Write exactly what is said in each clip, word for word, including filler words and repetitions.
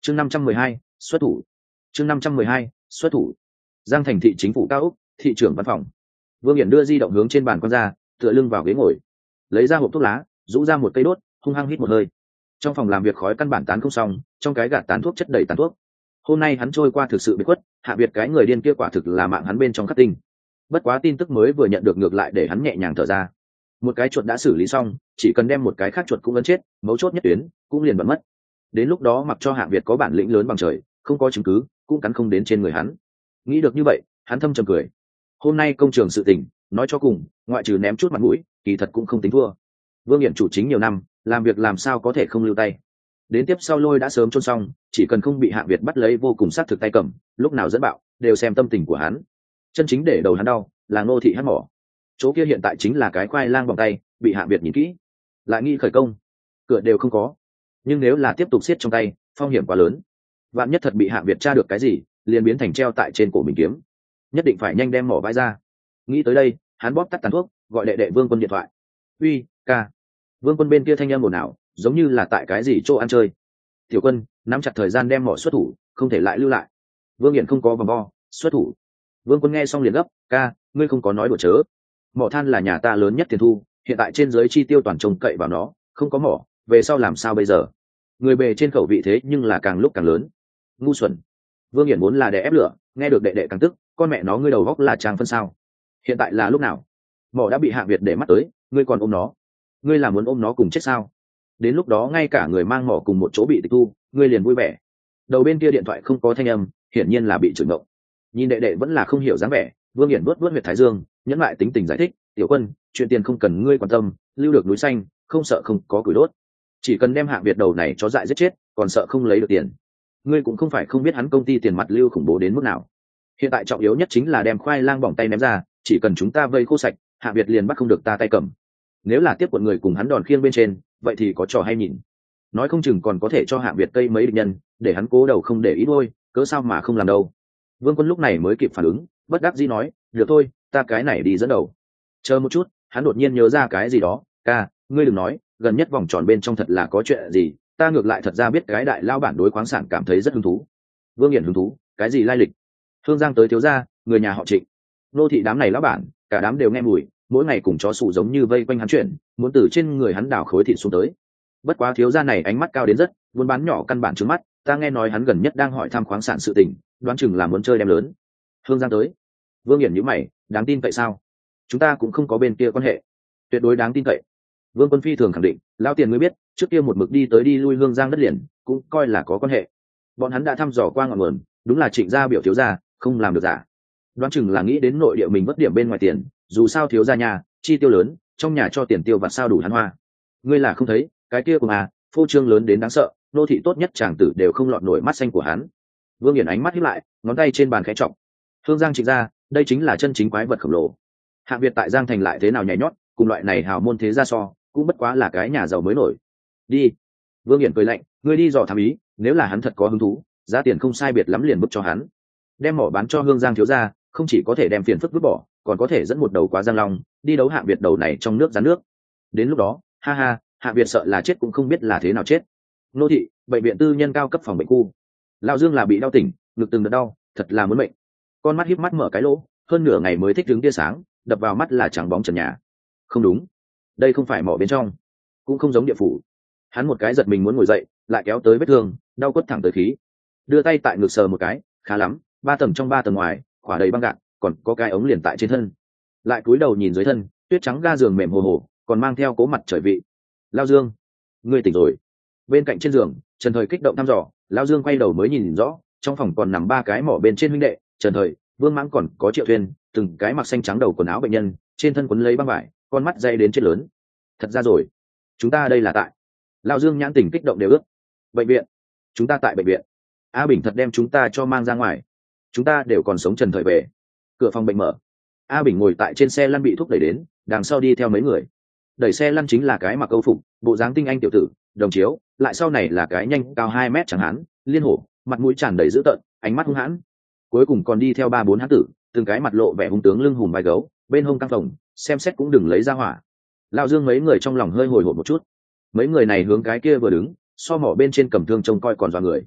chương năm trăm mười hai xuất thủ. chương năm trăm mười hai xuất thủ. Giang thành thị chính phủ cao úc, thị trưởng văn phòng. Vương Hiển đưa di động hướng trên bàn con ra, tựa lưng vào ghế ngồi, lấy ra hộp thuốc lá, rũ ra một cây đốt, hung hăng hít một hơi. Trong phòng làm việc khói căn bản tán không xong, trong cái gạt tán thuốc chất đầy tàn thuốc. Hôm nay hắn trôi qua thực sự bị quất, Hạ Việt cái người điên kia quả thực là mạng hắn bên trong khắc tinh. Bất quá tin tức mới vừa nhận được ngược lại để hắn nhẹ nhàng thở ra. Một cái chuột đã xử lý xong, chỉ cần đem một cái khác chuột cũng ấn chết, mấu chốt nhất tuyến cũng liền bật mất. Đến lúc đó mặc cho Hạ Việt có bản lĩnh lớn bằng trời, không có chứng cứ cũng cắn không đến trên người hắn. Nghĩ được như vậy, hắn thâm trầm cười. Hôm nay công trường sự tình, nói cho cùng, ngoại trừ ném chút mặt mũi, kỳ thật cũng không tính thua. Vương Hiển chủ chính nhiều năm, làm việc làm sao có thể không lưu tay. Đến tiếp sau lôi đã sớm chôn xong, chỉ cần không bị Hạ Việt bắt lấy vô cùng sát thực tay cầm, lúc nào dẫn bạo đều xem tâm tình của hắn. Chân chính để đầu hắn đau là Ngô thị hát mỏ. Chỗ kia hiện tại chính là cái khoai lang vòng tay, bị Hạ Việt nhìn kỹ, lại nghĩ khởi công, cửa đều không có. Nhưng nếu là tiếp tục siết trong tay, phong hiểm quá lớn. Vạn nhất thật bị Hạ Việt tra được cái gì, liền biến thành treo tại trên cổ mình kiếm. Nhất định phải nhanh đem mỏ bãi ra. Nghĩ tới đây, hắn bóp tắt tàn thuốc, gọi đệ đệ Vương Quân điện thoại. Uy, ca. Vương Quân bên kia thanh âm ồn ào, giống như là tại cái gì chỗ ăn chơi. Tiểu Quân, nắm chặt thời gian đem mỏ xuất thủ, không thể lại lưu lại. Vương Hiển không có vòng vo, xuất thủ. Vương Quân nghe xong liền gấp, ca, ngươi không có nói đùa chớ. Mỏ than là nhà ta lớn nhất tiền thu, hiện tại trên dưới chi tiêu toàn trông cậy vào nó, không có mỏ, về sau làm sao bây giờ? Người bề trên khẩu vị thế nhưng là càng lúc càng lớn. Ngu xuẩn. Vương Hiển muốn là đè ép lửa, nghe được đệ đệ càng tức, con mẹ nó ngươi đầu góc là trang phân sao? Hiện tại là lúc nào? Mỏ đã bị Hạ Việt để mắt tới, ngươi còn ôm nó? Ngươi là muốn ôm nó cùng chết sao? Đến lúc đó ngay cả người mang mỏ cùng một chỗ bị tịch thu, ngươi liền vui vẻ. Đầu bên kia điện thoại không có thanh âm, hiển nhiên là bị chửi ngộng. Nhìn đệ đệ vẫn là không hiểu dáng vẻ, Vương Hiển vuốt vuốt huyệt thái dương, nhẫn lại tính tình giải thích, tiểu Quân, chuyện tiền không cần ngươi quan tâm, lưu được núi xanh, không sợ không có củi đốt. Chỉ cần đem Hạ Việt đầu này chó dại giết chết, còn sợ không lấy được tiền. Ngươi cũng không phải không biết hắn công ty tiền mặt lưu khủng bố đến mức nào. Hiện tại trọng yếu nhất chính là đem khoai lang bỏng tay ném ra, chỉ cần chúng ta vây khô sạch, Hạ Việt liền bắt không được ta tay cầm. Nếu là tiếp quận người cùng hắn đòn khiêng bên trên, vậy thì có trò hay nhìn. Nói không chừng còn có thể cho Hạ Việt cây mấy địch nhân, để hắn cố đầu không để ý thôi, cớ sao mà không làm đâu. Vương Quân lúc này mới kịp phản ứng, bất đắc dĩ nói, được thôi, ta cái này đi dẫn đầu. Chờ một chút, hắn đột nhiên nhớ ra cái gì đó, ca, ngươi đừng nói, gần nhất vòng tròn bên trong thật là có chuyện gì, ta ngược lại thật ra biết cái đại lao bản đối khoáng sản cảm thấy rất hứng thú. Vương Hiển hứng thú, cái gì lai lịch? Hương Giang tới thiếu gia, người nhà họ Trịnh. Nô thị đám này lão bản, cả đám đều nghe mùi, mỗi ngày cùng chó sủ giống như vây quanh hắn chuyển, muốn từ trên người hắn đào khối thịt xuống tới. Bất quá thiếu gia này ánh mắt cao đến rất, buôn bán nhỏ căn bản trước mắt, ta nghe nói hắn gần nhất đang hỏi thăm khoáng sản sự tình, đoán chừng là muốn chơi đem lớn. Hương Giang tới. Vương Hiển nhíu mày, đáng tin cậy sao? Chúng ta cũng không có bên kia quan hệ. Tuyệt đối đáng tin cậy. Vương Quân phi thường khẳng định, lão tiền ngươi biết, trước kia một mực đi tới đi lui Hương Giang đất liền, cũng coi là có quan hệ. Bọn hắn đã thăm dò qua ngọn nguồn, đúng là Trịnh gia biểu thiếu gia, không làm được giả. Đoán chừng là nghĩ đến nội địa mình mất điểm bên ngoài tiền, dù sao thiếu gia nhà, chi tiêu lớn, trong nhà cho tiền tiêu vặt sao đủ hắn hoa. Ngươi là không thấy, cái kia cùng à, phô trương lớn đến đáng sợ, nô thị tốt nhất chàng tử đều không lọt nổi mắt xanh của hắn. Vương Hiển ánh mắt híp lại, ngón tay trên bàn khẽ trọng. Hương Giang Trịnh gia, đây chính là chân chính quái vật khổng lồ. Hạ Việt tại Giang thành lại thế nào nhảy nhót, cùng loại này hào môn thế gia so, cũng bất quá là cái nhà giàu mới nổi. Đi. Vương Hiển cười lạnh, ngươi đi dò thám ý, nếu là hắn thật có hứng thú, giá tiền không sai biệt lắm liền bức cho hắn. Đem mỏ bán cho Hương Giang thiếu gia, không chỉ có thể đem phiền phức vứt bỏ, còn có thể dẫn một đầu quá Giang Long, đi đấu Hạ Việt đầu này trong nước gián nước. Đến lúc đó, ha ha, Hạ Việt sợ là chết cũng không biết là thế nào chết. Nô thị, bệnh viện tư nhân cao cấp phòng bệnh khu. Lão Dương là bị đau tỉnh, ngực từng đợt đau, thật là muốn bệnh. Con mắt híp mắt mở cái lỗ, hơn nửa ngày mới thích đứng tia sáng, đập vào mắt là trắng bóng trần nhà. Không đúng, đây không phải mỏ bên trong, cũng không giống địa phủ. Hắn một cái giật mình muốn ngồi dậy, lại kéo tới vết thương, đau quất thẳng tới khí. Đưa tay tại ngực sờ một cái, khá lắm, ba tầng trong ba tầng ngoài, khỏa đầy băng gạc, còn có cái ống liền tại trên thân. Lại cúi đầu nhìn dưới thân, tuyết trắng ga giường mềm hồ hồ, còn mang theo cố mặt trời vị. Lao Dương, ngươi tỉnh rồi. Bên cạnh trên giường, Trần Thời kích động thăm dò, Lao Dương quay đầu mới nhìn rõ, trong phòng còn nằm ba cái mỏ bên trên huynh đệ, Trần Thời, Vương Mãng còn có Triệu Thuyên, từng cái mặc xanh trắng đầu quần áo bệnh nhân, trên thân quấn lấy băng vải, con mắt dây đến chết lớn. Thật ra rồi, chúng ta đây là tại. Lao Dương nhãn tình kích động đều ước. Bệnh viện, chúng ta tại bệnh viện. A Bình thật đem chúng ta cho mang ra ngoài. Chúng ta đều còn sống. Trần Thời về. Cửa phòng bệnh mở. A Bình ngồi tại trên xe lăn bị thúc đẩy đến, đằng sau đi theo mấy người. Đẩy xe lăn chính là cái mặc câu phục, bộ dáng tinh anh tiểu tử, đồng chiếu, lại sau này là cái nhanh cao hai mét chẳng hán, liên hổ, mặt mũi tràn đầy dữ tợn, ánh mắt hung hãn. Cuối cùng còn đi theo ba bốn hán tử, từng cái mặt lộ vẻ hung tướng lưng hùm vai gấu, bên hông căng phồng, xem xét cũng đừng lấy ra hỏa. Lão Dương mấy người trong lòng hơi hồi hộp một chút. Mấy người này hướng cái kia vừa đứng, so mỏ bên trên cầm thương trông coi còn dọa người.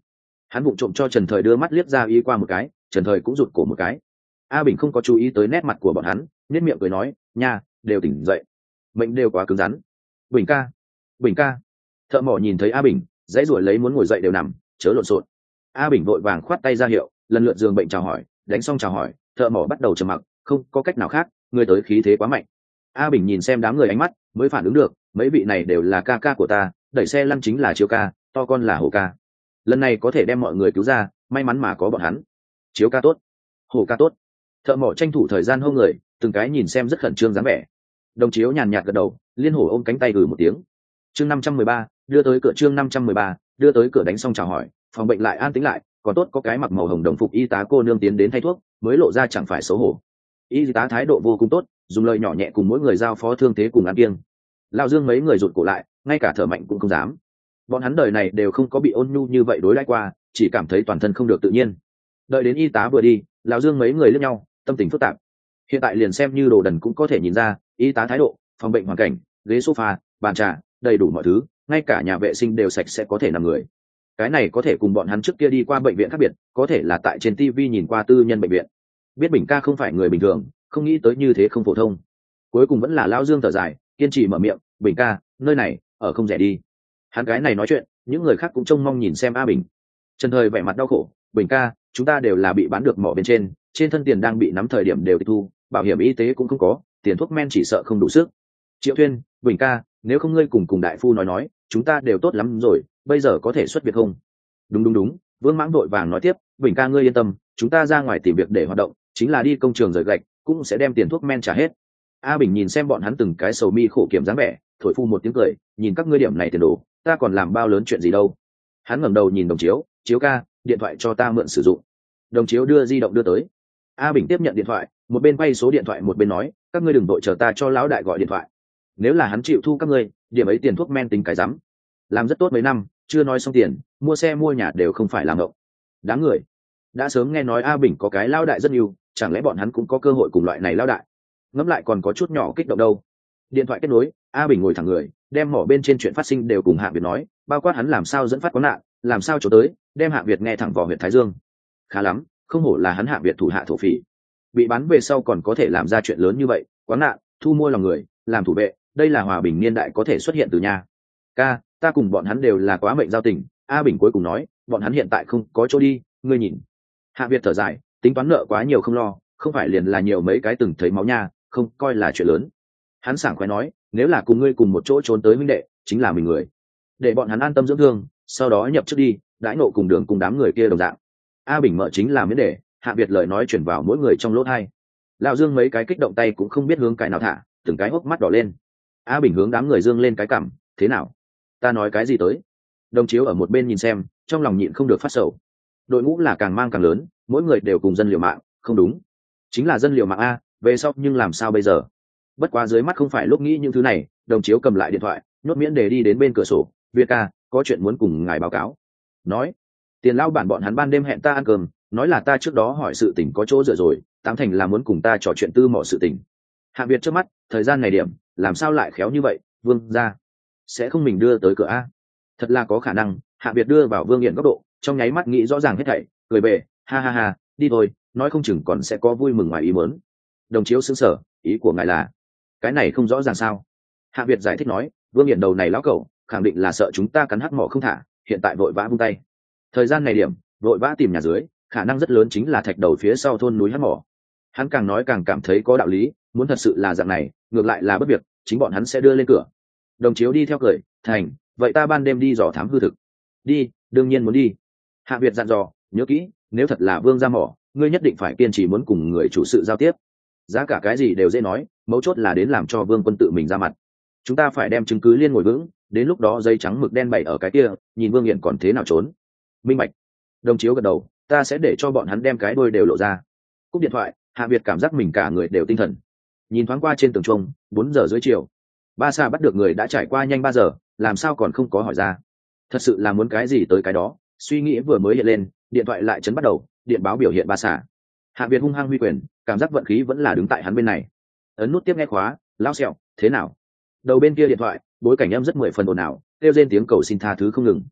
Hắn vụng trộm cho Trần Thời đưa mắt liếc ra ý qua một cái, Trần Thời cũng rụt cổ một cái. A Bình không có chú ý tới nét mặt của bọn hắn, nhếch miệng cười nói, nha, đều tỉnh dậy, mệnh đều quá cứng rắn. Bình ca, Bình ca. Thợ mỏ nhìn thấy A Bình, dãy ruổi lấy muốn ngồi dậy đều nằm, chớ lộn xộn. A Bình vội vàng khoát tay ra hiệu, lần lượt giường bệnh chào hỏi, đánh xong chào hỏi, thợ mỏ bắt đầu trầm mặc, không có cách nào khác, người tới khí thế quá mạnh. A Bình nhìn xem đám người ánh mắt, mới phản ứng được, mấy vị này đều là ca ca của ta, đẩy xe lăn chính là Chiếu ca, to con là Hổ ca. Lần này có thể đem mọi người cứu ra, may mắn mà có bọn hắn. Chiếu ca tốt, Hổ ca tốt. Thợ mỏ tranh thủ thời gian hô người, từng cái nhìn xem rất khẩn trương dáng vẻ. Đồng Chiếu nhàn nhạt gật đầu, Liên Hổ ôm cánh tay gừ một tiếng. Chương năm trăm mười ba, đưa tới cửa chương năm trăm mười ba, đưa tới cửa đánh xong chào hỏi, phòng bệnh lại an tĩnh lại, còn tốt có cái mặc màu hồng đồng phục y tá cô nương tiến đến thay thuốc, mới lộ ra chẳng phải xấu hổ. Y tá thái độ vô cùng tốt, dùng lời nhỏ nhẹ cùng mỗi người giao phó thương thế cùng ăn kiêng. Lão Dương mấy người rụt cổ lại, ngay cả thở mạnh cũng không dám. Bọn hắn đời này đều không có bị ôn nhu như vậy đối đãi qua, chỉ cảm thấy toàn thân không được tự nhiên. Đợi đến y tá vừa đi, Lão Dương mấy người liếc nhau, tâm tình phức tạp. Hiện tại liền xem như đồ đần cũng có thể nhìn ra, y tá thái độ, phòng bệnh hoàn cảnh, ghế sofa, bàn trà, đầy đủ mọi thứ, ngay cả nhà vệ sinh đều sạch sẽ có thể nằm người. Cái này có thể cùng bọn hắn trước kia đi qua bệnh viện khác biệt, có thể là tại trên ti vi nhìn qua tư nhân bệnh viện. Biết Bình ca không phải người bình thường, không nghĩ tới như thế không phổ thông. Cuối cùng vẫn là Lão Dương thở dài, kiên trì mở miệng, Bình ca, nơi này ở không rẻ đi. Hắn gái này nói chuyện, những người khác cũng trông mong nhìn xem A Bình. Trần Thời vẻ mặt đau khổ, Bình ca, chúng ta đều là bị bán được mỏ bên trên, trên thân tiền đang bị nắm thời điểm đều tịch thu, bảo hiểm y tế cũng không có, tiền thuốc men chỉ sợ không đủ sức. Triệu Thuyên, Bình ca, nếu không ngươi cùng cùng đại phu nói nói, chúng ta đều tốt lắm rồi, bây giờ có thể xuất viện không? Đúng đúng đúng, Vương Mãng đội vàng nói tiếp, Bình ca ngươi yên tâm, chúng ta ra ngoài tìm việc để hoạt động, chính là đi công trường rời gạch, cũng sẽ đem tiền thuốc men trả hết. A Bình nhìn xem bọn hắn từng cái sầu mi khổ kiểm dáng vẻ, thổi phu một tiếng cười, nhìn các ngươi điểm này tiền đồ, ta còn làm bao lớn chuyện gì đâu. Hắn ngẩng đầu nhìn Đồng Chiếu, Chiếu ca, điện thoại cho ta mượn sử dụng. Đồng Chiếu đưa di động đưa tới. A Bình tiếp nhận điện thoại, một bên quay số điện thoại một bên nói, các ngươi đừng đội chờ ta cho lão đại gọi điện thoại. Nếu là hắn chịu thu các ngươi, điểm ấy tiền thuốc men tính cái rắm. Làm rất tốt mấy năm, chưa nói xong tiền, mua xe mua nhà đều không phải làm ngộng. Đáng người. Đã sớm nghe nói A Bình có cái lão đại rất nhiều, chẳng lẽ bọn hắn cũng có cơ hội cùng loại này lão đại? Ngẫm lại còn có chút nhỏ kích động đâu. Điện thoại kết nối, A Bình ngồi thẳng người, đem mỏ bên trên chuyện phát sinh đều cùng Hạ Việt nói, bao quát hắn làm sao dẫn phát có nạn, làm sao trốn tới, đem Hạ Việt nghe thẳng vào huyện Thái Dương. Khá lắm, không hổ là hắn Hạ Việt thủ hạ thổ phỉ. Bị bắn về sau còn có thể làm ra chuyện lớn như vậy, quá nạn, thu mua lòng người, làm thủ vệ, đây là hòa bình niên đại có thể xuất hiện từ nhà. Ca, ta cùng bọn hắn đều là quá mệnh giao tình. A Bình cuối cùng nói, bọn hắn hiện tại không có chỗ đi, ngươi nhìn. Hạ Việt thở dài, tính toán nợ quá nhiều không lo, không phải liền là nhiều mấy cái từng thấy máu nha, không coi là chuyện lớn. Hắn sảng khoái nói, nếu là cùng ngươi cùng một chỗ trốn tới minh đệ, chính là mình người. Để bọn hắn an tâm dưỡng thương, sau đó nhập trước đi, đãi nộ cùng đường cùng đám người kia đồng dạng. A Bình mợ chính là miễn đề, Hạ Việt lời nói chuyển vào mỗi người trong lỗ hai. Lão Dương mấy cái kích động tay cũng không biết hướng cái nào thả, từng cái hốc mắt đỏ lên. A Bình hướng đám người dương lên cái cằm, thế nào? Ta nói cái gì tới? Đồng Chiếu ở một bên nhìn xem, trong lòng nhịn không được phát sầu. Đội ngũ là càng mang càng lớn, mỗi người đều cùng dân liều mạng, không đúng? Chính là dân liều mạng a, về sau nhưng làm sao bây giờ? Bất quá dưới mắt không phải lúc nghĩ những thứ này. Đồng Chiếu cầm lại điện thoại, nhốt miễn để đi đến bên cửa sổ, Việt ca, có chuyện muốn cùng ngài báo cáo. Nói, tiền lao bản bọn hắn ban đêm hẹn ta ăn cơm, nói là ta trước đó hỏi sự tình có chỗ dựa rồi, tám thành là muốn cùng ta trò chuyện tư mỏ sự tình. Hạ Việt trước mắt, thời gian này điểm, làm sao lại khéo như vậy? Vương ra, sẽ không mình đưa tới cửa a? Thật là có khả năng. Hạ Việt đưa vào Vương Nghiện góc độ, trong nháy mắt nghĩ rõ ràng hết thảy, cười bề, ha ha ha, đi thôi, nói không chừng còn sẽ có vui mừng ngoài ý muốn. Đồng Chiếu sững sờ, ý của ngài là cái này không rõ ràng sao? Hạ Việt giải thích nói, Vương Nghiện đầu này lão cẩu, khẳng định là sợ chúng ta cắn hắc mỏ không thả, hiện tại vội vã vung tay. Thời gian này điểm, vội vã tìm nhà dưới, khả năng rất lớn chính là thạch đầu phía sau thôn núi hắc mỏ. Hắn càng nói càng cảm thấy có đạo lý, muốn thật sự là dạng này, ngược lại là bất việc, chính bọn hắn sẽ đưa lên cửa. Đồng Chiếu đi theo cười, thành, vậy ta ban đêm đi dò thám hư thực. Đi, đương nhiên muốn đi. Hạ Việt dặn dò, nhớ kỹ, nếu thật là Vương ra mỏ, ngươi nhất định phải kiên trì muốn cùng người chủ sự giao tiếp. Giá cả cái gì đều dễ nói, mấu chốt là đến làm cho Vương quân tự mình ra mặt. Chúng ta phải đem chứng cứ liên ngồi vững, đến lúc đó giấy trắng mực đen bày ở cái kia, nhìn Vương Nghiện còn thế nào trốn. Minh bạch. Đồng Chiếu gật đầu, ta sẽ để cho bọn hắn đem cái đôi đều lộ ra. Cúp điện thoại, Hạ Việt cảm giác mình cả người đều tinh thần. Nhìn thoáng qua trên tường chuông, bốn giờ dưới chiều. Ba Sa bắt được người đã trải qua nhanh ba giờ, làm sao còn không có hỏi ra? Thật sự là muốn cái gì tới cái đó, suy nghĩ vừa mới hiện lên, điện thoại lại chấn bắt đầu, điện báo biểu hiện Ba Sa. Hạ Việt hung hăng huy quyền, cảm giác vận khí vẫn là đứng tại hắn bên này. Ấn nút tiếp nghe khóa, lao sẹo, thế nào? Đầu bên kia điện thoại, bối cảnh âm rất mười phần ồn ào, kêu rên tiếng cầu xin tha thứ không ngừng.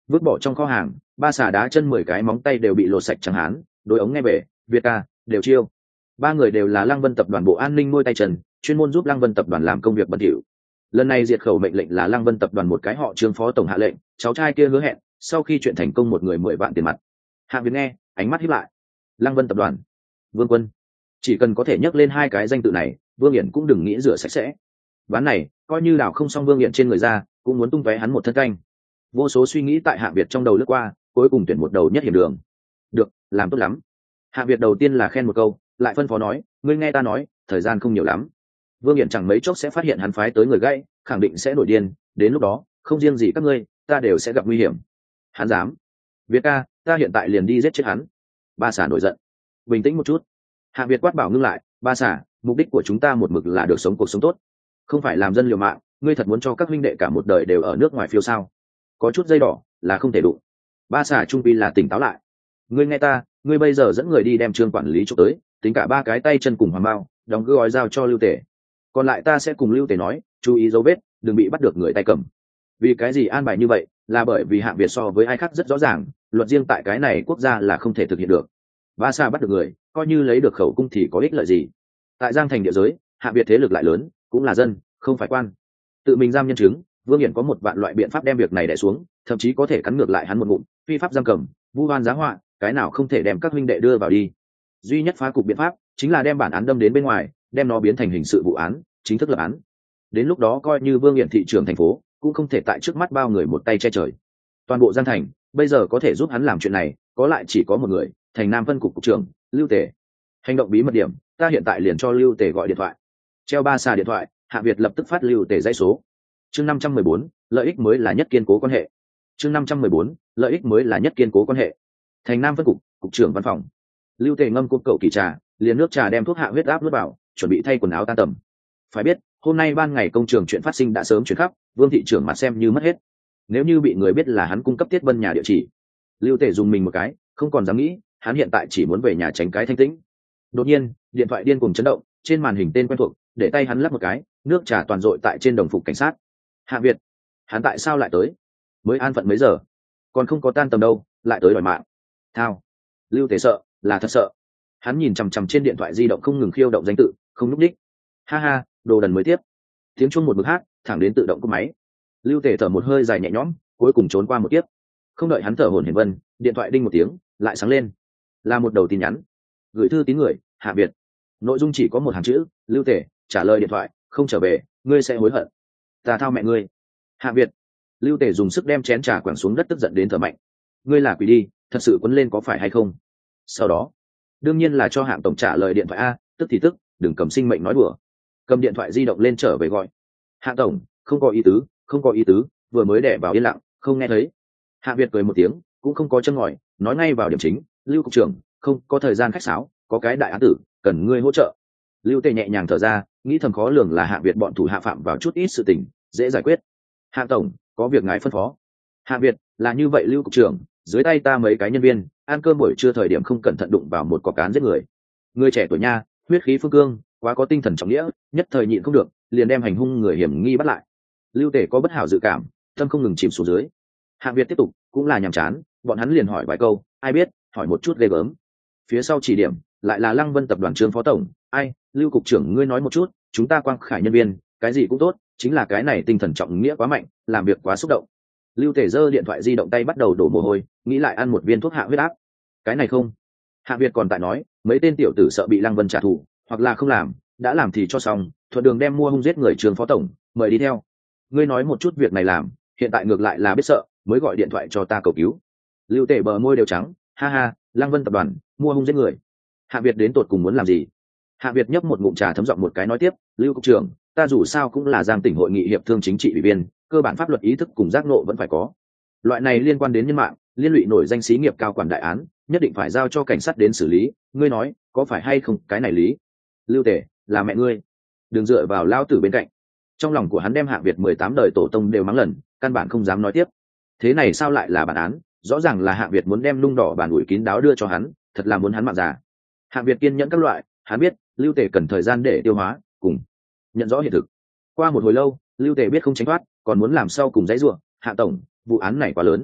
vứt bỏ trong kho hàng. Ba xà đá chân mười cái móng tay đều bị lột sạch chẳng hán, đối ống nghe về Việt ca đều chiêu. Ba người đều là Lăng Vân tập đoàn bộ an ninh nuôi tay chân, chuyên môn giúp Lăng Vân tập đoàn làm công việc bẩn thỉu. Lần này diệt khẩu mệnh lệnh là Lăng Vân tập đoàn một cái họ Trương phó tổng hạ lệnh, cháu trai kia hứa hẹn sau khi chuyện thành công một người mười vạn tiền mặt. Hạng Việt nghe, ánh mắt híp lại. Lăng Vân tập đoàn, Vương Quân, chỉ cần có thể nhắc lên hai cái danh tự này, Vương Hiển cũng đừng nghĩ rửa sạch sẽ. Ván này coi như đào không xong Vương Hiển trên người ra, cũng muốn tung tóe hắn một thân canh. Vô số suy nghĩ tại Hạng Việt trong đầu lướt qua, cuối cùng tuyển một đầu nhất hiểm đường. Được, làm tốt lắm. Hạng Việt đầu tiên là khen một câu, lại phân phó nói, ngươi nghe ta nói, thời gian không nhiều lắm. Vương Hiển chẳng mấy chốc sẽ phát hiện hắn phái tới người gãy, khẳng định sẽ nổi điên, đến lúc đó không riêng gì các ngươi, ta đều sẽ gặp nguy hiểm. Hắn dám? Việt ca, ta hiện tại liền đi giết chết hắn. Ba xà nổi giận. Bình tĩnh một chút. Hạng Việt quát bảo ngưng lại, ba xà, mục đích của chúng ta một mực là được sống cuộc sống tốt, không phải làm dân liều mạng. Ngươi thật muốn cho các huynh đệ cả một đời đều ở nước ngoài phiêu sao? Có chút dây đỏ là không thể đụng. Ba xà trung pi là tỉnh táo lại. Ngươi nghe ta, ngươi bây giờ dẫn người đi đem Trương quản lý chụp tới, tính cả ba cái tay chân cùng Hoàng Mao, đóng gói giao cho Lưu Tể. Còn lại ta sẽ cùng Lưu Tể nói, chú ý dấu vết, đừng bị bắt được người tay cầm. Vì cái gì an bài như vậy, là bởi vì Hạng Việt so với ai khác rất rõ ràng, luật riêng tại cái này quốc gia là không thể thực hiện được. Ba xà bắt được người, coi như lấy được khẩu cung thì có ích lợi gì? Tại Giang Thành địa giới, Hạng Việt thế lực lại lớn, cũng là dân, không phải quan. Tự mình giam nhân chứng, Vương Hiển có một vạn loại biện pháp đem việc này đè xuống, thậm chí có thể cắn ngược lại hắn một ngụm, phi pháp giam cầm, vu oan giá họa, cái nào không thể đem các huynh đệ đưa vào đi. Duy nhất phá cục biện pháp chính là đem bản án đâm đến bên ngoài, đem nó biến thành hình sự vụ án, chính thức lập án. Đến lúc đó coi như Vương Hiển thị trưởng thành phố, cũng không thể tại trước mắt bao người một tay che trời. Toàn bộ Giang Thành bây giờ có thể giúp hắn làm chuyện này, có lại chỉ có một người, Thành Nam phân cục cục trưởng Lưu Tể. Hành động bí mật điểm, ta hiện tại liền cho Lưu Tể gọi điện thoại. Treo ba xà điện thoại, Hạ Việt lập tức phát Lưu Tể dãy số. Chương năm trăm mười bốn, lợi ích mới là nhất kiên cố quan hệ. Chương năm trăm mười bốn, lợi ích mới là nhất kiên cố quan hệ. Thành Nam phân cục, cục trưởng văn phòng. Lưu Tể ngâm cốc cậu kỳ trà, liền nước trà đem thuốc hạ huyết áp nuốt vào, chuẩn bị thay quần áo tan tầm. Phải biết, hôm nay ban ngày công trường chuyện phát sinh đã sớm chuyển khắp, Vương thị trưởng mặt xem như mất hết. Nếu như bị người biết là hắn cung cấp Tiết Vân nhà địa chỉ, Lưu Tể dùng mình một cái, không còn dám nghĩ, hắn hiện tại chỉ muốn về nhà tránh cái thanh tĩnh. Đột nhiên, điện thoại điên cuồng chấn động, trên màn hình tên quen thuộc, để tay hắn lắp một cái, nước trà toàn dội tại trên đồng phục cảnh sát. Hạ Việt, hắn tại sao lại tới? Mới an phận mấy giờ, còn không có tan tầm đâu, lại tới đòi mạng. Thao. Lưu Tể sợ, là thật sợ. Hắn nhìn chằm chằm trên điện thoại di động không ngừng khiêu động danh tự, không núp đích. Ha ha, đồ đần mới tiếp. Tiếng chuông một bực hát, thẳng đến tự động cúp máy. Lưu Tể thở một hơi dài nhẹ nhõm, cuối cùng trốn qua một kiếp. Không đợi hắn thở hổn hển vân, điện thoại đinh một tiếng, lại sáng lên. Là một đầu tin nhắn. Gửi thư tín người, Hạ Việt. Nội dung chỉ có một hàng chữ, Lưu Tể, trả lời điện thoại, không trở về, ngươi sẽ hối hận. Ta thao mẹ ngươi. Hạ Việt. Lưu Tể dùng sức đem chén trà quẳng xuống đất tức giận đến thở mạnh. Ngươi là quỷ đi, thật sự quấn lên có phải hay không? Sau đó, đương nhiên là cho Hạng tổng trả lời điện thoại a, tức thì tức, đừng cầm sinh mệnh nói đùa. Cầm điện thoại di động lên trở về gọi. Hạng tổng, không có ý tứ, không có ý tứ, vừa mới đẻ vào yên lặng, không nghe thấy. Hạng Việt cười một tiếng, cũng không có chân ngòi, nói ngay vào điểm chính, Lưu cục trưởng, không có thời gian khách sáo, có cái đại án tử, cần ngươi hỗ trợ. Lưu Tề nhẹ nhàng thở ra, nghĩ thầm khó lường là Hạng Việt bọn thủ hạ phạm vào chút ít sự tình, dễ giải quyết. Hạng tổng, có việc ngài phân phó. Hạng Việt, là như vậy Lưu cục trưởng, dưới tay ta mấy cái nhân viên, ăn cơm buổi trưa thời điểm không cẩn thận đụng vào một cọc cán giết người. Người trẻ tuổi nha, huyết khí phương cương, quá có tinh thần trọng nghĩa, nhất thời nhịn không được, liền đem hành hung người hiểm nghi bắt lại. Lưu Tề có bất hảo dự cảm, tâm không ngừng chìm xuống dưới. Hạng Việt tiếp tục, cũng là nhàm chán, bọn hắn liền hỏi vài câu, ai biết, hỏi một chút ghê gớm. Phía sau chỉ điểm, lại là Lăng Vân tập đoàn Trương phó tổng, ai, Lưu cục trưởng ngươi nói một chút, chúng ta Quang Khải nhân viên, cái gì cũng tốt, chính là cái này tinh thần trọng nghĩa quá mạnh, làm việc quá xúc động. Lưu Tề giơ điện thoại di động tay bắt đầu đổ mồ hôi, nghĩ lại ăn một viên thuốc hạ huyết áp. Cái này không. Hạ Việt còn tại nói, mấy tên tiểu tử sợ bị Lăng Vân trả thù, hoặc là không làm, đã làm thì cho xong, thuận đường đem mua hung giết người Trương phó tổng, mời đi theo. Ngươi nói một chút việc này làm, hiện tại ngược lại là biết sợ, mới gọi điện thoại cho ta cầu cứu. Lưu Tề bờ môi đều trắng, ha ha, Lăng Vân tập đoàn mua hung giết người. Hạ Việt đến tột cùng muốn làm gì? Hạ Việt nhấp một ngụm trà thấm giọng một cái nói tiếp, Lưu cục trưởng, ta dù sao cũng là Giang tỉnh hội nghị hiệp thương chính trị ủy viên, cơ bản pháp luật ý thức cùng giác ngộ vẫn phải có. Loại này liên quan đến nhân mạng, liên lụy nổi danh xí nghiệp cao quản đại án, nhất định phải giao cho cảnh sát đến xử lý, ngươi nói, có phải hay không, cái này lý? Lưu Tề, là mẹ ngươi, đừng dựa vào lao tử bên cạnh. Trong lòng của hắn đem Hạ Việt mười tám đời tổ tông đều mắng lần, căn bản không dám nói tiếp. Thế này sao lại là bản án, rõ ràng là Hạ Việt muốn đem lung đỏ bàn ủi kín đáo đưa cho hắn, thật là muốn hắn mạng già. Hạ Việt kiên nhẫn các loại, hắn biết Lưu Tề cần thời gian để tiêu hóa, cùng nhận rõ hiện thực. Qua một hồi lâu, Lưu Tề biết không tránh thoát, còn muốn làm sao cùng dãy ruộng. Hạ tổng, vụ án này quá lớn,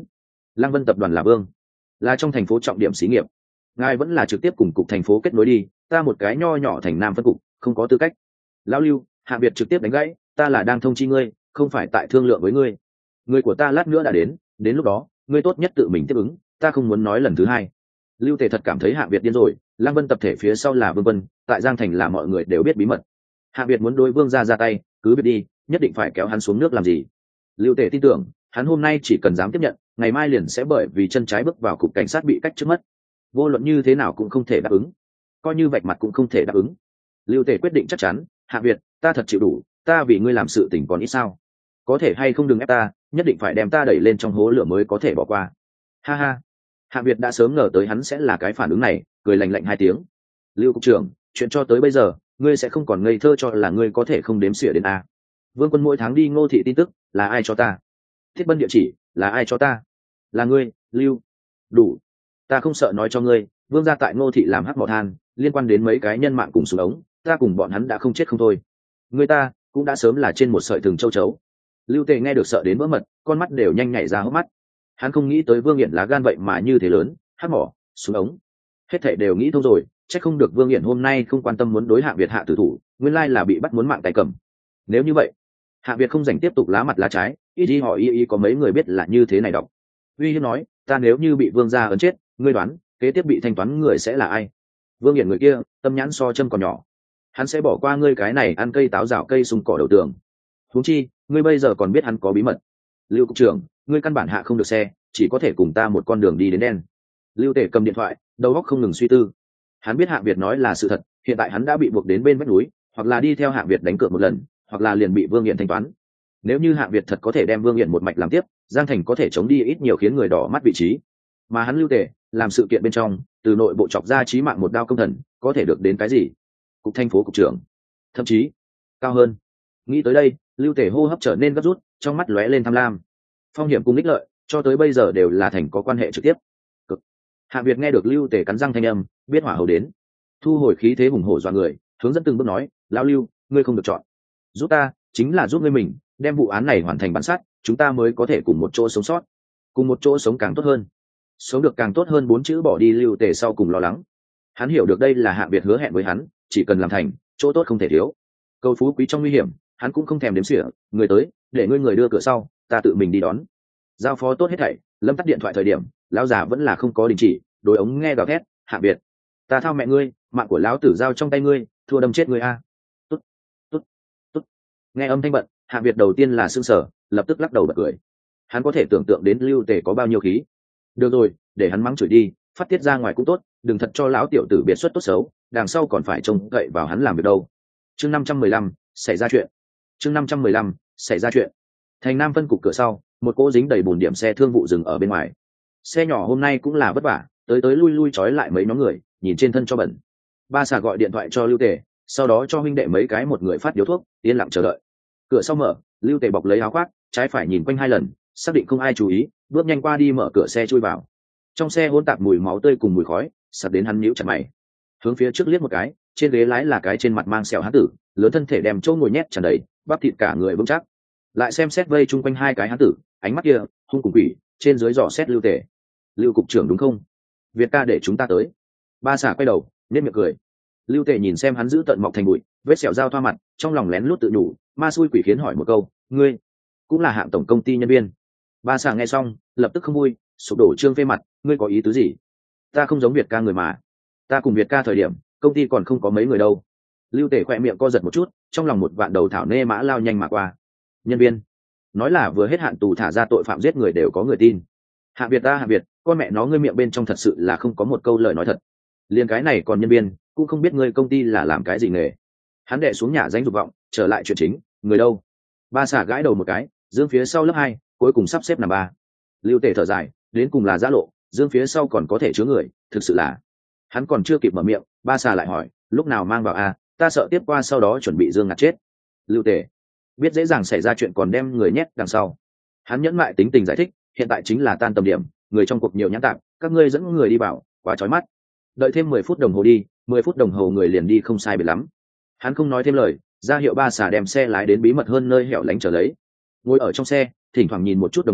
Lăng Vân tập đoàn là vương, là trong thành phố trọng điểm xí nghiệp, ngài vẫn là trực tiếp cùng cục thành phố kết nối đi, ta một cái nho nhỏ thành nam phân cục không có tư cách. Lão Lưu, Hạ Việt trực tiếp đánh gãy, ta là đang thông chi ngươi, không phải tại thương lượng với ngươi. Người của ta lát nữa đã đến, đến lúc đó ngươi tốt nhất tự mình tiếp ứng, ta không muốn nói lần thứ hai. Lưu Tề thật cảm thấy Hạ Việt điên rồi. Lăng Vân tập thể phía sau là Vương Vân, tại Giang Thành là mọi người đều biết bí mật. Hạ Việt muốn đối Vương gia ra tay, cứ việc đi, nhất định phải kéo hắn xuống nước làm gì. Lưu Tề tin tưởng hắn hôm nay chỉ cần dám tiếp nhận, ngày mai liền sẽ bởi vì chân trái bước vào cục cảnh sát bị cách trước mất. Vô luận như thế nào cũng không thể đáp ứng, coi như vạch mặt cũng không thể đáp ứng. Lưu Tề quyết định chắc chắn, Hạ Việt, ta thật chịu đủ, ta vì ngươi làm sự tình còn ít sao? Có thể hay không đừng ép ta, nhất định phải đem ta đẩy lên trong hố lửa mới có thể bỏ qua. Ha ha. Hạ Việt đã sớm ngờ tới hắn sẽ là cái phản ứng này, cười lạnh lạnh hai tiếng. Lưu cục trưởng, chuyện cho tới bây giờ, ngươi sẽ không còn ngây thơ cho là ngươi có thể không đếm xỉa đến a. Vương Quân mỗi tháng đi Ngô thị tin tức, là ai cho ta? Thiết Bân địa chỉ, là ai cho ta? Là ngươi, Lưu. Đủ. Ta không sợ nói cho ngươi, Vương gia tại Ngô thị làm hắc mỏ than, liên quan đến mấy cái nhân mạng cùng xuống ống, ta cùng bọn hắn đã không chết không thôi. Người ta cũng đã sớm là trên một sợi thừng châu chấu. Lưu Tề nghe được sợ đến vỡ mật, con mắt đều nhanh nhảy ra hốc mắt. Hắn không nghĩ tới Vương Nghiện lá gan vậy mà như thế lớn, hắc mỏ, xuống ống, hết thảy đều nghĩ thông rồi. Chắc không được Vương Nghiện hôm nay không quan tâm muốn đối Hạ Việt hạ tử thủ, nguyên lai là bị bắt muốn mạng tay cầm. Nếu như vậy, Hạ Việt không dành tiếp tục lá mặt lá trái, y đi hỏi y y có mấy người biết là như thế này đọc. Uy hiếp nói, ta nếu như bị Vương gia ấn chết, ngươi đoán, kế tiếp bị thanh toán người sẽ là ai? Vương Nghiện người kia, tâm nhãn so châm còn nhỏ, hắn sẽ bỏ qua ngươi cái này ăn cây táo rào cây sung cỏ đầu tường. Huống chi, ngươi bây giờ còn biết hắn có bí mật. Lưu cục trưởng, ngươi căn bản hạ không được xe, chỉ có thể cùng ta một con đường đi đến đen. Lưu Tể cầm điện thoại, đầu óc không ngừng suy tư. Hắn biết Hạ Việt nói là sự thật, hiện tại hắn đã bị buộc đến bên vách núi, hoặc là đi theo Hạ Việt đánh cược một lần, hoặc là liền bị Vương Nghiện thanh toán. Nếu như Hạ Việt thật có thể đem Vương Nghiện một mạch làm tiếp, Giang Thành có thể chống đi ít nhiều khiến người đỏ mắt vị trí. Mà hắn Lưu Tể làm sự kiện bên trong, từ nội bộ chọc ra chí mạng một đao công thần, có thể được đến cái gì? Cục thành phố cục trưởng, thậm chí cao hơn. Nghĩ tới đây, Lưu Tể hô hấp trở nên gấp rút, trong mắt lóe lên tham lam. Phong hiểm cùng ích lợi cho tới bây giờ đều là thành có quan hệ trực tiếp. Cực. Hạ Việt nghe được Lưu Tể cắn răng thanh âm, biết hỏa hầu đến, thu hồi khí thế hùng hổ dọa người, hướng dẫn từng bước nói, lão Lưu, ngươi không được chọn, giúp ta chính là giúp ngươi mình, đem vụ án này hoàn thành bản sát, chúng ta mới có thể cùng một chỗ sống sót, cùng một chỗ sống càng tốt hơn. Sống được càng tốt hơn bốn chữ bỏ đi Lưu Tể sau cùng lo lắng. Hắn hiểu được đây là Hạ Việt hứa hẹn với hắn, chỉ cần làm thành, chỗ tốt không thể thiếu. Cầu phú quý trong nguy hiểm, hắn cũng không thèm đếm xỉa, người tới, để ngươi người đưa cửa sau, ta tự mình đi đón. Giao phó tốt hết thảy, Lâm tắt điện thoại thời điểm, lão già vẫn là không có đình chỉ, đối ống nghe gào thét, Hạ Việt, ta thao mẹ ngươi, mạng của lão tử giao trong tay ngươi, thua đâm chết ngươi a. Tốt, tốt, tốt. Nghe âm thanh bận, Hạ Việt đầu tiên là sững sờ, lập tức lắc đầu bật cười. Hắn có thể tưởng tượng đến Lưu Tề có bao nhiêu khí. Được rồi, để hắn mắng chửi đi, phát tiết ra ngoài cũng tốt, đừng thật cho lão tiểu tử biệt xuất tốt xấu, đằng sau còn phải trông cậy vào hắn làm việc đâu. Chương năm trăm mười lăm, xảy ra chuyện. Chương năm trăm mười lăm, xảy ra chuyện. Thành Nam phân cục cửa sau, một cỗ dính đầy bùn điểm xe thương vụ dừng ở bên ngoài. Xe nhỏ hôm nay cũng là vất vả, tới tới lui lui trói lại mấy nhóm người, nhìn trên thân cho bẩn. Ba xà gọi điện thoại cho Lưu Tề, sau đó cho huynh đệ mấy cái một người phát điếu thuốc, yên lặng chờ đợi. Cửa sau mở, Lưu Tề bọc lấy áo khoác, trái phải nhìn quanh hai lần, xác định không ai chú ý, bước nhanh qua đi mở cửa xe chui vào. Trong xe hỗn tạp mùi máu tươi cùng mùi khói, sặc đến hắn nhíu chặt mày. Hướng phía trước liếc một cái, trên ghế lái là cái trên mặt mang sẹo hán tử, lớn thân thể đem chỗ ngồi nhét tràn đầy, bắp thịt cả người vững chắc. Lại xem xét vây chung quanh hai cái hán tử, ánh mắt kia hung cùng quỷ, trên dưới dò xét Lưu Tề. Lưu cục trưởng đúng không? Việt ca để chúng ta tới. Ba xà quay đầu, nét miệng cười. Lưu Tề nhìn xem hắn giữ tận mọc thành bụi, vết sẹo dao thoa mặt, trong lòng lén lút tự nhủ, ma xui quỷ khiến hỏi một câu, ngươi cũng là hạng tổng công ty nhân viên? Ba xà nghe xong, lập tức không vui, sụp đổ trương phê mặt, ngươi có ý tứ gì? Ta không giống Việt ca người mà, ta cùng Việt ca thời điểm, công ty còn không có mấy người đâu. Lưu Tề khỏe miệng co giật một chút, trong lòng một vạn đầu thảo nê mã lao nhanh mà qua. Nhân viên? Nói là vừa hết hạn tù thả ra tội phạm giết người đều có người tin. Hạ Việt ta Hạ Việt, con mẹ nó ngươi miệng bên trong thật sự là không có một câu lời nói thật. Liên cái này còn nhân viên, cũng không biết ngươi công ty là làm cái gì nghề. Hắn đệ xuống nhà danh dục vọng, trở lại chuyện chính, người đâu? Ba xả gãi đầu một cái, dương phía sau lớp hai, cuối cùng sắp xếp nằm ba. Lưu Tề thở dài, đến cùng là giã lộ, dương phía sau còn có thể chứa người, thực sự là. Hắn còn chưa kịp mở miệng, ba xà lại hỏi, lúc nào mang vào a, ta sợ tiếp qua sau đó chuẩn bị dương ngạt chết. Lưu Tề biết dễ dàng xảy ra chuyện còn đem người nhét đằng sau. Hắn nhẫn mại tính tình giải thích, hiện tại chính là tan tầm điểm, người trong cuộc nhiều nhãn tạm, các ngươi dẫn người đi bảo, quá chói mắt. Đợi thêm mười phút đồng hồ đi, mười phút đồng hồ người liền đi không sai biệt lắm. Hắn không nói thêm lời, ra hiệu ba xà đem xe lái đến bí mật hơn nơi hẻo lánh trở lấy. Ngồi ở trong xe, thỉnh thoảng nhìn một chút đồng hồ,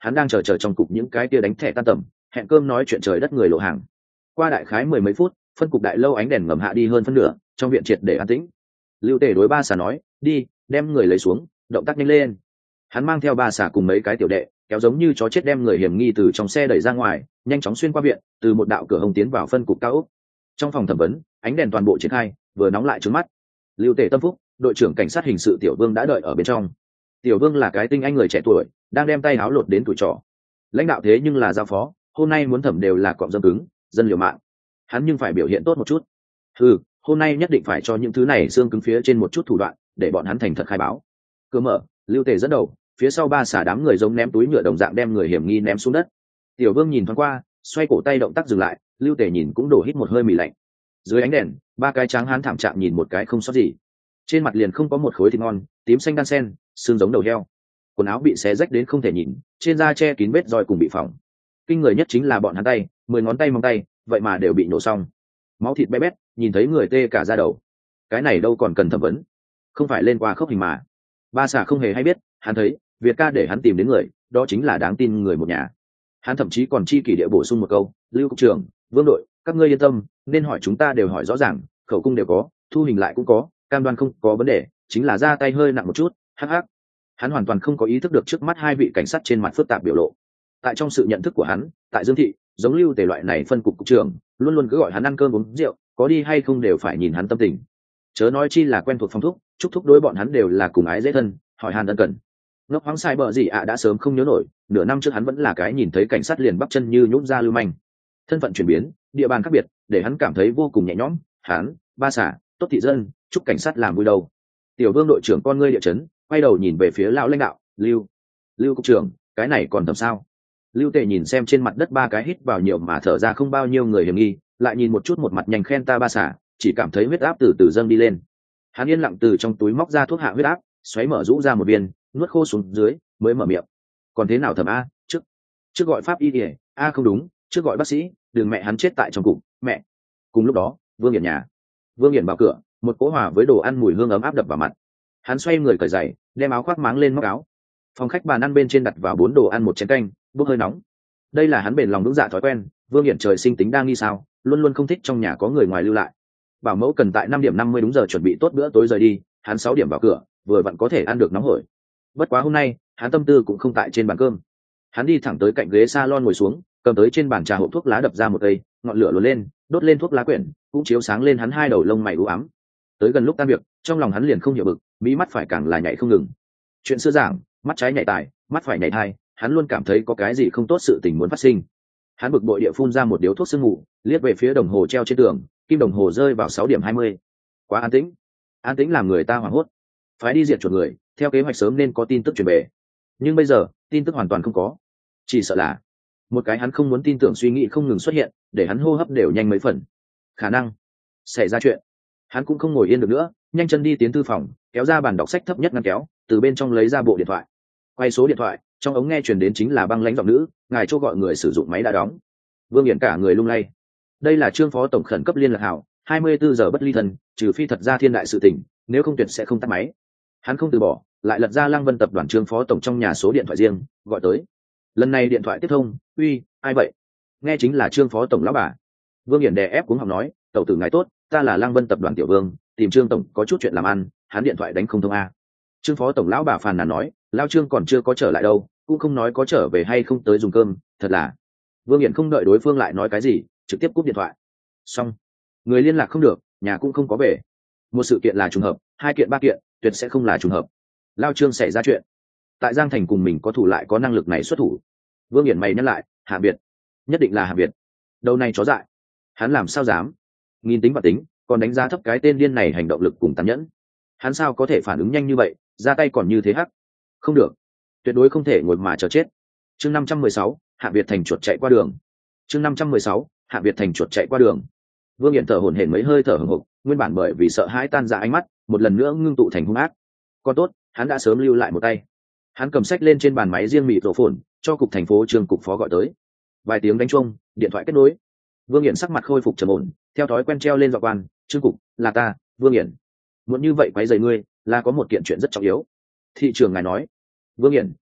hắn đang chờ chờ trong cục những cái kia đánh thẻ tan tầm hẹn cơm nói chuyện trời đất người lộ hàng. Qua đại khái mười mấy phút, phân cục đại lâu ánh đèn ngầm hạ đi hơn phân nửa, trong viện triệt để an tĩnh. Lưu Tề đối ba xà nói, đi đem người lấy xuống, động tác nhanh lên. Hắn mang theo ba xà cùng mấy cái tiểu đệ kéo giống như chó chết đem người hiểm nghi từ trong xe đẩy ra ngoài, nhanh chóng xuyên qua viện, từ một đạo cửa hông tiến vào phân cục cao ốc. Trong phòng thẩm vấn, ánh đèn toàn bộ triển khai, vừa nóng lại trướng mắt. Lưu Tề tâm phúc, đội trưởng cảnh sát hình sự Tiểu Vương đã đợi ở bên trong. Tiểu Vương là cái tinh anh người trẻ tuổi, đang đem tay háo lột đến tuổi trọ. Lãnh đạo thế nhưng là giao phó, hôm nay muốn thẩm đều là cọm dâm cứng, dân liều mạng. Hắn nhưng phải biểu hiện tốt một chút. Ừ, hôm nay nhất định phải cho những thứ này xương cứng phía trên một chút thủ đoạn, để bọn hắn thành thật khai báo. Cửa mở, Lưu Tề dẫn đầu, phía sau ba xả đám người giống ném túi nhựa đồng dạng đem người hiểm nghi ném xuống đất. Tiểu Vương nhìn thoáng qua, xoay cổ tay động tác dừng lại, Lưu Tề nhìn cũng đổ hít một hơi mì lạnh. Dưới ánh đèn, ba cái tráng hán thảm trạng nhìn một cái không sót gì. Trên mặt liền không có một khối thịt ngon, tím xanh đan sen, xương giống đầu heo. Quần áo bị xé rách đến không thể nhìn, trên da che kín vết roi cùng bị phỏng. Kinh người nhất chính là bọn hắn tay, mười ngón tay móng tay, vậy mà đều bị nổ xong. Máu thịt bé bét, nhìn thấy người tê cả da đầu. Cái này đâu còn cần thẩm vấn, không phải lên qua khốc hình mà. Ba xà không hề hay biết, hắn thấy Việt ca để hắn tìm đến người, đó chính là đáng tin người một nhà. Hắn thậm chí còn chi kỷ địa bổ sung một câu, Lưu cục trưởng, Vương đội, các ngươi yên tâm, nên hỏi chúng ta đều hỏi rõ ràng, khẩu cung đều có, thu hình lại cũng có, cam đoan không có vấn đề, chính là ra tay hơi nặng một chút. Hắc hắc. Hắn hoàn toàn không có ý thức được trước mắt hai vị cảnh sát trên mặt phức tạp biểu lộ. Tại trong sự nhận thức của hắn, tại Dương thị, giống Lưu Tề loại này phân cục cục trưởng, luôn luôn cứ gọi hắn ăn cơm uống rượu, có đi hay không đều phải nhìn hắn tâm tình. Chớ nói chi là quen thuộc phong thúc, chúc thúc đối bọn hắn đều là cùng ái dễ thân, hỏi han ân cần. Ngốc hoáng sai bờ gì ạ đã sớm không nhớ nổi, nửa năm trước hắn vẫn là cái nhìn thấy cảnh sát liền bắp chân như nhũn ra lưu manh. Thân phận chuyển biến, địa bàn khác biệt, để hắn cảm thấy vô cùng nhẹ nhõm. Hắn, ba xả, tốt thị dân, chúc cảnh sát làm vui đầu. Tiểu Vương đội trưởng con ngươi địa chấn, quay đầu nhìn về phía lão lãnh đạo, Lưu, Lưu cục trưởng, cái này còn tầm sao? Lưu Tề nhìn xem trên mặt đất ba cái hít vào nhiều mà thở ra không bao nhiêu người hiểm nghi, lại nhìn một chút một mặt nhanh khen ta ba xả, chỉ cảm thấy huyết áp từ từ dâng đi lên. Hắn yên lặng từ trong túi móc ra thuốc hạ huyết áp, xoáy mở rũ ra một viên, nuốt khô xuống dưới, mới mở miệng. Còn thế nào thẩm a? Trước, trước gọi pháp y kìa, a không đúng, trước gọi bác sĩ, đừng mẹ hắn chết tại trong cục, mẹ. Cùng lúc đó, Vương Hiển nhà. Vương Hiển vào cửa, một cỗ hòa với đồ ăn mùi hương ấm áp đập vào mặt. Hắn xoay người cởi giày, đem áo khoác máng lên móc áo. Phòng khách bàn ăn bên trên đặt vào bốn đồ ăn một chén canh, bốc hơi nóng. Đây là hắn bền lòng vững dạ thói quen. Vương Hiển trời sinh tính đa nghi sao, luôn luôn không thích trong nhà có người ngoài lưu lại. Bảo mẫu cần tại năm điểm năm mươi đúng giờ chuẩn bị tốt bữa tối rời đi, hắn sáu điểm vào cửa, vừa vặn có thể ăn được nóng hổi. Bất quá hôm nay, hắn tâm tư cũng không tại trên bàn cơm. Hắn đi thẳng tới cạnh ghế salon ngồi xuống, cầm tới trên bàn trà hộp thuốc lá đập ra một cây, ngọn lửa luồn lên, đốt lên thuốc lá quyển, cũng chiếu sáng lên hắn hai đầu lông mày u ám. Tới gần lúc tan việc, trong lòng hắn liền không hiểu bực, mí mắt phải càng là nhảy không ngừng. Chuyện xưa giảng, mắt trái nhảy tài, mắt phải nhảy thai, hắn luôn cảm thấy có cái gì không tốt sự tình muốn phát sinh. Hắn bực bội địa phun ra một điếu thuốc sương mù, liếc về phía đồng hồ treo trên tường, kim đồng hồ rơi vào sáu điểm hai mươi. Quá an tĩnh, an tĩnh làm người ta hoảng hốt. Phải đi diệt chuột người, theo kế hoạch sớm nên có tin tức truyền về, nhưng bây giờ tin tức hoàn toàn không có. Chỉ sợ là một cái hắn không muốn tin tưởng suy nghĩ không ngừng xuất hiện, để hắn hô hấp đều nhanh mấy phần. Khả năng xảy ra chuyện. Hắn cũng không ngồi yên được nữa, nhanh chân đi tiến thư phòng, kéo ra bàn đọc sách thấp nhất ngăn kéo, từ bên trong lấy ra bộ điện thoại, quay số điện thoại, trong ống nghe truyền đến chính là băng lãnh giọng nữ, ngài cho gọi người sử dụng máy đã đóng. Vương Hiển cả người lung lay. Đây là Trương phó tổng khẩn cấp liên lạc hảo, hai mươi bốn giờ bất ly thân, trừ phi thật ra thiên đại sự tình, nếu không tuyệt sẽ không tắt máy. Hắn không từ bỏ, lại lật ra Lăng Vân tập đoàn Trương phó tổng trong nhà số điện thoại riêng, gọi tới. Lần này điện thoại tiếp thông, uy, ai vậy? Nghe chính là Trương phó tổng lão bà. Vương Hiển đè ép cuống họng nói, tẩu tử ngài tốt, ta là Lăng Vân tập đoàn tiểu Vương, tìm Trương tổng có chút chuyện làm ăn, hắn điện thoại đánh không thông a. Trương phó tổng lão bà phàn nàn nói, lao Trương còn chưa có trở lại đâu, cũng không nói có trở về hay không tới dùng cơm, thật là. Vương Hiển không đợi đối phương lại nói cái gì, trực tiếp cúp điện thoại. Xong, người liên lạc không được, nhà cũng không có về. Một sự kiện là trùng hợp, hai kiện ba kiện tuyệt sẽ không là trùng hợp. Lao Trương xảy ra chuyện, tại Giang Thành cùng mình có thủ lại có năng lực này xuất thủ. Vương Hiển mày nhắc lại, Hạ Việt, nhất định là Hạ Việt. Đầu này chó dại, hắn làm sao dám nghìn tính và tính, còn đánh giá thấp cái tên điên này hành động lực cùng tàn nhẫn. Hắn sao có thể phản ứng nhanh như vậy, ra tay còn như thế hắc. Không được, tuyệt đối không thể ngồi mà chờ chết. Chương năm trăm mười sáu, Hạ Việt thành chuột chạy qua đường. Chương năm trăm mười sáu, Hạ Việt thành chuột chạy qua đường. Vương Hiển thở hổn hển mấy hơi thở hổn hộc, nguyên bản bởi vì sợ hãi tan ra ánh mắt, một lần nữa ngưng tụ thành hung ác. Còn tốt, hắn đã sớm lưu lại một tay. Hắn cầm sách lên trên bàn máy riêng mịt rổ phồn, cho cục thành phố Trương cục phó gọi tới. Vài tiếng đánh chuông, điện thoại kết nối. Vương Hiển sắc mặt khôi phục trầm ổn, theo thói quen treo lên giọng quan, "Trương cục, là ta, Vương Hiển. Muốn như vậy quấy rầy ngươi, là có một kiện chuyện rất trọng yếu." Thị trưởng ngài nói. Vương Hiển,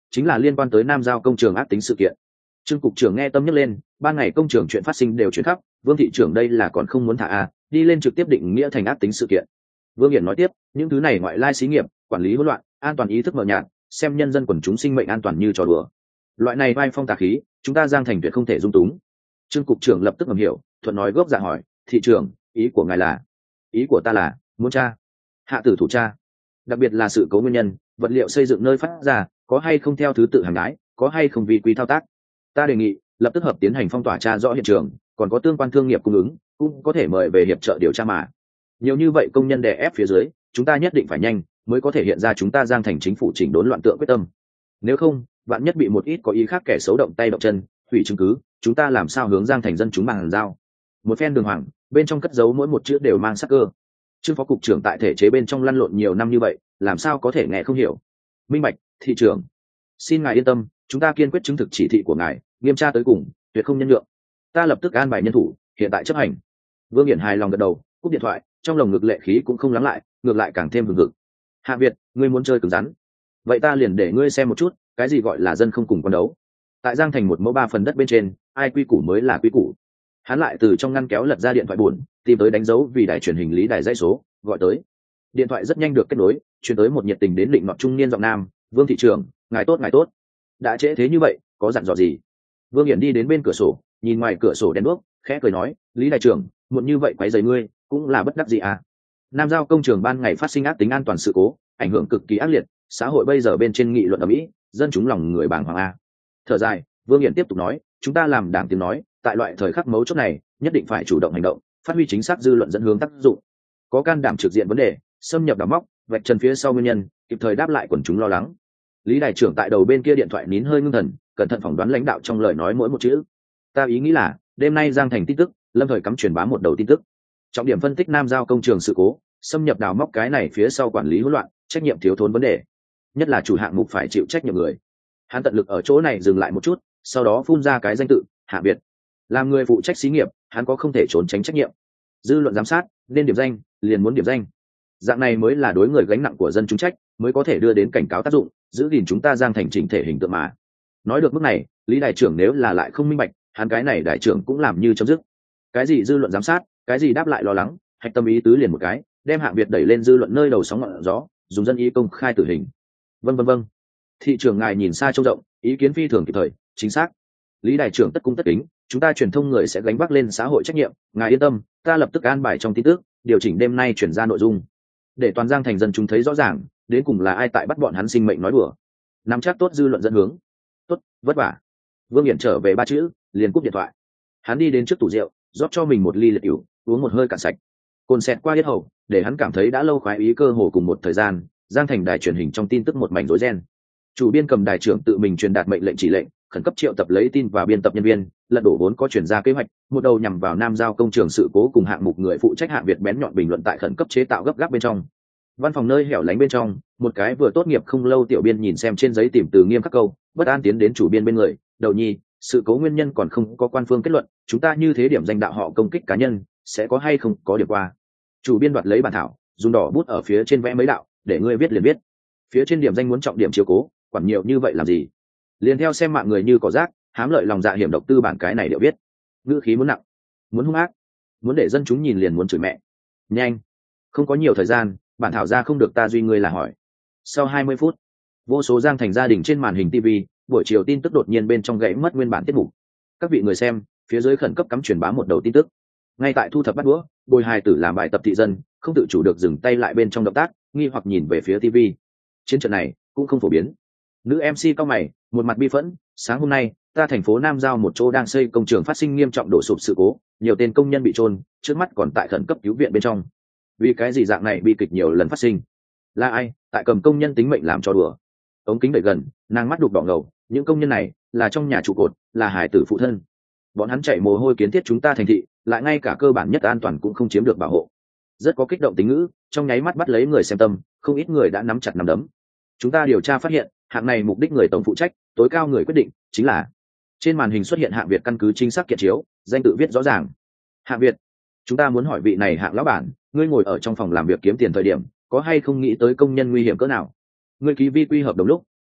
chính là liên quan tới Nam Giao công trường ác tính sự kiện. Trương cục trưởng nghe tâm nhắc lên, ban ngày công trường chuyện phát sinh đều chuyển khắp, Vương thị trưởng đây là còn không muốn thả a, đi lên trực tiếp định nghĩa thành ác tính sự kiện. Vương Hiển nói tiếp, những thứ này ngoại lai xí nghiệp, quản lý hỗn loạn, an toàn ý thức mờ nhạt, xem nhân dân quần chúng sinh mệnh an toàn như trò đùa. Loại này vai phong tà khí, chúng ta Giang Thành tuyệt không thể dung túng. Trương cục trưởng lập tức ngầm hiểu, thuận nói gốc dạ hỏi, thị trưởng, ý của ngài là? Ý của ta là muốn tra, hạ tử thủ tra, đặc biệt là sự cố nguyên nhân, vật liệu xây dựng nơi phát ra có hay không theo thứ tự hàng đái, có hay không vi quy thao tác. Ta đề nghị lập tức hợp tiến hành phong tỏa tra rõ hiện trường, còn có tương quan thương nghiệp cung ứng cũng có thể mời về hiệp trợ điều tra mà. Nhiều như vậy công nhân đè ép phía dưới, chúng ta nhất định phải nhanh mới có thể hiện ra chúng ta Giang Thành chính phủ chỉnh đốn loạn tượng quyết tâm. Nếu không, bạn nhất bị một ít có ý khác kẻ xấu động tay động chân, hủy chứng cứ, chúng ta làm sao hướng Giang Thành dân chúng bằng giao. Một phen đường hoàng, bên trong cất giấu mỗi một chữ đều mang sắc cơ. Trương phó cục trưởng tại thể chế bên trong lăn lộn nhiều năm như vậy, làm sao có thể nghe không hiểu. Minh bạch, thị trưởng, xin ngài yên tâm, chúng ta kiên quyết chứng thực chỉ thị của ngài, nghiêm tra tới cùng, tuyệt không nhân nhượng. Ta lập tức an bài nhân thủ, hiện tại chấp hành. Vương Hiển hài lòng gật đầu, cúp điện thoại, trong lồng ngực lệ khí cũng không lắng lại, ngược lại càng thêm hừng hực. Hạ Việt, ngươi muốn chơi cứng rắn, vậy ta liền để ngươi xem một chút, cái gì gọi là dân không cùng quan đấu. Tại Giang Thành một mẫu ba phần đất bên trên, ai quy củ mới là quy củ. Hắn lại từ trong ngăn kéo lật ra điện thoại buồn, tìm tới đánh dấu vì đài truyền hình lý đài dãy số, gọi tới. Điện thoại rất nhanh được kết nối, truyền tới một nhiệt tình đến định nọt trung niên giọng nam, Vương thị trưởng, ngài tốt ngài tốt. Đã trễ thế như vậy, có dặn dò gì? Vương Hiển đi đến bên cửa sổ, nhìn ngoài cửa sổ đèn đuốc, khẽ cười nói, lý đại trưởng, muộn như vậy quấy rầy ngươi, cũng là bất đắc dĩ à. Nam Giao công trường ban ngày phát sinh ác tính an toàn sự cố, ảnh hưởng cực kỳ ác liệt, xã hội bây giờ bên trên nghị luận ở Mỹ, dân chúng lòng người bàng hoàng a. Thở dài, Vương Hiển tiếp tục nói, chúng ta làm đảng tiếng nói, tại loại thời khắc mấu chốt này, nhất định phải chủ động hành động, phát huy chính xác dư luận dẫn hướng tác dụng. Có can đảm trực diện vấn đề, xâm nhập đào móc, vạch trần phía sau nguyên nhân, kịp thời đáp lại quần chúng lo lắng. Lý đại trưởng tại đầu bên kia điện thoại nín hơi ngưng thần, cẩn thận phỏng đoán lãnh đạo trong lời nói mỗi một chữ. Ta ý nghĩ là, đêm nay Giang Thành tin tức, lâm thời cắm truyền bá một đầu tin tức, trọng điểm phân tích Nam Giao công trường sự cố, xâm nhập đào móc cái này phía sau quản lý hỗn loạn, trách nhiệm thiếu thốn vấn đề, nhất là chủ hạng mục phải chịu trách nhiệm người. Hắn tận lực ở chỗ này dừng lại một chút, sau đó phun ra cái danh tự Hạ Việt. Làm người phụ trách xí nghiệp, hắn có không thể trốn tránh trách nhiệm. Dư luận giám sát, nên điểm danh, liền muốn điểm danh. Dạng này mới là đối người gánh nặng của dân chúng trách, mới có thể đưa đến cảnh cáo tác dụng, giữ gìn chúng ta Giang Thành chỉnh thể hình tượng mà. Nói được mức này, Lý đại trưởng nếu là lại không minh bạch, hắn cái này đại trưởng cũng làm như chấm dứt. Cái gì dư luận giám sát, cái gì đáp lại lo lắng, hạch tâm ý tứ liền một cái, đem Hạ Việt đẩy lên dư luận nơi đầu sóng ngọn gió, dùng dân ý công khai tử hình. Vân vân vân. Thị trưởng ngài nhìn xa trông rộng, ý kiến phi thường kịp thời, chính xác. Lý đại trưởng tất cung tất kính, chúng ta truyền thông người sẽ gánh vác lên xã hội trách nhiệm, ngài yên tâm, ta lập tức an bài trong tin tức, điều chỉnh đêm nay chuyển ra nội dung, để toàn Giang Thành dân chúng thấy rõ ràng, đến cùng là ai tại bắt bọn hắn sinh mệnh nói đùa. Nắm chắc tốt dư luận dẫn hướng. Tốt, vất vả. Vương Hiển trở về ba chữ, liền cúp điện thoại. Hắn đi đến trước tủ rượu, rót cho mình một ly liệt ỉu, uống một hơi cạn sạch. Cồn xẹt qua yết hầu, để hắn cảm thấy đã lâu khoái ý cơ hồ cùng một thời gian, Giang Thành đài truyền hình trong tin tức một mảnh rối ren. Chủ biên cầm đài trưởng tự mình truyền đạt mệnh lệnh chỉ lệnh, khẩn cấp triệu tập lấy tin và biên tập nhân viên, lật đổ vốn có chuyển ra kế hoạch, một đầu nhằm vào Nam Giao công trường sự cố cùng hạng mục người phụ trách Hạ Việt bén nhọn bình luận tại khẩn cấp chế tạo gấp gáp bên trong. Văn phòng nơi hẻo lánh bên trong, một cái vừa tốt nghiệp không lâu tiểu biên nhìn xem trên giấy tìm từ nghiêm khắc câu, bất an tiến đến chủ biên bên người, đầu nhi, sự cố nguyên nhân còn không có quan phương kết luận, chúng ta như thế điểm danh đạo họ công kích cá nhân, sẽ có hay không có điểm qua. Chủ biên đoạt lấy bản thảo, dùng đỏ bút ở phía trên vẽ mấy đạo, để ngươi viết liền viết. Phía trên điểm danh muốn trọng điểm chiếu cố, quản nhiều như vậy làm gì? Liền theo xem mạng người như cỏ rác, hám lợi lòng dạ hiểm độc tư bản cái này đều biết. Ngữ khí muốn nặng, muốn hung ác, muốn để dân chúng nhìn liền muốn chửi mẹ. Nhanh, không có nhiều thời gian, bản thảo ra không được ta duy ngươi là hỏi. Sau hai mươi phút, vô số Giang Thành gia đình trên màn hình ti vi, buổi chiều tin tức đột nhiên bên trong gãy mất nguyên bản tiết mục. Các vị người xem, phía dưới khẩn cấp cắm truyền bá một đầu tin tức. Ngay tại thu thập bắt đũa, Bồi hài tử làm bài tập thị dân, không tự chủ được dừng tay lại bên trong động tác, nghi hoặc nhìn về phía ti vi. Chiến trận này cũng không phổ biến. Nữ em xê cao mày, một mặt bi phẫn, sáng hôm nay, ta thành phố Nam Giao một chỗ đang xây công trường phát sinh nghiêm trọng đổ sụp sự cố, nhiều tên công nhân bị trôn, trước mắt còn tại khẩn cấp cứu viện bên trong. Vì cái gì dạng này bi kịch nhiều lần phát sinh? Là ai tại cầm công nhân tính mệnh làm cho đùa? Ống kính đẩy gần, nàng mắt đục đỏ ngầu, những công nhân này là trong nhà trụ cột, là hải tử phụ thân. Bọn hắn chạy mồ hôi kiến thiết chúng ta thành thị, lại ngay cả cơ bản nhất an toàn cũng không chiếm được bảo hộ. Rất có kích động tính ngữ, trong nháy mắt bắt lấy người xem tâm, không ít người đã nắm chặt nắm đấm. Chúng ta điều tra phát hiện, hạng này mục đích người tổng phụ trách, tối cao người quyết định chính là. Trên màn hình xuất hiện Hạng Việt căn cứ chính xác kiện chiếu, danh tự viết rõ ràng. Hạng Việt, chúng ta muốn hỏi vị này Hạng lão bản, ngươi ngồi ở trong phòng làm việc kiếm tiền thời điểm, có hay không nghĩ tới công nhân nguy hiểm cỡ nào? Ngươi ký vi quy hợp đồng lúc,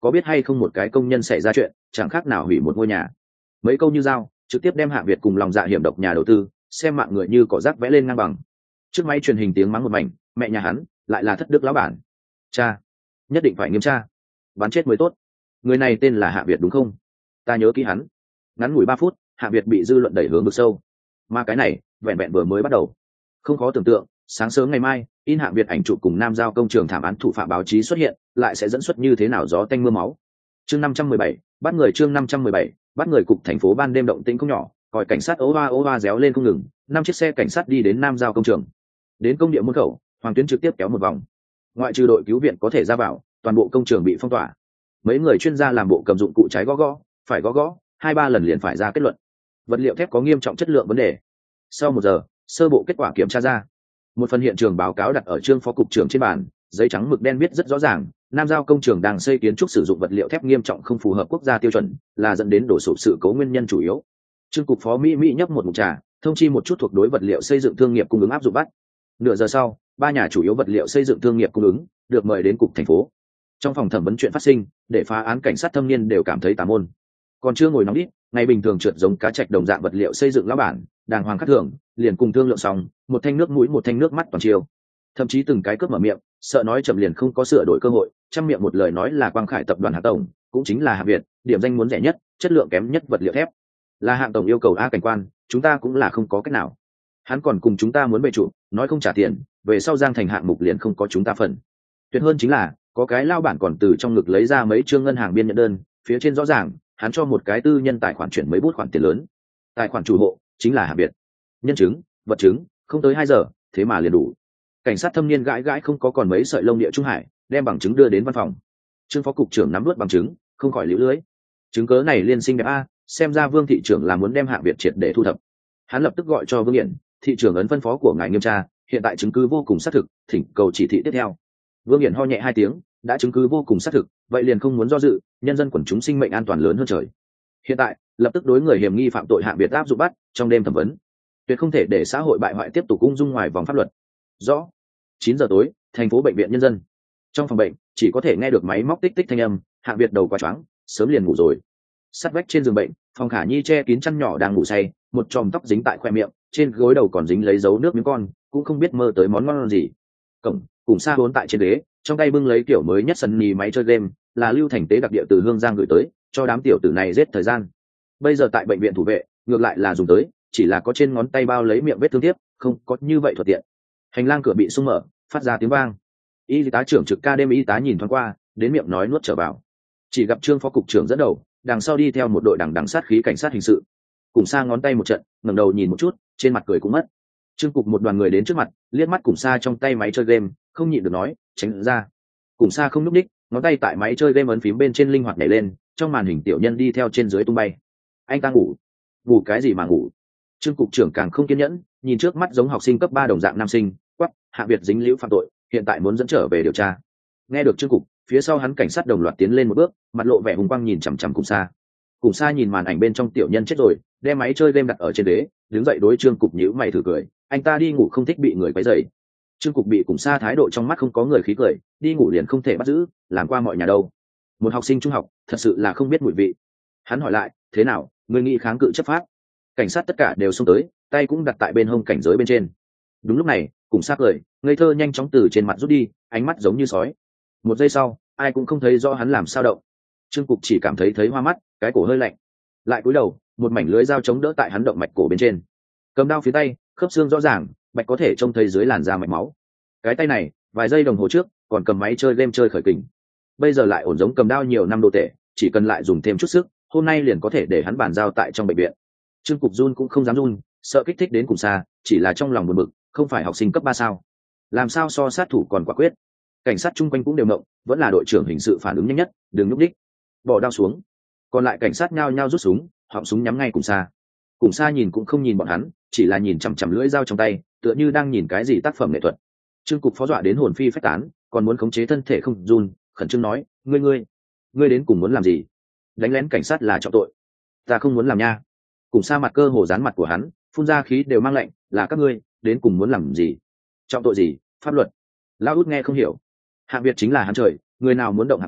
có biết hay không một cái công nhân xảy ra chuyện chẳng khác nào hủy một ngôi nhà. Mấy câu như dao trực tiếp đem Hạ Việt cùng lòng dạ hiểm độc nhà đầu tư xem mạng người như cỏ rác vẽ lên ngang bằng. Trước máy truyền hình tiếng mắng một mảnh, mẹ nhà hắn lại là thất đức lão bản. Cha, nhất định phải nghiêm tra, bắn chết mới tốt. Người này tên là Hạ Việt đúng không? Ta nhớ kỹ hắn. Ngắn ngủi ba phút, Hạ Việt bị dư luận đẩy hướng vực sâu. Mà cái này vẹn vẹn vừa mới bắt đầu. Không khó tưởng tượng, sáng sớm ngày mai in Hạ Việt ảnh chụp cùng Nam Giao công trường thảm án thủ phạm báo chí xuất hiện, lại sẽ dẫn xuất như thế nào gió tanh mưa máu. Chương năm trăm mười bảy, bắt người. Chương năm trăm mười bảy, bắt người. Cục thành phố ban đêm động tĩnh không nhỏ, còi cảnh sát ố va ố va réo lên không ngừng, năm chiếc xe cảnh sát đi đến Nam Giao công trường. Đến công địa môn khẩu, Hoàng Tuyến trực tiếp kéo một vòng. Ngoại trừ đội cứu viện có thể ra vào, toàn bộ công trường bị phong tỏa. Mấy người chuyên gia làm bộ cầm dụng cụ trái gõ gõ, phải gõ gõ, hai ba lần liền phải ra kết luận. Vật liệu thép có nghiêm trọng chất lượng vấn đề. Sau một giờ, sơ bộ kết quả kiểm tra ra. Một phần hiện trường báo cáo đặt ở Trương phó cục trưởng trên bàn, giấy trắng mực đen viết rất rõ ràng, Nam Giao công trường đang xây kiến trúc sử dụng vật liệu thép nghiêm trọng không phù hợp quốc gia tiêu chuẩn, là dẫn đến đổ sụp sự cố nguyên nhân chủ yếu. Trương cục phó Mỹ Mỹ nhấp một ngụm trà, thông chi một chút thuộc đối vật liệu xây dựng thương nghiệp cung ứng áp dụng bắt. Nửa giờ sau, ba nhà chủ yếu vật liệu xây dựng thương nghiệp cung ứng được mời đến cục thành phố. Trong phòng thẩm vấn chuyện phát sinh, để phá án cảnh sát thâm niên đều cảm thấy tà môn. Còn chưa ngồi nóng đít, ngày bình thường trượt giống cá trạch đồng dạng vật liệu xây dựng lão bản, đàng hoàng khác thường, liền cùng thương lượng xong, một thanh nước mũi một thanh nước mắt toàn chiều. Thậm chí từng cái cướp mở miệng, sợ nói chậm liền không có sửa đổi cơ hội, trăm miệng một lời nói là Quang Khải tập đoàn Hạ tổng, cũng chính là Hạ Việt, điểm danh muốn rẻ nhất, chất lượng kém nhất vật liệu thép. Là Hạ tổng yêu cầu a cảnh quan, chúng ta cũng là không có cách nào. Hắn còn cùng chúng ta muốn bề trụ, nói không trả tiền, về sau Giang Thành hạng mục liền không có chúng ta phần. Tuyệt hơn chính là, có cái lao bản còn từ trong ngực lấy ra mấy chương ngân hàng biên nhận đơn, phía trên rõ ràng, hắn cho một cái tư nhân tài khoản chuyển mấy bút khoản tiền lớn. Tài khoản chủ hộ chính là Hạ Việt. Nhân chứng, vật chứng, không tới hai giờ, thế mà liền đủ. Cảnh sát thâm niên gãi gãi không có còn mấy sợi lông địa trung hải, đem bằng chứng đưa đến văn phòng. Trương phó cục trưởng nắm vớt bằng chứng, không khỏi liễu lưới. Chứng cớ này liên sinh đẹp a, xem ra Vương thị trưởng là muốn đem Hạ Việt triệt để thu thập. Hắn lập tức gọi cho Vương Hiển, thị trưởng ấn phân phó của ngài nghiêm tra, hiện tại chứng cứ vô cùng xác thực, thỉnh cầu chỉ thị tiếp theo. Vương Hiển ho nhẹ hai tiếng, đã chứng cứ vô cùng xác thực, vậy liền không muốn do dự, nhân dân quần chúng sinh mệnh an toàn lớn hơn trời. Hiện tại, lập tức đối người hiểm nghi phạm tội Hạ Việt áp dụng bắt, trong đêm thẩm vấn. Tuyệt không thể để xã hội bại hoại tiếp tục ung dung ngoài vòng pháp luật. Rõ. Chín giờ tối, thành phố bệnh viện nhân dân. Trong phòng bệnh, chỉ có thể nghe được máy móc tích tích thanh âm, Hạ Việt đầu quá choáng, sớm liền ngủ rồi. Sát vách trên giường bệnh, Phong Khả Nhi che kín chăn nhỏ đang ngủ say, một chòm tóc dính tại khoe miệng, trên gối đầu còn dính lấy dấu nước miếng con, cũng không biết mơ tới món ngon gì. Cổng, cùng Sa vốn tại trên ghế, trong tay bưng lấy kiểu mới nhất sân nhì máy chơi game, là Lưu Thành Tế đặc địa từ Hương Giang gửi tới, cho đám tiểu tử này giết thời gian. Bây giờ tại bệnh viện thủ vệ, ngược lại là dùng tới, chỉ là có trên ngón tay bao lấy miệng vết thương tiếp, không có như vậy thuận tiện. Hành lang cửa bị xung mở, phát ra tiếng vang. Y tá trưởng trực ca đêm y tá nhìn thoáng qua, đến miệng nói nuốt trở vào. Chỉ gặp Trương phó cục trưởng dẫn đầu, đằng sau đi theo một đội đằng đằng sát khí cảnh sát hình sự. Cùng Sa ngón tay một trận, ngẩng đầu nhìn một chút, trên mặt cười cũng mất. Trương cục một đoàn người đến trước mặt, liếc mắt Cùng Sa trong tay máy chơi game, không nhịn được nói, tránh ra. Cùng Sa không núp đích, ngón tay tại máy chơi game ấn phím bên trên linh hoạt nhảy lên, trong màn hình tiểu nhân đi theo trên dưới tung bay. Anh ta ngủ, ngủ cái gì mà ngủ? Trương cục trưởng càng không kiên nhẫn, nhìn trước mắt giống học sinh cấp ba đồng dạng nam sinh, quắc, Hạ Việt dính liễu phạm tội, hiện tại muốn dẫn trở về điều tra. Nghe được Trương cục, phía sau hắn cảnh sát đồng loạt tiến lên một bước, mặt lộ vẻ hùng quang nhìn chằm chằm Cùng Sa. Cùng Sa nhìn màn ảnh bên trong tiểu nhân chết rồi, đem máy chơi game đặt ở trên đế, đứng dậy đối Trương cục nhíu mày thử cười, anh ta đi ngủ không thích bị người quấy rầy. Trương cục bị Cùng Sa thái độ trong mắt không có người khí cười, đi ngủ liền không thể bắt giữ, làm qua mọi nhà đâu. Một học sinh trung học, thật sự là không biết mùi vị. Hắn hỏi lại, thế nào, người nghĩ kháng cự chấp pháp? Cảnh sát tất cả đều xông tới, tay cũng đặt tại bên hông cảnh giới bên trên. Đúng lúc này, Cùng Sa cười, ngây thơ nhanh chóng từ trên mặt rút đi, ánh mắt giống như sói. Một giây sau, ai cũng không thấy rõ hắn làm sao động. Trương cục chỉ cảm thấy thấy hoa mắt, cái cổ hơi lạnh. Lại cúi đầu, một mảnh lưới dao chống đỡ tại hắn động mạch cổ bên trên. Cầm đao phía tay, khớp xương rõ ràng, bạch có thể trông thấy dưới làn da mạch máu. Cái tay này, vài giây đồng hồ trước, còn cầm máy chơi game chơi khởi kình. Bây giờ lại ổn giống cầm đao nhiều năm đồ tệ, chỉ cần lại dùng thêm chút sức, hôm nay liền có thể để hắn bàn giao tại trong bệnh viện. Trương cục run cũng không dám run, sợ kích thích đến Cùng Sa, chỉ là trong lòng buồn bực, không phải học sinh cấp ba sao? Làm sao so sát thủ còn quả quyết? Cảnh sát chung quanh cũng đều động, vẫn là đội trưởng hình sự phản ứng nhanh nhất, đừng nhúc đích. Bỏ đao xuống. Còn lại cảnh sát nhao nhao rút súng, họng súng nhắm ngay Cùng Sa. Cùng Sa nhìn cũng không nhìn bọn hắn, chỉ là nhìn chằm chằm lưỡi dao trong tay, tựa như đang nhìn cái gì tác phẩm nghệ thuật. Trương cục phó dọa đến hồn phi phách tán, còn muốn khống chế thân thể không run, khẩn trương nói, ngươi ngươi, ngươi đến cùng muốn làm gì? Đánh lén cảnh sát là trọng tội. Ta không muốn làm nha. Cùng Sa mặt cơ hồ dán mặt của hắn, phun ra khí đều mang lạnh, là các ngươi, đến cùng muốn làm gì? Trọng tội gì? Pháp luật. Lão út nghe không hiểu. Hạ Việt chính là hắn trời, người nào muốn động Hạ Việt,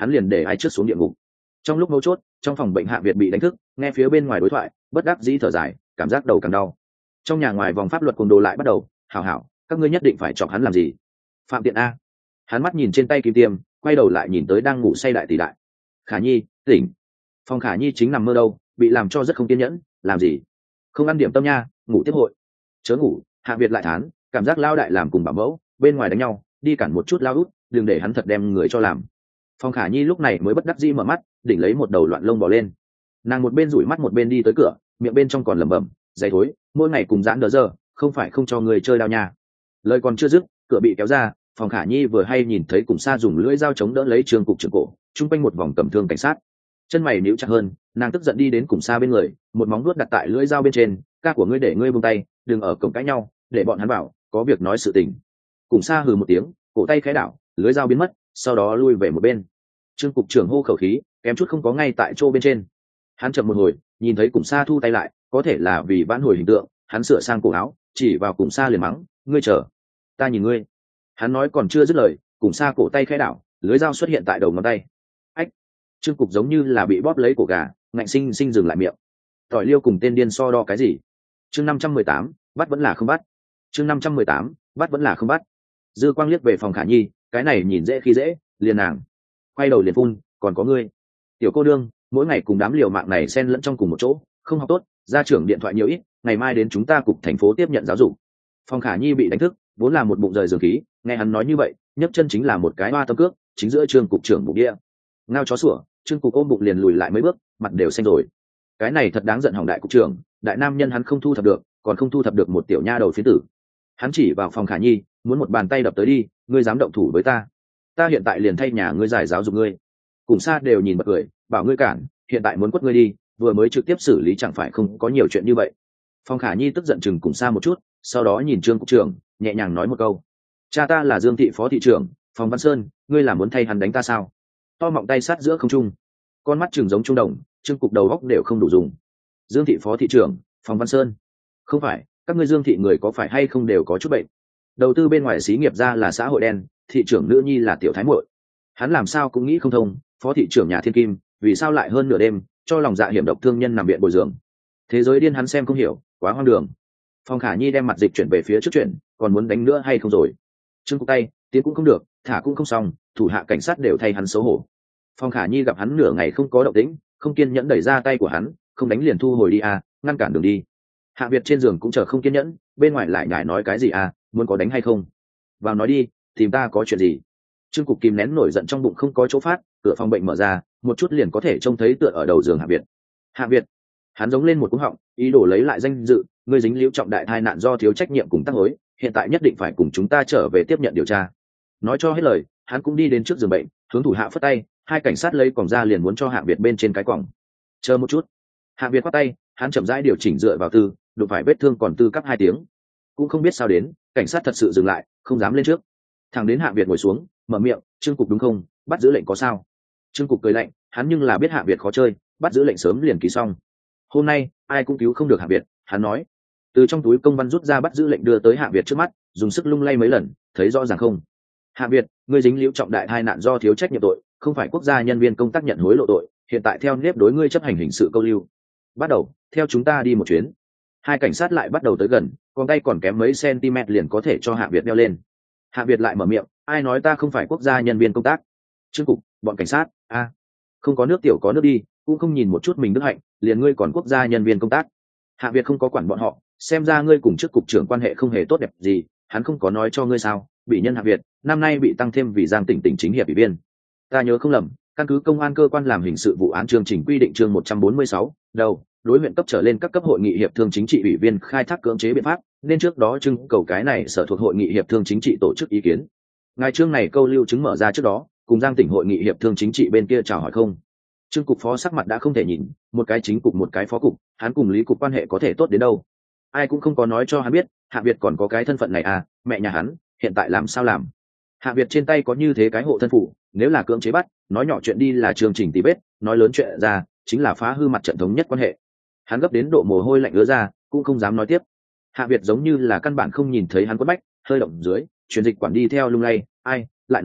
hắn liền để ai trước xuống địa ngục. Trong lúc mấu chốt, trong phòng bệnh Hạ Việt bị đánh thức, nghe phía bên ngoài đối thoại, bất đắc dĩ thở dài, cảm giác đầu càng đau. Trong nhà ngoài vòng pháp luật cùng đồ lại bắt đầu, hảo hảo, các ngươi nhất định phải chọc hắn làm gì? Phạm Tiện a. Hắn mắt nhìn trên tay kim tiêm, quay đầu lại nhìn tới đang ngủ say đại tỷ đại. Khả Nhi, tỉnh. Phòng Khả Nhi chính nằm mơ đâu, bị làm cho rất không kiên nhẫn, làm gì? Không ăn điểm tâm nha, ngủ tiếp hội. Chớ ngủ, Hạ Việt lại thán, cảm giác lao đại làm cùng bảo mẫu, bên ngoài đánh nhau, đi cản một chút lao út, đừng để hắn thật đem người cho làm. Phòng Khả Nhi lúc này mới bất đắc dĩ mở mắt, đỉnh lấy một đầu loạn lông bò lên. Nàng một bên rủi mắt một bên đi tới cửa, miệng bên trong còn lẩm bẩm, dày thối, mỗi ngày cùng giãn đỡ giờ, không phải không cho người chơi đao nha. Lời còn chưa dứt, cửa bị kéo ra, Phòng Khả Nhi vừa hay nhìn thấy Cùng Sa dùng lưỡi dao chống đỡ lấy Trương cục trưởng cổ, trung quanh một vòng cầm thương cảnh sát. Chân mày níu chặt hơn, nàng tức giận đi đến Cùng Sa bên người, một móng vuốt đặt tại lưỡi dao bên trên, ca của ngươi để ngươi buông tay, đừng ở cổng cãi nhau, để bọn hắn bảo, có việc nói sự tình. Cùng Sa hừ một tiếng, cổ tay khẽ đảo, lưỡi dao biến mất, sau đó lui về một bên. Trương cục trưởng hô khẩu khí, kém chút không có ngay tại chỗ bên trên. Hắn chậm một hồi, nhìn thấy Cùng Sa thu tay lại, có thể là vì vãn hồi hình tượng, hắn sửa sang cổ áo, chỉ vào Cùng Sa liền mắng, ngươi chờ, ta nhìn ngươi. Hắn nói còn chưa dứt lời, Cùng Sa cổ tay khẽ đảo, lưới dao xuất hiện tại đầu ngón tay. Ách! Trương cục giống như là bị bóp lấy cổ gà, ngạnh sinh sinh dừng lại miệng. Tỏi liêu cùng tên điên so đo cái gì? Chương năm trăm mười tám, bắt vẫn là không bắt. Chương năm trăm mười tám, bắt vẫn là không bắt. Dư Quang liếc về Phòng Khả Nhi, cái này nhìn dễ khi dễ, liền nàng. Quay đầu liền phun, còn có ngươi. Tiểu cô đương, mỗi ngày cùng đám liều mạng này xen lẫn trong cùng một chỗ, không học tốt, gia trưởng điện thoại nhiều ít, ngày mai đến chúng ta cục thành phố tiếp nhận giáo dục. Phòng Khả Nhi bị đánh thức, vốn là một bụng rời giường khí, nghe hắn nói như vậy, nhấc chân chính là một cái hoa tâm cước, chính giữa Trương cục trưởng bụng địa. Ngao chó sủa, Trương cục ôm bụng liền lùi lại mấy bước, mặt đều xanh rồi. Cái này thật đáng giận hỏng đại cục trưởng, đại nam nhân hắn không thu thập được, còn không thu thập được một tiểu nha đầu phiến tử. Hắn chỉ vào Phòng Khả Nhi, muốn một bàn tay đập tới đi, ngươi dám động thủ với ta, ta hiện tại liền thay nhà ngươi giải giáo dục ngươi. Cùng Sa đều nhìn bật cười, bảo ngươi cản, hiện tại muốn quất ngươi đi, vừa mới trực tiếp xử lý chẳng phải không có nhiều chuyện như vậy. Phòng Khả Nhi tức giận chừng Cùng Sa một chút, sau đó nhìn Trương cục trưởng, nhẹ nhàng nói một câu, cha ta là Dương thị phó thị trưởng, Phòng Văn Sơn, ngươi là muốn thay hắn đánh ta sao? To mọng tay sát giữa không trung, con mắt chừng giống trung đồng, Trương cục đầu góc đều không đủ dùng. Dương thị phó thị trưởng, Phòng Văn Sơn, không phải, các ngươi Dương thị người có phải hay không đều có chút bệnh? Đầu tư bên ngoài xí nghiệp ra là xã hội đen, thị trưởng nữ nhi là tiểu thái muội. Hắn làm sao cũng nghĩ không thông, phó thị trưởng nhà Thiên Kim, vì sao lại hơn nửa đêm cho lòng dạ hiểm độc thương nhân nằm viện bồi dưỡng? Thế giới điên hắn xem không hiểu, quá hoang đường. Phòng Khả Nhi đem mặt dịch chuyển về phía trước chuyện, còn muốn đánh nữa hay không rồi? Trương cục tay, tiến cũng không được, thả cũng không xong, thủ hạ cảnh sát đều thay hắn xấu hổ. Phòng Khả Nhi gặp hắn nửa ngày không có động tĩnh, không kiên nhẫn đẩy ra tay của hắn, không đánh liền thu hồi đi à, ngăn cản đường đi. Hạ Việt trên giường cũng chờ không kiên nhẫn, bên ngoài lại nhải nói cái gì à, muốn có đánh hay không? Vào nói đi, tìm ta có chuyện gì? Trương cục kìm nén nổi giận trong bụng không có chỗ phát, cửa phòng bệnh mở ra, một chút liền có thể trông thấy tựa ở đầu giường Hạ Việt. Hạ Việt, hắn giống lên một cú họng, ý đồ lấy lại danh dự, ngươi dính liễu trọng đại tai nạn do thiếu trách nhiệm cùng tác hối, hiện tại nhất định phải cùng chúng ta trở về tiếp nhận điều tra. Nói cho hết lời, hắn cũng đi đến trước giường bệnh, hướng thủ hạ phất tay, hai cảnh sát lấy còng ra liền muốn cho Hạ Việt bên trên cái còng. Chờ một chút. Hạ Việt quát tay, hắn chậm rãi điều chỉnh dựa vào tư, đụng phải vết thương còn tư cấp hai tiếng. Cũng không biết sao đến, cảnh sát thật sự dừng lại, không dám lên trước. Thằng đến Hạ Việt ngồi xuống, mở miệng, Trương cục đúng không, bắt giữ lệnh có sao? Trương cục cười lạnh, hắn nhưng là biết Hạ Việt khó chơi, bắt giữ lệnh sớm liền ký xong. Hôm nay ai cũng cứu không được Hạ Việt, hắn nói. Từ trong túi công văn rút ra bắt giữ lệnh đưa tới Hạ Việt trước mắt, dùng sức lung lay mấy lần, thấy rõ ràng không? Hạ Việt, ngươi dính liễu trọng đại tai nạn do thiếu trách nhiệm tội, không phải quốc gia nhân viên công tác nhận hối lộ tội, hiện tại theo nếp đối ngươi chấp hành hình sự câu lưu. Bắt đầu, theo chúng ta đi một chuyến. Hai cảnh sát lại bắt đầu tới gần, con tay còn kém mấy cm liền có thể cho Hạ Việt đeo lên. Hạ Việt lại mở miệng, ai nói ta không phải quốc gia nhân viên công tác? Trương cục, bọn cảnh sát, a, à, không có nước tiểu có nước đi, cũng không nhìn một chút mình đức hạnh, liền ngươi còn quốc gia nhân viên công tác. Hạ Việt không có quản bọn họ, xem ra ngươi cùng trước cục trưởng quan hệ không hề tốt đẹp gì, hắn không có nói cho ngươi sao? Bị nhân Hạ Việt năm nay bị tăng thêm vì giang tỉnh tỉnh chính hiệp ủy viên. Ta nhớ không lầm, căn cứ công an cơ quan làm hình sự vụ án chương trình quy định chương một trăm bốn mươi sáu, đầu đối huyện cấp trở lên các cấp hội nghị hiệp thương chính trị ủy viên khai thác cưỡng chế biện pháp, nên trước đó trưng cầu cái này sở thuộc hội nghị hiệp thương chính trị tổ chức ý kiến. Ngài chương này câu lưu chứng mở ra trước đó, cùng giang tỉnh hội nghị hiệp thương chính trị bên kia chào hỏi không? Trương cục phó sắc mặt đã không thể nhìn, một cái chính cục một cái phó cục, hắn cùng lý cục quan hệ có thể tốt đến đâu? Ai cũng không có nói cho hắn biết, Hạ Việt còn có cái thân phận này à, mẹ nhà hắn, hiện tại làm sao làm? Hạ Việt trên tay có như thế cái hộ thân phụ, nếu là cưỡng chế bắt, nói nhỏ chuyện đi là chương trình tí bết, nói lớn chuyện ra, chính là phá hư mặt trận thống nhất quan hệ. Hắn gấp đến độ mồ hôi lạnh ứa ra, cũng không dám nói tiếp. Hạ Việt giống như là căn bản không nhìn thấy hắn quất bách, hơi động dưới, truyền dịch quản đi theo lung lay, ai lại nói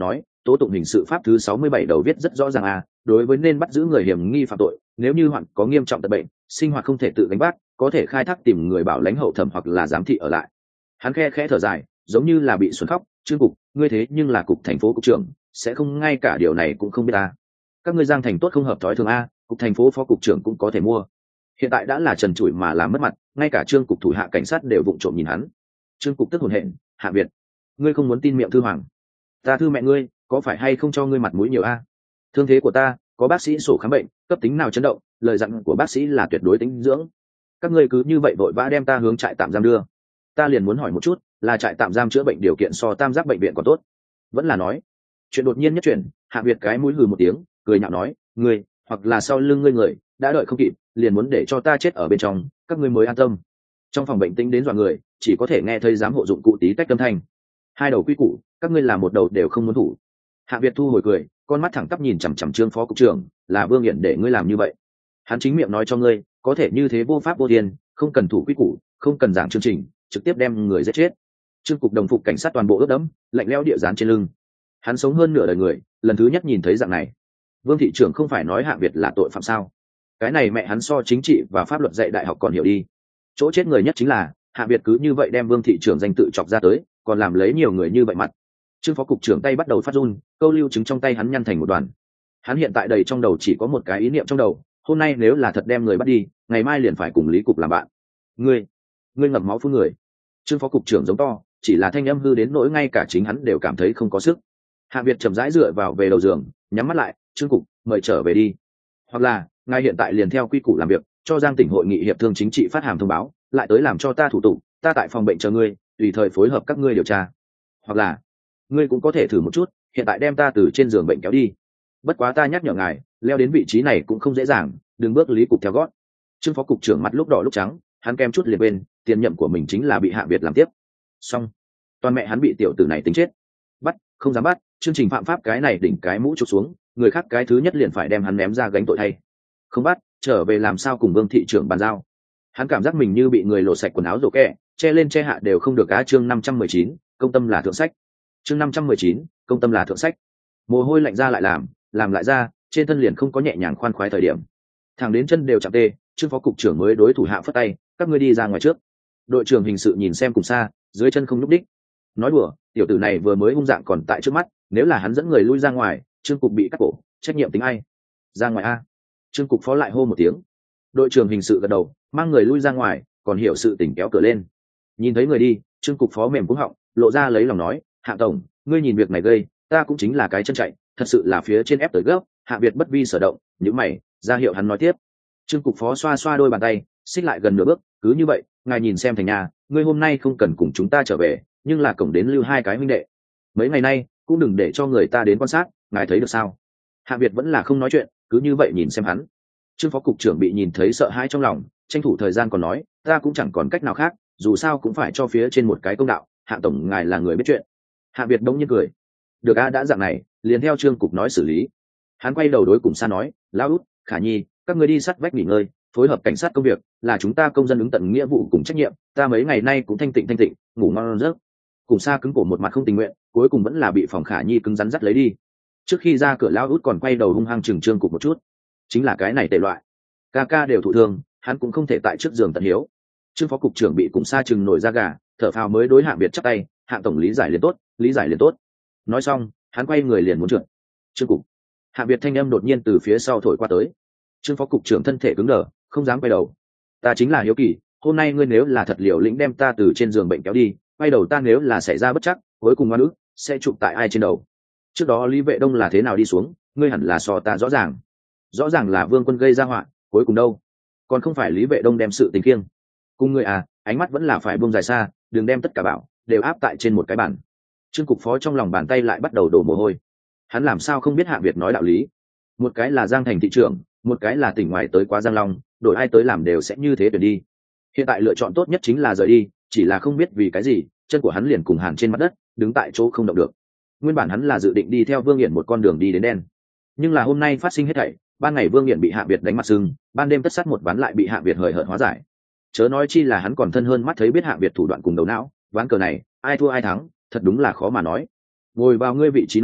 tố tụng hình sự pháp thứ sáu mươi bảy đầu viết rất rõ ràng à, đối với nên bắt giữ người hiểm nghi phạm tội, nếu như hoạn có nghiêm trọng tật bệnh, sinh hoạt không thể tự gánh vác, có thể khai thác tìm người bảo lãnh hậu thẩm hoặc là giám thị ở lại. Hắn khe khẽ thở dài, giống như là bị xuân khóc. Trương cục, ngươi thế nhưng là cục thành phố cục trưởng, sẽ không ngay cả điều này cũng không biết à? Các ngươi Giang Thành tốt không hợp thói thường a, cục thành phố phó cục trưởng cũng có thể mua. Hiện tại đã là trần trụi mà làm mất mặt, ngay cả Trương cục thủ hạ cảnh sát đều vụng trộm nhìn hắn. Trương cục tức hồn hện, Hạ Việt, ngươi không muốn tin miệng thư hoàng? Ta thư mẹ ngươi, có phải hay không cho ngươi mặt mũi nhiều a? Thương thế của ta, có bác sĩ sổ khám bệnh, cấp tính nào chấn động, lời dặn của bác sĩ là tuyệt đối tính dưỡng. Các ngươi cứ như vậy vội vã đem ta hướng trại tạm giam đưa. Ta liền muốn hỏi một chút, là trại tạm giam chữa bệnh điều kiện so tam giác bệnh viện còn tốt, vẫn là nói chuyện đột nhiên nhất chuyện? Hạ Việt cái mũi hừ một tiếng, cười nhạo nói, ngươi hoặc là sau lưng ngươi người đã đợi không kịp, liền muốn để cho ta chết ở bên trong, các ngươi mới an tâm. Trong phòng bệnh tĩnh đến dọa người, chỉ có thể nghe thấy giám hộ dụng cụ tí tách âm thanh. Hai đầu quy củ, các ngươi làm một đầu đều không muốn thủ. Hạ Việt thu hồi cười, con mắt thẳng tắp nhìn chằm chằm Trương phó cục trưởng, là Vương Nghiện để ngươi làm như vậy. Hắn chính miệng nói cho ngươi, có thể như thế vô pháp vô thiên, không cần thủ quy củ, không cần giảng chương trình, trực tiếp đem người giết chết. Trương cục đồng phục cảnh sát toàn bộ ướt đẫm, lạnh lẽo địa dán trên lưng. Hắn sống hơn nửa đời người, lần thứ nhất nhìn thấy dạng này. Vương thị trưởng không phải nói Hạ Việt là tội phạm sao? Cái này mẹ hắn so chính trị và pháp luật dạy đại học còn hiểu đi. Chỗ chết người nhất chính là Hạ Việt cứ như vậy đem Vương thị trưởng danh tự chọc ra tới, còn làm lấy nhiều người như vậy mặt. Trương phó cục trưởng tay bắt đầu phát run, câu lưu chứng trong tay hắn nhăn thành một đoàn. Hắn hiện tại đầy trong đầu chỉ có một cái ý niệm trong đầu, hôm nay nếu là thật đem người bắt đi, ngày mai liền phải cùng Lý cục làm bạn. Ngươi, ngươi ngậm máu phun người. Trương phó cục trưởng giống to, chỉ là thanh âm hư đến nỗi ngay cả chính hắn đều cảm thấy không có sức. Hạ Việt chậm rãi dựa vào về đầu giường, nhắm mắt lại, Trương cục, mời trở về đi. Hoặc là, ngài hiện tại liền theo quy củ làm việc, cho Giang tỉnh hội nghị hiệp thương chính trị phát hàm thông báo, lại tới làm cho ta thủ tục, ta tại phòng bệnh chờ ngươi, tùy thời phối hợp các ngươi điều tra. Hoặc là, ngươi cũng có thể thử một chút, hiện tại đem ta từ trên giường bệnh kéo đi. Bất quá ta nhắc nhở ngài, leo đến vị trí này cũng không dễ dàng, đừng bước Lý cục theo gót. Trương phó cục trưởng mặt lúc đỏ lúc trắng, hắn kem chút liền bên, tiền nhậm của mình chính là bị Hạ Việt làm tiếp. Xong, toàn mẹ hắn bị tiểu tử này tính chết. Bắt, không dám bắt, chương trình phạm pháp cái này đỉnh cái mũ chụp xuống, người khác cái thứ nhất liền phải đem hắn ném ra gánh tội thay. Không bắt, trở về làm sao cùng Vương thị trưởng bàn giao. Hắn cảm giác mình như bị người lột sạch quần áo rổ kẹ, che lên che hạ đều không được. Á chương năm trăm mười chín, công tâm là thượng sách. Chương năm trăm mười chín, công tâm là thượng sách. Mồ hôi lạnh ra lại làm, làm lại ra, trên thân liền không có nhẹ nhàng khoan khoái thời điểm. Thẳng đến chân đều chạm tê, Trương phó cục trưởng mới đối thủ hạ phất tay, các ngươi đi ra ngoài trước. Đội trưởng hình sự nhìn xem cùng xa, dưới chân không nhúc đích. Nói đùa, tiểu tử này vừa mới hung dạng còn tại trước mắt, nếu là hắn dẫn người lui ra ngoài, Trương cục bị cắt cổ, trách nhiệm tính ai? Ra ngoài a. Trương cục phó lại hô một tiếng. Đội trưởng hình sự gật đầu, mang người lui ra ngoài, còn hiểu sự tỉnh kéo cửa lên. Nhìn thấy người đi, Trương cục phó mềm cuống họng, lộ ra lấy lòng nói, Hạ tổng, ngươi nhìn việc này gây, ta cũng chính là cái chân chạy, thật sự là phía trên ép tới gốc. Hạ Việt bất vi sở động, những mày, ra hiệu hắn nói tiếp. Trương cục phó xoa xoa đôi bàn tay, xích lại gần nửa bước, cứ như vậy, ngài nhìn xem thành nhà, ngươi hôm nay không cần cùng chúng ta trở về, nhưng là cổng đến lưu hai cái huynh đệ. Mấy ngày nay, cũng đừng để cho người ta đến quan sát, ngài thấy được sao? Hạ Việt vẫn là không nói chuyện, cứ như vậy nhìn xem hắn. Trương phó cục trưởng bị nhìn thấy sợ hãi trong lòng, tranh thủ thời gian còn nói, ta cũng chẳng còn cách nào khác, dù sao cũng phải cho phía trên một cái công đạo, Hạ tổng ngài là người biết chuyện. Hạ Việt đống nhiên cười. Được a, đã dạng này, liền theo Trương cục nói xử lý. Hắn quay đầu đối cùng xa nói, lão út, Khả Nhi, các người đi sát vách nghỉ ngơi, phối hợp cảnh sát công việc, là chúng ta công dân ứng tận nghĩa vụ cùng trách nhiệm, ta mấy ngày nay cũng thanh tịnh thanh tịnh, ngủ ngon giấc. Cùng xa cứng cổ một mặt không tình nguyện, cuối cùng vẫn là bị phòng Khả Nhi cứng rắn dắt lấy đi. Trước khi ra cửa lão út còn quay đầu hung hăng chừng Trương cục một chút. Chính là cái này tệ loại, ca ca đều thụ thương, hắn cũng không thể tại trước giường tận hiếu. Trương phó cục trưởng bị cùng xa chừng nổi da gà, thở phào mới đối Hạ Việt chắp tay, Hạ tổng lý giải liền tốt, lý giải liền tốt. Nói xong, hắn quay người liền muốn trượt. Trương cục. Hạ Việt thanh âm đột nhiên từ phía sau thổi qua tới. Trương phó cục trưởng thân thể cứng đờ, không dám quay đầu. Ta chính là hiếu kỳ, hôm nay ngươi nếu là thật liều lĩnh đem ta từ trên giường bệnh kéo đi, quay đầu ta nếu là xảy ra bất chắc, cuối cùng oan ức sẽ chụp tại ai trên đầu. Trước đó Lý Vệ Đông là thế nào đi xuống, ngươi hẳn là so ta rõ ràng. Rõ ràng là Vương Quân gây ra họa, cuối cùng đâu? Còn không phải Lý Vệ Đông đem sự tình kiêng. Cùng ngươi à, ánh mắt vẫn là phải buông dài xa, đừng đem tất cả bảo đều áp tại trên một cái bàn. Trương cục phó trong lòng bàn tay lại bắt đầu đổ mồ hôi. Hắn làm sao không biết Hạ Việt nói đạo lý? Một cái là Giang Thành thị trưởng, một cái là tỉnh ngoài tới quá Giang Long, đổi ai tới làm đều sẽ như thế tuyển đi. Hiện tại lựa chọn tốt nhất chính là rời đi, chỉ là không biết vì cái gì, chân của hắn liền cùng hàn trên mặt đất, đứng tại chỗ không động được. Nguyên bản hắn là dự định đi theo Vương Nghiện một con đường đi đến đen, nhưng là hôm nay phát sinh hết thảy, ban ngày Vương Nghiện bị Hạ Việt đánh mặt sưng, ban đêm tất sát một ván lại bị Hạ Việt hời hợt hóa giải. Chớ nói chi là hắn còn thân hơn mắt thấy biết Hạ Việt thủ đoạn cùng đầu não, ván cờ này, ai thua ai thắng, thật đúng là khó mà nói. Ngồi vào ngươi vị trí này,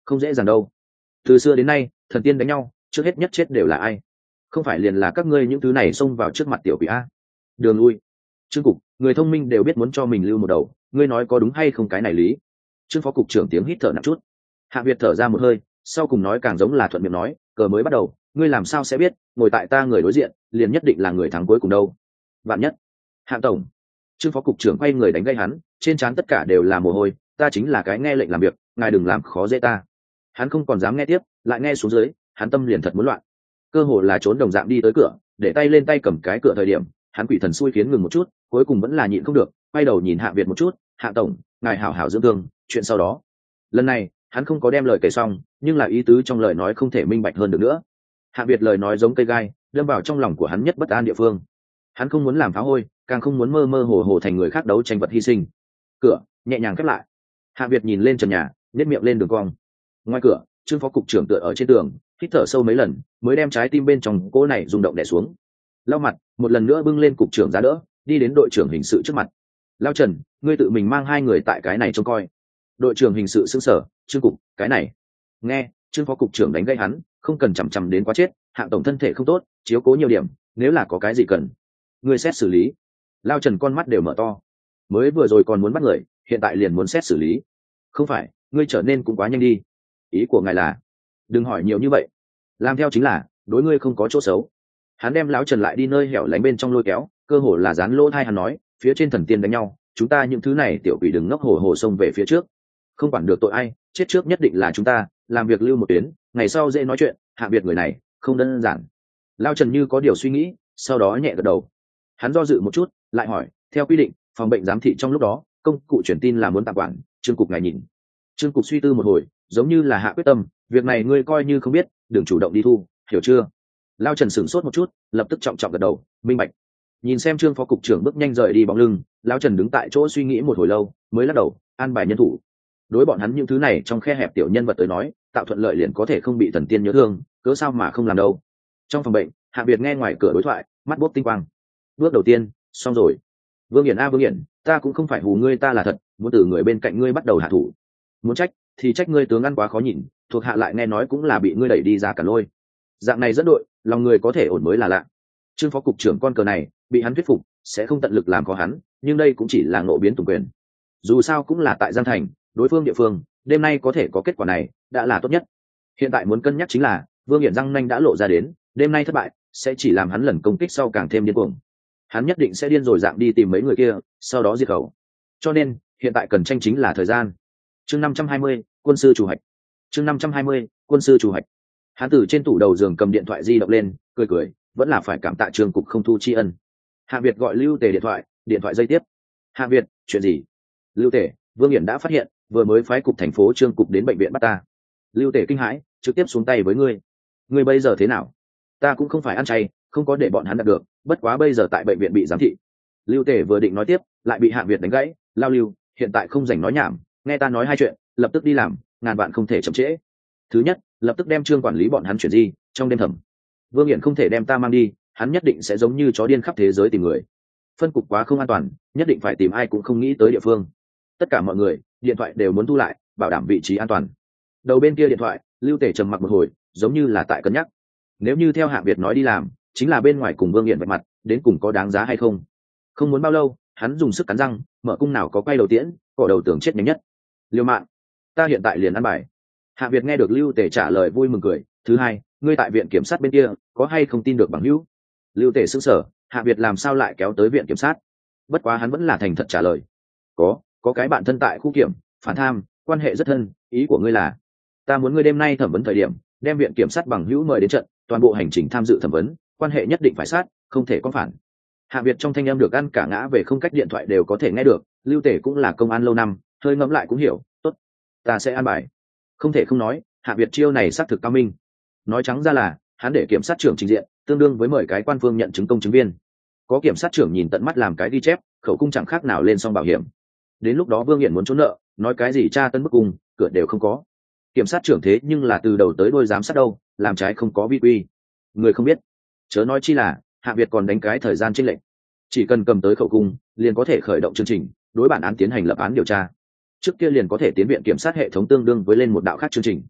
Không dễ dàng đâu. Từ xưa đến nay thần tiên đánh nhau trước hết nhất chết đều là ai? Không phải liền là các ngươi những thứ này xông vào trước mặt tiểu quỷ a. Đường lui. Trương cục, người thông minh đều biết muốn cho mình lưu một đầu, ngươi nói có đúng hay không cái này lý? Trương phó cục trưởng tiếng hít thở nặng chút. Hạ Việt thở ra một hơi, sau cùng nói càng giống là thuận miệng nói, cờ mới bắt đầu, ngươi làm sao sẽ biết, ngồi tại ta người đối diện, liền nhất định là người thắng cuối cùng đâu. Vạn nhất. Hạ tổng. Trương phó cục trưởng quay người đánh gây hắn, trên trán tất cả đều là mồ hôi, ta chính là cái nghe lệnh làm việc, ngài đừng làm khó dễ ta. Hắn không còn dám nghe tiếp, lại nghe xuống dưới, hắn tâm liền thật muốn loạn. Cơ hồ là trốn đồng dạng đi tới cửa, để tay lên tay cầm cái cửa thời điểm, hắn quỷ thần xui khiến ngừng một chút, cuối cùng vẫn là nhịn không được, quay đầu nhìn Hạ Việt một chút, Hạ tổng, ngài hảo hảo dưỡng thương, chuyện sau đó. Lần này, hắn không có đem lời kể xong, nhưng là ý tứ trong lời nói không thể minh bạch hơn được nữa. Hạ Việt lời nói giống cây gai, đâm vào trong lòng của hắn nhất bất an địa phương. Hắn không muốn làm phá hôi, càng không muốn mơ mơ hồ hồ thành người khác đấu tranh vật hy sinh. Cửa nhẹ nhàng khép lại. Hạ Việt nhìn lên trần nhà, nhếch miệng lên đường cong. Ngoài cửa, Trương phó cục trưởng tựa ở trên tường, hít thở sâu mấy lần, mới đem trái tim bên trong cô này rung động đè xuống. Lau mặt, một lần nữa bưng lên cục trưởng giá đỡ, đi đến đội trưởng hình sự trước mặt. Lao Trần, ngươi tự mình mang hai người tại cái này trông coi. Đội trưởng hình sự sững sờ, Trương cục, cái này. Nghe, Trương phó cục trưởng đánh gây hắn, không cần chằm chằm đến quá chết, Hạng tổng thân thể không tốt, chiếu cố nhiều điểm, nếu là có cái gì cần, ngươi xét xử lý. Lao Trần con mắt đều mở to. Mới vừa rồi còn muốn bắt người, hiện tại liền muốn xét xử lý. Không phải, ngươi trở nên cũng quá nhanh đi. Ý của ngài là, đừng hỏi nhiều như vậy, làm theo chính là, đối ngươi không có chỗ xấu. Hắn đem lão Trần lại đi nơi hẻo lánh bên trong lôi kéo, cơ hồ là dán lỗ thai hắn nói, phía trên thần tiên đánh nhau, chúng ta những thứ này tiểu quỷ đừng ngốc hồ hồ xông về phía trước, không quản được tội ai, chết trước nhất định là chúng ta, làm việc lưu một tuyến, ngày sau dễ nói chuyện. Hạ Việt người này không đơn giản. Lao Trần như có điều suy nghĩ, sau đó nhẹ gật đầu. Hắn do dự một chút, lại hỏi, theo quy định phòng bệnh giám thị trong lúc đó công cụ truyền tin là muốn tạm quản, Trương cục ngài nhìn. Trương cục suy tư một hồi, giống như là hạ quyết tâm, việc này ngươi coi như không biết, đừng chủ động đi thu, hiểu chưa? Lao Trần sửng sốt một chút, lập tức trọng trọng gật đầu, minh bạch. Nhìn xem Trương phó cục trưởng bước nhanh rời đi bóng lưng, Lao Trần đứng tại chỗ suy nghĩ một hồi lâu, mới lắc đầu, an bài nhân thủ. Đối bọn hắn những thứ này trong khe hẹp tiểu nhân vật tới nói, tạo thuận lợi liền có thể không bị thần tiên nhớ thương, cớ sao mà không làm đâu. Trong phòng bệnh, Hạ Việt nghe ngoài cửa đối thoại, mắt bốc tinh quang. Bước đầu tiên, xong rồi. Vương Hiển a Vương Hiển, ta cũng không phải hù ngươi, ta là thật muốn từ người bên cạnh ngươi bắt đầu hạ thủ. Muốn trách thì trách ngươi tướng ăn quá khó nhìn, thuộc hạ lại nghe nói cũng là bị ngươi đẩy đi ra cả lôi. Dạng này dẫn đội, lòng người có thể ổn mới là lạ. Trương phó cục trưởng con cờ này, bị hắn thuyết phục, sẽ không tận lực làm khó hắn, nhưng đây cũng chỉ là ngộ biến tùng quyền. Dù sao cũng là tại Giang Thành, đối phương địa phương, đêm nay có thể có kết quả này, đã là tốt nhất. Hiện tại muốn cân nhắc chính là, Vương Hiển răng nanh đã lộ ra đến, đêm nay thất bại, sẽ chỉ làm hắn lần công kích sau càng thêm điên cuồng. Hắn nhất định sẽ điên rồi dạng đi tìm mấy người kia, sau đó diệt khẩu. Cho nên, hiện tại cần tranh chính là thời gian. Chương năm trăm hai mươi, quân sư chủ hạch. Chương năm trăm hai mươi, quân sư chủ hạch. Hắn từ trên tủ đầu giường cầm điện thoại di động lên, cười cười, vẫn là phải cảm tạ Trương cục không thu tri ân. Hạ Việt gọi Lưu Tề điện thoại, điện thoại dây tiếp. Hạ Việt, chuyện gì? Lưu Tề, Vương Hiển đã phát hiện, vừa mới phái cục thành phố Trương cục đến bệnh viện bắt ta. Lưu Tề kinh hãi, trực tiếp xuống tay với ngươi. Ngươi bây giờ thế nào? Ta cũng không phải ăn chay, không có để bọn hắn đạt được, bất quá bây giờ tại bệnh viện bị giám thị. Lưu Tề vừa định nói tiếp, lại bị Hạ Việt đánh gãy. Lao Lưu, hiện tại không rảnh nói nhảm, nghe ta nói hai chuyện, lập tức đi làm, ngàn vạn không thể chậm trễ. Thứ nhất, lập tức đem Trương quản lý bọn hắn chuyển di, trong đêm thẩm. Vương Hiển không thể đem ta mang đi, hắn nhất định sẽ giống như chó điên khắp thế giới tìm người. Phân cục quá không an toàn, nhất định phải tìm ai cũng không nghĩ tới địa phương. Tất cả mọi người, điện thoại đều muốn thu lại, bảo đảm vị trí an toàn. Đầu bên kia điện thoại, Lưu Tề trầm mặc một hồi, giống như là tại cân nhắc. Nếu như theo Hạ Việt nói đi làm, chính là bên ngoài cùng Vương Hiển vạch mặt, đến cùng có đáng giá hay không? Không muốn bao lâu, hắn dùng sức cắn răng, mở cung nào có quay đầu tiễn, cỏ đầu tưởng chết nhanh nhất. Liêu mạng, ta hiện tại liền ăn bài. Hạ Việt nghe được Lưu Tề trả lời vui mừng cười. Thứ hai, ngươi tại viện kiểm sát bên kia, có hay không tin được bằng hữu? Lưu Tề sững sờ, Hạ Việt làm sao lại kéo tới viện kiểm sát? Bất quá hắn vẫn là thành thật trả lời. Có, có cái bạn thân tại khu kiểm, phản tham, quan hệ rất thân. Ý của ngươi là, ta muốn ngươi đêm nay thẩm vấn thời điểm, đem viện kiểm sát bằng hữu mời đến trận, toàn bộ hành trình tham dự thẩm vấn, quan hệ nhất định phải sát, không thể có phản. Hạ Việt trong thanh em được ăn cả ngã về không cách điện thoại đều có thể nghe được. Lưu Tề cũng là công an lâu năm, hơi ngẫm lại cũng hiểu. Tốt, ta sẽ an bài. Không thể không nói, Hạ Việt chiêu này xác thực cao minh. Nói trắng ra là, hắn để kiểm sát trưởng trình diện, tương đương với mời cái quan phương nhận chứng công chứng viên. Có kiểm sát trưởng nhìn tận mắt làm cái ghi chép, khẩu cung chẳng khác nào lên xong bảo hiểm. Đến lúc đó Vương Hiển muốn trốn nợ, nói cái gì tra tấn bức cung, cửa đều không có. Kiểm sát trưởng thế nhưng là từ đầu tới đuôi giám sát đâu, làm trái không có vi quy. Người không biết, chớ nói chi là Hạ Việt còn đánh cái thời gian chênh lệch. Chỉ cần cầm tới khẩu cung, liền có thể khởi động chương trình, đối bản án tiến hành lập án điều tra. Trước kia liền có thể tiến viện kiểm sát hệ thống tương đương với lên một đạo khác chương trình.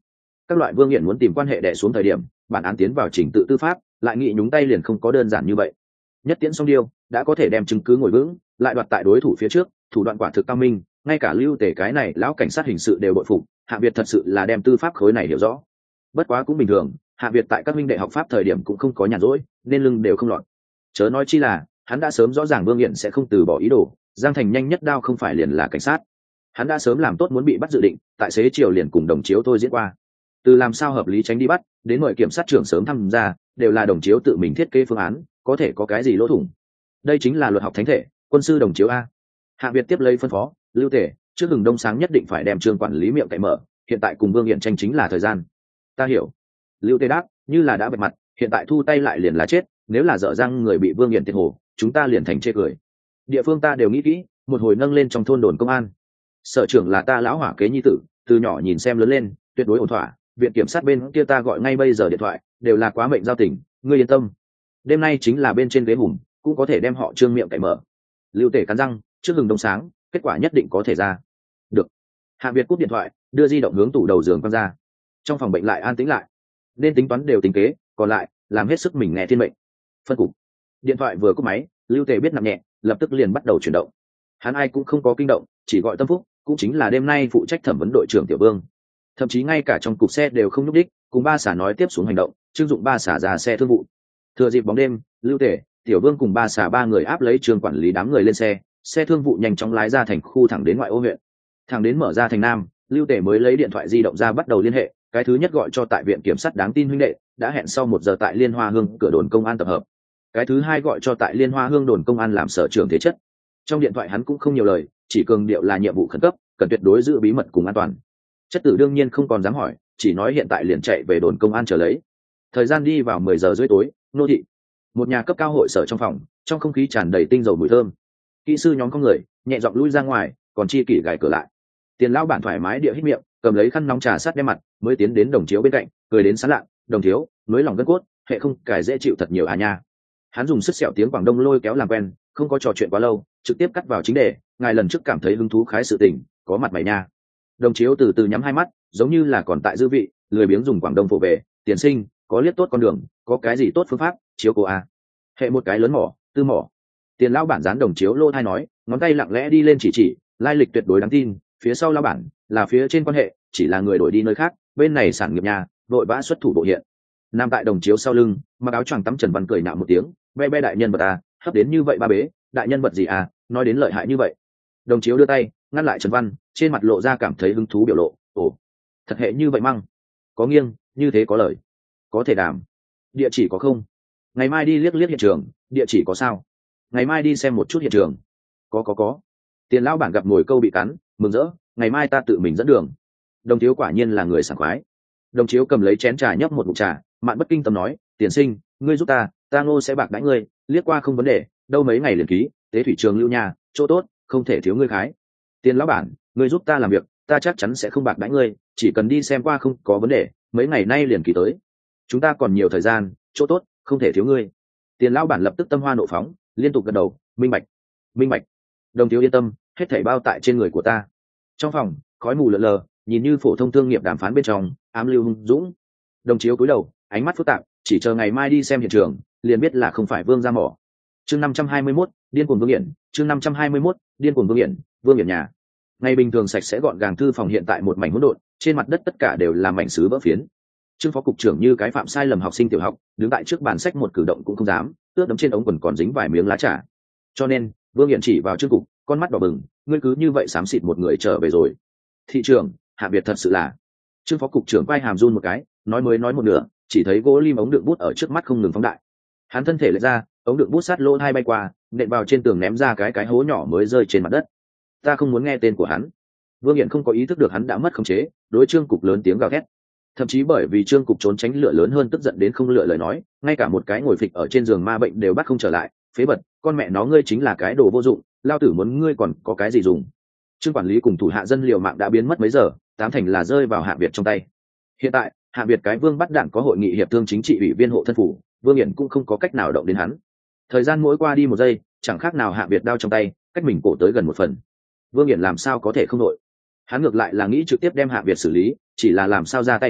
các loại Vương Hiển muốn tìm quan hệ đè xuống thời điểm, bản án tiến vào trình tự tư pháp, lại nghĩ nhúng tay liền không có đơn giản như vậy. Nhất tiễn xong điêu, đã có thể đem chứng cứ ngồi vững, lại đoạt tại đối thủ phía trước, thủ đoạn quả thực cao minh, ngay cả Lưu Tể cái này lão cảnh sát hình sự đều bội phục, Hạ Việt thật sự là đem tư pháp khối này hiểu rõ. Bất quá cũng bình thường, Hạ Việt tại các minh đệ học pháp thời điểm cũng không có nhàn rỗi, nên lưng đều không lọt. Chớ nói chi là, hắn đã sớm rõ ràng Vương Hiển sẽ không từ bỏ ý đồ, Giang Thành nhanh nhất đao không phải liền là cảnh sát. Hắn đã sớm làm tốt muốn bị bắt dự định, tại xế chiều liền cùng đồng chiếu tôi diễn qua. Từ làm sao hợp lý tránh đi bắt, đến mời kiểm sát trưởng sớm tham gia, đều là đồng chiếu tự mình thiết kế phương án, có thể có cái gì lỗ thủng. Đây chính là luật học thánh thể, quân sư đồng chiếu a. Hạ Việt tiếp lấy phân phó, Lưu Tể, trước hừng đông sáng nhất định phải đem Trương quản lý miệng cậy mở, hiện tại cùng Vương Hiển tranh chính là thời gian. Ta hiểu. Lưu Tể đáp, như là đã bật mặt, hiện tại thu tay lại liền là chết, nếu là dở răng người bị Vương Hiển tiệt hồ, chúng ta liền thành chê cười. Địa phương ta đều nghĩ kỹ, một hồi nâng lên trong thôn đồn công an. Sở trưởng là ta lão hỏa kế nhi tử, từ nhỏ nhìn xem lớn lên, tuyệt đối ổn thỏa, viện kiểm sát bên kia ta gọi ngay bây giờ điện thoại, đều là quá mệnh giao tình, ngươi yên tâm. Đêm nay chính là bên trên ghế hùng, cũng có thể đem họ Trương miệng cậy mở. Lưu Tể cắn răng, trước hừng đông sáng, kết quả nhất định có thể ra. Được. Hạ Việt cúp điện thoại, đưa di động hướng tủ đầu giường quăng ra. Trong phòng bệnh lại an tĩnh lại, nên tính toán đều tính kế, còn lại làm hết sức mình nghe thiên mệnh. Phân cục. Điện thoại vừa cúp máy, Lưu Tể biết nặng nhẹ, lập tức liền bắt đầu chuyển động. Hắn ai cũng không có kinh động, chỉ gọi Tâm Phúc, cũng chính là đêm nay phụ trách thẩm vấn đội trưởng Tiểu Vương. Thậm chí ngay cả trong cục xe đều không nhúc đích, cùng ba xả nói tiếp xuống hành động, trưng dụng ba xả ra xe thương vụ. Thừa dịp bóng đêm, Lưu Tể, Tiểu Vương cùng ba xả ba người áp lấy Trương quản lý đám người lên xe, xe thương vụ nhanh chóng lái ra thành khu thẳng đến ngoại ô huyện. Thẳng đến mở ra thành Nam, Lưu Tể mới lấy điện thoại di động ra bắt đầu liên hệ, cái thứ nhất gọi cho tại viện kiểm sát đáng tin huynh đệ, đã hẹn sau một giờ tại Liên Hoa Hương cửa đồn công an tập hợp. Cái thứ hai gọi cho tại Liên Hoa Hương đồn công an làm sở trưởng thế chất. Trong điện thoại hắn cũng không nhiều lời, chỉ cường điệu là nhiệm vụ khẩn cấp, cần tuyệt đối giữ bí mật cùng an toàn. Chất tử đương nhiên không còn dám hỏi, chỉ nói hiện tại liền chạy về đồn công an chờ lấy. Thời gian đi vào mười giờ rưỡi tối, nô thị, một nhà cấp cao hội sở trong phòng, trong không khí tràn đầy tinh dầu mùi thơm. Kỹ sư nhóm con người nhẹ giọng lui ra ngoài, còn chi kỷ gài cửa lại. Tiền lão bản thoải mái địa hít miệng, cầm lấy khăn nóng trà sát đem mặt, mới tiến đến đồng chiếu bên cạnh, cười đến sán lạ, đồng thiếu, nối lòng gân cốt, hệ không cải dễ chịu thật nhiều à nha. Hắn dùng sức sẹo tiếng Quảng Đông lôi kéo làm quen, không có trò chuyện quá lâu, trực tiếp cắt vào chính đề, ngài lần trước cảm thấy hứng thú khái sự tình, có mặt mày nha. Đồng chiếu từ từ nhắm hai mắt, giống như là còn tại dư vị, lười biếng dùng Quảng Đông phổ về, tiền sinh, có liếc tốt con đường, có cái gì tốt phương pháp, chiếu cô à. Hệ một cái lớn mỏ, tư mỏ. Tiền lão bản dán đồng chiếu lô thai nói, ngón tay lặng lẽ đi lên chỉ chỉ, lai lịch tuyệt đối đáng tin, phía sau lão bản là phía trên quan hệ, chỉ là người đổi đi nơi khác, bên này sản nghiệp nhà, vội vã xuất thủ bộ hiện. Nam tại đồng chiếu sau lưng, mặc áo choàng tắm Trần Văn cười nạo một tiếng, be be đại nhân vật à, hấp đến như vậy ba bế, đại nhân vật gì à, nói đến lợi hại như vậy. Đồng chiếu đưa tay ngăn lại Trần Văn, trên mặt lộ ra cảm thấy hứng thú biểu lộ, ồ, thật hệ như vậy măng, có nghiêng, như thế có lời, có thể đảm, địa chỉ có không? Ngày mai đi liếc liếc hiện trường, địa chỉ có sao? Ngày mai đi xem một chút hiện trường, có có có. Tiền lão bản gặp ngồi câu bị cắn, mừng rỡ, ngày mai ta tự mình dẫn đường. Đồng chiếu quả nhiên là người sảng khoái. Đồng chiếu cầm lấy chén trà nhấp một ngụm trà, Mạn Bất Kinh Tâm nói, tiền sinh, ngươi giúp ta, ta ngô sẽ bạc đãi ngươi, liếc qua không vấn đề, đâu mấy ngày liền ký, tế thủy trường lưu nhà, chỗ tốt, không thể thiếu ngươi khái. Tiền lão bản, ngươi giúp ta làm việc, ta chắc chắn sẽ không bạc đãi ngươi, chỉ cần đi xem qua không có vấn đề, mấy ngày nay liền ký tới. Chúng ta còn nhiều thời gian, chỗ tốt, không thể thiếu ngươi. Tiền lão bản lập tức tâm hoa nộ phóng, liên tục gật đầu, minh bạch, minh bạch. Đồng thiếu yên tâm, hết thảy bao tại trên người của ta. Trong phòng, khói mù lờ lờ, nhìn như phổ thông thương nghiệp đàm phán bên trong, ám lưu hung dũng. Đồng chiếu cúi đầu, ánh mắt phức tạp, chỉ chờ ngày mai đi xem hiện trường, liền biết là không phải Vương ra mỏ. Chương năm trăm hai mươi mốt, điên cuồng Vương Hiển, chương năm trăm hai mươi mốt, điên cuồng Vương Hiển, Vương Hiển nhà. Ngày bình thường sạch sẽ gọn gàng thư phòng hiện tại một mảnh hỗn độn, trên mặt đất tất cả đều là mảnh sứ vỡ phiến. Trương phó cục trưởng như cái phạm sai lầm học sinh tiểu học, đứng tại trước bàn sách một cử động cũng không dám, ướt đấm trên ống quần còn dính vài miếng lá trà. Cho nên, Vương Hiển chỉ vào Trương cục, con mắt đỏ bừng, ngươi cứ như vậy xám xịt một người trở về rồi. Thị trưởng, Hạ Việt thật sự là. Trương phó cục trưởng vai hàm run một cái, nói mới nói một nửa, chỉ thấy gỗ lim ống đựng bút ở trước mắt không ngừng phóng đại. Hắn thân thể lệch ra, ống đựng bút sát lỗ hai bay qua, nện vào trên tường ném ra cái cái hố nhỏ mới rơi trên mặt đất. Ta không muốn nghe tên của hắn. Vương Hiển không có ý thức được hắn đã mất khống chế, đối Trương cục lớn tiếng gào thét. Thậm chí bởi vì Trương cục trốn tránh lửa lớn hơn tức giận đến không lựa lời nói, ngay cả một cái ngồi phịch ở trên giường ma bệnh đều bắt không trở lại, phế vật, con mẹ nó ngươi chính là cái đồ vô dụng, lao tử muốn ngươi còn có cái gì dùng. Trương quản lý cùng thủ hạ dân liều mạng đã biến mất mấy giờ, tám thành là rơi vào Hạ Việt trong tay. Hiện tại, Hạ Việt cái Vương bắt đạn có hội nghị hiệp thương chính trị ủy viên hộ thân phủ, Vương Hiển cũng không có cách nào động đến hắn. Thời gian mỗi qua đi một giây, chẳng khác nào Hạ Việt đao trong tay, cách mình cổ tới gần một phần. Vương Hiển làm sao có thể không nội? Hắn ngược lại là nghĩ trực tiếp đem Hạ Việt xử lý, chỉ là làm sao ra tay à?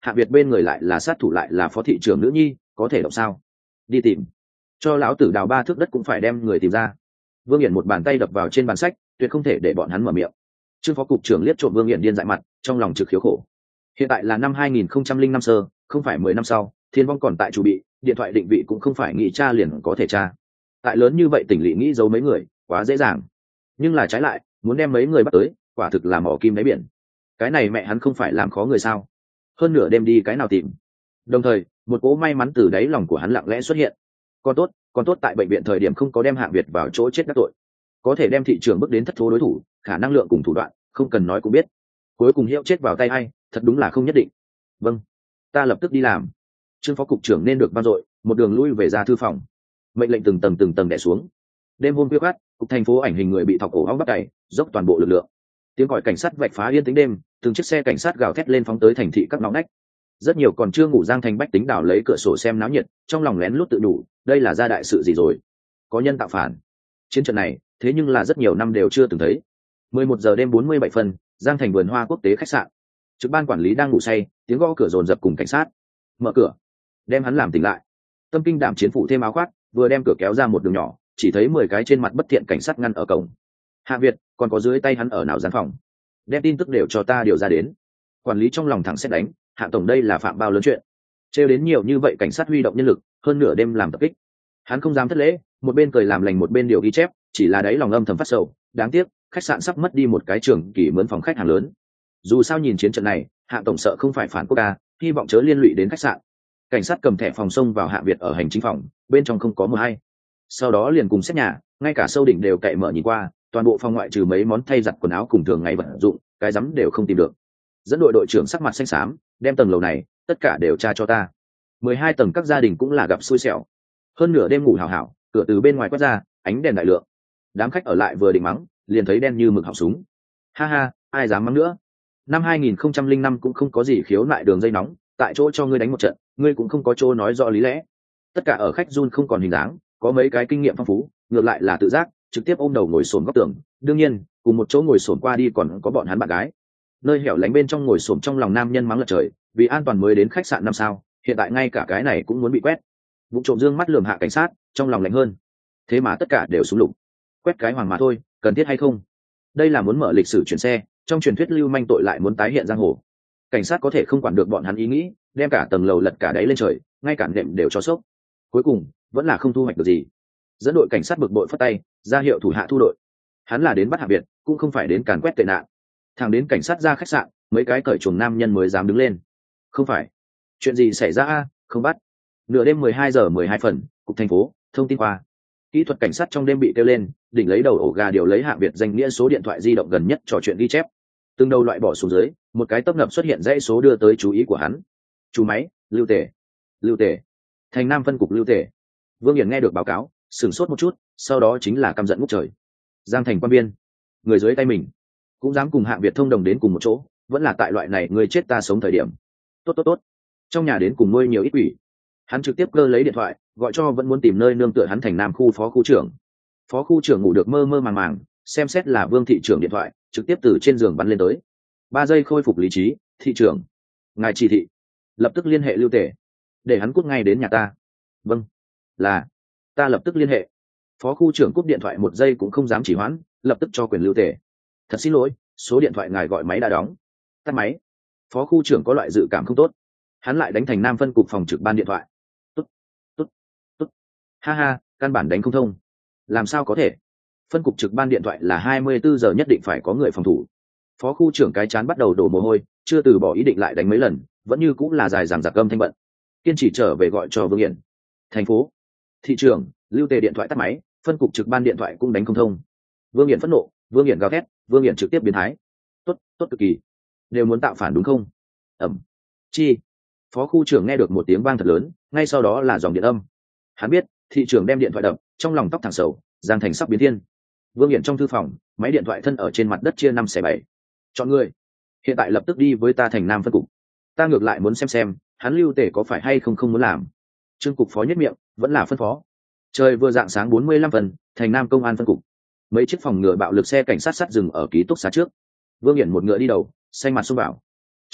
Hạ Việt bên người lại là sát thủ lại là phó thị trưởng nữ nhi, có thể động sao? Đi tìm, cho lão tử đào ba thước đất cũng phải đem người tìm ra. Vương Hiển một bàn tay đập vào trên bàn sách, tuyệt không thể để bọn hắn mở miệng. Trương phó cục trưởng liếc trộm Vương Hiển điên dại mặt, trong lòng trực khiếu khổ. Hiện tại là năm hai nghìn không trăm linh năm sơ, không phải mười năm sau, Thiên Vong còn tại chủ bị, điện thoại định vị cũng không phải nghĩ tra liền có thể tra. Tại lớn như vậy tỉnh lỵ nghĩ giấu mấy người, quá dễ dàng. Nhưng là trái lại, muốn đem mấy người bắt tới, quả thực là mỏ kim đáy biển. Cái này mẹ hắn không phải làm khó người sao? Hơn nửa đêm đi cái nào tìm? Đồng thời, một cỗ may mắn từ đáy lòng của hắn lặng lẽ xuất hiện. Còn tốt, còn tốt tại bệnh viện thời điểm không có đem Hạng Việt vào chỗ chết đắc tội, có thể đem thị trường bước đến thất thố đối thủ, khả năng lượng cùng thủ đoạn, không cần nói cũng biết. Cuối cùng hiệu chết vào tay ai, thật đúng là không nhất định. Vâng, ta lập tức đi làm. Trương phó cục trưởng nên được vang dội, một đường lui về ra thư phòng. Mệnh lệnh từng tầng từng tầng đè xuống. Đêm hôm khuya khoắt, cục thành phố ảnh hình người bị thọc ổ óc bắt cày, dốc toàn bộ lực lượng. Tiếng còi cảnh sát vạch phá yên tĩnh đêm, từng chiếc xe cảnh sát gào thét lên phóng tới thành thị các ngõ ngách. Rất nhiều còn chưa ngủ Giang Thành bách tính đảo lấy cửa sổ xem náo nhiệt, trong lòng lén lút tự đủ, đây là gia đại sự gì rồi? Có nhân tạo phản. Chiến trận này, thế nhưng là rất nhiều năm đều chưa từng thấy. mười một giờ đêm bốn mươi bảy phân, Giang Thành vườn hoa quốc tế khách sạn. Trực ban quản lý đang ngủ say, tiếng gõ cửa dồn dập cùng cảnh sát. Mở cửa, đem hắn làm tỉnh lại. Tâm kinh đảm chiến phủ thêm áo khoác, vừa đem cửa kéo ra một đường nhỏ, chỉ thấy mười cái trên mặt bất thiện cảnh sát ngăn ở cổng. Hạ Việt, còn có dưới tay hắn ở nào gian phòng? Đem tin tức đều cho ta điều ra đến. Quản lý trong lòng thẳng xét đánh, Hạ tổng đây là phạm bao lớn chuyện. Trêu đến nhiều như vậy cảnh sát huy động nhân lực, hơn nửa đêm làm tập kích. Hắn không dám thất lễ, một bên cười làm lành một bên điều ghi chép, chỉ là đáy lòng âm thầm phát sầu, đáng tiếc, khách sạn sắp mất đi một cái trường kỳ mướn phòng khách hàng lớn. Dù sao nhìn chiến trận này, Hạ tổng sợ không phải phản quốc ca, hy vọng chớ liên lụy đến khách sạn. Cảnh sát cầm thẻ phòng xông vào Hạ Việt ở hành chính phòng, bên trong không có mờ hay. Sau đó liền cùng xét nhà, ngay cả sâu đỉnh đều cậy mở nhìn qua, toàn bộ phòng ngoại trừ mấy món thay giặt quần áo cùng thường ngày vận dụng, cái rắm đều không tìm được. Dẫn đội đội trưởng sắc mặt xanh xám, đem tầng lầu này tất cả đều tra cho ta. Mười hai tầng các gia đình cũng là gặp xui xẻo. Hơn nửa đêm ngủ hào hảo, cửa từ bên ngoài quét ra, ánh đèn đại lượng. Đám khách ở lại vừa định mắng, liền thấy đen như mực họng súng. Ha ha, ai dám mắng nữa? Năm hai nghìn không trăm linh năm cũng không có gì khiếu nại đường dây nóng, tại chỗ cho ngươi đánh một trận, ngươi cũng không có chỗ nói rõ lý lẽ. Tất cả ở khách run không còn hình dáng, có mấy cái kinh nghiệm phong phú, ngược lại là tự giác, trực tiếp ôm đầu ngồi xổm góc tường. Đương nhiên, cùng một chỗ ngồi xổm qua đi còn có bọn hắn bạn gái. Nơi hẻo lánh bên trong ngồi xổm trong lòng nam nhân mắng lật trời, vì an toàn mới đến khách sạn năm sao, hiện tại ngay cả cái này cũng muốn bị quét. Vụ trộm dương mắt lườm Hạ cảnh sát, trong lòng lạnh hơn. Thế mà tất cả đều xuống lục, quét cái hoàng mà thôi, cần thiết hay không? Đây là muốn mở lịch sử chuyển xe, trong truyền thuyết lưu manh tội lại muốn tái hiện giang hồ. Cảnh sát có thể không quản được bọn hắn ý nghĩ, đem cả tầng lầu lật cả đáy lên trời, ngay cả nệm đều cho sốc. Cuối cùng vẫn là không thu hoạch được gì. Dẫn đội cảnh sát bực bội phất tay, ra hiệu thủ hạ thu đội. Hắn là đến bắt Hạ Việt, cũng không phải đến càn quét tệ nạn. Thằng đến cảnh sát ra khách sạn, mấy cái cởi chuồng nam nhân mới dám đứng lên. Không phải, chuyện gì xảy ra a? Không bắt. Nửa đêm mười hai giờ mười hai phần, cục thành phố thông tin qua. Kỹ thuật cảnh sát trong đêm bị kêu lên, đỉnh lấy đầu ổ gà điều lấy Hạ Việt danh nghĩa số điện thoại di động gần nhất trò chuyện ghi chép. Từng đầu loại bỏ xuống dưới, một cái tấp nập xuất hiện dãy số đưa tới chú ý của hắn. Chú máy, Lưu Tề. Lưu Tề. Thành Nam phân cục Lưu Tề. Vương Hiển nghe được báo cáo, sửng sốt một chút, sau đó chính là căm giận ngút trời. Giang Thành quan viên, người dưới tay mình, cũng dám cùng Hạ Việt thông đồng đến cùng một chỗ, vẫn là tại loại này người chết ta sống thời điểm. Tốt tốt tốt. Trong nhà đến cùng nuôi nhiều ít quỷ. Hắn trực tiếp cơ lấy điện thoại, gọi cho vẫn muốn tìm nơi nương tựa hắn Thành Nam khu phó khu trưởng. Phó khu trưởng ngủ được mơ mơ màng màng, xem xét là Vương thị trưởng điện thoại, trực tiếp từ trên giường bắn lên tới. Ba giây khôi phục lý trí, thị trưởng, ngài chỉ thị, lập tức liên hệ Lưu Tề, để hắn cút ngay đến nhà ta. Vâng, là, ta lập tức liên hệ. Phó khu trưởng cúp điện thoại một giây cũng không dám chỉ hoãn, lập tức cho quyền Lưu Tề. Thật xin lỗi, số điện thoại ngài gọi máy đã đóng. Tắt máy. Phó khu trưởng có loại dự cảm không tốt, hắn lại đánh Thành Nam phân cục phòng trực ban điện thoại. Tốt, tốt, tốt. Ha ha, căn bản đánh không thông. Làm sao có thể? Phân cục trực ban điện thoại là hai mươi bốn giờ nhất định phải có người phòng thủ. Phó khu trưởng cái chán bắt đầu đổ mồ hôi, chưa từ bỏ ý định lại đánh mấy lần, vẫn như cũng là dài dằng dặc âm thanh bận. Kiên trì trở về gọi cho Vương Hiển. Thành phố, thị trưởng, Lưu Tề điện thoại tắt máy, phân cục trực ban điện thoại cũng đánh không thông. Vương Hiển phẫn nộ, Vương Hiển gào thét, Vương Hiển trực tiếp biến thái. Tốt, tốt cực kỳ. Đều muốn tạo phản đúng không? Ẩm. Chi. Phó khu trưởng nghe được một tiếng vang thật lớn, ngay sau đó là dòng điện âm. Hắn biết, thị trưởng đem điện thoại đập, trong lòng tóc thẳng sầu, Giang Thành sắp biến thiên. Vương Hiển trong thư phòng, máy điện thoại thân ở trên mặt đất chia năm xẻ bảy. Chọn người, hiện tại lập tức đi với ta Thành Nam phân cục. Ta ngược lại muốn xem xem, hắn Lưu Tề có phải hay không không muốn làm. Trương cục phó nhất miệng, vẫn là phân phó. Trời vừa dạng sáng bốn mươi lăm phần, Thành Nam công an phân cục. Mấy chiếc phòng ngựa bạo lực xe cảnh sát sát dừng ở ký túc xá trước. Vương Hiển một ngựa đi đầu, xanh mặt xông vào.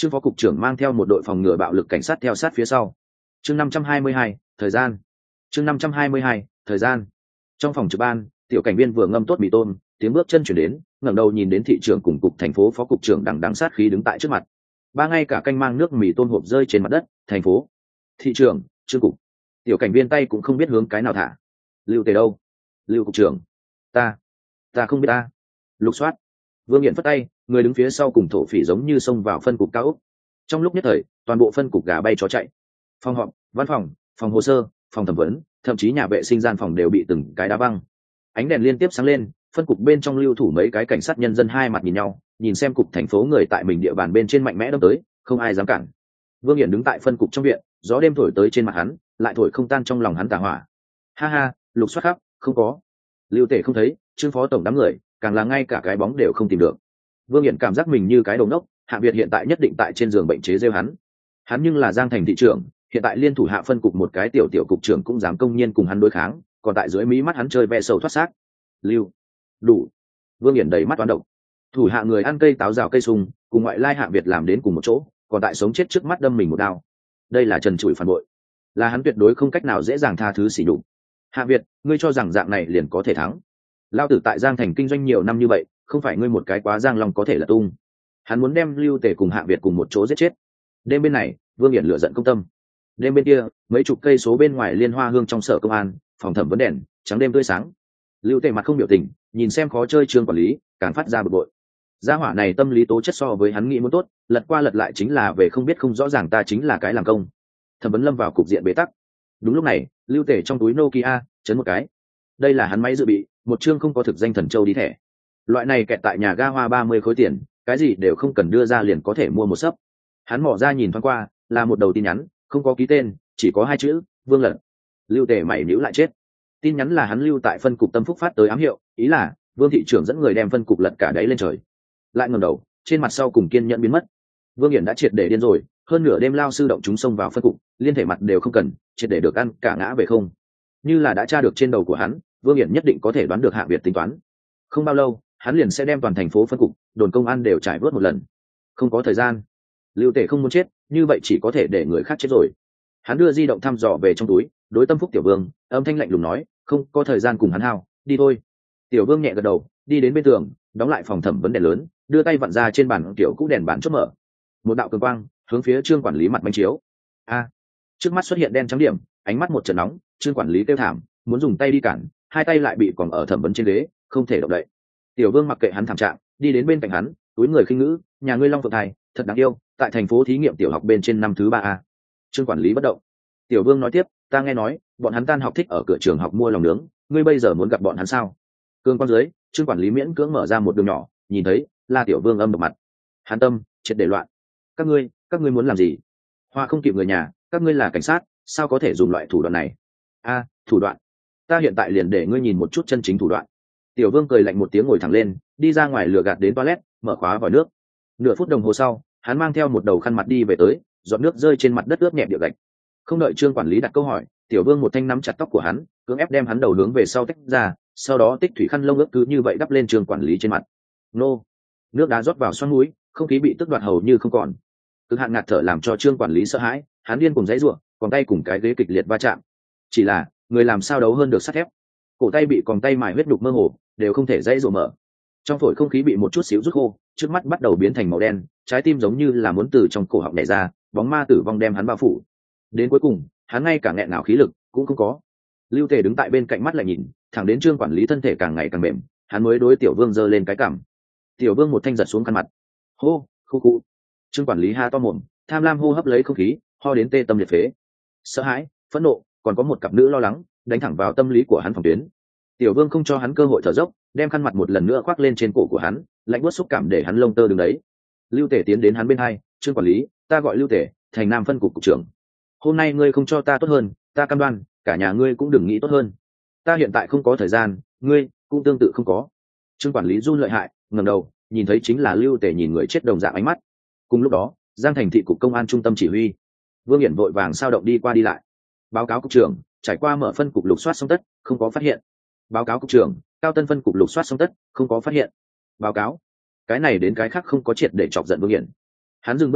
trương phó cục trưởng mang theo một đội phòng ngừa bạo lực cảnh sát theo sát phía sau. Chương năm trăm hai mươi hai, thời gian. Chương năm trăm hai mươi hai, thời gian. Trong phòng trực ban, tiểu cảnh viên vừa ngâm tốt mì tôm, tiếng bước chân chuyển đến, ngẩng đầu nhìn đến thị trưởng cùng cục thành phố phó cục trưởng đằng đằng sát khí đứng tại trước mặt. Ba ngay cả canh mang nước mì tôm hộp rơi trên mặt đất. Thành phố, thị trưởng, trương cục. Tiểu cảnh viên tay cũng không biết hướng cái nào thả. Lưu Tề đâu? Lưu cục trưởng. Ta, ta không biết ta. Lục soát. Vương Nghiện phất tay, người đứng phía sau cùng thổ phỉ giống như xông vào phân cục cao ốc. Trong lúc nhất thời, toàn bộ phân cục gà bay chó chạy. Phòng họp, văn phòng, phòng hồ sơ, phòng thẩm vấn, thậm chí nhà vệ sinh gian phòng đều bị từng cái đá văng. Ánh đèn liên tiếp sáng lên, phân cục bên trong lưu thủ mấy cái cảnh sát nhân dân hai mặt nhìn nhau, nhìn xem cục thành phố người tại mình địa bàn bên trên mạnh mẽ đâm tới, không ai dám cản. Vương Nghiện đứng tại phân cục trong viện, gió đêm thổi tới trên mặt hắn, lại thổi không tan trong lòng hắn tà hỏa. Ha ha, lục soát khắp, không có. Lưu Tề không thấy, trương phó tổng đám người, càng là ngay cả cái bóng đều không tìm được. Vương Nghiện cảm giác mình như cái đồ ngốc, Hạ Việt hiện tại nhất định tại trên giường bệnh chế rêu hắn. Hắn nhưng là Giang Thành thị trưởng, hiện tại liên thủ hạ phân cục một cái tiểu tiểu cục trưởng cũng dám công nhiên cùng hắn đối kháng, còn tại dưới mí mắt hắn chơi ve sầu thoát xác. Lưu, đủ. Vương Nghiện đầy mắt toán độc. Thủ hạ người ăn cây táo rào cây sung, cùng ngoại lai Hạ Việt làm đến cùng một chỗ, còn tại sống chết trước mắt đâm mình một đao. Đây là trần trụi phản bội, là hắn tuyệt đối không cách nào dễ dàng tha thứ sỉ nhục. Hạ Việt, ngươi cho rằng dạng này liền có thể thắng? Lao tử tại Giang Thành kinh doanh nhiều năm như vậy, không phải ngươi một cái quá giang lòng có thể là tung. Hắn muốn đem Lưu Tề cùng Hạ Việt cùng một chỗ giết chết. Đêm bên này, Vương Nghiện lửa giận công tâm. Đêm bên kia, mấy chục cây số bên ngoài Liên Hoa Hương trong sở công an, phòng thẩm vấn đèn trắng đêm tươi sáng. Lưu Tề mặt không biểu tình, nhìn xem khó chơi trương quản lý, càng phát ra bực bội. Gia hỏa này tâm lý tố chất so với hắn nghĩ muốn tốt, lật qua lật lại chính là về không biết không rõ ràng ta chính là cái làm công. Thẩm vấn lâm vào cục diện bế tắc. Đúng lúc này, Lưu Tề trong túi Nokia chấn một cái. Đây là hắn máy dự bị, một chương không có thực danh thần châu đi thẻ. Loại này kẹt tại nhà ga hoa ba mươi khối tiền, cái gì đều không cần đưa ra liền có thể mua một sấp. Hắn mỏ ra nhìn thoáng qua, là một đầu tin nhắn, không có ký tên, chỉ có hai chữ, Vương Lận. Lưu Tề mày nhíu lại chết. Tin nhắn là hắn lưu tại phân cục Tâm Phúc phát tới ám hiệu, ý là Vương thị trưởng dẫn người đem phân cục lật cả đáy lên trời. Lại ngẩng đầu, trên mặt sau cùng kiên nhẫn biến mất. Vương Nghiện đã triệt để điên rồi, hơn nửa đêm lao sư động chúng xông vào phân cục, liên thể mặt đều không cần, triệt để được ăn cả ngã về không. Như là đã tra được trên đầu của hắn, Vương Nghiện nhất định có thể đoán được Hạ Việt tính toán. Không bao lâu, hắn liền sẽ đem toàn thành phố phân cục, đồn công an đều trải vớt một lần. Không có thời gian. Lưu Tề không muốn chết, như vậy chỉ có thể để người khác chết rồi. Hắn đưa di động thăm dò về trong túi, đối Tâm Phúc tiểu Vương, âm thanh lạnh lùng nói, không có thời gian cùng hắn hao, đi thôi. Tiểu Vương nhẹ gật đầu, đi đến bên tường, đóng lại phòng thẩm vấn đèn lớn, đưa tay vặn ra trên bàn tiểu cũ đèn bán chốt mở. Một đạo cường quang hướng phía trương quản lý mặt bánh chiếu. A! Trước mắt xuất hiện đen trắng điểm, ánh mắt một trận nóng, trương quản lý kêu thảm, muốn dùng tay đi cản, hai tay lại bị còn ở thẩm vấn trên ghế, không thể động đậy. Tiểu Vương mặc kệ hắn thảm trạng, đi đến bên cạnh hắn, túi người khinh ngữ, nhà ngươi Long Phượng Thai, thật đáng yêu, tại thành phố thí nghiệm tiểu học bên trên năm thứ ba a. Trương quản lý bất động. Tiểu Vương nói tiếp, ta nghe nói, bọn hắn tan học thích ở cửa trường học mua lòng nướng, ngươi bây giờ muốn gặp bọn hắn sao? Cương quan dưới, trương quản lý miễn cưỡng mở ra một đường nhỏ, nhìn thấy là Tiểu Vương âm độc mặt. Hắn tâm triệt để loạn. Các ngươi, các ngươi muốn làm gì? Hoa không kịp người nhà, các ngươi là cảnh sát, sao có thể dùng loại thủ đoạn này? A, thủ đoạn. Ta hiện tại liền để ngươi nhìn một chút chân chính thủ đoạn. Tiểu Vương cười lạnh một tiếng ngồi thẳng lên, đi ra ngoài lừa gạt đến toilet, mở khóa vòi nước. Nửa phút đồng hồ sau, hắn mang theo một đầu khăn mặt đi về tới, giọt nước rơi trên mặt đất ướt nhẹp địa gạch. Không đợi trương quản lý đặt câu hỏi, Tiểu Vương một thanh nắm chặt tóc của hắn, cưỡng ép đem hắn đầu hướng về sau tách ra, sau đó tích thủy khăn lông ướt cứ như vậy đắp lên trương quản lý trên mặt. Nô! Nước đá rót vào xoắn mũi, không khí bị tức đoạt hầu như không còn. Cực hạn ngạt thở làm cho trương quản lý sợ hãi, hắn điên cùng dãy rủa, còn tay cùng cái ghế kịch liệt va chạm. Chỉ là người làm sao đấu hơn được sắt thép, cổ tay bị còn tay mài huyết đục mơ hồ, đều không thể dãy rủa mở. Trong phổi không khí bị một chút xíu rút khô, trước mắt bắt đầu biến thành màu đen, trái tim giống như là muốn từ trong cổ họng nhảy ra, bóng ma tử vong đem hắn bao phủ. Đến cuối cùng, hắn ngay cả nghẹn nào khí lực cũng không có. Lưu Tề đứng tại bên cạnh mắt lại nhìn, thẳng đến trương quản lý thân thể càng ngày càng mềm, hắn mới đối Tiểu Vương giơ lên cái cằm. Tiểu Vương một thanh giật xuống khăn mặt. Hô, khu cụ. Trương quản lý ha to mồm, tham lam hô hấp lấy không khí, ho đến tê tâm liệt phế. Sợ hãi, phẫn nộ, còn có một cặp nữ lo lắng, đánh thẳng vào tâm lý của hắn phòng tuyến. Tiểu Vương không cho hắn cơ hội thở dốc, đem khăn mặt một lần nữa khoác lên trên cổ của hắn, lạnh buốt xúc cảm để hắn lông tơ đứng đấy. Lưu Tề tiến đến hắn bên hai, trương quản lý, ta gọi Lưu Tề, thành Nam phân cục cục trưởng. Hôm nay ngươi không cho ta tốt hơn, ta cam đoan, cả nhà ngươi cũng đừng nghĩ tốt hơn. Ta hiện tại không có thời gian, ngươi cũng tương tự không có. Trương quản lý run lợi hại, ngẩng đầu, nhìn thấy chính là Lưu Tề nhìn người chết đồng dạng ánh mắt. Cùng lúc đó, Giang Thành thị cục công an trung tâm chỉ huy, Vương Nghiện vội vàng sao động đi qua đi lại. Báo cáo cục trưởng, trải qua mở phân cục lục soát xong tất, không có phát hiện. Báo cáo cục trưởng, Cao Tân phân cục lục soát xong tất, không có phát hiện. Báo cáo. Cái này đến cái khác không có triệt để chọc giận Vương Nghiện. Hắn dừng bước lại,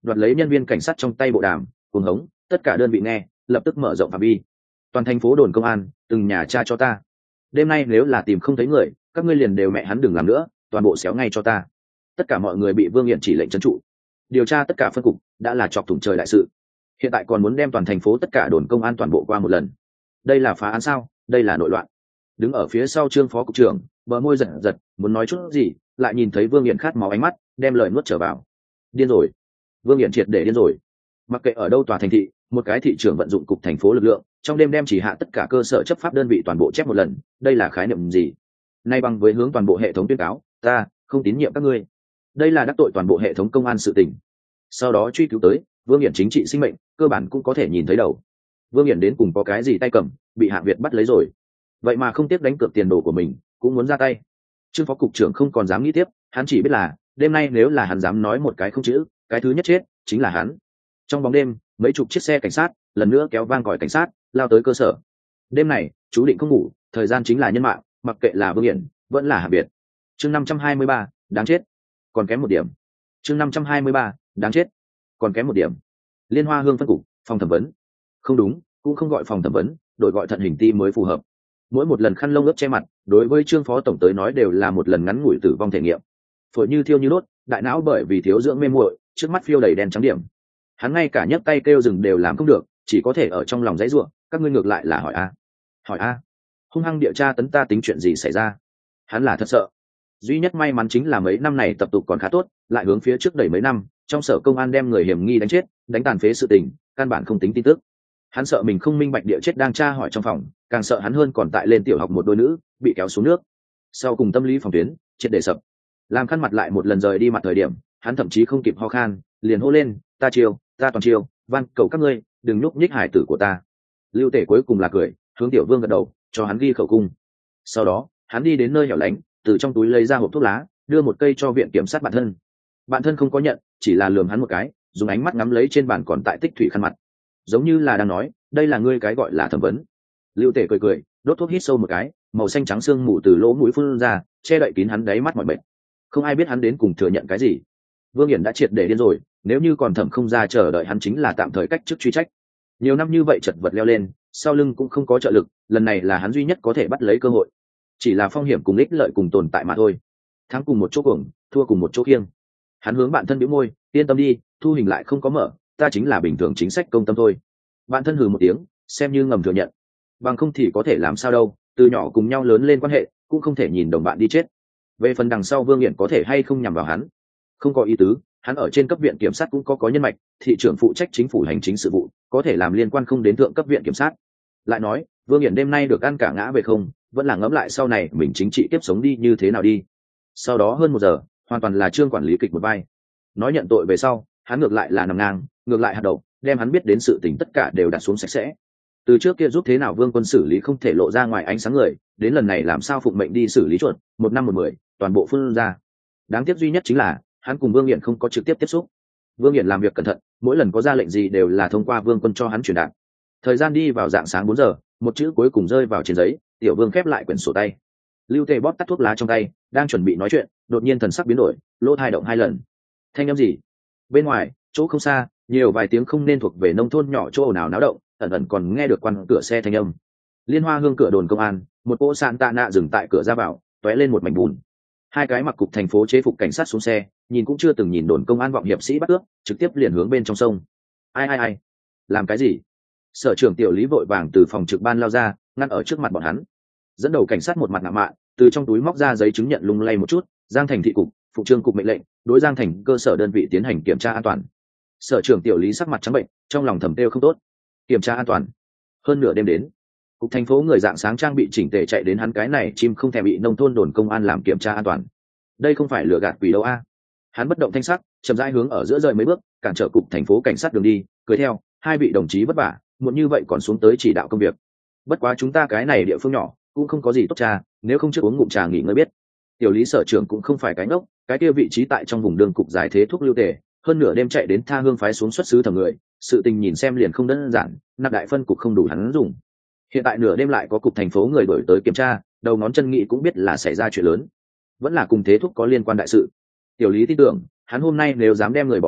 đoạt lấy nhân viên cảnh sát trong tay bộ đàm, cuồng hống, tất cả đơn vị nghe, lập tức mở rộng phạm vi. Toàn thành phố đồn công an, từng nhà tra cho ta. Đêm nay nếu là tìm không thấy người, các ngươi liền đều mẹ hắn đừng làm nữa, toàn bộ xéo ngay cho ta. Tất cả mọi người bị Vương Hiển chỉ lệnh trấn trụ. Điều tra tất cả phân cục đã là chọc thủng trời đại sự. Hiện tại còn muốn đem toàn thành phố tất cả đồn công an toàn bộ qua một lần. Đây là phá án sao? Đây là nội loạn. Đứng ở phía sau Trương phó cục trưởng, bờ môi giật giật, muốn nói chút gì, lại nhìn thấy Vương Hiển khát máu ánh mắt, đem lời nuốt trở vào. Điên rồi. Vương Hiển triệt để điên rồi. Mặc kệ ở đâu tòa thành thị, một cái thị trưởng vận dụng cục thành phố lực lượng, trong đêm đem chỉ hạ tất cả cơ sở chấp pháp đơn vị toàn bộ chép một lần, đây là khái niệm gì? Nay bằng với hướng toàn bộ hệ thống tuyên cáo, ta không tín nhiệm các ngươi. Đây là đắc tội toàn bộ hệ thống công an sự tình. Sau đó truy cứu tới, Vương Hiển chính trị sinh mệnh, cơ bản cũng có thể nhìn thấy đầu. Vương Hiển đến cùng có cái gì tay cầm, bị Hạng Việt bắt lấy rồi. Vậy mà không tiếc đánh cược tiền đồ của mình, cũng muốn ra tay. Trương phó cục trưởng không còn dám nghĩ tiếp, hắn chỉ biết là đêm nay nếu là hắn dám nói một cái không chữ, cái thứ nhất chết chính là hắn. Trong bóng đêm, mấy chục chiếc xe cảnh sát lần nữa kéo vang còi cảnh sát, lao tới cơ sở. Đêm này, chú định không ngủ, thời gian chính là nhân mạng, mặc kệ là Vương Hiển, vẫn là Hạng Việt. Chương năm trăm hai mươi ba, đáng chết, còn kém một điểm. Chương năm trăm hai mươi ba, đáng chết, còn kém một điểm. Liên Hoa Hương phân cục, phòng thẩm vấn. Không đúng, cũng không gọi phòng thẩm vấn, đổi gọi thận hình ti mới phù hợp. Mỗi một lần khăn lông ướp che mặt, đối với Trương phó tổng tới nói đều là một lần ngắn ngủi tử vong thể nghiệm. Phổi như thiêu như đốt, đại não bởi vì thiếu dưỡng mê muội, trước mắt phiêu đầy đen trắng điểm. Hắn ngay cả nhấc tay kêu dừng đều làm không được, chỉ có thể ở trong lòng dãy ruộng. Các ngươi ngược lại là hỏi a, hỏi a, hung hăng địa tra tấn ta tính chuyện gì xảy ra? Hắn là thật sợ. Duy nhất may mắn chính là mấy năm này tập tục còn khá tốt, lại hướng phía trước đẩy mấy năm, trong sở công an đem người hiểm nghi đánh chết, đánh tàn phế sự tình, căn bản không tính tin tức. Hắn sợ mình không minh bạch địa chết đang tra hỏi trong phòng, càng sợ hắn hơn còn tại lên tiểu học một đôi nữ bị kéo xuống nước. Sau cùng tâm lý phòng tuyến triệt để sập, làm khăn mặt lại một lần rời đi mặt thời điểm, hắn thậm chí không kịp ho khan, liền hô lên, ta chiêu, ta toàn chiêu, van cầu các ngươi đừng nhúc nhích hải tử của ta. Lưu Tể cuối cùng là cười, hướng Tiểu Vương gật đầu, cho hắn ghi khẩu cung. Sau đó hắn đi đến nơi hẻo lánh, từ trong túi lấy ra hộp thuốc lá, đưa một cây cho viện kiểm sát bản thân. Bản thân không có nhận, chỉ là lườm hắn một cái, dùng ánh mắt ngắm lấy trên bàn còn tại tích thủy khăn mặt, giống như là đang nói, đây là ngươi cái gọi là thẩm vấn. Lưu Tể cười cười, đốt thuốc hít sâu một cái, màu xanh trắng xương mù từ lỗ mũi phun ra, che đậy kín hắn đáy mắt mọi bệnh. Không ai biết hắn đến cùng thừa nhận cái gì. Vương Hiển đã triệt để điên rồi, nếu như còn thẩm không ra chờ đợi hắn chính là tạm thời cách chức truy trách. Nhiều năm như vậy chật vật leo lên, sau lưng cũng không có trợ lực, lần này là hắn duy nhất có thể bắt lấy cơ hội. Chỉ là phong hiểm cùng ích lợi cùng tồn tại mà thôi. Thắng cùng một chỗ cuồng, thua cùng một chỗ kiêng. Hắn hướng bạn thân bĩu môi, yên tâm đi, thu hình lại không có mở, ta chính là bình thường chính sách công tâm thôi. Bạn thân hừ một tiếng, xem như ngầm thừa nhận. Bằng không thì có thể làm sao đâu, từ nhỏ cùng nhau lớn lên quan hệ, cũng không thể nhìn đồng bạn đi chết. Về phần đằng sau Vương Hiển có thể hay không nhằm vào hắn, không có ý tứ, hắn ở trên cấp viện kiểm sát cũng có có nhân mạch, thị trưởng phụ trách chính phủ hành chính sự vụ, có thể làm liên quan không đến thượng cấp viện kiểm sát. Lại nói, Vương Hiển đêm nay được ăn cả ngã về không, vẫn là ngẫm lại sau này mình chính trị tiếp sống đi như thế nào đi. Sau đó hơn một giờ, hoàn toàn là Trương quản lý kịch một vai. Nói nhận tội về sau, hắn ngược lại là nằm ngang, ngược lại hạt đậu, đem hắn biết đến sự tình tất cả đều đặt xuống sạch sẽ. Từ trước kia giúp thế nào Vương Quân xử lý không thể lộ ra ngoài ánh sáng người, đến lần này làm sao phụng mệnh đi xử lý chuột, một năm một mười, toàn bộ phun ra. Đáng tiếc duy nhất chính là hắn cùng Vương Hiển không có trực tiếp tiếp xúc. Vương Hiển làm việc cẩn thận, mỗi lần có ra lệnh gì đều là thông qua Vương Quân cho hắn truyền đạt. Thời gian đi vào dạng sáng bốn giờ, một chữ cuối cùng rơi vào trên giấy, Tiểu Vương khép lại quyển sổ tay. Lưu Tề bóp tắt thuốc lá trong tay, đang chuẩn bị nói chuyện, đột nhiên thần sắc biến đổi, lỗ tai động hai lần. Thanh âm gì? Bên ngoài, chỗ không xa, nhiều vài tiếng không nên thuộc về nông thôn nhỏ chỗ ồn ào náo động, ẩn ẩn còn nghe được quan cửa xe thanh âm. Liên Hoa Hương cửa đồn công an, một cỗ sạn tạ nạ dừng tại cửa ra vào, tóe lên một mảnh bùn. Hai cái mặc cục thành phố chế phục cảnh sát xuống xe, nhìn cũng chưa từng nhìn đồn công an vọng hiệp sĩ bắt cướp, trực tiếp liền hướng bên trong sông. Ai ai ai, làm cái gì? Sở trưởng Tiểu Lý vội vàng từ phòng trực ban lao ra, ngăn ở trước mặt bọn hắn. Dẫn đầu cảnh sát một mặt ngạo mạn, từ trong túi móc ra giấy chứng nhận lung lay một chút, Giang Thành thị cục, phụ trương cục mệnh lệnh, đối Giang Thành cơ sở đơn vị tiến hành kiểm tra an toàn. Sở trưởng Tiểu Lý sắc mặt trắng bệnh, trong lòng thầm tiêu không tốt. Kiểm tra an toàn? Hơn nửa đêm đến, cục thành phố người dạng sáng trang bị chỉnh tề chạy đến hắn cái này chim không thèm bị nông thôn đồn công an làm kiểm tra an toàn. Đây không phải lừa gạt quỷ đâu a. Hắn bất động thanh sắc, chậm rãi hướng ở giữa rời mấy bước, cản trở cục thành phố cảnh sát đường đi, cười theo, hai vị đồng chí vất vả, muộn như vậy còn xuống tới chỉ đạo công việc. Bất quá chúng ta cái này địa phương nhỏ, cũng không có gì tốt trà, nếu không trước uống ngụm trà nghỉ ngơi biết. Tiểu Lý sở trưởng cũng không phải cái ngốc, cái kia vị trí tại trong vùng đường cục giải thế thuốc Lưu Tề, hơn nửa đêm chạy đến tha hương phái xuống xuất xứ thẩm người, sự tình nhìn xem liền không đơn giản, nạp đại phân cục không đủ hắn dùng. Hiện tại nửa đêm lại có cục thành phố người đổi tới kiểm tra, đầu ngón chân nghĩ cũng biết là xảy ra chuyện lớn, vẫn là cùng thế thúc có liên quan đại sự. Tiểu Lý tin tưởng, hắn hôm nay nếu dám đem người bỏ vào,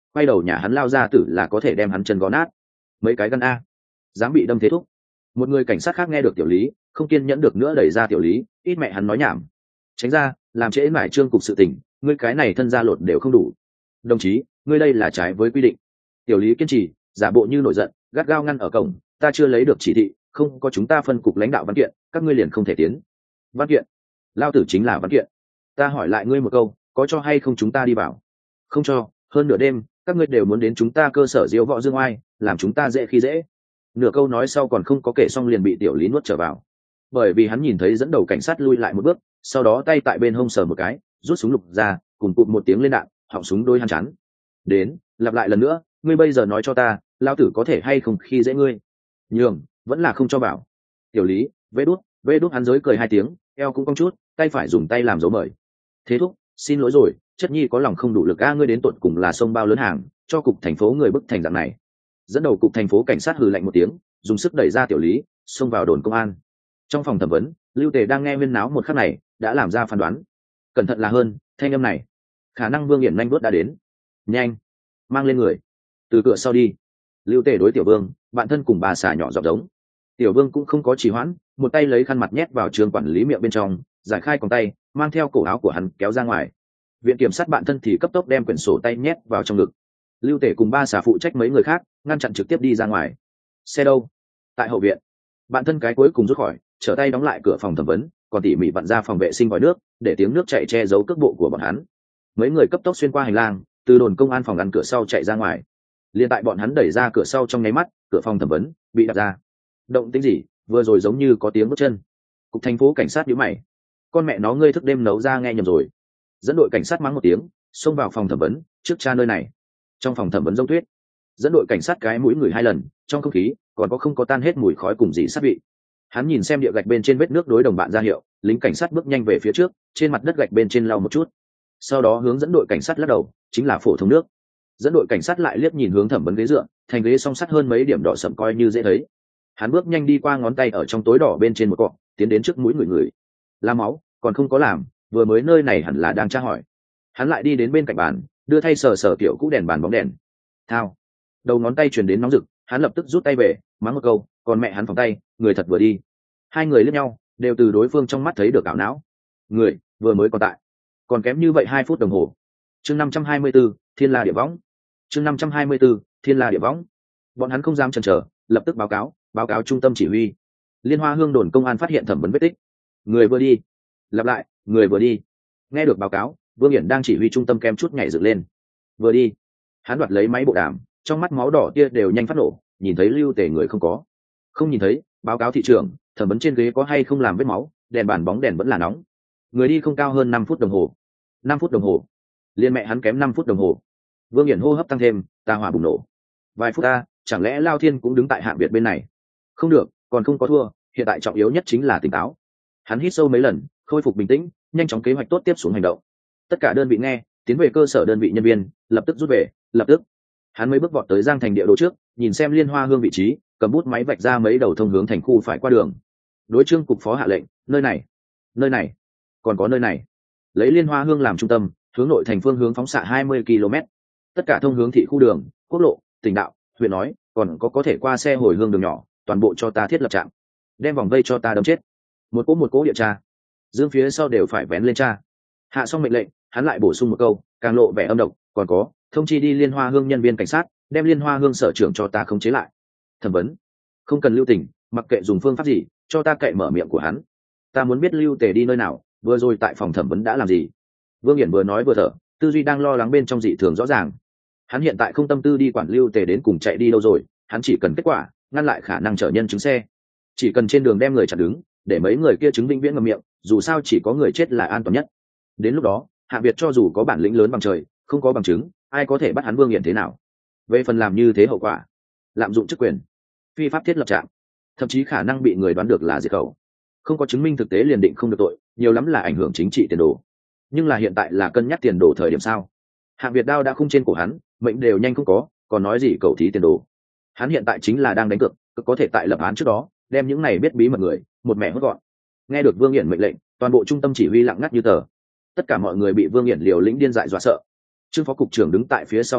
quay đầu nhà hắn lao ra tử là có thể đem hắn chân gõ nát. Mấy cái gân a, dám bị đâm thế thúc. Một người cảnh sát khác nghe được tiểu lý, không kiên nhẫn được nữa đẩy ra tiểu lý, ít mẹ hắn nói nhảm, tránh ra, làm trễ mải trương cục sự tình, ngươi cái này thân gia lột đều không đủ. Đồng chí, ngươi đây là trái với quy định. Tiểu lý kiên trì, giả bộ như nổi giận, gắt gao ngăn ở cổng, ta chưa lấy được chỉ thị, không có chúng ta phân cục lãnh đạo văn kiện, các ngươi liền không thể tiến. Văn kiện? Lao tử chính là văn kiện. Ta hỏi lại ngươi một câu, có cho hay không chúng ta đi vào? Không cho, hơn nửa đêm, các ngươi đều muốn đến chúng ta cơ sở diễu võ dương oai, làm chúng ta dễ khi dễ. Nửa câu nói sau còn không có kể xong liền bị tiểu lý nuốt trở vào, bởi vì hắn nhìn thấy dẫn đầu cảnh sát lui lại một bước, sau đó tay tại bên hông sờ một cái, rút súng lục ra, cùng cụt một tiếng lên đạn, họng súng đôi hắn chắn. Đến, lặp lại lần nữa, ngươi bây giờ nói cho ta, lao tử có thể hay không khi dễ ngươi? Nhường, vẫn là không cho bảo. Tiểu lý, vê đút, vê đút hắn giới cười hai tiếng, eo cũng cong chút, tay phải dùng tay làm dấu mời. Thế thúc, xin lỗi rồi, chất nhi có lòng không đủ lực a, ngươi đến tận cùng là sông bao lớn hàng, cho cục thành phố người bức thành dạng này. Dẫn đầu cục thành phố cảnh sát hừ lạnh một tiếng, dùng sức đẩy ra tiểu lý, xông vào đồn công an. Trong phòng thẩm vấn, lưu tề đang nghe huyên náo một khắc này đã làm ra phán đoán. Cẩn thận là hơn, thanh âm này khả năng Vương Hiển nhanh bước đã đến. Nhanh, mang lên người, từ cửa sau đi. Lưu tề đối tiểu Vương, bạn thân cùng bà xà nhỏ giọng giống. Tiểu Vương cũng không có trì hoãn, một tay lấy khăn mặt nhét vào trường quản lý miệng bên trong, giải khai còng tay, mang theo cổ áo của hắn kéo ra ngoài. Viện kiểm sát bạn thân thì cấp tốc đem quyển sổ tay nhét vào trong ngực. Lưu tề cùng ba xà phụ trách mấy người khác ngăn chặn trực tiếp đi ra ngoài. Xe đâu? Tại hậu viện. Bạn thân cái cuối cùng rút khỏi, trở tay đóng lại cửa phòng thẩm vấn, còn tỉ mỉ vặn ra phòng vệ sinh vòi nước để tiếng nước chảy che giấu cước bộ của bọn hắn. Mấy người cấp tốc xuyên qua hành lang, từ đồn công an phòng ngăn cửa sau chạy ra ngoài. Liên tại bọn hắn đẩy ra cửa sau trong nháy mắt, cửa phòng thẩm vấn bị đập ra. Động tĩnh gì? Vừa rồi giống như có tiếng bước chân. Cục thành phố cảnh sát nhíu mày. Con mẹ nó, ngươi thức đêm nấu ra nghe nhầm rồi. Dẫn đội cảnh sát mắng một tiếng, xông vào phòng thẩm vấn, trước cha nơi này. Trong phòng thẩm vấn giống tuyết, dẫn đội cảnh sát cái mũi người hai lần, trong không khí còn có không có tan hết mùi khói cùng dị sát vị. Hắn nhìn xem địa gạch bên trên vết nước đối đồng bạn ra hiệu, lính cảnh sát bước nhanh về phía trước, trên mặt đất gạch bên trên lau một chút, sau đó hướng dẫn đội cảnh sát lắc đầu, chính là phổ thông nước. Dẫn đội cảnh sát lại liếc nhìn hướng thẩm vấn ghế dựa, thành ghế song sắt hơn mấy điểm đỏ sậm coi như dễ thấy. Hắn bước nhanh đi qua, ngón tay ở trong tối đỏ bên trên một cọ, tiến đến trước mũi người người. Là máu, còn không có làm, vừa mới nơi này hẳn là đang tra hỏi. Hắn lại đi đến bên cạnh bàn, đưa thay sờ sờ kiểu cũ đèn bàn bóng đèn. Thao. Đầu ngón tay truyền đến nóng rực, hắn lập tức rút tay về, mắng một câu, còn mẹ hắn phòng tay, người thật vừa đi. Hai người liếc nhau, đều từ đối phương trong mắt thấy được ảo não. Người vừa mới còn tại, còn kém như vậy hai phút đồng hồ. Chương năm trăm hai mươi 524, Thiên La Địa Võng. Chương năm trăm hai mươi 524, Thiên La Địa Võng. Bọn hắn không dám chần chờ, lập tức báo cáo, báo cáo trung tâm chỉ huy. Liên Hoa Hương đồn công an phát hiện thẩm vấn vết tích. Người vừa đi. Lặp lại, người vừa đi. Nghe được báo cáo, Vương Hiển đang chỉ huy trung tâm kem chút nhảy dựng lên. Vừa đi. Hắn đoạt lấy máy bộ đàm, trong mắt máu đỏ tia đều nhanh phát nổ, nhìn thấy Lưu Tề người không có. Không nhìn thấy, báo cáo thị trưởng, thẩm vấn trên ghế có hay không làm vết máu, đèn bàn bóng đèn vẫn là nóng. Người đi không cao hơn năm phút đồng hồ. Năm phút đồng hồ. Liên mẹ hắn kém năm phút đồng hồ. Vương Hiển hô hấp tăng thêm, tà hỏa bùng nổ. Vài phút ta, chẳng lẽ Lao Thiên cũng đứng tại hạng Việt bên này? Không được, còn không có thua, hiện tại trọng yếu nhất chính là tỉnh táo. Hắn hít sâu mấy lần, khôi phục bình tĩnh, nhanh chóng kế hoạch tốt tiếp xuống hành động. Tất cả đơn vị nghe, tiến về cơ sở đơn vị nhân viên, lập tức rút về, lập tức. Hắn mới bước vọt tới Giang Thành địa đồ trước, nhìn xem Liên Hoa Hương vị trí, cầm bút máy vạch ra mấy đầu thông hướng thành khu phải qua đường. Đối trương cục phó hạ lệnh, nơi này, nơi này, còn có nơi này. Lấy Liên Hoa Hương làm trung tâm, hướng nội thành phương hướng phóng xạ hai mươi ki lô mét. Tất cả thông hướng thị khu đường, quốc lộ, tỉnh đạo, huyện nói, còn có có thể qua xe hồi hương đường nhỏ, toàn bộ cho ta thiết lập trạm. Đem vòng vây cho ta đâm chết. Một cỗ một cỗ địa tra. Dương phía sau đều phải vén lên tra. Hạ xong mệnh lệnh, hắn lại bổ sung một câu, càng lộ vẻ âm độc, còn có, thông chi đi Liên Hoa Hương nhân viên cảnh sát, đem Liên Hoa Hương sở trưởng cho ta khống chế lại. Thẩm vấn, không cần lưu tình, mặc kệ dùng phương pháp gì, cho ta cậy mở miệng của hắn. Ta muốn biết Lưu Tề đi nơi nào, vừa rồi tại phòng thẩm vấn đã làm gì. Vương Hiển vừa nói vừa thở, tư duy đang lo lắng bên trong dị thường rõ ràng. Hắn hiện tại không tâm tư đi quản Lưu Tề đến cùng chạy đi đâu rồi, hắn chỉ cần kết quả, ngăn lại khả năng chở nhân chứng xe. Chỉ cần trên đường đem người chặn đứng, để mấy người kia chứng vĩnh viễn ngậm miệng, dù sao chỉ có người chết là an toàn nhất. Đến lúc đó, Hạ Việt cho dù có bản lĩnh lớn bằng trời, không có bằng chứng, ai có thể bắt hắn Vương Hiển thế nào? Về phần làm như thế hậu quả, lạm dụng chức quyền, phi pháp thiết lập trạm, thậm chí khả năng bị người đoán được là diệt khẩu. Không có chứng minh thực tế liền định không được tội, nhiều lắm là ảnh hưởng chính trị tiền đồ. Nhưng là hiện tại là cân nhắc tiền đồ thời điểm sao? Hạng Việt đao đã khung trên cổ hắn, mệnh đều nhanh không có, còn nói gì cầu thí tiền đồ? Hắn hiện tại chính là đang đánh cược, cực có thể tại lập án trước đó, đem những này biết bí mật người, một mẹ hốt gọn. Nghe được Vương Hiển mệnh lệnh, toàn bộ trung tâm chỉ huy lặng ngắt như tờ. Tất cả mọi người bị Vương Hiển liều lĩnh điên dại dọa sợ. Trương phó cục trưởng đứng tại phía sau hắn,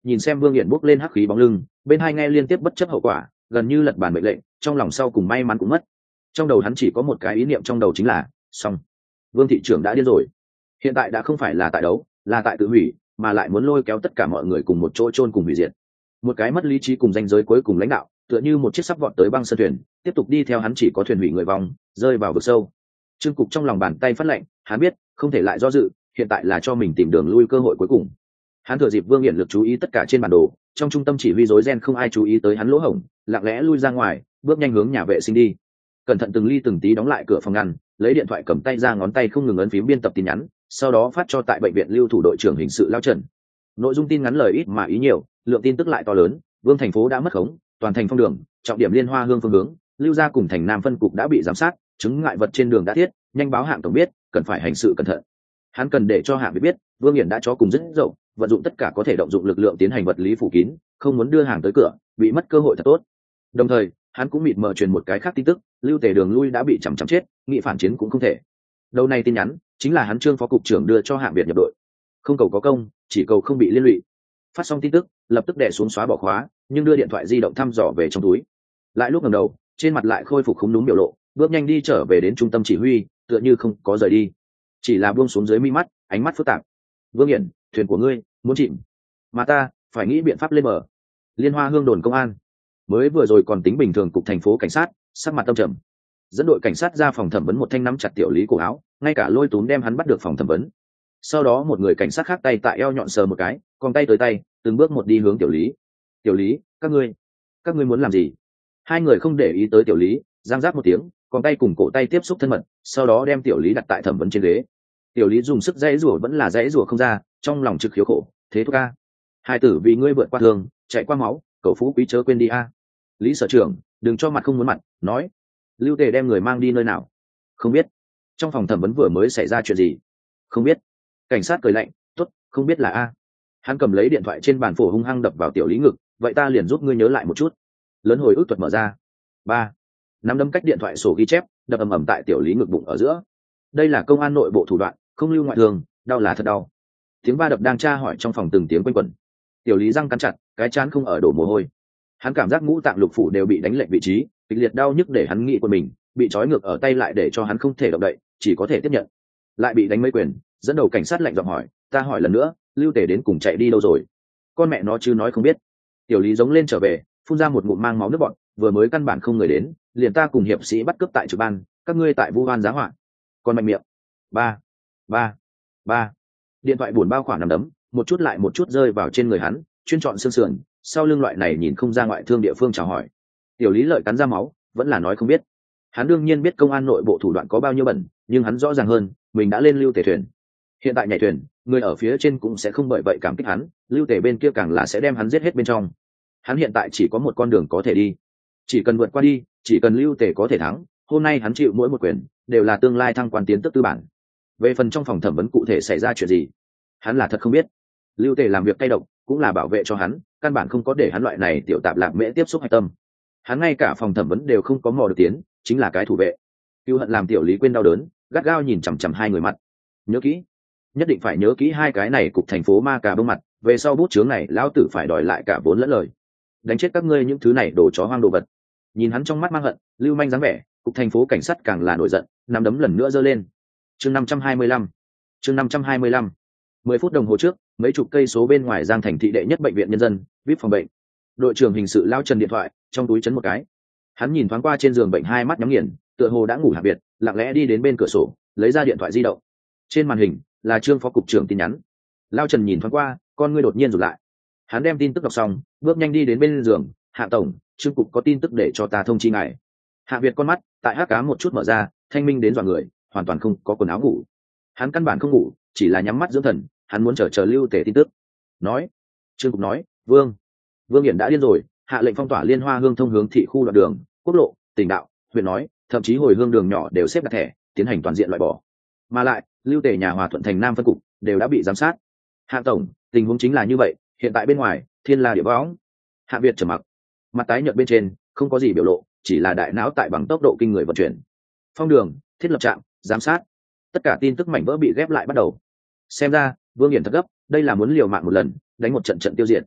nhìn xem Vương Hiển bốc lên hắc khí bóng lưng, bên hai nghe liên tiếp bất chấp hậu quả, gần như lật bàn mệnh lệnh, trong lòng sau cùng may mắn cũng mất. Trong đầu hắn chỉ có một cái ý niệm trong đầu chính là xong, Vương thị trưởng đã điên rồi. Hiện tại đã không phải là tại đấu, là tại tự hủy, mà lại muốn lôi kéo tất cả mọi người cùng một chỗ chôn cùng hủy diệt. Một cái mất lý trí cùng danh giới cuối cùng lãnh đạo, tựa như một chiếc sắp vọt tới băng sơn thuyền, tiếp tục đi theo hắn chỉ có thuyền hủy người vong, rơi vào vực sâu. Trương Cục trong lòng bàn tay phát lạnh, hắn biết không thể lại do dự, hiện tại là cho mình tìm đường lui cơ hội cuối cùng. Hắn thừa dịp Vương Hiển lực chú ý tất cả trên bản đồ, trong trung tâm chỉ huy rối ren không ai chú ý tới hắn lỗ hổng, lặng lẽ lui ra ngoài, bước nhanh hướng nhà vệ sinh đi. Cẩn thận từng ly từng tí đóng lại cửa phòng ngăn, lấy điện thoại cầm tay ra, ngón tay không ngừng ấn phím biên tập tin nhắn, sau đó phát cho tại bệnh viện lưu thủ đội trưởng hình sự Lao Trần. Nội dung tin ngắn lời ít mà ý nhiều, lượng tin tức lại to lớn. Vương thành phố đã mất khống, toàn thành phong đường, trọng điểm Liên Hoa Hương phương hướng, lưu gia cùng thành Nam phân cục đã bị giám sát, chứng ngại vật trên đường đã thiết, nhanh báo hạng tổng biết, cần phải hành sự cẩn thận. Hắn cần để cho hạng biết biết, Vương Hiển đã chó cùng rất rộng, vận dụng tất cả có thể động dụng lực lượng tiến hành vật lý phủ kín, không muốn đưa hàng tới cửa, bị mất cơ hội thật tốt. Đồng thời, hắn cũng mịt mờ truyền một cái khác tin tức, Lưu Tề đường lui đã bị chằm chằm chết, nghị phản chiến cũng không thể. Đầu này tin nhắn chính là hắn Trương phó cục trưởng đưa cho hạng Việt nhập đội, không cầu có công, chỉ cầu không bị liên lụy. Phát xong tin tức, lập tức đè xuống xóa bỏ khóa, nhưng đưa điện thoại di động thăm dò về trong túi. Lại lúc ngẩng đầu, trên mặt lại khôi phục không đúng biểu lộ, bước nhanh đi trở về đến trung tâm chỉ huy, tựa như không có rời đi, chỉ là buông xuống dưới mi mắt, ánh mắt phức tạp. Vương Hiển, thuyền của ngươi muốn chìm, mà ta phải nghĩ biện pháp lên bờ. Liên Hoa Hương đồn công an mới vừa rồi còn tính bình thường, cục thành phố cảnh sát sắc mặt tâm trầm, dẫn đội cảnh sát ra phòng thẩm vấn, một thanh nắm chặt Tiểu Lý cổ áo, ngay cả lôi túm đem hắn bắt được phòng thẩm vấn. Sau đó một người cảnh sát khác tay tại eo nhọn sờ một cái, còn tay tới tay, từng bước một đi hướng Tiểu Lý. Tiểu Lý, các ngươi các ngươi muốn làm gì? Hai người không để ý tới Tiểu Lý, giang giác một tiếng, còn tay cùng cổ tay tiếp xúc thân mật, sau đó đem Tiểu Lý đặt tại thẩm vấn trên ghế. Tiểu Lý dùng sức dãy rủa vẫn là dãy rủa không ra, trong lòng trực khiếu khổ, thế thúc a, hai tử vì ngươi vượt qua thương, chạy qua máu, cậu phú quý chớ quên đi a. Lý sở trưởng, đừng cho mặt không muốn mặt, nói. Lưu Tề đem người mang đi nơi nào? Không biết. Trong phòng thẩm vấn vừa mới xảy ra chuyện gì? Không biết. Cảnh sát cười lạnh, tốt, không biết là a. Hắn cầm lấy điện thoại trên bàn phổ hung hăng đập vào Tiểu Lý ngực, vậy ta liền giúp ngươi nhớ lại một chút. Lớn hồi ức thuật mở ra. Ba. Nắm đấm cách điện thoại sổ ghi chép, đập ầm ầm tại Tiểu Lý ngực bụng ở giữa. Đây là công an nội bộ thủ đoạn, không lưu ngoại thường, đau là thật đau. Tiếng va đập đang tra hỏi trong phòng từng tiếng quanh quẩn. Tiểu Lý răng cắn chặt, cái chán không ở đổ mồ hôi. Hắn cảm giác ngũ tạng lục phủ đều bị đánh lệch vị trí, kịch liệt đau nhức để hắn nghĩ của mình, bị trói ngược ở tay lại để cho hắn không thể động đậy, chỉ có thể tiếp nhận. Lại bị đánh mấy quyền, dẫn đầu cảnh sát lạnh giọng hỏi, ta hỏi lần nữa, Lưu Tề đến cùng chạy đi đâu rồi? Con mẹ nó chứ nói không biết. Tiểu Lý giống lên trở về, phun ra một ngụm mang máu nước bọt, vừa mới căn bản không người đến, liền ta cùng hiệp sĩ bắt cướp tại trực ban, các ngươi tại vu oan giá họa. Con mạnh miệng. Ba, ba, ba. Điện thoại buồn bao khoảng nằm đấm, một chút lại một chút rơi vào trên người hắn, chuyên chọn xương sườn, sau lưng loại này nhìn không ra ngoại thương địa phương chào hỏi. Tiểu Lý lợi cắn ra máu, vẫn là nói không biết. Hắn đương nhiên biết công an nội bộ thủ đoạn có bao nhiêu bẩn, nhưng hắn rõ ràng hơn, mình đã lên Lưu Tề thuyền. Hiện tại nhảy thuyền, người ở phía trên cũng sẽ không bởi vậy cảm kích hắn, Lưu Tề bên kia càng là sẽ đem hắn giết hết bên trong. Hắn hiện tại chỉ có một con đường có thể đi, chỉ cần vượt qua đi, chỉ cần Lưu Tề có thể thắng, hôm nay hắn chịu mỗi một quyền đều là tương lai thăng quan tiến tức tư bản. Về phần trong phòng thẩm vấn cụ thể xảy ra chuyện gì, hắn là thật không biết. Lưu Tề làm việc cay độc cũng là bảo vệ cho hắn, căn bản không có để hắn loại này tiểu tạp lạc mễ tiếp xúc hạch tâm. Hắn ngay cả phòng thẩm vấn đều không có mò được tiến, chính là cái thủ vệ. Cưu Hận làm Tiểu Lý quên đau đớn, gắt gao nhìn chằm chằm hai người mặt. Nhớ kỹ, nhất định phải nhớ kỹ hai cái này cục thành phố ma cà bông mặt, về sau bút chướng này lão tử phải đòi lại cả vốn lẫn lời. Đánh chết các ngươi những thứ này đồ chó hoang đồ vật. Nhìn hắn trong mắt mang hận, lưu manh dáng vẻ, cục thành phố cảnh sát càng là nổi giận, nắm đấm lần nữa giơ lên. Chương năm trăm hai mươi lăm. Chương năm trăm hai mươi lăm. Mười phút đồng hồ trước, mấy chục cây số bên ngoài Giang Thành thị đệ nhất bệnh viện nhân dân, vê i pê phòng bệnh. Đội trưởng hình sự Lao Trần điện thoại, trong túi chấn một cái. Hắn nhìn thoáng qua trên giường bệnh, hai mắt nhắm nghiền, tựa hồ đã ngủ Hạ Việt, lặng lẽ đi đến bên cửa sổ, lấy ra điện thoại di động. Trên màn hình là Trương phó cục trưởng tin nhắn. Lao Trần nhìn thoáng qua, con ngươi đột nhiên rụt lại. Hắn đem tin tức đọc xong, bước nhanh đi đến bên giường. Hạ tổng, Trương cục có tin tức để cho ta thông chi ngài. Hạ Việt con mắt tại hắc ám một chút mở ra, thanh minh đến dọa người, hoàn toàn không có quần áo ngủ. Hắn căn bản không ngủ, chỉ là nhắm mắt dưỡng thần, hắn muốn chờ chờ Lưu Tề tin tức. Nói, Trương cục nói, Vương, Vương Hiển đã điên rồi, hạ lệnh phong tỏa Liên Hoa Hương thông hướng thị khu đoạn đường, quốc lộ, tỉnh đạo, huyện nói, thậm chí hồi hương đường nhỏ đều xếp đặt thẻ, tiến hành toàn diện loại bỏ. Mà lại, Lưu Tề nhà Hòa Thuận thành Nam phân cục đều đã bị giám sát. Hạ tổng, tình huống chính là như vậy, hiện tại bên ngoài, thiên la địa võng. Hạ Việt trầm mặc, mặt tái nhợt bên trên, không có gì biểu lộ, chỉ là đại não tại bằng tốc độ kinh người vận chuyển. Phong đường, thiết lập trạm, giám sát, tất cả tin tức mảnh vỡ bị ghép lại bắt đầu. Xem ra, Vương Hiển thật gấp, đây là muốn liều mạng một lần, đánh một trận trận tiêu diệt.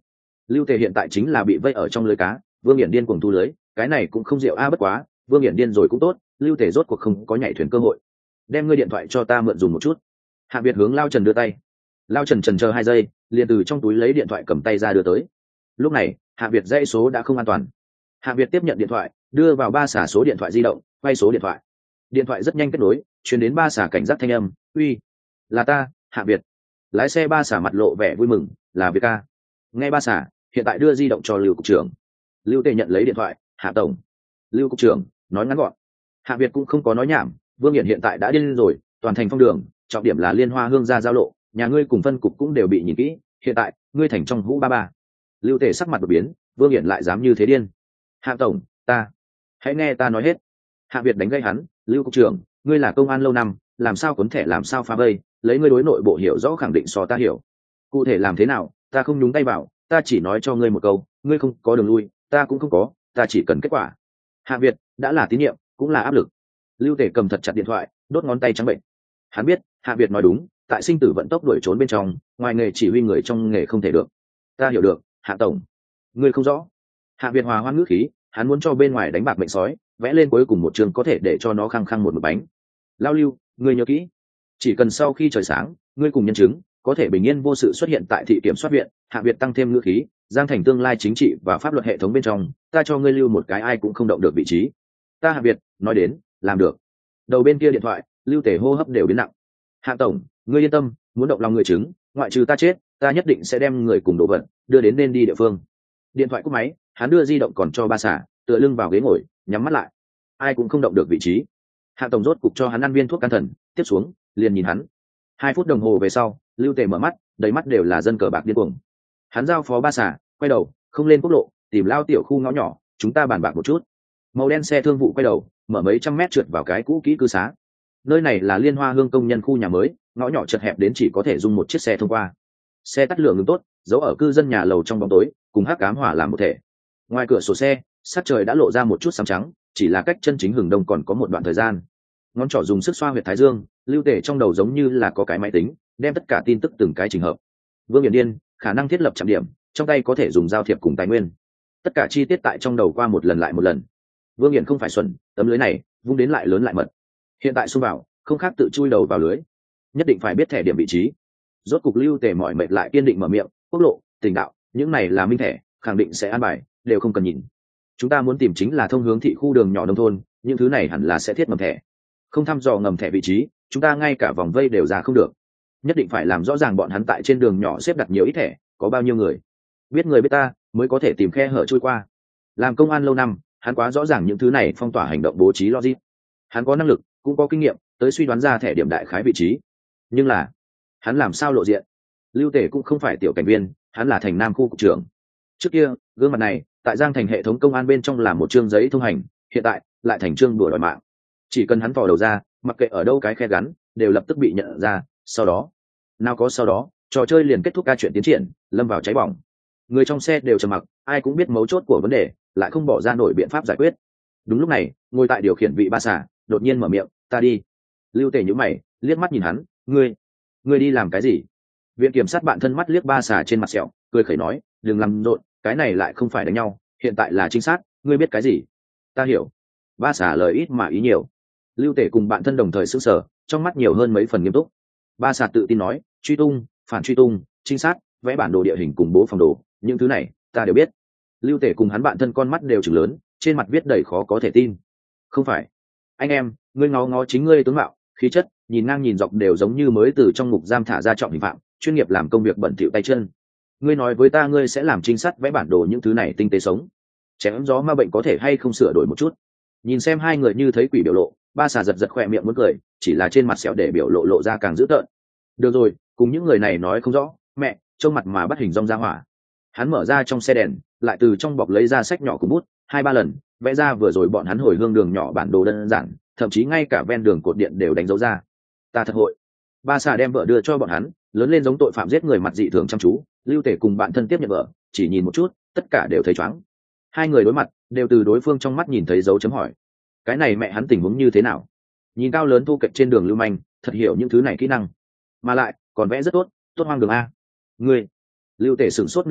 Lưu Tề hiện tại chính là bị vây ở trong lưới cá, Vương Hiển điên cuồng thu lưới, cái này cũng không rượu a bất quá, Vương Hiển điên rồi cũng tốt, Lưu Tề rốt cuộc không có nhảy thuyền cơ hội. Đem ngươi điện thoại cho ta mượn dùng một chút. Hạ Việt hướng Lao Trần đưa tay. Lao Trần chần chờ hai giây, liền từ trong túi lấy điện thoại cầm tay ra đưa tới. Lúc này, Hạ Việt dãy số đã không an toàn. Hạ Việt tiếp nhận điện thoại, đưa vào ba xả số điện thoại di động, quay số điện thoại. Điện thoại rất nhanh kết nối, truyền đến ba xả cảnh giác thanh âm, "Uy, là ta, Hạ Việt." Lái xe ba xả mặt lộ vẻ vui mừng, "Là Việt ca." Nghe ba xả, hiện tại đưa di động cho Lưu cục trưởng. Lưu Tề nhận lấy điện thoại, "Hạ tổng." Lưu cục trưởng nói ngắn gọn. Hạ Việt cũng không có nói nhảm, Vương Hiển hiện tại đã điên rồi, toàn thành phong đường, trọng điểm là Liên Hoa Hương gia giao lộ, nhà ngươi cùng phân cục cũng đều bị nhìn kỹ, hiện tại ngươi thành trong hũ ba ba. Lưu Tề sắc mặt đột biến, Vương Hiển lại dám như thế điên. "Hạ tổng, ta, hãy nghe ta nói hết." Hạ Việt đánh gây hắn, "Lưu cục trưởng, ngươi là công an lâu năm, làm sao cuốn thẻ làm sao phá vây, lấy ngươi đối nội bộ hiểu rõ khẳng định so ta hiểu. Cụ thể làm thế nào, ta không nhúng tay vào, ta chỉ nói cho ngươi một câu, ngươi không có đường lui, ta cũng không có, ta chỉ cần kết quả." Hạ Việt đã là tín nhiệm, cũng là áp lực. Lưu Tề cầm thật chặt điện thoại, đốt ngón tay trắng bệnh. Hắn biết, Hạ Việt nói đúng, tại sinh tử vận tốc đuổi trốn bên trong, ngoài nghề chỉ huy người trong nghề không thể được. "Ta hiểu được, Hạ tổng." "Ngươi không rõ." Hạ Việt hòa hoan ngữ khí, hắn muốn cho bên ngoài đánh bạc mệnh sói, vẽ lên cuối cùng một trường có thể để cho nó khăng khăng một mực bánh. "Lao Lưu, ngươi nhớ kỹ, chỉ cần sau khi trời sáng, ngươi cùng nhân chứng có thể bình yên vô sự xuất hiện tại thị kiểm soát viện." Hạ Việt tăng thêm ngữ khí, "Giang thành tương lai chính trị và pháp luật hệ thống bên trong, ta cho ngươi lưu một cái ai cũng không động được vị trí." "Ta Hạ Việt, nói đến, làm được." Đầu bên kia điện thoại, Lưu Tề hô hấp đều biến nặng. "Hạ tổng, ngươi yên tâm, muốn động lòng người chứng, ngoại trừ ta chết, ta nhất định sẽ đem người cùng đồ vật đưa đến nên đi địa phương." Điện thoại cúp máy, hắn đưa di động còn cho ba xả, tựa lưng vào ghế ngồi, nhắm mắt lại. Ai cũng không động được vị trí. Hạ tổng rốt cục cho hắn ăn viên thuốc can thần, tiếp xuống liền nhìn hắn. Hai phút đồng hồ về sau, Lưu Tề mở mắt, đầy mắt đều là dân cờ bạc điên cuồng. Hắn giao phó ba xả, quay đầu không lên quốc lộ, tìm Lao tiểu khu ngõ nhỏ, chúng ta bàn bạc một chút. Màu đen xe thương vụ quay đầu, mở mấy trăm mét trượt vào cái cũ kỹ cư xá. Nơi này là Liên Hoa Hương công nhân khu nhà mới, ngõ nhỏ chật hẹp đến chỉ có thể dung một chiếc xe thông qua. Xe tắt lửa ngừng tốt, giấu ở cư dân nhà lầu trong bóng tối, cùng hắc ám hỏa làm một thể. Ngoài cửa sổ xe, sát trời đã lộ ra một chút sáng trắng, chỉ là cách chân chính hừng đông còn có một đoạn thời gian. Ngón trỏ dùng sức xoa huyệt thái dương, Lưu Tề trong đầu giống như là có cái máy tính, đem tất cả tin tức từng cái trình hợp. Vương Hiển Điên, khả năng thiết lập trạm điểm, trong tay có thể dùng giao thiệp cùng tài nguyên. Tất cả chi tiết tại trong đầu qua một lần lại một lần. Vương Hiển không phải xuẩn, tấm lưới này vung đến lại lớn lại mật. Hiện tại xung vào, không khác tự chui đầu vào lưới. Nhất định phải biết thẻ điểm vị trí. Rốt cục Lưu Tề mỏi mệt lại kiên định mở miệng, "Quốc lộ, tình đạo, những này là minh thẻ, khẳng định sẽ an bài, đều không cần nhìn. Chúng ta muốn tìm chính là thông hướng thị khu đường nhỏ nông thôn, những thứ này hẳn là sẽ thiết ngầm thẻ. Không thăm dò ngầm thẻ vị trí, chúng ta ngay cả vòng vây đều ra không được. Nhất định phải làm rõ ràng bọn hắn tại trên đường nhỏ xếp đặt nhiều ít thẻ, có bao nhiêu người. Biết người biết ta, mới có thể tìm khe hở trôi qua." Làm công an lâu năm, hắn quá rõ ràng những thứ này phong tỏa hành động bố trí logic. Hắn có năng lực, cũng có kinh nghiệm, tới suy đoán ra thẻ điểm đại khái vị trí. Nhưng là, hắn làm sao lộ diện? Lưu Tề cũng không phải tiểu cảnh viên, hắn là thành Nam khu cục trưởng. Trước kia, gương mặt này, tại Giang thành hệ thống công an bên trong là một chương giấy thông hành, hiện tại lại thành chương đùa đòi mạng. Chỉ cần hắn thò đầu ra, mặc kệ ở đâu cái khe gắn, đều lập tức bị nhận ra, sau đó, nào có sau đó, trò chơi liền kết thúc ca chuyện tiến triển, lâm vào cháy bỏng. Người trong xe đều trầm mặc, ai cũng biết mấu chốt của vấn đề, lại không bỏ ra nổi biện pháp giải quyết. Đúng lúc này, ngồi tại điều khiển vị ba xả, đột nhiên mở miệng, "Ta đi." Lưu Tề nhíu mày, liếc mắt nhìn hắn, "Ngươi, ngươi đi làm cái gì?" Viện kiểm sát bạn thân mắt liếc ba xả trên mặt sẹo, cười khẩy nói, "Đừng làm rộn, cái này lại không phải đánh nhau, hiện tại là trinh sát, ngươi biết cái gì?" "Ta hiểu." Ba xả lời ít mà ý nhiều. Lưu Tề cùng bạn thân đồng thời sững sờ, trong mắt nhiều hơn mấy phần nghiêm túc. Ba xả tự tin nói, "Truy tung, phản truy tung, trinh sát, vẽ bản đồ địa hình cùng bố phòng đồ, những thứ này ta đều biết." Lưu Tề cùng hắn bạn thân con mắt đều trừng lớn, trên mặt viết đầy khó có thể tin. "Không phải. Anh em, ngươi ngó ngó chính ngươi tướng mạo, khí chất, nhìn ngang nhìn dọc đều giống như mới từ trong ngục giam thả ra trọng hình phạm, chuyên nghiệp làm công việc bẩn thỉu tay chân. Ngươi nói với ta ngươi sẽ làm trinh sát vẽ bản đồ những thứ này tinh tế sống. Chém gió ma bệnh có thể hay không sửa đổi một chút?" Nhìn xem hai người như thấy quỷ biểu lộ, ba xà giật giật khỏe miệng muốn cười, chỉ là trên mặt sẹo để biểu lộ lộ ra càng dữ tợn. "Được rồi, cùng những người này nói không rõ, mẹ, trông mặt mà bắt hình dong ra hỏa." Hắn mở ra trong xe đèn, lại từ trong bọc lấy ra sách nhỏ cùng bút, hai ba lần vẽ ra vừa rồi bọn hắn hồi hương đường nhỏ bản đồ đơn giản, thậm chí ngay cả ven đường cột điện đều đánh dấu ra. "Ta thật hội." Ba xà đem vợ đưa cho bọn hắn, lớn lên giống tội phạm giết người mặt dị thường chăm chú. Lưu Tề cùng bạn thân tiếp nhận vợ, chỉ nhìn một chút, tất cả đều thấy chóng. Hai người đối mặt, đều từ đối phương trong mắt nhìn thấy dấu chấm hỏi. Cái này mẹ hắn tình huống như thế nào? Nhìn cao lớn thu kệch trên đường lưu manh, thật hiểu những thứ này kỹ năng, mà lại còn vẽ rất tốt, tốt hoang đường a. Ngươi. Lưu Tề sửng sốt nửa ngày,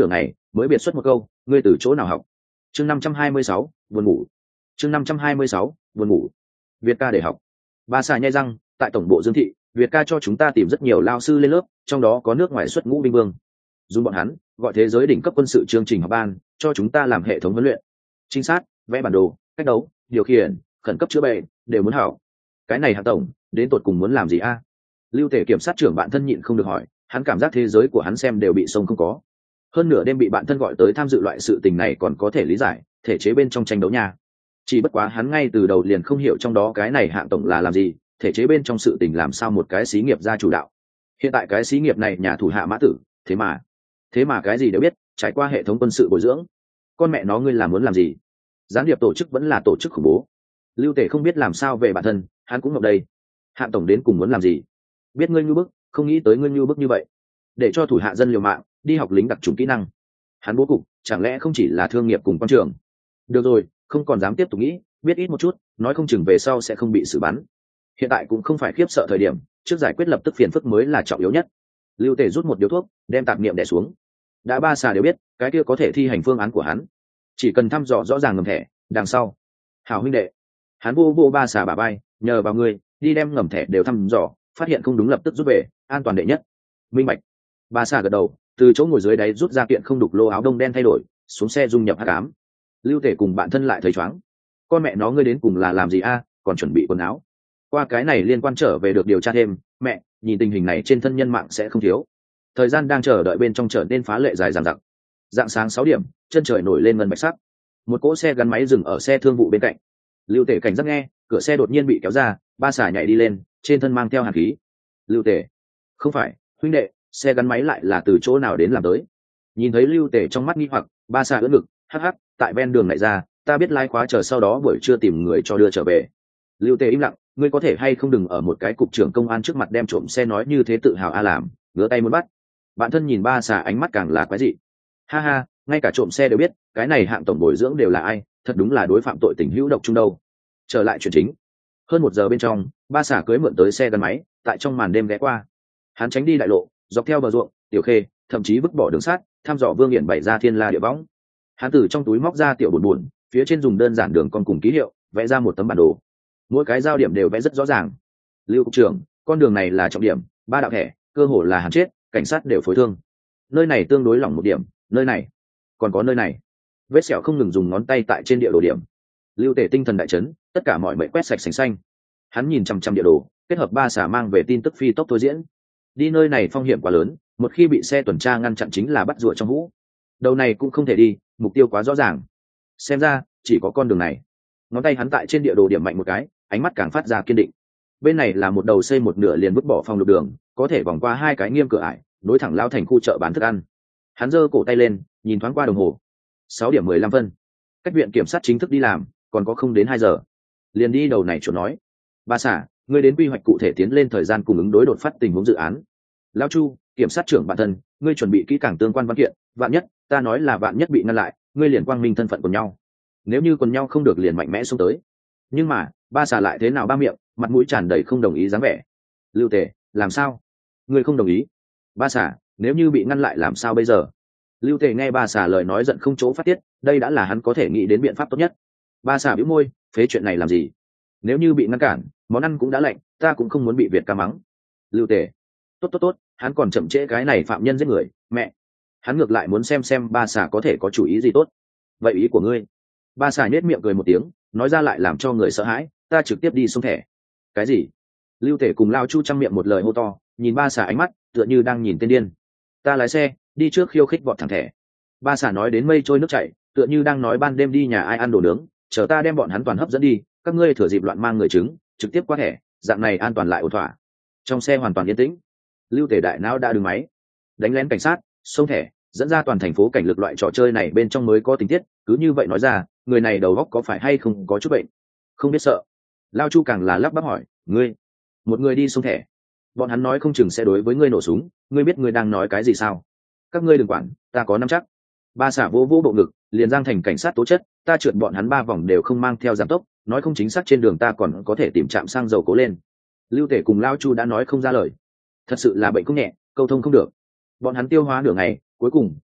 mới biệt xuất một câu, ngươi từ chỗ nào học? Chương năm trăm hai mươi sáu, buồn ngủ. Chương năm trăm hai mươi sáu, buồn ngủ. Việt ca để học. Ba xà nhai răng, tại tổng bộ Dương thị, Việt ca cho chúng ta tìm rất nhiều lao sư lên lớp, trong đó có nước ngoài xuất ngũ binh vương. Dùng bọn hắn, gọi thế giới đỉnh cấp quân sự chương trình học ban, cho chúng ta làm hệ thống huấn luyện. Trinh sát, vẽ bản đồ, cách đấu, điều khiển, khẩn cấp chữa bệnh, đều muốn hảo. Cái này Hạng tổng, đến tột cùng muốn làm gì a? Lưu Tể kiểm sát trưởng bạn thân nhịn không được hỏi, hắn cảm giác thế giới của hắn xem đều bị sông không có. Hơn nửa đêm bị bạn thân gọi tới tham dự loại sự tình này còn có thể lý giải, thể chế bên trong tranh đấu nhà. Chỉ bất quá hắn ngay từ đầu liền không hiểu trong đó cái này Hạng tổng là làm gì, thể chế bên trong sự tình làm sao một cái xí nghiệp ra chủ đạo. Hiện tại cái xí nghiệp này nhà thủ hạ mã tử, thế mà, thế mà cái gì đều biết, trải qua hệ thống quân sự bồi dưỡng. Con mẹ nó ngươi là muốn làm gì? Gián điệp tổ chức vẫn là tổ chức khủng bố. Lưu Tể không biết làm sao về bản thân, hắn cũng ngập đây. Hạng tổng đến cùng muốn làm gì? Biết ngươi nhu bức, không nghĩ tới ngươi nhu bức như vậy, để cho thủ hạ dân liều mạng đi học lính đặc trùng kỹ năng. Hắn bố cục chẳng lẽ không chỉ là thương nghiệp cùng quan trường? Được rồi, không còn dám tiếp tục nghĩ, biết ít một chút, nói không chừng về sau sẽ không bị xử bắn. Hiện tại cũng không phải khiếp sợ thời điểm, trước giải quyết lập tức phiền phức mới là trọng yếu nhất. Lưu Tể rút một điếu thuốc, đem tạp niệm đè xuống. Đã ba xà đều biết, cái kia có thể thi hành phương án của hắn, chỉ cần thăm dò rõ ràng ngầm thẻ, đằng sau. Hảo huynh đệ, hắn vô vô ba xà bà bay, nhờ vào ngươi, đi đem ngầm thẻ đều thăm dò, phát hiện không đúng lập tức rút về, an toàn đệ nhất. Minh bạch. Ba xà gật đầu, từ chỗ ngồi dưới đáy rút ra kiện không đục lô áo đông đen thay đổi, xuống xe dung nhập hắc ám. Lưu Tể cùng bạn thân lại thấy chóng. Con mẹ nó ngươi đến cùng là làm gì a? Còn chuẩn bị quần áo. Qua cái này liên quan trở về được điều tra thêm, mẹ, nhìn tình hình này trên thân nhân mạng sẽ không thiếu. Thời gian đang chờ đợi bên trong trở nên phá lệ dài dằng dặc. Dạng sáng sáu điểm, chân trời nổi lên ngân bạch sắc. Một cỗ xe gắn máy dừng ở xe thương vụ bên cạnh. Lưu Tể cảnh giác nghe, cửa xe đột nhiên bị kéo ra, ba xà nhảy đi lên, trên thân mang theo hàn khí. Lưu Tể, không phải, huynh đệ, xe gắn máy lại là từ chỗ nào đến làm tới? Nhìn thấy Lưu Tể trong mắt nghi hoặc, ba xà ưỡn ngực, hắc hắc, tại ven đường lại ra, ta biết lái khóa chờ sau đó buổi trưa tìm người cho đưa trở về. Lưu Tể im lặng, ngươi có thể hay không đừng ở một cái cục trưởng công an trước mặt đem trộm xe nói như thế tự hào a làm, ngứa tay muốn bắt. Bạn thân nhìn ba xà ánh mắt càng là quái dị. Ha ha, ngay cả trộm xe đều biết, cái này Hạng tổng bồi dưỡng đều là ai, thật đúng là đối phạm tội tình hữu độc trung đâu. Trở lại chuyện chính. Hơn một giờ bên trong, ba xà cưới mượn tới xe gắn máy, tại trong màn đêm ghé qua. Hắn tránh đi đại lộ, dọc theo bờ ruộng, tiểu khê, thậm chí vứt bỏ đường sắt, thăm dò Vương Hiển bày ra thiên la địa võng. Hắn từ trong túi móc ra tiểu buồn buồn, phía trên dùng đơn giản đường con cùng ký hiệu, vẽ ra một tấm bản đồ. Mỗi cái giao điểm đều vẽ rất rõ ràng. Lưu cục trưởng, con đường này là trọng điểm, ba đạo thẻ, cơ hồ là hắn chết, cảnh sát đều phối thương. Nơi này tương đối lỏng một điểm, nơi này, còn có nơi này. Vết sẹo không ngừng dùng ngón tay tại trên địa đồ điểm. Lưu Tể tinh thần đại chấn, tất cả mọi mệnh quét sạch sành xanh. Hắn nhìn chằm chằm địa đồ, kết hợp ba xà mang về tin tức phi tốc thôi diễn. Đi nơi này phong hiểm quá lớn, một khi bị xe tuần tra ngăn chặn chính là bắt rùa trong hũ. Đầu này cũng không thể đi, mục tiêu quá rõ ràng. Xem ra chỉ có con đường này. Ngón tay hắn tại trên địa đồ điểm mạnh một cái, ánh mắt càng phát ra kiên định. Bên này là một đầu xây một nửa liền vứt bỏ phong lục đường, có thể vòng qua hai cái nghiêm cửa ải, nối thẳng lao thành khu chợ bán thức ăn. Hắn giơ cổ tay lên, nhìn thoáng qua đồng hồ. Sáu điểm mười lăm phân. Cách viện kiểm sát chính thức đi làm, còn có không đến hai giờ. Liền đi đầu này chuột nói. Ba xả, ngươi đến quy hoạch cụ thể tiến lên thời gian cùng ứng đối đột phát tình huống dự án. Lao Chu, kiểm sát trưởng bản thân, ngươi chuẩn bị kỹ càng tương quan văn kiện, vạn nhất, ta nói là vạn nhất bị ngăn lại, ngươi liền quang minh thân phận của nhau. Nếu như quần nhau không được liền mạnh mẽ xuống tới. Nhưng mà, ba xả lại thế nào ba miệng, mặt mũi tràn đầy không đồng ý dáng vẻ. Lưu Tể, làm sao? Ngươi không đồng ý? Ba xả, nếu như bị ngăn lại làm sao bây giờ? Lưu Tể nghe ba xả lời nói giận không chỗ phát tiết, đây đã là hắn có thể nghĩ đến biện pháp tốt nhất. Ba xả bĩu môi, phế chuyện này làm gì? Nếu như bị ngăn cản, món ăn cũng đã lạnh, ta cũng không muốn bị Việt ca mắng. Lưu Tể, tốt tốt tốt, hắn còn chậm trễ cái này phạm nhân giết người, mẹ. Hắn ngược lại muốn xem xem ba xả có thể có chủ ý gì tốt. Vậy ý của ngươi? Ba xả nhếch miệng cười một tiếng, nói ra lại làm cho người sợ hãi, ta trực tiếp đi xuống thẻ. Cái gì? Lưu Tể cùng Lao Chu trong miệng một lời hô to, nhìn ba xả ánh mắt tựa như đang nhìn tên điên. Ta lái xe đi trước khiêu khích vọt thẳng thẻ. Ba xả nói đến mây trôi nước chảy, tựa như đang nói ban đêm đi nhà ai ăn đồ nướng, chờ ta đem bọn hắn toàn hấp dẫn đi, các ngươi thừa dịp loạn mang người chứng trực tiếp qua thẻ, dạng này an toàn lại ổn thỏa. Trong xe hoàn toàn yên tĩnh. Lưu Tể đại não đã đứng máy, đánh lén cảnh sát, xông thẻ, dẫn ra toàn thành phố cảnh lực loại trò chơi này bên trong mới có tình tiết, cứ như vậy nói ra, người này đầu óc có phải hay không có chút bệnh? Không biết sợ. Lao Chu càng là lắp bắp hỏi, ngươi, một người đi xông thẻ, bọn hắn nói không chừng sẽ đối với ngươi nổ súng, ngươi biết ngươi đang nói cái gì sao? Các ngươi đừng quản, ta có nắm chắc. Ba xả vô vô bộ ngực, liền giang thành cảnh sát tố chất, ta trượt bọn hắn ba vòng đều không mang theo giảm tốc, nói không chính xác trên đường ta còn có thể tìm trạm xăng dầu cố lên. Lưu Tể cùng Lao Chu đã nói không ra lời, thật sự là bệnh không nhẹ, câu thông không được. Bọn hắn tiêu hóa nửa ngày, cuối cùng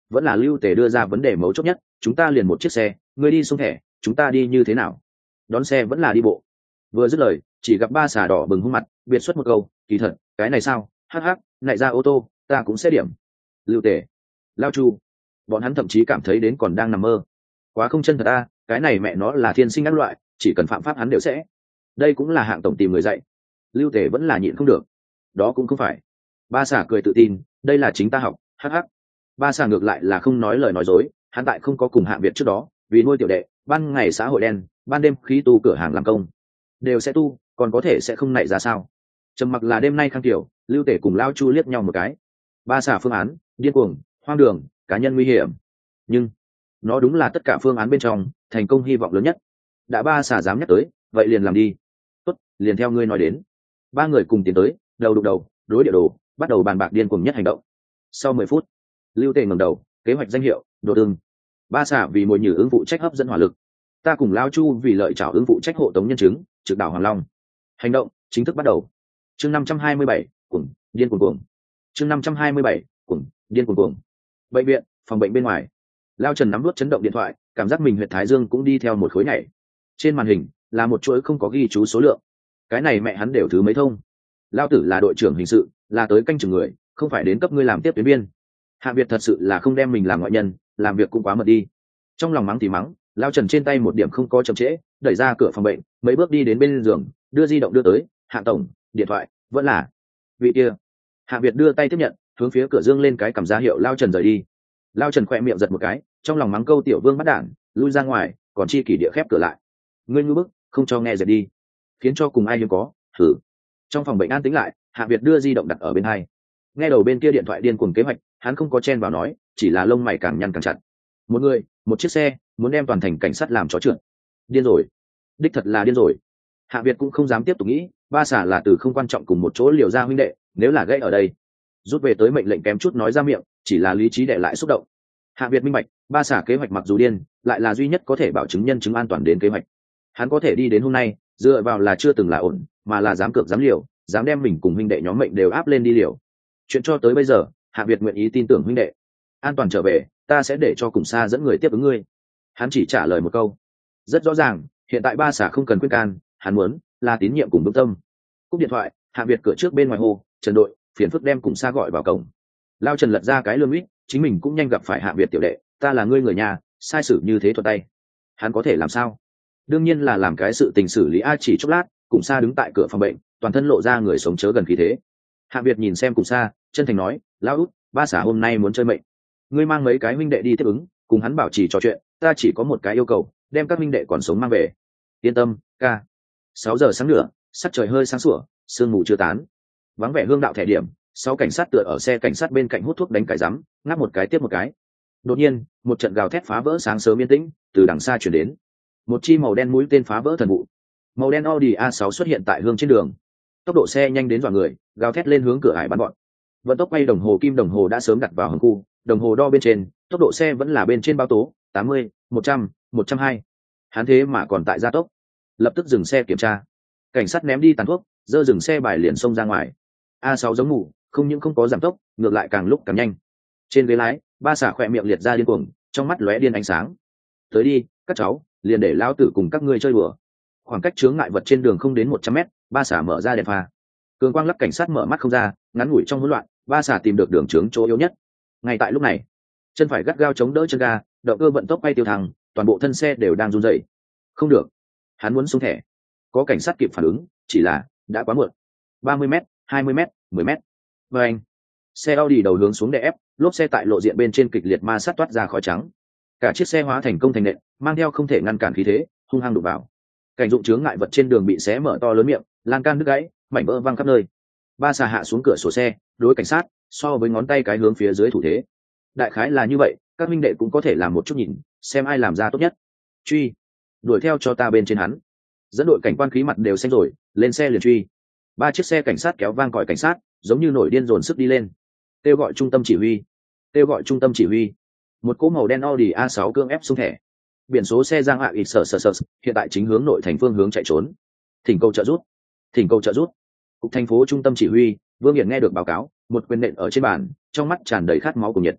vẫn là Lưu Tề đưa ra vấn đề mấu chốt nhất, chúng ta liền một chiếc xe, ngươi đi xuống thẻ, chúng ta đi như thế nào? Đón xe vẫn là đi bộ? Vừa dứt lời, chỉ gặp ba xà đỏ bừng hung mặt, biệt xuất một câu, kỳ thật, cái này sao? Hắc hắc, lại ra ô tô, ta cũng sẽ điểm. Lưu Tề, Lao Chu, bọn hắn thậm chí cảm thấy đến còn đang nằm mơ. Quá không chân thật ta, cái này mẹ nó là thiên sinh ác loại, chỉ cần phạm pháp hắn đều sẽ. Đây cũng là hạng tổng tìm người dạy. Lưu Tề vẫn là nhịn không được. Đó cũng không phải. Ba xà cười tự tin, đây là chính ta học, hắc hắc. Ba xà ngược lại là không nói lời nói dối, hắn tại không có cùng Hạ Việt trước đó, vì nuôi tiểu đệ, ban ngày xã hội đen, ban đêm khí tu cửa hàng làm công, đều sẽ tu, còn có thể sẽ không nảy ra sao? Trầm mặc là đêm nay Khang Tiểu, Lưu Tể cùng Lao Chu liếc nhau một cái. Ba xà phương án, điên cuồng, hoang đường, cá nhân nguy hiểm, nhưng nó đúng là tất cả phương án bên trong thành công hy vọng lớn nhất. Đã ba xà dám nhắc tới, vậy liền làm đi. Tốt, liền theo ngươi nói đến. Ba người cùng tiến tới, đầu đục đầu, đối địa đồ, bắt đầu bàn bạc điên cuồng nhất hành động. Sau mười phút, Lưu Tề ngẩng đầu, kế hoạch danh hiệu, đồ tương. Ba xà vì mồi nhử ứng phụ trách hấp dẫn hỏa lực. Ta cùng Lao Chu vì lợi chảo ứng phụ trách hộ tống nhân chứng, trực đảo Hoàng Long. Hành động chính thức bắt đầu. Chương năm trăm hai mươi bảy, cuồng, điên cuồng cuồng. Chương năm trăm hai mươi bảy, cuồng, điên cuồng cuồng. Bệnh viện, phòng bệnh bên ngoài. Lao Trần nắm nuốt chấn động điện thoại, cảm giác mình huyệt thái dương cũng đi theo một khối nhảy. Trên màn hình là một chuỗi không có ghi chú số lượng. Cái này mẹ hắn đều thứ mấy thông. Lao tử là đội trưởng hình sự, là tới canh chừng người, không phải đến cấp ngươi làm tiếp tuyến viên. Hạ Việt thật sự là không đem mình làm ngoại nhân, làm việc cũng quá mật đi. Trong lòng mắng thì mắng, Lao Trần trên tay một điểm không có chậm trễ, đẩy ra cửa phòng bệnh, mấy bước đi đến bên giường, đưa di động đưa tới. Hạ tổng, điện thoại, vẫn là vị kia. Hạ Việt đưa tay tiếp nhận, hướng phía cửa dương lên cái cảm giá hiệu Lao Trần rời đi. Lao Trần khỏe miệng giật một cái, trong lòng mắng câu tiểu vương bắt đản, lui ra ngoài, còn chi kỷ địa khép cửa lại. Ngươi ngu bức, không cho nghe dệt đi, khiến cho cùng ai hiếm có. Thử. Trong phòng bệnh an tĩnh lại, Hạ Việt đưa di động đặt ở bên hai. Nghe đầu bên kia điện thoại điên cuồng kế hoạch, hắn không có chen vào nói, chỉ là lông mày càng nhăn càng chặt. Một người, một chiếc xe, muốn đem toàn thành cảnh sát làm chó trượt. Điên rồi, đích thật là điên rồi. Hạ Việt cũng không dám tiếp tục nghĩ, ba xả là từ không quan trọng cùng một chỗ liều ra huynh đệ, nếu là gãy ở đây, rút về tới mệnh lệnh kém chút nói ra miệng, chỉ là lý trí để lại xúc động. Hạ Việt minh bạch, ba xả kế hoạch mặc dù điên, lại là duy nhất có thể bảo chứng nhân chứng an toàn đến kế hoạch. Hắn có thể đi đến hôm nay, dựa vào là chưa từng là ổn, mà là dám cược dám liều, dám đem mình cùng huynh đệ nhóm mệnh đều áp lên đi liều. Chuyện cho tới bây giờ, Hạ Việt nguyện ý tin tưởng huynh đệ. An toàn trở về, ta sẽ để cho cùng xa dẫn người tiếp ứng ngươi. Hắn chỉ trả lời một câu. Rất rõ ràng, hiện tại ba xả không cần khuyên can, hắn muốn là tín nhiệm cùng vững tâm. Cúp điện thoại, Hạ Việt cửa trước bên ngoài hồ, Trần đội, phiền phức đem cùng xa gọi vào cổng. Lao Trần lật ra cái lương ít, chính mình cũng nhanh gặp phải Hạ Việt tiểu đệ, ta là ngươi người nhà, sai sử như thế thuật tay. Hắn có thể làm sao? Đương nhiên là làm cái sự tình xử lý. A chỉ chốc lát, cùng xa đứng tại cửa phòng bệnh, toàn thân lộ ra người sống chớ gần khí thế. Hạ Việt nhìn xem cùng xa, chân thành nói, lão út, ba xả hôm nay muốn chơi mệnh, ngươi mang mấy cái huynh đệ đi tiếp ứng, cùng hắn bảo trì trò chuyện, ta chỉ có một cái yêu cầu, đem các huynh đệ còn sống mang về. Yên tâm, ca. Sáu giờ sáng nữa, sắc trời hơi sáng sủa, sương mù chưa tán, vắng vẻ hương đạo thẻ điểm. Sáu cảnh sát tựa ở xe cảnh sát bên cạnh hút thuốc đánh cải rắm, ngáp một cái tiếp một cái. Đột nhiên, một trận gào thét phá vỡ sáng sớm yên tĩnh, từ đằng xa chuyển đến. Một chi màu đen mũi tên phá vỡ thần vụ. Màu đen Audi a sáu xuất hiện tại hương trên đường. Tốc độ xe nhanh đến dọa người, gào thét lên hướng cửa ải bắn bọn. Vận tốc quay đồng hồ kim đồng hồ đã sớm đặt vào hầm khu, đồng hồ đo bên trên, tốc độ xe vẫn là bên trên báo tố, tám mươi, một trăm, một trăm hai. Hắn thế mà còn tại gia tốc. Lập tức dừng xe kiểm tra. Cảnh sát ném đi tàn thuốc, dơ dừng xe bài liền xông ra ngoài. a sáu giống mù, không những không có giảm tốc, ngược lại càng lúc càng nhanh. Trên ghế lái, ba xả khỏe miệng liệt ra điên cuồng, trong mắt lóe điên ánh sáng. Tới đi, các cháu, liền để lão tử cùng các ngươi chơi đùa. Khoảng cách chướng ngại vật trên đường không đến một trăm mét, ba xả mở ra đèn pha. Cường quang lắp cảnh sát mở mắt không ra, ngắn ngủi trong hỗn loạn, ba xả tìm được đường trướng chỗ yếu nhất. Ngay tại lúc này, chân phải gắt gao chống đỡ chân ga, động cơ vận tốc bay tiêu thăng, toàn bộ thân xe đều đang run rẩy. Không được, hắn muốn xuống thẻ. Có cảnh sát kịp phản ứng, chỉ là đã quá muộn. ba mươi mét, hai mươi mét, mười mét. Và anh, xe Audi đầu hướng xuống đè ép, lốp xe tại lộ diện bên trên kịch liệt ma sát toát ra khói trắng. Cả chiếc xe hóa thành công thành nện, mang theo không thể ngăn cản khí thế, hung hăng đụng vào. Cảnh dụng chướng ngại vật trên đường bị xé mở to lớn miệng, lan can đứt gãy, mảnh vỡ văng khắp nơi. Ba xà hạ xuống cửa sổ xe, đối cảnh sát, so với ngón tay cái hướng phía dưới thủ thế. Đại khái là như vậy, các minh đệ cũng có thể làm một chút nhìn, xem ai làm ra tốt nhất. Truy, đuổi theo cho ta bên trên hắn. Dẫn đội cảnh quan khí mặt đều xanh rồi, lên xe liền truy. Ba chiếc xe cảnh sát kéo vang còi cảnh sát, giống như nổi điên dồn sức đi lên. Kêu gọi trung tâm chỉ huy, kêu gọi trung tâm chỉ huy. Một cỗ màu đen Audi a sáu cương ép xuống thẻ. Biển số xe giang hạ ít sở sở sở, hiện tại chính hướng nội thành phương hướng chạy trốn. Thỉnh cầu trợ giúp, thỉnh cầu trợ giúp. Cục thành phố trung tâm chỉ huy, Vương Hiển nghe được báo cáo, một quyền nện ở trên bàn, trong mắt tràn đầy khát máu cùng nhiệt.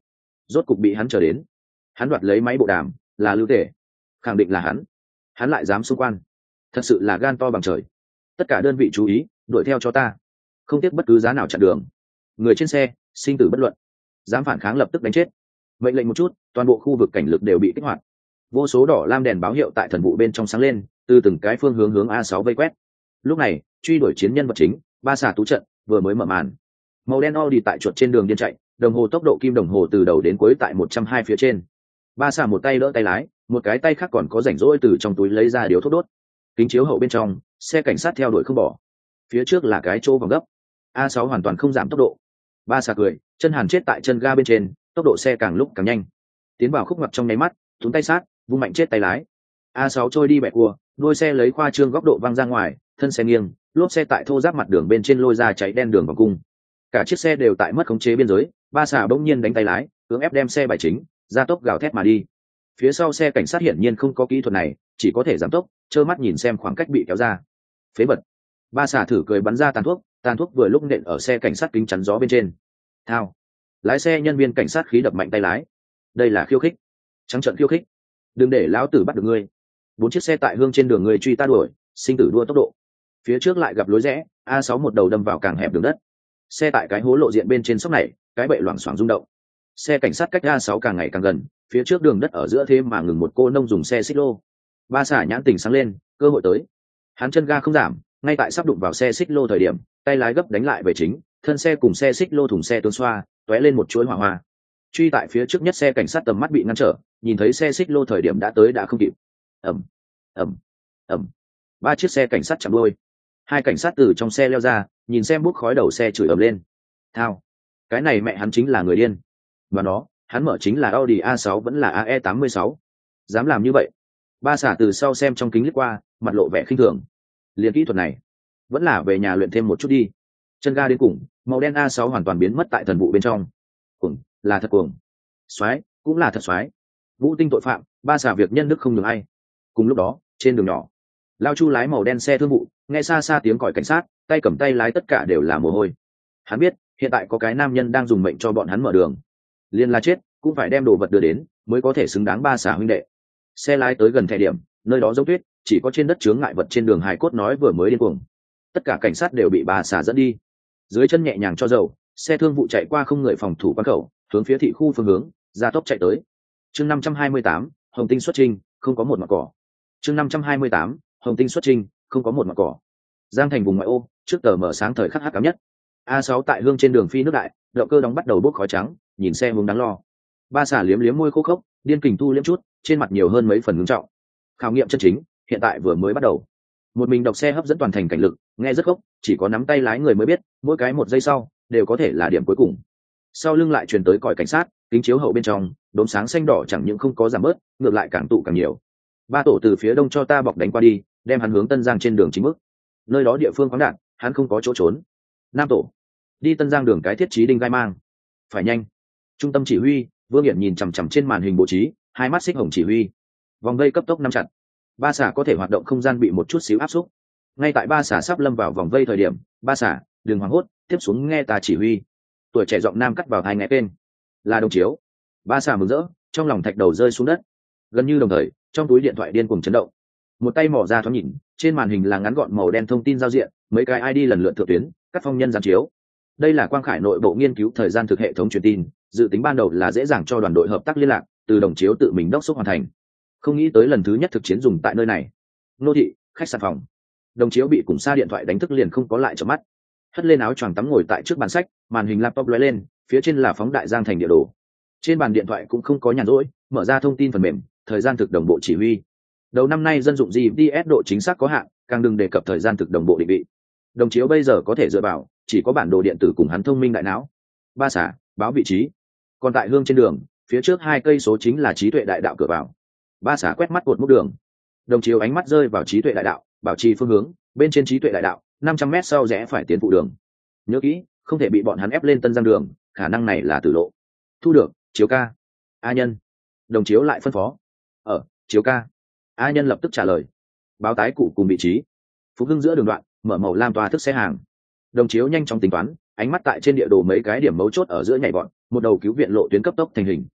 rốt cục bị hắn chờ đến. Hắn đoạt lấy máy bộ đàm, là Lưu Tề, khẳng định là hắn. Hắn lại dám xung quan, thật sự là gan to bằng trời. Tất cả đơn vị chú ý, đuổi theo cho ta, không tiếc bất cứ giá nào chặn đường. Người trên xe sinh tử bất luận, dám phản kháng lập tức đánh chết. Mệnh lệnh một chút, toàn bộ khu vực cảnh lực đều bị kích hoạt. Vô số đỏ lam đèn báo hiệu tại thần vụ bên trong sáng lên, từ từng cái phương hướng hướng a sáu vây quét. Lúc này truy đuổi chiến nhân vật chính ba xà tú trận vừa mới mở màn. Màu đen Audi tại chuột trên đường điên chạy, đồng hồ tốc độ kim đồng hồ từ đầu đến cuối tại một trăm hai phía trên. Ba xà một tay đỡ tay lái, một cái tay khác còn có rảnh rỗi từ trong túi lấy ra điếu thuốc đốt. Kính chiếu hậu bên trong, xe cảnh sát theo đuổi không bỏ. Phía trước là cái chỗ vòng gấp, a sáu hoàn toàn không giảm tốc độ. Ba xà cười, chân hàn chết tại chân ga bên trên, tốc độ xe càng lúc càng nhanh. Tiến vào khúc ngoặt trong nháy mắt, túm tay sát, vung mạnh chết tay lái. a sáu trôi đi bẹ cua, đuôi xe lấy khoa trương góc độ văng ra ngoài, thân xe nghiêng, lốp xe tại thô ráp mặt đường bên trên lôi ra cháy đen đường vòng cung. Cả chiếc xe đều tại mất khống chế biên giới, ba xà bỗng nhiên đánh tay lái, cưỡng ép đem xe bài chính, ra tốc gào thét mà đi. Phía sau xe cảnh sát hiển nhiên không có kỹ thuật này, chỉ có thể giảm tốc, trơ mắt nhìn xem khoảng cách bị kéo ra. Phế vật. Ba xà thử cười bắn ra tàn thuốc, tàn thuốc vừa lúc nện ở xe cảnh sát kính chắn gió bên trên. Thao. Lái xe nhân viên cảnh sát khí đập mạnh tay lái. Đây là khiêu khích, trắng trợn khiêu khích. Đừng để lão tử bắt được ngươi. Bốn chiếc xe tại hương trên đường người truy ta đuổi, sinh tử đua tốc độ. Phía trước lại gặp lối rẽ, a sáu một đầu đâm vào càng hẹp đường đất. Xe tại cái hố lộ diện bên trên sóc này, cái bệ loảng xoảng rung động. Xe cảnh sát cách a sáu càng ngày càng gần, phía trước đường đất ở giữa thế mà ngừng một cô nông dùng xe xích lô. Ba xả nhãn tình sáng lên, cơ hội tới. Hắn chân ga không giảm, ngay tại sắp đụng vào xe xích lô thời điểm, tay lái gấp đánh lại về chính, thân xe cùng xe xích lô thùng xe tương xoa, tóe lên một chuỗi hỏa hoa. Truy tại phía trước nhất xe cảnh sát tầm mắt bị ngăn trở, nhìn thấy xe xích lô thời điểm đã tới đã không kịp. Ầm, ầm, ầm. Ba chiếc xe cảnh sát chạm đuôi. Hai cảnh sát từ trong xe leo ra, nhìn xem bốc khói đầu xe chửi ầm lên. Thao, cái này mẹ hắn chính là người điên. Và nó, hắn mở chính là Audi a sáu vẫn là a e tám mươi sáu. Dám làm như vậy. Ba xả từ sau xem trong kính liếc qua, mặt lộ vẻ khinh thường. Liên kỹ thuật này, vẫn là về nhà luyện thêm một chút đi. Chân ga đến cùng, màu đen a sáu hoàn toàn biến mất tại thần vụ bên trong. Cuồng, là thật cuồng. Soái, cũng là thật soái. Vũ tinh tội phạm, ba xả việc nhân đức không nhường ai. Cùng lúc đó, trên đường nhỏ, Lao Chu lái màu đen xe thương vụ, nghe xa xa tiếng còi cảnh sát, tay cầm tay lái tất cả đều là mồ hôi. Hắn biết, hiện tại có cái nam nhân đang dùng mệnh cho bọn hắn mở đường. Liên là chết, cũng phải đem đồ vật đưa đến, mới có thể xứng đáng ba xả huynh đệ. Xe lái tới gần thẻ điểm, nơi đó giống tuyết, chỉ có trên đất chướng ngại vật trên đường hài cốt nói vừa mới điên cuồng. Tất cả cảnh sát đều bị ba xả dẫn đi. Dưới chân nhẹ nhàng cho dầu, xe thương vụ chạy qua không người phòng thủ quán khẩu, hướng phía thị khu phương hướng, ra tốc chạy tới. Chương năm trăm hai mươi tám, Hồng Tinh xuất trình, không có một mảng cỏ. Chương năm trăm hai mươi tám, Hồng Tinh xuất trình, không có một mảng cỏ. Giang thành vùng ngoại ô, trước tờ mở sáng thời khắc hắc ám nhất. a sáu tại hương trên đường phi nước đại, động cơ đóng bắt đầu bốc khói trắng, nhìn xe hướng đáng lo. Ba xả liếm liếm môi khô khốc, điên kình thu liếm chút, trên mặt nhiều hơn mấy phần ngưng trọng. Khảo nghiệm chân chính, hiện tại vừa mới bắt đầu. Một mình độc xe hấp dẫn toàn thành cảnh lực, nghe rất khốc, chỉ có nắm tay lái người mới biết, mỗi cái một giây sau đều có thể là điểm cuối cùng. Sau lưng lại truyền tới còi cảnh sát, kính chiếu hậu bên trong, đốm sáng xanh đỏ chẳng những không có giảm bớt, ngược lại càng tụ càng nhiều. Ba tổ từ phía đông cho ta bọc đánh qua đi, đem hắn hướng Tân Giang trên đường chính mức. Nơi đó địa phương khoáng đạn, hắn không có chỗ trốn. Nam tổ, đi Tân Giang đường cái thiết trí đinh gai mang. Phải nhanh. Trung tâm chỉ huy, Vương Hiển nhìn chằm chằm trên màn hình bố trí, hai mắt xích hồng chỉ huy. Vòng vây cấp tốc nắm chặt. Ba xả có thể hoạt động không gian bị một chút xíu áp xúc. Ngay tại ba xả sắp lâm vào vòng vây thời điểm, ba xả, đừng hoảng hốt, tiếp xuống nghe ta chỉ huy. Tuổi trẻ giọng nam cắt vào hai nghe kênh. Là đồng chiếu. Ba xả mừng rỡ, trong lòng thạch đầu rơi xuống đất. Gần như đồng thời, trong túi điện thoại điên cuồng chấn động. Một tay mò ra thoáng nhìn, trên màn hình là ngắn gọn màu đen thông tin giao diện, mấy cái i đê lần lượt thượng tuyến, các phong nhân gián chiếu. Đây là Quang Khải nội bộ nghiên cứu thời gian thực hệ thống truyền tin, dự tính ban đầu là dễ dàng cho đoàn đội hợp tác liên lạc, từ đồng chiếu tự mình đốc thúc hoàn thành. Không nghĩ tới lần thứ nhất thực chiến dùng tại nơi này. Nô thị, khách sạn phòng. Đồng chiếu bị cùng xa điện thoại đánh thức liền không có lại cho mắt. Hất lên áo choàng tắm ngồi tại trước bàn sách, màn hình laptop lóe lên, phía trên là phóng đại Giang thành địa đồ. Trên bàn điện thoại cũng không có nhàn rỗi, mở ra thông tin phần mềm, thời gian thực đồng bộ chỉ huy. Đầu năm nay dân dụng giê pê ét độ chính xác có hạn, càng đừng đề cập thời gian thực đồng bộ định vị. Đồng chiếu bây giờ có thể dựa vào, chỉ có bản đồ điện tử cùng hắn thông minh đại não. Ba xả, báo vị trí. Còn tại hương trên đường, phía trước hai cây số chính là trí tuệ đại đạo cửa vào. Ba xả quét mắt cột mốc đường. Đồng chiếu ánh mắt rơi vào trí tuệ đại đạo, bảo trì phương hướng, bên trên trí tuệ đại đạo, năm trăm mét sau rẽ phải tiến phụ đường. Nhớ kỹ, không thể bị bọn hắn ép lên Tân Giang đường, khả năng này là tử lộ. Thu được, chiếu ca. A nhân. Đồng chiếu lại phân phó. Ở, chiếu ca. A nhân lập tức trả lời. Báo tái cụ cùng vị trí. Phú Hưng giữa đường đoạn, mở màu lam toa thức xe hàng. Đồng chiếu nhanh chóng tính toán, ánh mắt tại trên địa đồ mấy cái điểm mấu chốt ở giữa nhảy bọn, một đầu cứu viện lộ tuyến cấp tốc thành hình,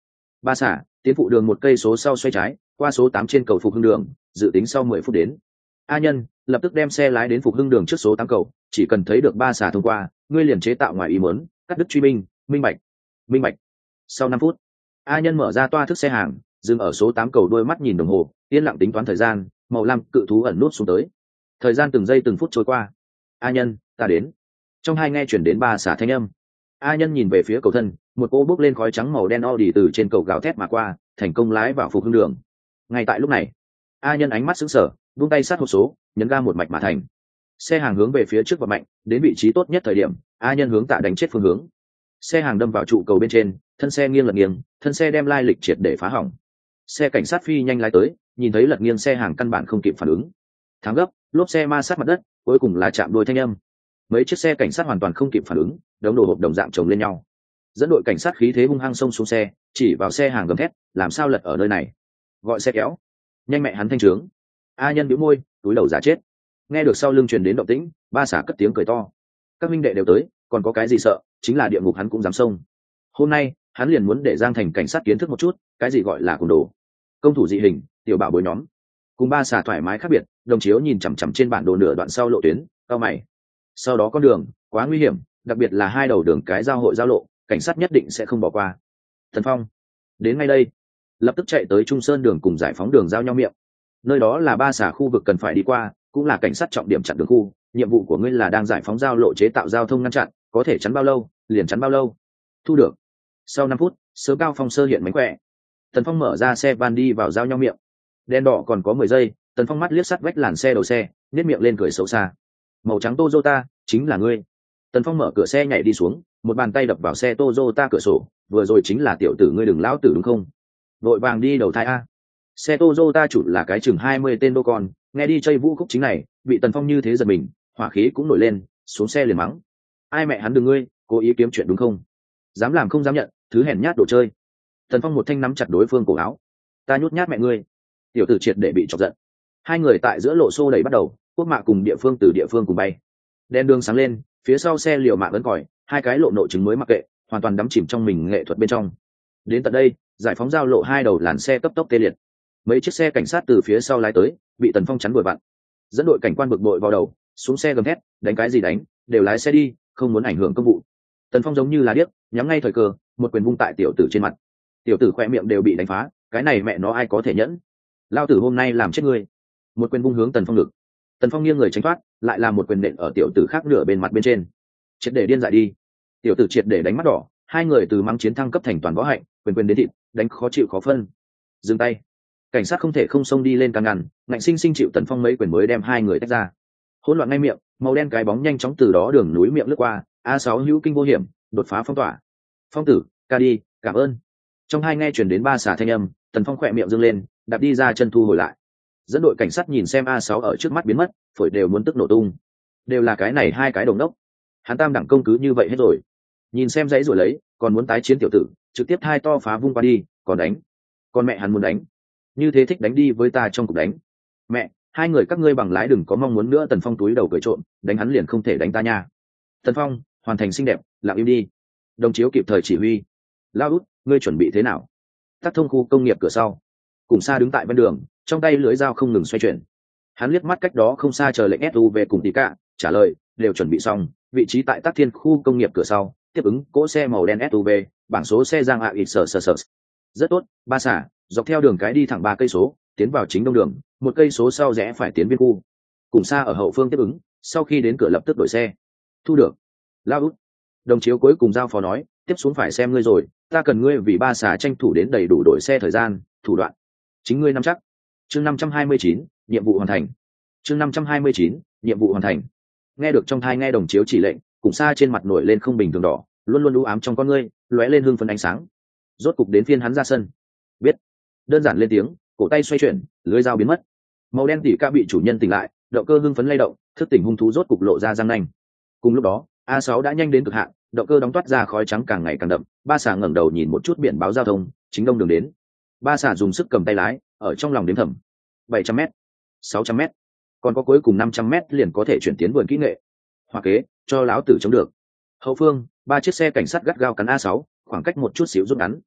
Ba xả tiến phụ đường một cây số sau xoay trái qua số tám trên cầu Phục Hưng đường, dự tính sau mười phút đến. A Nhân lập tức đem xe lái đến Phục Hưng đường trước số tám cầu, chỉ cần thấy được ba xả thông qua, ngươi liền chế tạo ngoài ý muốn, cắt đứt truy binh, minh bạch. Minh bạch. Sau năm phút, A Nhân mở ra toa thức xe hàng, dừng ở số tám cầu, đôi mắt nhìn đồng hồ, yên lặng tính toán thời gian, màu lam cự thú ẩn nút xuống tới. Thời gian từng giây từng phút trôi qua. A Nhân, ta đến. Trong hai nghe chuyển đến ba xả thanh âm. A Nhân nhìn về phía cầu thân, một cô bước lên khói trắng màu đen Audi từ trên cầu gào thét mà qua, thành công lái vào Phục Hưng đường. Ngay tại lúc này, A Nhân ánh mắt sững sờ, vung tay sát hộp số, nhấn ga một mạch mà thành. Xe hàng hướng về phía trước và mạnh, đến vị trí tốt nhất thời điểm, A Nhân hướng tạ đánh chết phương hướng. Xe hàng đâm vào trụ cầu bên trên, thân xe nghiêng lật nghiêng, thân xe đem lai lịch triệt để phá hỏng. Xe cảnh sát phi nhanh lái tới, nhìn thấy lật nghiêng xe hàng căn bản không kịp phản ứng. Thắng gấp, lốp xe ma sát mặt đất, cuối cùng là chạm đuôi thanh âm. Mấy chiếc xe cảnh sát hoàn toàn không kịp phản ứng, đống đồ hộp đồng dạng chồng lên nhau. Dẫn đội cảnh sát khí thế hung hăng xông xuống xe, chỉ vào xe hàng gầm thét, làm sao lật ở nơi này? Gọi xe kéo. Nhanh mẹ hắn thanh trướng. A Nhân bĩu môi, túi đầu giả chết. Nghe được sau lưng truyền đến động tĩnh, ba xả cất tiếng cười to. Các minh đệ đều tới, còn có cái gì sợ, chính là địa ngục hắn cũng dám xông. Hôm nay, hắn liền muốn để Giang Thành cảnh sát kiến thức một chút, cái gì gọi là côn đồ. Công thủ dị hình, tiểu bảo bối nhóm. Cùng ba xả thoải mái khác biệt, Đồng Chiếu nhìn chằm chằm trên bản đồ nửa đoạn sau lộ tuyến, cau mày. Sau đó con đường quá nguy hiểm, đặc biệt là hai đầu đường cái giao hội giao lộ, cảnh sát nhất định sẽ không bỏ qua. Thần Phong đến ngay đây, lập tức chạy tới Trung Sơn đường cùng giải phóng đường giao nhau miệng. Nơi đó là ba xả khu vực cần phải đi qua, cũng là cảnh sát trọng điểm chặn đường khu. Nhiệm vụ của ngươi là đang giải phóng giao lộ, chế tạo giao thông ngăn chặn, có thể chắn bao lâu liền chắn bao lâu. Thu được. Sau năm phút, sớm cao phong sơ hiện mánh khỏe. Tần Phong mở ra xe van đi vào giao nhau miệng. Đen đỏ còn có mười giây, Tần Phong mắt liếc sắt vách làn xe đầu xe, nếp miệng lên cười xấu xa. Màu trắng Toyota, chính là ngươi. Tần Phong mở cửa xe nhảy đi xuống, một bàn tay đập vào xe Toyota cửa sổ, vừa rồi chính là tiểu tử ngươi đừng lão tử đúng không? Vội vàng đi đầu thai a. Xe Toyota chủ là cái chừng hai mươi tên đô con, nghe đi chơi vũ khúc chính này, bị Tần Phong như thế giật mình, hỏa khí cũng nổi lên, xuống xe liền mắng. Ai mẹ hắn đừng ngươi, cố ý kiếm chuyện đúng không? Dám làm không dám nhận, thứ hèn nhát đồ chơi. Tần Phong một thanh nắm chặt đối phương cổ áo. Ta nhút nhát mẹ ngươi. Tiểu tử triệt để bị chọc giận. Hai người tại giữa lộ xô đẩy bắt đầu, quốc mạ cùng địa phương từ địa phương cùng bay. Đèn đường sáng lên, phía sau xe liều mạng vẫn còi, hai cái lộ nội chứng mới mặc kệ, hoàn toàn đắm chìm trong mình nghệ thuật bên trong. Đến tận đây, giải phóng giao lộ hai đầu làn xe cấp tốc tê liệt. Mấy chiếc xe cảnh sát từ phía sau lái tới, bị Tần Phong chắn đuổi vặn. Dẫn đội cảnh quan bực bội vào đầu, xuống xe gầm thét, đánh cái gì đánh, đều lái xe đi, không muốn ảnh hưởng công vụ. Tần Phong giống như là điếc, nhắm ngay thời cơ, một quyền vung tại tiểu tử trên mặt. Tiểu tử khoe miệng đều bị đánh phá, cái này mẹ nó ai có thể nhẫn? Lao tử hôm nay làm chết ngươi. Một quyền vung hướng Tần Phong ngực. Tần Phong nghiêng người tránh thoát, lại làm một quyền nện ở tiểu tử khác nửa bên mặt bên trên. Triệt để điên dại đi. Tiểu tử triệt để đánh mắt đỏ, hai người từ mắng chiến thăng cấp thành toàn võ hạnh, quyền quyền đến thịt, đánh khó chịu khó phân. Dừng tay. Cảnh sát không thể không xông đi lên can ngăn, ngạnh sinh sinh chịu Tần Phong mấy quyền mới đem hai người tách ra. Hỗn loạn ngay miệng, màu đen cái bóng nhanh chóng từ đó đường núi miệng lướt qua, a sáu hữu kinh vô hiểm, đột phá phong tỏa. Phong tử, ca đi, cảm ơn. Trong hai nghe truyền đến ba xả thanh âm, Tần Phong khỏe miệng dương lên, đạp đi ra chân thu hồi lại. Dẫn đội cảnh sát nhìn xem a sáu ở trước mắt biến mất, phổi đều muốn tức nổ tung. Đều là cái này hai cái đồng đốc. Hắn tam đẳng công cứ như vậy hết rồi. Nhìn xem giấy rồi lấy, còn muốn tái chiến tiểu tử, trực tiếp hai to phá vung qua đi, còn đánh. Con mẹ hắn muốn đánh. Như thế thích đánh đi với ta trong cục đánh. Mẹ, hai người các ngươi bằng lái đừng có mong muốn nữa. Tần Phong túi đầu cười trộm, đánh hắn liền không thể đánh ta nha. Tần Phong, hoàn thành xinh đẹp, lặng im đi. Đồng Chiếu kịp thời chỉ huy. Lao út, ngươi chuẩn bị thế nào? Tắt thông khu công nghiệp cửa sau. Cùng xa đứng tại ven đường, trong tay lưới dao không ngừng xoay chuyển. Hắn liếc mắt cách đó không xa chờ lệnh ét u về cùng tí cả, trả lời, đều chuẩn bị xong, vị trí tại Tác Thiên khu công nghiệp cửa sau, tiếp ứng cỗ xe màu đen ét u vê, bảng số xe Giang ạ ít sở sở sở. Rất tốt, ba xả, dọc theo đường cái đi thẳng ba cây số, tiến vào chính đông đường, một cây số sau rẽ phải tiến viên khu. Cùng xa ở hậu phương tiếp ứng, sau khi đến cửa lập tức đổi xe. Thu được. Lao út. Đồng Chiếu cuối cùng giao phó nói, tiếp xuống phải xem ngươi rồi, ta cần ngươi vì ba xả tranh thủ đến đầy đủ đổi xe thời gian, thủ đoạn. Chính ngươi nắm chắc. Chương năm trăm hai mươi chín, nhiệm vụ hoàn thành. Chương năm trăm hai mươi chín, nhiệm vụ hoàn thành. Nghe được trong thai nghe Đồng Chiếu chỉ lệnh, cùng xa trên mặt nổi lên không bình thường đỏ, luôn luôn u ám trong con ngươi, lóe lên hương phấn ánh sáng. Rốt cục đến phiên hắn ra sân. Biết. Đơn giản lên tiếng, cổ tay xoay chuyển, lưới dao biến mất. Màu đen tỉ ca bị chủ nhân tỉnh lại, động cơ hưng phấn lay động, thức tỉnh hung thú rốt cục lộ ra răng nanh. Cùng lúc đó, a sáu đã nhanh đến cực hạn, động cơ đóng toát ra khói trắng càng ngày càng đậm. Ba xà ngẩng đầu nhìn một chút biển báo giao thông, chính đông đường đến. Ba xà dùng sức cầm tay lái, ở trong lòng đếm thầm. bảy trăm mét, sáu trăm mét, còn có cuối cùng năm trăm mét liền có thể chuyển tiến vườn kỹ nghệ. Hoa kế, cho láo tử chống được. Hậu phương, ba chiếc xe cảnh sát gắt gao cắn a sáu, khoảng cách một chút xíu rút ngắn.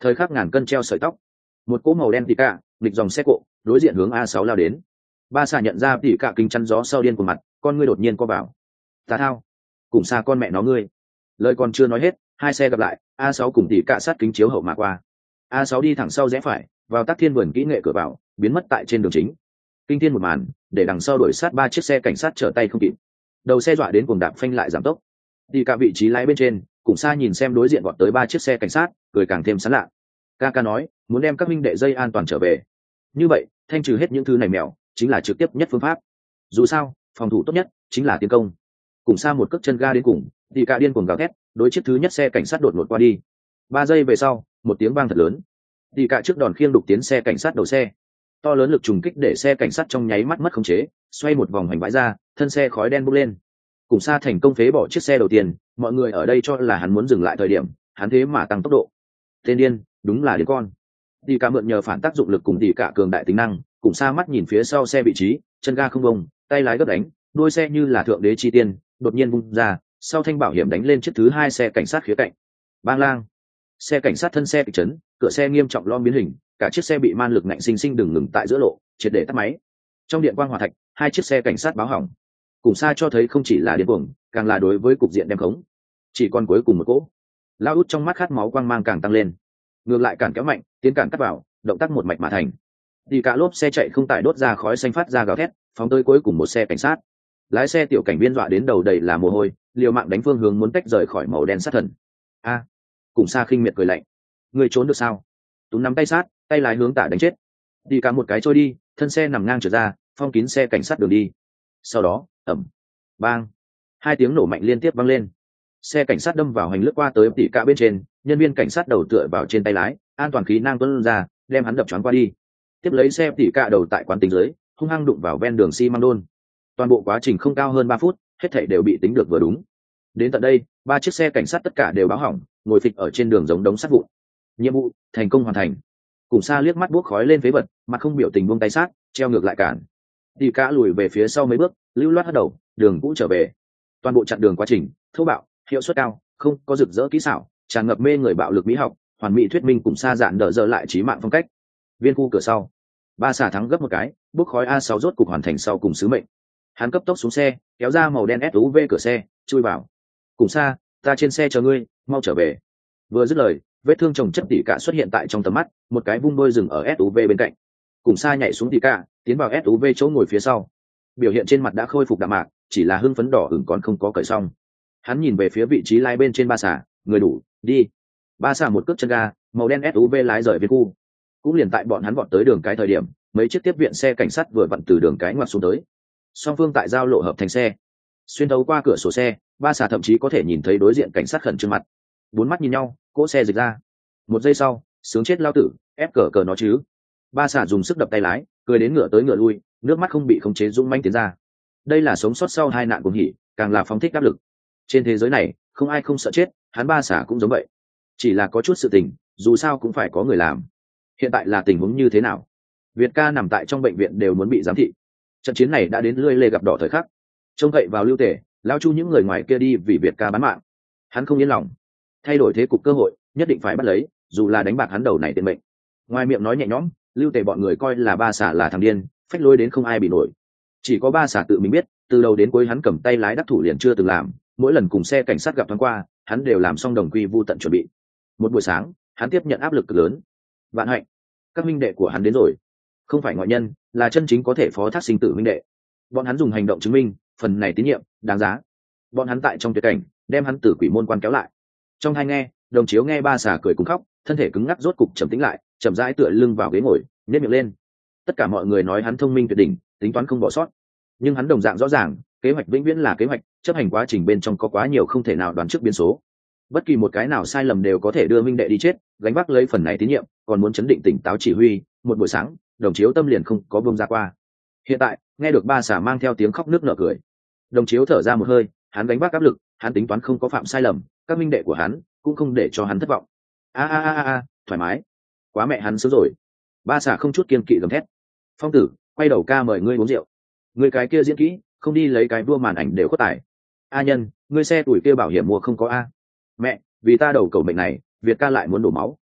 thời khắc ngàn cân treo sợi tóc. Một cỗ màu đen tỉ cả nghịch dòng xe cộ đối diện hướng a sáu lao đến. Ba xà nhận ra tỉ cả kính chắn gió sau điên của mặt, con ngươi đột nhiên co vào. Tà thao, cùng xa con mẹ nó ngươi. Lời còn chưa nói hết, hai xe gặp lại, a sáu cùng tỉ cả sát kính chiếu hậu mà qua. a sáu đi thẳng sau rẽ phải vào Tác Thiên vườn kỹ nghệ cửa vào, biến mất tại trên đường chính. Kinh thiên một màn để đằng sau đuổi sát ba chiếc xe cảnh sát trở tay không kịp, đầu xe dọa đến cuồng đạp phanh lại giảm tốc. Đi cả vị trí lái bên trên cùng xa nhìn xem đối diện vọt tới ba chiếc xe cảnh sát, cười càng thêm sán lạ. Ca ca nói muốn đem các minh đệ dây an toàn trở về, như vậy thanh trừ hết những thứ này mèo chính là trực tiếp nhất phương pháp. Dù sao phòng thủ tốt nhất chính là tiến công. Cùng xa một cước chân ga đến cùng, đi cả điên cuồng gào thét đối chiếc thứ nhất xe cảnh sát đột ngột qua đi. Ba giây về sau một tiếng vang thật lớn, đi cả trước đòn khiêng đục tiến xe cảnh sát đầu xe. To lớn lực trùng kích để xe cảnh sát trong nháy mắt mất khống chế, xoay một vòng hành vãi ra, thân xe khói đen bốc lên. Cùng xa thành công phế bỏ chiếc xe đầu tiên, mọi người ở đây cho là hắn muốn dừng lại thời điểm, hắn thế mà tăng tốc độ. Tên điên, đúng là điên con. Đi cả mượn nhờ phản tác dụng lực cùng đi cả cường đại tính năng, cùng xa mắt nhìn phía sau xe vị trí, chân ga không bông, tay lái gấp đánh, đuôi xe như là thượng đế chi tiên, đột nhiên vung ra, sau thanh bảo hiểm đánh lên chiếc thứ hai xe cảnh sát khía cạnh. Bang lang. Xe cảnh sát thân xe bị chấn, cửa xe nghiêm trọng lom biến hình, cả chiếc xe bị man lực ngạnh sinh sinh đừng ngừng tại giữa lộ, triệt để tắt máy. Trong điện quang hỏa thạch, hai chiếc xe cảnh sát báo hỏng. Cùng xa cho thấy không chỉ là điên cuồng, càng là đối với cục diện đem khống. Chỉ còn cuối cùng một cỗ. Lao út trong mắt khát máu quang mang càng tăng lên. Ngược lại cản kéo mạnh, tiến cản cắt vào, động tác một mạch mà thành. Đi cả lốp xe chạy không tải đốt ra khói xanh phát ra gào thét, phóng tới cuối cùng một xe cảnh sát. Lái xe tiểu cảnh viên dọa đến đầu đầy là mồ hôi, liều mạng đánh phương hướng muốn tách rời khỏi màu đen sát thần. A, cùng xa khinh miệt cười lạnh. Người trốn được sao? Túm nắm tay sát, tay lái hướng tả đánh chết. Đi cả một cái trôi đi, thân xe nằm ngang trở ra, phong kín xe cảnh sát đường đi. Sau đó, ẩm, bang, hai tiếng nổ mạnh liên tiếp vang lên. Xe cảnh sát đâm vào hành lướt qua tới tỉ cả bên trên, nhân viên cảnh sát đầu tựa vào trên tay lái, an toàn khí năng tuôn ra, đem hắn đập choáng qua đi. Tiếp lấy xe tỉ cả đầu tại quán tính dưới, hung hăng đụng vào ven đường xi măng đôn. Toàn bộ quá trình không cao hơn ba phút, hết thảy đều bị tính được vừa đúng. Đến tận đây, ba chiếc xe cảnh sát tất cả đều báo hỏng, ngồi phịch ở trên đường giống đống sắt vụn. Nhiệm vụ thành công hoàn thành. Cùng xa liếc mắt buốc khói lên phế vật, mặt không biểu tình buông tay sát, treo ngược lại cản. Tỉ cả lùi về phía sau mấy bước, lưu loát hất đầu, đường cũ trở về. Toàn bộ chặn đường quá trình thô bạo, hiệu suất cao, không có rực rỡ kỹ xảo, tràn ngập mê người bạo lực mỹ học, hoàn mỹ thuyết minh cùng xa dạn đỡ dở lại trí mạng phong cách. Viên khu cửa sau, ba xả thắng gấp một cái, bốc khói a sáu rốt cục hoàn thành sau cùng sứ mệnh. Hắn cấp tốc xuống xe, kéo ra màu đen ét u vê cửa xe, chui vào. Cùng xa, ta trên xe chờ ngươi, mau trở về. Vừa dứt lời, vết thương chồng chất tỉ cả xuất hiện tại trong tầm mắt, một cái vung đôi dừng ở ét u vê bên cạnh. Cùng xa nhảy xuống tỉ cả, tiến vào ét u vê chỗ ngồi phía sau. Biểu hiện trên mặt đã khôi phục đạm mạc, chỉ là hưng phấn đỏ ửng còn không có cởi xong. Hắn nhìn về phía vị trí lái bên trên ba xả, người đủ, đi. Ba xả một cước chân ga, màu đen ét u vê lái rời viên khu. Cũng liền tại bọn hắn vọt tới đường cái thời điểm, mấy chiếc tiếp viện xe cảnh sát vừa vặn từ đường cái ngoặt xuống tới. Song phương tại giao lộ hợp thành xe. Xuyên thấu qua cửa sổ xe, ba xả thậm chí có thể nhìn thấy đối diện cảnh sát khẩn trương mặt. Bốn mắt nhìn nhau, cỗ xe dịch ra. Một giây sau, sướng chết lao tử, ép cờ cờ nó chứ. Ba xả dùng sức đập tay lái, cười đến ngựa tới ngựa lui, nước mắt không bị khống chế rung manh tiến ra. Đây là sống sót sau hai nạn cuồng hỉ, càng là phóng thích áp lực. Trên thế giới này, không ai không sợ chết, hắn ba xả cũng giống vậy. Chỉ là có chút sự tình, dù sao cũng phải có người làm. Hiện tại là tình huống như thế nào? Việt ca nằm tại trong bệnh viện đều muốn bị giám thị. Trận chiến này đã đến lưỡi lê gặp đỏ thời khắc. Trông cậy vào Lưu Tể, lao chu những người ngoài kia đi vì Việt ca bán mạng. Hắn không yên lòng. Thay đổi thế cục cơ hội, nhất định phải bắt lấy, dù là đánh bạc hắn đầu này tên mệnh. Ngoài miệng nói nhẹ nhõm, Lưu Tể bọn người coi là ba xả là thằng điên, phách lối đến không ai bị nổi. Chỉ có ba xả tự mình biết, từ đầu đến cuối hắn cầm tay lái đắc thủ liền chưa từng làm, mỗi lần cùng xe cảnh sát gặp thoáng qua, hắn đều làm xong đồng quy vu tận chuẩn bị. Một buổi sáng, hắn tiếp nhận áp lực cực lớn. Vạn hạnh, các minh đệ của hắn đến rồi. Không phải ngoại nhân, là chân chính có thể phó thác sinh tử minh đệ. Bọn hắn dùng hành động chứng minh, phần này tín nhiệm đáng giá. Bọn hắn tại trong tuyệt cảnh, đem hắn từ quỷ môn quan kéo lại. Trong hai nghe, đồng chiếu nghe ba xả cười cùng khóc, thân thể cứng ngắc rốt cục trầm tĩnh lại, chậm rãi tựa lưng vào ghế ngồi, nhếch miệng lên. Tất cả mọi người nói hắn thông minh tuyệt đỉnh, tính toán không bỏ sót. Nhưng hắn đồng dạng rõ ràng, kế hoạch vĩnh viễn là kế hoạch, chấp hành quá trình bên trong có quá nhiều không thể nào đoán trước biến số. Bất kỳ một cái nào sai lầm đều có thể đưa minh đệ đi chết, gánh vác lấy phần này tín nhiệm, còn muốn chấn định tỉnh táo chỉ huy. Một buổi sáng, đồng chiếu tâm liền không có bông ra qua. Hiện tại, nghe được ba xả mang theo tiếng khóc nước nở cười, đồng chiếu thở ra một hơi, hắn gánh vác áp lực, hắn tính toán không có phạm sai lầm, các minh đệ của hắn cũng không để cho hắn thất vọng. A a a a, thoải mái, quá mẹ hắn sướng rồi. Ba xả không chút kiên kỵ gầm thét. Phong tử, quay đầu ca mời ngươi uống rượu. Ngươi cái kia diễn kỹ, không đi lấy cái vua màn ảnh đều có tài. A nhân, ngươi xe tuổi kia bảo hiểm mua không có a. Mẹ, vì ta đầu cầu mệnh này, Việt ca lại muốn đổ máu.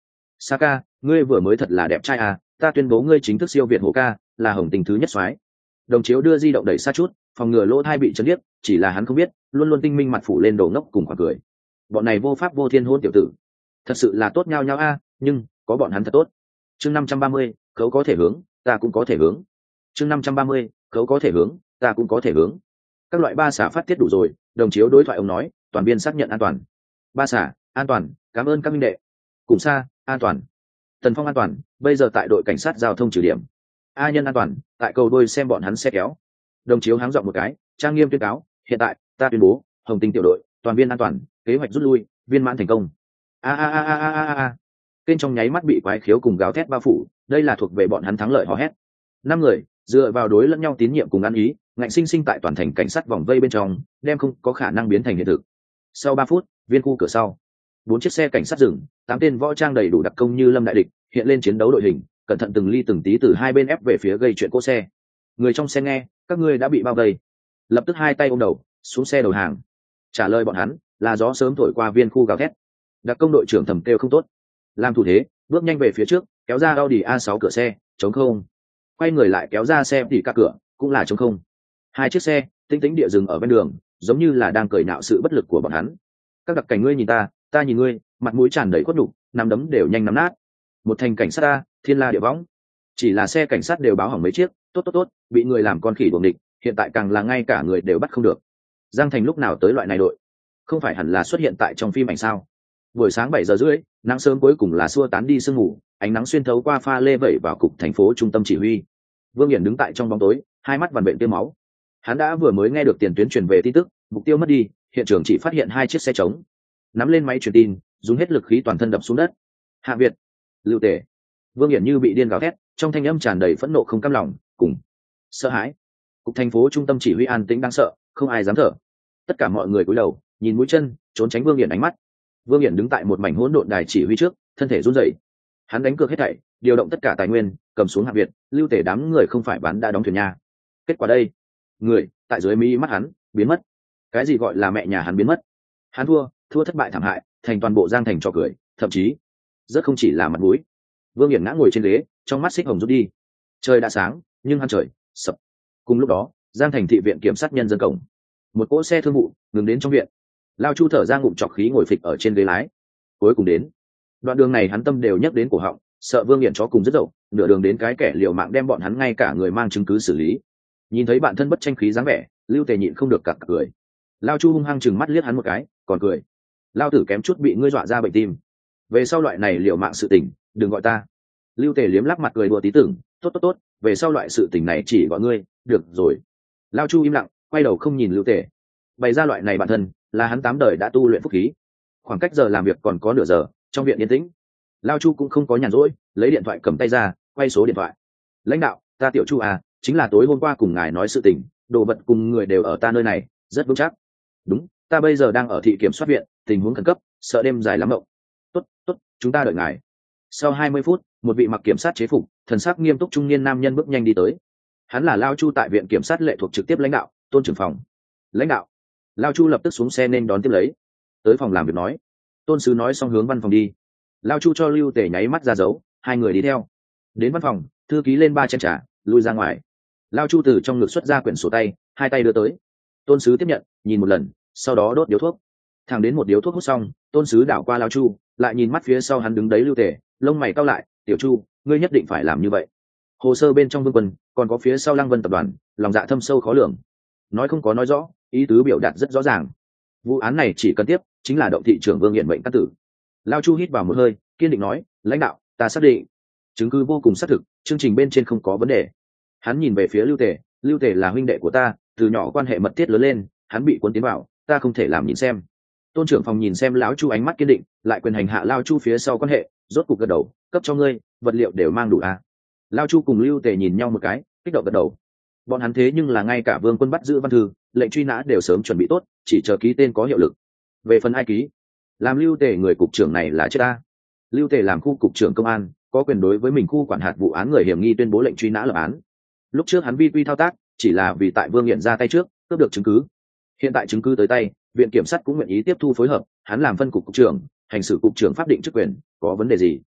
Saka, ngươi vừa mới thật là đẹp trai à, ta tuyên bố ngươi chính thức siêu việt hổ ca, là hồng tình thứ nhất soái. Đồng chiếu đưa di động đẩy xa chút, phòng ngừa lỗ thai bị chấn điếc, chỉ là hắn không biết, luôn luôn tinh minh mặt phủ lên đồ ngốc cùng khoảng cười. Bọn này vô pháp vô thiên hôn tiểu tử, thật sự là tốt nhau nhau a, nhưng có bọn hắn thật tốt. Chương năm trăm ba mươi, khấu có thể hướng, ta cũng có thể hướng. Chương năm trăm ba mươi, khấu có thể hướng, ta cũng có thể hướng. Các loại ba xả phát tiết đủ rồi, đồng chiếu đối thoại ông nói, toàn viên xác nhận an toàn. Ba xả, an toàn, cảm ơn các minh đệ. Cùng xa, an toàn. Tần Phong an toàn, bây giờ tại đội cảnh sát giao thông trừ điểm. A Nhân an toàn, tại cầu đôi xem bọn hắn xe kéo. Đồng chiếu háng giọng một cái, trang nghiêm tuyên cáo, hiện tại ta tuyên bố, hồng tinh tiểu đội toàn viên an toàn, kế hoạch rút lui viên mãn thành công. A a a a a a a. Kênh trong nháy mắt bị quái khiếu cùng gào thét bao phủ, đây là thuộc về bọn hắn thắng lợi hò hét. Năm người dựa vào đối lẫn nhau tín nhiệm cùng ăn ý, ngạnh sinh sinh tại toàn thành cảnh sát vòng vây bên trong, đem không có khả năng biến thành hiện thực. Sau ba phút, viên khu cửa sau, bốn chiếc xe cảnh sát dừng, tám tên võ trang đầy đủ đặc công như lâm đại địch hiện lên chiến đấu đội hình, cẩn thận từng ly từng tí từ hai bên ép về phía gây chuyện cỗ xe. Người trong xe nghe, các ngươi đã bị bao vây, lập tức hai tay ôm đầu xuống xe đầu hàng. Trả lời bọn hắn là gió sớm thổi qua viên khu gào thét. Đặc công đội trưởng thầm kêu không tốt, làm thủ thế bước nhanh về phía trước, kéo ra Audi a sáu cửa xe chống không, quay người lại kéo ra xe thì cả cửa cũng là chống không. Hai chiếc xe tinh tĩnh địa dừng ở bên đường, giống như là đang cười nạo sự bất lực của bọn hắn. Các đặc cảnh ngươi nhìn ta, ta nhìn ngươi, mặt mũi tràn đầy khuất nhục, nắm đấm đều nhanh nắm nát. Một thành cảnh sát ta, thiên la địa võng. Chỉ là xe cảnh sát đều báo hỏng mấy chiếc, tốt tốt tốt, bị người làm con khỉ đuồng địch, hiện tại càng là ngay cả người đều bắt không được. Giang Thành lúc nào tới loại này đội? Không phải hẳn là xuất hiện tại trong phim ảnh sao? Buổi sáng bảy giờ rưỡi, nắng sớm cuối cùng là xua tán đi sương mù, ánh nắng xuyên thấu qua pha lê vẩy vào cục thành phố trung tâm chỉ huy. Vương Hiển đứng tại trong bóng tối, hai mắt vằn vện tiêm máu. Hắn đã vừa mới nghe được tiền tuyến truyền về tin tức, mục tiêu mất đi, hiện trường chỉ phát hiện hai chiếc xe trống. Nắm lên máy truyền tin, dùng hết lực khí toàn thân đập xuống đất. Hạ Việt, Lưu Tề. Vương Hiển như bị điên gào thét, trong thanh âm tràn đầy phẫn nộ không cam lòng, cùng sợ hãi. Cục thành phố trung tâm chỉ huy an tĩnh đang sợ, không ai dám thở. Tất cả mọi người cúi đầu, nhìn mũi chân, trốn tránh Vương Hiển ánh mắt. Vương Hiển đứng tại một mảnh hỗn độn đài chỉ huy trước, thân thể run rẩy. Hắn đánh cược hết thảy, điều động tất cả tài nguyên, cầm xuống Hạ Việt, Lưu Tề đám người không phải bán đã đóng thuyền nha. Kết quả đây, người tại dưới mí mắt hắn biến mất. Cái gì gọi là mẹ nhà hắn biến mất? Hắn thua, thua thất bại thảm hại, thành toàn bộ Giang Thành trò cười, thậm chí rất không chỉ là mặt mũi. Vương Hiển ngã ngồi trên ghế, trong mắt xích hồng rút đi. Trời đã sáng, nhưng hắn trời sập. Cùng lúc đó, Giang Thành thị viện kiểm sát nhân dân cổng, một cỗ xe thương vụ ngừng đến trong viện. Lao Chu thở ra ngụm trọc khí ngồi phịch ở trên ghế lái. Cuối cùng đến. Đoạn đường này hắn tâm đều nhắc đến cổ họng, sợ Vương Hiển chó cùng rất dậu, nửa đường đến cái kẻ liều mạng đem bọn hắn ngay cả người mang chứng cứ xử lý. Nhìn thấy bạn thân bất tranh khí dáng vẻ, Lưu Tề nhịn không được cặc cười. Lao Chu hung hăng chừng mắt liếc hắn một cái, còn cười. Lao tử kém chút bị ngươi dọa ra bệnh tim. Về sau loại này liều mạng sự tình, đừng gọi ta. Lưu Tề liếm lắc mặt cười đùa tí tưởng, tốt tốt tốt, về sau loại sự tình này chỉ gọi ngươi, được rồi. Lao Chu im lặng, quay đầu không nhìn Lưu Tề. Bày ra loại này bản thân, là hắn tám đời đã tu luyện phúc khí. Khoảng cách giờ làm việc còn có nửa giờ, trong viện yên tĩnh. Lao Chu cũng không có nhàn rỗi, lấy điện thoại cầm tay ra, quay số điện thoại. Lãnh đạo, ta Tiểu Chu à, chính là tối hôm qua cùng ngài nói sự tình, đồ vật cùng người đều ở ta nơi này, rất vững chắc. Đúng, ta bây giờ đang ở thị kiểm soát viện, tình huống khẩn cấp, sợ đêm dài lắm mộng. Tốt, tốt, chúng ta đợi ngài. Sau hai mươi phút, một vị mặc kiểm sát chế phục, thần sắc nghiêm túc trung niên nam nhân bước nhanh đi tới. Hắn là Lao Chu tại viện kiểm sát lệ thuộc trực tiếp lãnh đạo, Tôn trưởng phòng. Lãnh đạo. Lao Chu lập tức xuống xe nên đón tiếp lấy. Tới phòng làm việc nói. Tôn sứ nói xong hướng văn phòng đi. Lao Chu cho Lưu Tề nháy mắt ra dấu, hai người đi theo. Đến văn phòng, thư ký lên ba chén trà, lui ra ngoài. Lao Chu từ trong ngực xuất ra quyển sổ tay, hai tay đưa tới. Tôn sứ tiếp nhận, nhìn một lần, sau đó đốt điếu thuốc. Thẳng đến một điếu thuốc hút xong, Tôn sứ đảo qua Lao Chu, lại nhìn mắt phía sau hắn đứng đấy Lưu Tề, lông mày cau lại. Tiểu Chu, ngươi nhất định phải làm như vậy. Hồ sơ bên trong Vương Quân, còn có phía sau Lăng Vân tập đoàn, lòng dạ thâm sâu khó lường. Nói không có nói rõ, ý tứ biểu đạt rất rõ ràng. Vụ án này chỉ cần tiếp, chính là động thị trưởng Vương Nghiện mệnh căn tử. Lao Chu hít vào một hơi, kiên định nói, lãnh đạo, ta xác định, chứng cứ vô cùng xác thực, chương trình bên trên không có vấn đề. Hắn nhìn về phía Lưu Tề, Lưu Tề là huynh đệ của ta, từ nhỏ quan hệ mật thiết lớn lên, hắn bị cuốn tiến vào, ta không thể làm nhìn xem. Tôn trưởng phòng nhìn xem lão Chu ánh mắt kiên định, lại quyền hành hạ Lao Chu phía sau quan hệ, rốt cục gật đầu, cấp cho ngươi, vật liệu đều mang đủ à? Lao Chu cùng Lưu Tề nhìn nhau một cái, kích động gật đầu. Bọn hắn thế nhưng là ngay cả Vương Quân bắt giữ văn thư, lệnh truy nã đều sớm chuẩn bị tốt, chỉ chờ ký tên có hiệu lực. Về phần ai ký, làm Lưu Tề người cục trưởng này là chết ta. Lưu Tề làm khu cục trưởng công an, có quyền đối với mình khu quản hạt vụ án người hiểm nghi tuyên bố lệnh truy nã lập án. Lúc trước hắn vi quy thao tác, chỉ là vì tại Vương Nghiện ra tay trước, cướp được chứng cứ. Hiện tại chứng cứ tới tay, viện kiểm sát cũng nguyện ý tiếp thu phối hợp, hắn làm phân cục cục trưởng, hành xử cục trưởng pháp định chức quyền, có vấn đề gì?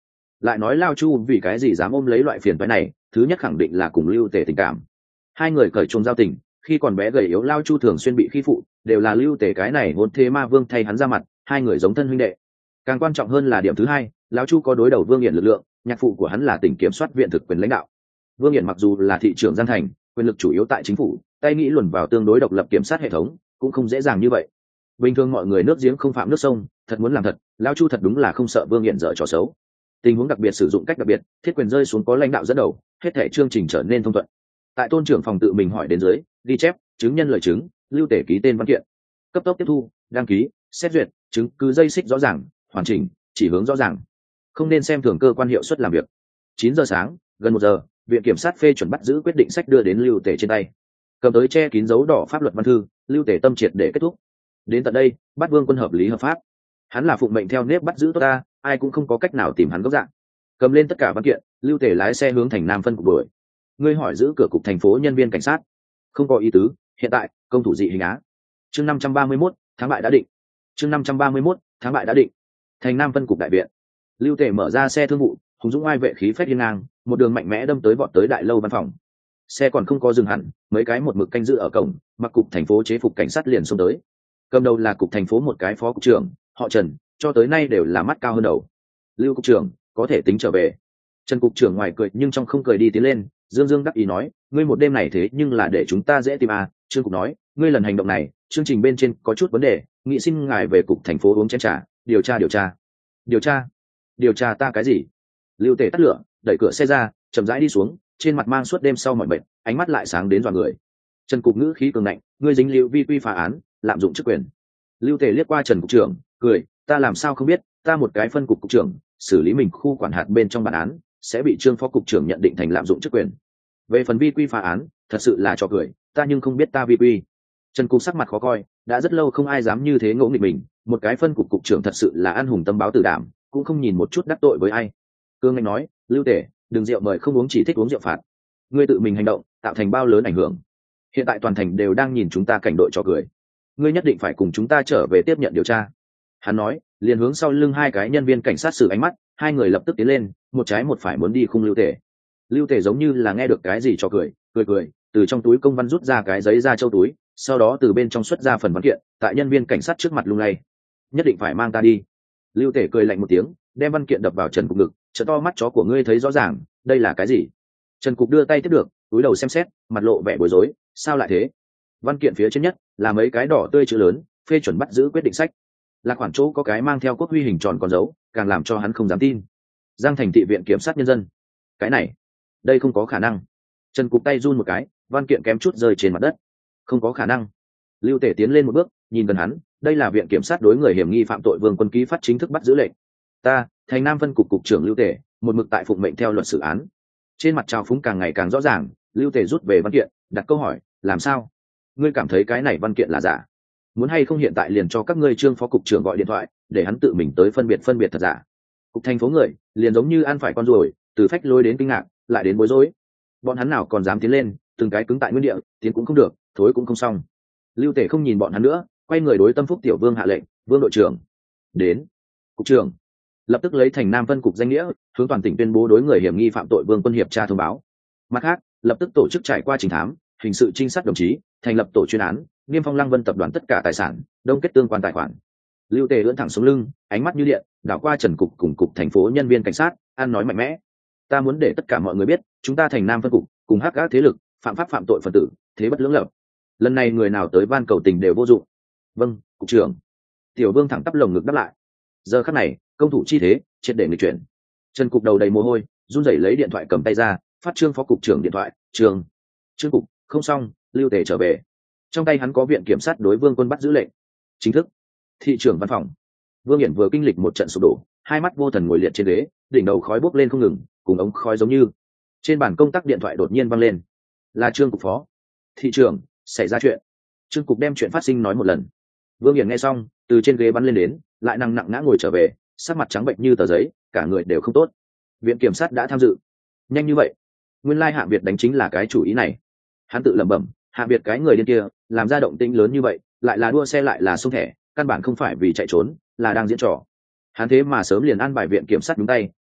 lại nói Lao Chu vì cái gì dám ôm lấy loại phiền toái này, thứ nhất khẳng định là cùng Lưu Tề tình cảm. Hai người cởi chuông giao tình, khi còn bé gầy yếu Lao Chu thường xuyên bị khi phụ, đều là Lưu Tề cái này hôn thế ma vương thay hắn ra mặt, hai người giống thân huynh đệ. Càng quan trọng hơn là điểm thứ hai, Lão Chu có đối đầu Vương Hiển lực lượng, nhạc phụ của hắn là tỉnh kiểm soát viện thực quyền lãnh đạo. Vương Hiển mặc dù là thị trưởng Giang Thành, quyền lực chủ yếu tại chính phủ, tay nghĩ luồn vào tương đối độc lập kiểm sát hệ thống, cũng không dễ dàng như vậy. Bình thường mọi người nước giếng không phạm nước sông, thật muốn làm thật, Lão Chu thật đúng là không sợ Vương Hiển dở trò xấu. Tình huống đặc biệt sử dụng cách đặc biệt, thiết quyền rơi xuống có lãnh đạo dẫn đầu, hết thảy chương trình trở nên thông thuận. Tại tôn trưởng phòng tự mình hỏi đến dưới, ghi chép, chứng nhân lời chứng, Lưu Tề ký tên văn kiện, cấp tốc tiếp thu, đăng ký, xét duyệt, chứng cứ dây xích rõ ràng, hoàn chỉnh, chỉ hướng rõ ràng, không nên xem thường cơ quan hiệu suất làm việc. Chín giờ sáng, gần một giờ, viện kiểm sát phê chuẩn bắt giữ quyết định sách đưa đến Lưu Tề trên tay. Cầm tới che kín dấu đỏ pháp luật văn thư, Lưu Tề tâm triệt để kết thúc. Đến tận đây, bắt Vương Quân hợp lý hợp pháp. Hắn là phụng mệnh theo nếp bắt giữ tốt ta, ai cũng không có cách nào tìm hắn gốc dạng. Cầm lên tất cả văn kiện, Lưu Tề lái xe hướng thành Nam phân cục đuổi. Ngươi hỏi giữ cửa cục thành phố nhân viên cảnh sát. Không có ý tứ, hiện tại, công thủ dị hình á. Chương năm trăm ba mươi mốt, tháng bại đã định. Chương năm trăm ba mươi mốt, tháng bại đã định. Thành Nam phân cục đại viện. Lưu Tề mở ra xe thương vụ, hùng dũng ai vệ khí phách hiên ngang, một đường mạnh mẽ đâm tới vọt tới đại lâu văn phòng. Xe còn không có dừng hẳn, mấy cái một mực canh giữ ở cổng, mặc cục thành phố chế phục cảnh sát liền xông tới. Cầm đầu là cục thành phố một cái phó cục trưởng, họ Trần, cho tới nay đều là mắt cao hơn đầu. Lưu cục trưởng, có thể tính trở về. Trần cục trưởng ngoài cười nhưng trong không cười đi tiến lên, dương dương đắc ý nói, ngươi một đêm này thế nhưng là để chúng ta dễ tìm à. Trương cục nói, ngươi lần hành động này, chương trình bên trên có chút vấn đề, nghị xin ngài về cục thành phố uống chén trà, điều tra điều tra. Điều tra? Điều tra ta cái gì? Lưu Tề tắt lửa, đẩy cửa xe ra, chậm rãi đi xuống, trên mặt mang suốt đêm sau mọi bệnh, ánh mắt lại sáng đến dọa người. Trần cục ngữ khí cường ngạnh, ngươi dính liễu vi quy phá án, lạm dụng chức quyền. Lưu Tề liếc qua Trần cục trưởng, cười, ta làm sao không biết, ta một cái phân cục cục trưởng, xử lý mình khu quản hạt bên trong bản án, sẽ bị Trương phó cục trưởng nhận định thành lạm dụng chức quyền. Về phần vi quy phá án, thật sự là trò cười, ta nhưng không biết ta vi quy. Trần cục sắc mặt khó coi, đã rất lâu không ai dám như thế ngỗ nghịch mình, một cái phân cục cục trưởng thật sự là ăn hùng tâm báo tử đảm, cũng không nhìn một chút đắc tội với ai. Cương Anh nói, Lưu Tề, đừng rượu mời không uống, chỉ thích uống rượu phạt. Ngươi tự mình hành động, tạo thành bao lớn ảnh hưởng. Hiện tại toàn thành đều đang nhìn chúng ta cảnh đội trò cười. Ngươi nhất định phải cùng chúng ta trở về tiếp nhận điều tra. Hắn nói, liền hướng sau lưng hai cái nhân viên cảnh sát sử ánh mắt, hai người lập tức tiến lên, một trái một phải muốn đi khung Lưu Tề. Lưu Tề giống như là nghe được cái gì trò cười, cười cười, từ trong túi công văn rút ra cái giấy ra châu túi, sau đó từ bên trong xuất ra phần văn kiện, tại nhân viên cảnh sát trước mặt lung lay. Nhất định phải mang ta đi. Lưu Tề cười lạnh một tiếng, đem văn kiện đập vào Trần cục ngực, trợ to mắt chó của ngươi thấy rõ ràng, đây là cái gì? Trần cục đưa tay tiếp được, túi đầu xem xét, mặt lộ vẻ bối rối, sao lại thế? Văn kiện phía trên nhất là mấy cái đỏ tươi chữ lớn, phê chuẩn bắt giữ quyết định sách. Là khoản chỗ có cái mang theo quốc huy hình tròn con dấu, càng làm cho hắn không dám tin. Giang Thành thị viện kiểm sát nhân dân. Cái này, đây không có khả năng. Trần cục tay run một cái, văn kiện kém chút rơi trên mặt đất. Không có khả năng. Lưu Tề tiến lên một bước, nhìn gần hắn, đây là viện kiểm sát đối người hiểm nghi phạm tội Vương Quân ký phát chính thức bắt giữ lệnh. Ta, thành Nam phân cục cục trưởng Lưu Tề, một mực tại phụng mệnh theo luật xử án. Trên mặt trào phúng càng ngày càng rõ ràng, Lưu Tề rút về văn kiện, đặt câu hỏi, làm sao? Ngươi cảm thấy cái này văn kiện là giả? Muốn hay không hiện tại liền cho các ngươi Trương phó cục trưởng gọi điện thoại, để hắn tự mình tới phân biệt phân biệt thật giả. Cục thành phố người, liền giống như ăn phải con ruồi, từ phách lối đến kinh ngạc, lại đến bối rối. Bọn hắn nào còn dám tiến lên, từng cái cứng tại nguyên địa, tiến cũng không được, thối cũng không xong. Lưu Tề không nhìn bọn hắn nữa, quay người đối Tâm Phúc tiểu vương hạ lệnh, Vương đội trưởng, đến. Cục trưởng lập tức lấy thành Nam phân cục danh nghĩa, hướng toàn tỉnh tuyên bố đối người hiểm nghi phạm tội Vương Quân hiệp tra thông báo. Mặt khác, lập tức tổ chức trải qua trình thám, hình sự trinh sát đồng chí, thành lập tổ chuyên án, niêm phong Lăng Vân tập đoàn tất cả tài sản, đông kết tương quan tài khoản. Lưu Tề ưỡn thẳng xuống lưng, ánh mắt như điện, đảo qua Trần cục cùng cục thành phố nhân viên cảnh sát, ăn nói mạnh mẽ. Ta muốn để tất cả mọi người biết, chúng ta thành Nam phân cục, cùng hắc ác thế lực, phạm pháp phạm tội phần tử, thế bất lưỡng lập. Lần này người nào tới van cầu tình đều vô dụng. Vâng, cục trưởng. Tiểu Vương thẳng tắp lồng ngực đáp lại. Giờ khắc này, công thủ chi thế, triệt để nghịch chuyển. Trần cục đầu đầy mồ hôi, run rẩy lấy điện thoại cầm tay ra, phát Trương phó cục trưởng điện thoại, "Trường, Trương cục, không xong, Lưu Tề trở về." Trong tay hắn có viện kiểm sát đối Vương Quân bắt giữ lệnh. Chính thức. Thị trưởng văn phòng. Vương Hiển vừa kinh lịch một trận sụp đổ, hai mắt vô thần ngồi liệt trên ghế, đỉnh đầu khói bốc lên không ngừng, cùng ống khói giống như. Trên bàn công tác điện thoại đột nhiên vang lên. Là Trương cục phó. "Thị trưởng, xảy ra chuyện." Trương cục đem chuyện phát sinh nói một lần. Vương Hiển nghe xong, từ trên ghế bắn lên đến, lại nặng nặng ngã ngồi trở về, sắc mặt trắng bệnh như tờ giấy, cả người đều không tốt. Viện kiểm sát đã tham dự. Nhanh như vậy? Nguyên lai Hạ Việt đánh chính là cái chủ ý này. Hắn tự lẩm bẩm, Hạ Việt cái người điên kia, làm ra động tĩnh lớn như vậy, lại là đua xe lại là xung thẻ, căn bản không phải vì chạy trốn, là đang diễn trò. Hắn thế mà sớm liền an bài viện kiểm sát đúng tay,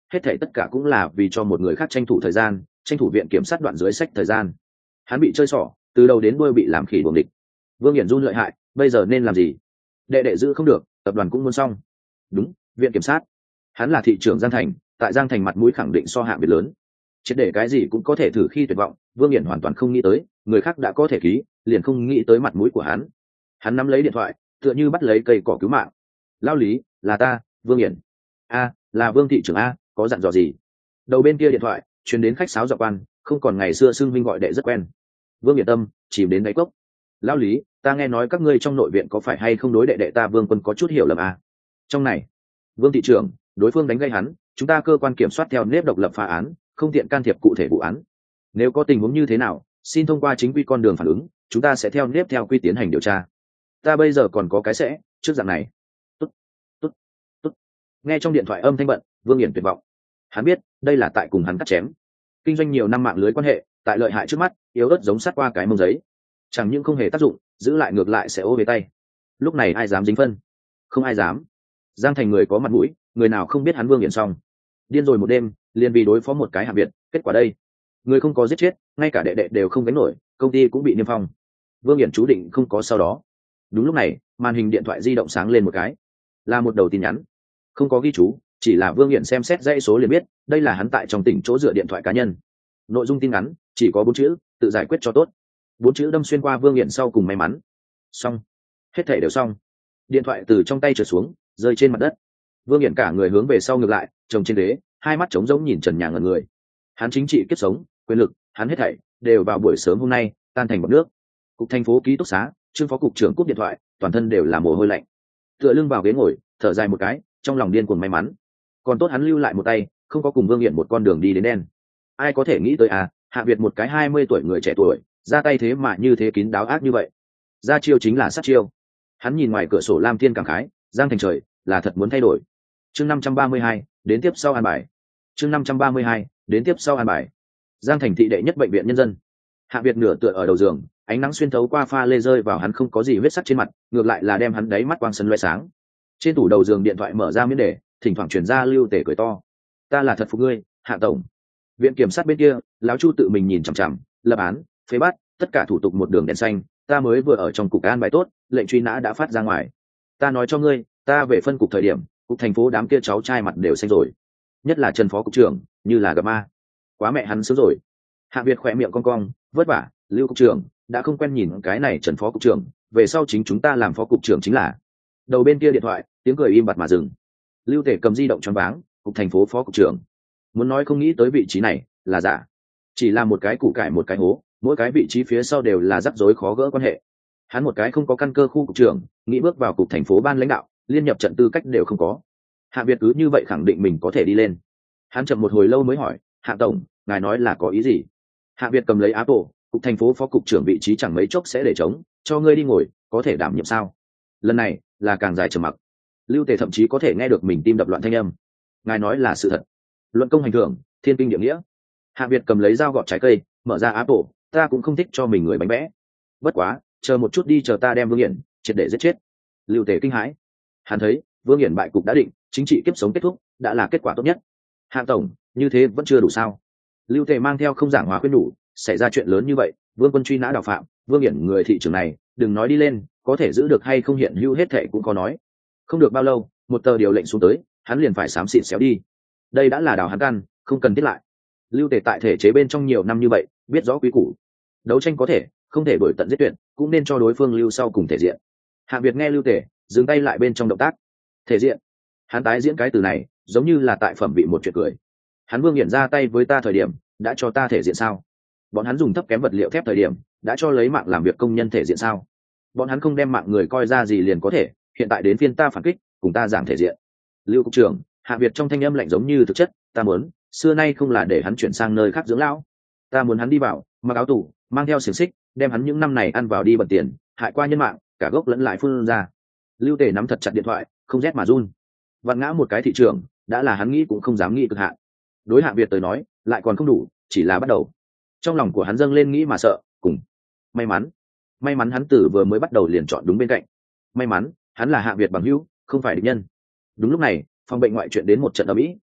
hết thảy tất cả cũng là vì cho một người khác tranh thủ thời gian, tranh thủ viện kiểm sát đoạn dưới sách thời gian. Hắn bị chơi xỏ, từ đầu đến đuôi bị làm khỉ đuồng địch. Vương Hiển run lợi hại, bây giờ nên làm gì? Đệ đệ giữ không được, tập đoàn cũng muốn xong. Đúng, viện kiểm sát. Hắn là thị trưởng Giang Thành, tại Giang Thành mặt mũi khẳng định so Hạ Việt lớn. Chết để cái gì cũng có thể thử khi tuyệt vọng, Vương Hiển hoàn toàn không nghĩ tới, người khác đã có thể ký, liền không nghĩ tới mặt mũi của hắn. Hắn nắm lấy điện thoại, tựa như bắt lấy cây cỏ cứu mạng. Lao Lý, là ta, Vương Hiển. A, là Vương thị trưởng a, có dặn dò gì? Đầu bên kia điện thoại truyền đến khách sáo giọng quan, không còn ngày xưa xưng vinh gọi đệ rất quen. Vương Hiển tâm chìm đến đáy cốc. Lao Lý, ta nghe nói các ngươi trong nội viện có phải hay không đối đệ đệ ta Vương Quân có chút hiểu lầm a? Trong này, Vương thị trưởng, đối phương đánh gây hắn, chúng ta cơ quan kiểm soát theo nếp độc lập phá án, không tiện can thiệp cụ thể vụ án. Nếu có tình huống như thế nào, xin thông qua chính quy con đường phản ứng, chúng ta sẽ theo nếp theo quy tiến hành điều tra. Ta bây giờ còn có cái sẽ, trước dạng này. Tốt, tốt, tốt. Nghe trong điện thoại âm thanh bận, Vương Hiển tuyệt vọng. Hắn biết, đây là tại cùng hắn cắt chém. Kinh doanh nhiều năm mạng lưới quan hệ, tại lợi hại trước mắt, yếu ớt giống sát qua cái mông giấy. Chẳng những không hề tác dụng, giữ lại ngược lại sẽ ô về tay. Lúc này ai dám dính phân? Không ai dám. Giang Thành người có mặt mũi, người nào không biết hắn Vương Hiển xong. Điên rồi một đêm, liền vì đối phó một cái Hạ Việt, kết quả đây, người không có giết chết, ngay cả đệ đệ đều không gánh nổi, công ty cũng bị niêm phong. Vương Hiển chú định không có sau đó. Đúng lúc này, màn hình điện thoại di động sáng lên một cái, là một đầu tin nhắn, không có ghi chú, chỉ là Vương Hiển xem xét dãy số liền biết, đây là hắn tại trong tỉnh chỗ dựa điện thoại cá nhân. Nội dung tin ngắn chỉ có bốn chữ, tự giải quyết cho tốt. Bốn chữ đâm xuyên qua Vương Hiển sau cùng may mắn. Xong, hết thảy đều xong. Điện thoại từ trong tay trượt xuống, rơi trên mặt đất. Vương Hiển cả người hướng về sau ngược lại, trồng trên ghế, hai mắt trống rỗng nhìn trần nhà ngẩn người. Hắn chính trị kiếp sống, quyền lực, hắn hết thảy đều vào buổi sớm hôm nay tan thành bọt nước. Cục thành phố ký túc xá, Trương phó cục trưởng cúp điện thoại, toàn thân đều là mồ hôi lạnh. Tựa lưng vào ghế ngồi, thở dài một cái, trong lòng điên cuồng may mắn. Còn tốt hắn lưu lại một tay, không có cùng Vương Hiển một con đường đi đến đen. Ai có thể nghĩ tới à, Hạ Việt một cái hai mươi tuổi người trẻ tuổi, ra tay thế mà như thế kín đáo ác như vậy. Ra chiêu chính là sát chiêu. Hắn nhìn ngoài cửa sổ Lam Thiên cảm khái, Giang Thành trời, là thật muốn thay đổi. Chương năm trăm ba mươi hai, đến tiếp sau an bài. Chương năm trăm ba mươi hai, đến tiếp sau an bài. Giang Thành thị đệ nhất bệnh viện nhân dân. Hạ Việt nửa tựa ở đầu giường, ánh nắng xuyên thấu qua pha lê rơi vào hắn không có gì huyết sắc trên mặt, ngược lại là đem hắn đáy mắt quang sân loé sáng. Trên tủ đầu giường điện thoại mở ra miễn đề, thỉnh thoảng truyền ra Lưu Tể cười to. Ta là thật phục ngươi, Hạ tổng. Viện kiểm sát bên kia, lão Chu tự mình nhìn chằm chằm, lập án, phế bắt, tất cả thủ tục một đường đèn xanh, ta mới vừa ở trong cục an bài tốt, lệnh truy nã đã phát ra ngoài. Ta nói cho ngươi, ta về phân cục thời điểm, cục thành phố đám kia cháu trai mặt đều xanh rồi. Nhất là Trần phó cục trưởng, như là gặp ma. Quá mẹ hắn sướng rồi. Hạ Việt khỏe miệng cong cong, vất vả, Lưu cục trưởng đã không quen nhìn cái này Trần phó cục trưởng, về sau chính chúng ta làm phó cục trưởng chính là. Đầu bên kia điện thoại, tiếng cười im bặt mà dừng. Lưu Tể cầm di động choáng váng, cục thành phố phó cục trưởng. Muốn nói không nghĩ tới vị trí này, là giả. Chỉ là một cái củ cải một cái hố, mỗi cái vị trí phía sau đều là rắc rối khó gỡ quan hệ. Hắn một cái không có căn cơ khu cục trưởng, nghĩ bước vào cục thành phố ban lãnh đạo, liên nhập trận tư cách đều không có. Hạ Việt cứ như vậy khẳng định mình có thể đi lên. Hắn chậm một hồi lâu mới hỏi, Hạ tổng, ngài nói là có ý gì? Hạ Việt cầm lấy Apple, cục thành phố phó cục trưởng vị trí chẳng mấy chốc sẽ để trống, cho ngươi đi ngồi, có thể đảm nhiệm sao? Lần này là càng dài trầm mặc. Lưu Tề thậm chí có thể nghe được mình tim đập loạn thanh âm. Ngài nói là sự thật. Luận công hành thưởng, thiên kinh địa nghĩa. Hạ Việt cầm lấy dao gọt trái cây, mở ra Apple, ta cũng không thích cho mình người bánh vẽ. Bất quá, chờ một chút đi, chờ ta đem Vương Hiển triệt để giết chết. Lưu Tề kinh hãi. Hắn thấy, Vương Hiển bại cục đã định, chính trị kiếp sống kết thúc, đã là kết quả tốt nhất. Hạ tổng, như thế vẫn chưa đủ sao? Lưu Tề mang theo không giảng hòa khuyên nhủ, xảy ra chuyện lớn như vậy, Vương Quân truy nã đào phạm, Vương Hiển người thị trưởng này, đừng nói đi lên, có thể giữ được hay không hiện hữu hết thệ cũng có nói. Không được bao lâu, một tờ điều lệnh xuống tới, hắn liền phải xám xịt xéo đi. Đây đã là đào hắn căn, không cần thiết lại. Lưu Tề tại thể chế bên trong nhiều năm như vậy, biết rõ quý củ. Đấu tranh có thể, không thể đổi tận giết tuyệt, cũng nên cho đối phương lưu sau cùng thể diện. Hạ Việt nghe Lưu Tề, dừng tay lại bên trong động tác. Thể diện. Hắn tái diễn cái từ này, giống như là tại phẩm bị một chuyện cười. Hắn Vương Hiển ra tay với ta thời điểm, đã cho ta thể diện sao? Bọn hắn dùng thấp kém vật liệu thép thời điểm, đã cho lấy mạng làm việc công nhân thể diện sao? Bọn hắn không đem mạng người coi ra gì liền có thể, hiện tại đến phiên ta phản kích, cùng ta giảng thể diện. Lưu cục trưởng, Hạ Việt trong thanh âm lạnh giống như thực chất, ta muốn, xưa nay không là để hắn chuyển sang nơi khác dưỡng lão. Ta muốn hắn đi vào, mặc áo tù, mang theo xiềng xích, đem hắn những năm này ăn vào đi bẩn tiền, hại qua nhân mạng, cả gốc lẫn lại phun ra. Lưu Tề nắm thật chặt điện thoại, không rét mà run. Vặn ngã một cái thị trường, đã là hắn nghĩ cũng không dám nghĩ cực hạn. Đối Hạ Việt tới nói, lại còn không đủ, chỉ là bắt đầu. Trong lòng của hắn dâng lên nghĩ mà sợ, cùng may mắn. May mắn hắn tử vừa mới bắt đầu liền chọn đúng bên cạnh. May mắn, hắn là Hạ Việt bằng hữu, không phải địch nhân. Đúng lúc này, phòng bệnh ngoại chuyện đến một trận ầm ĩ,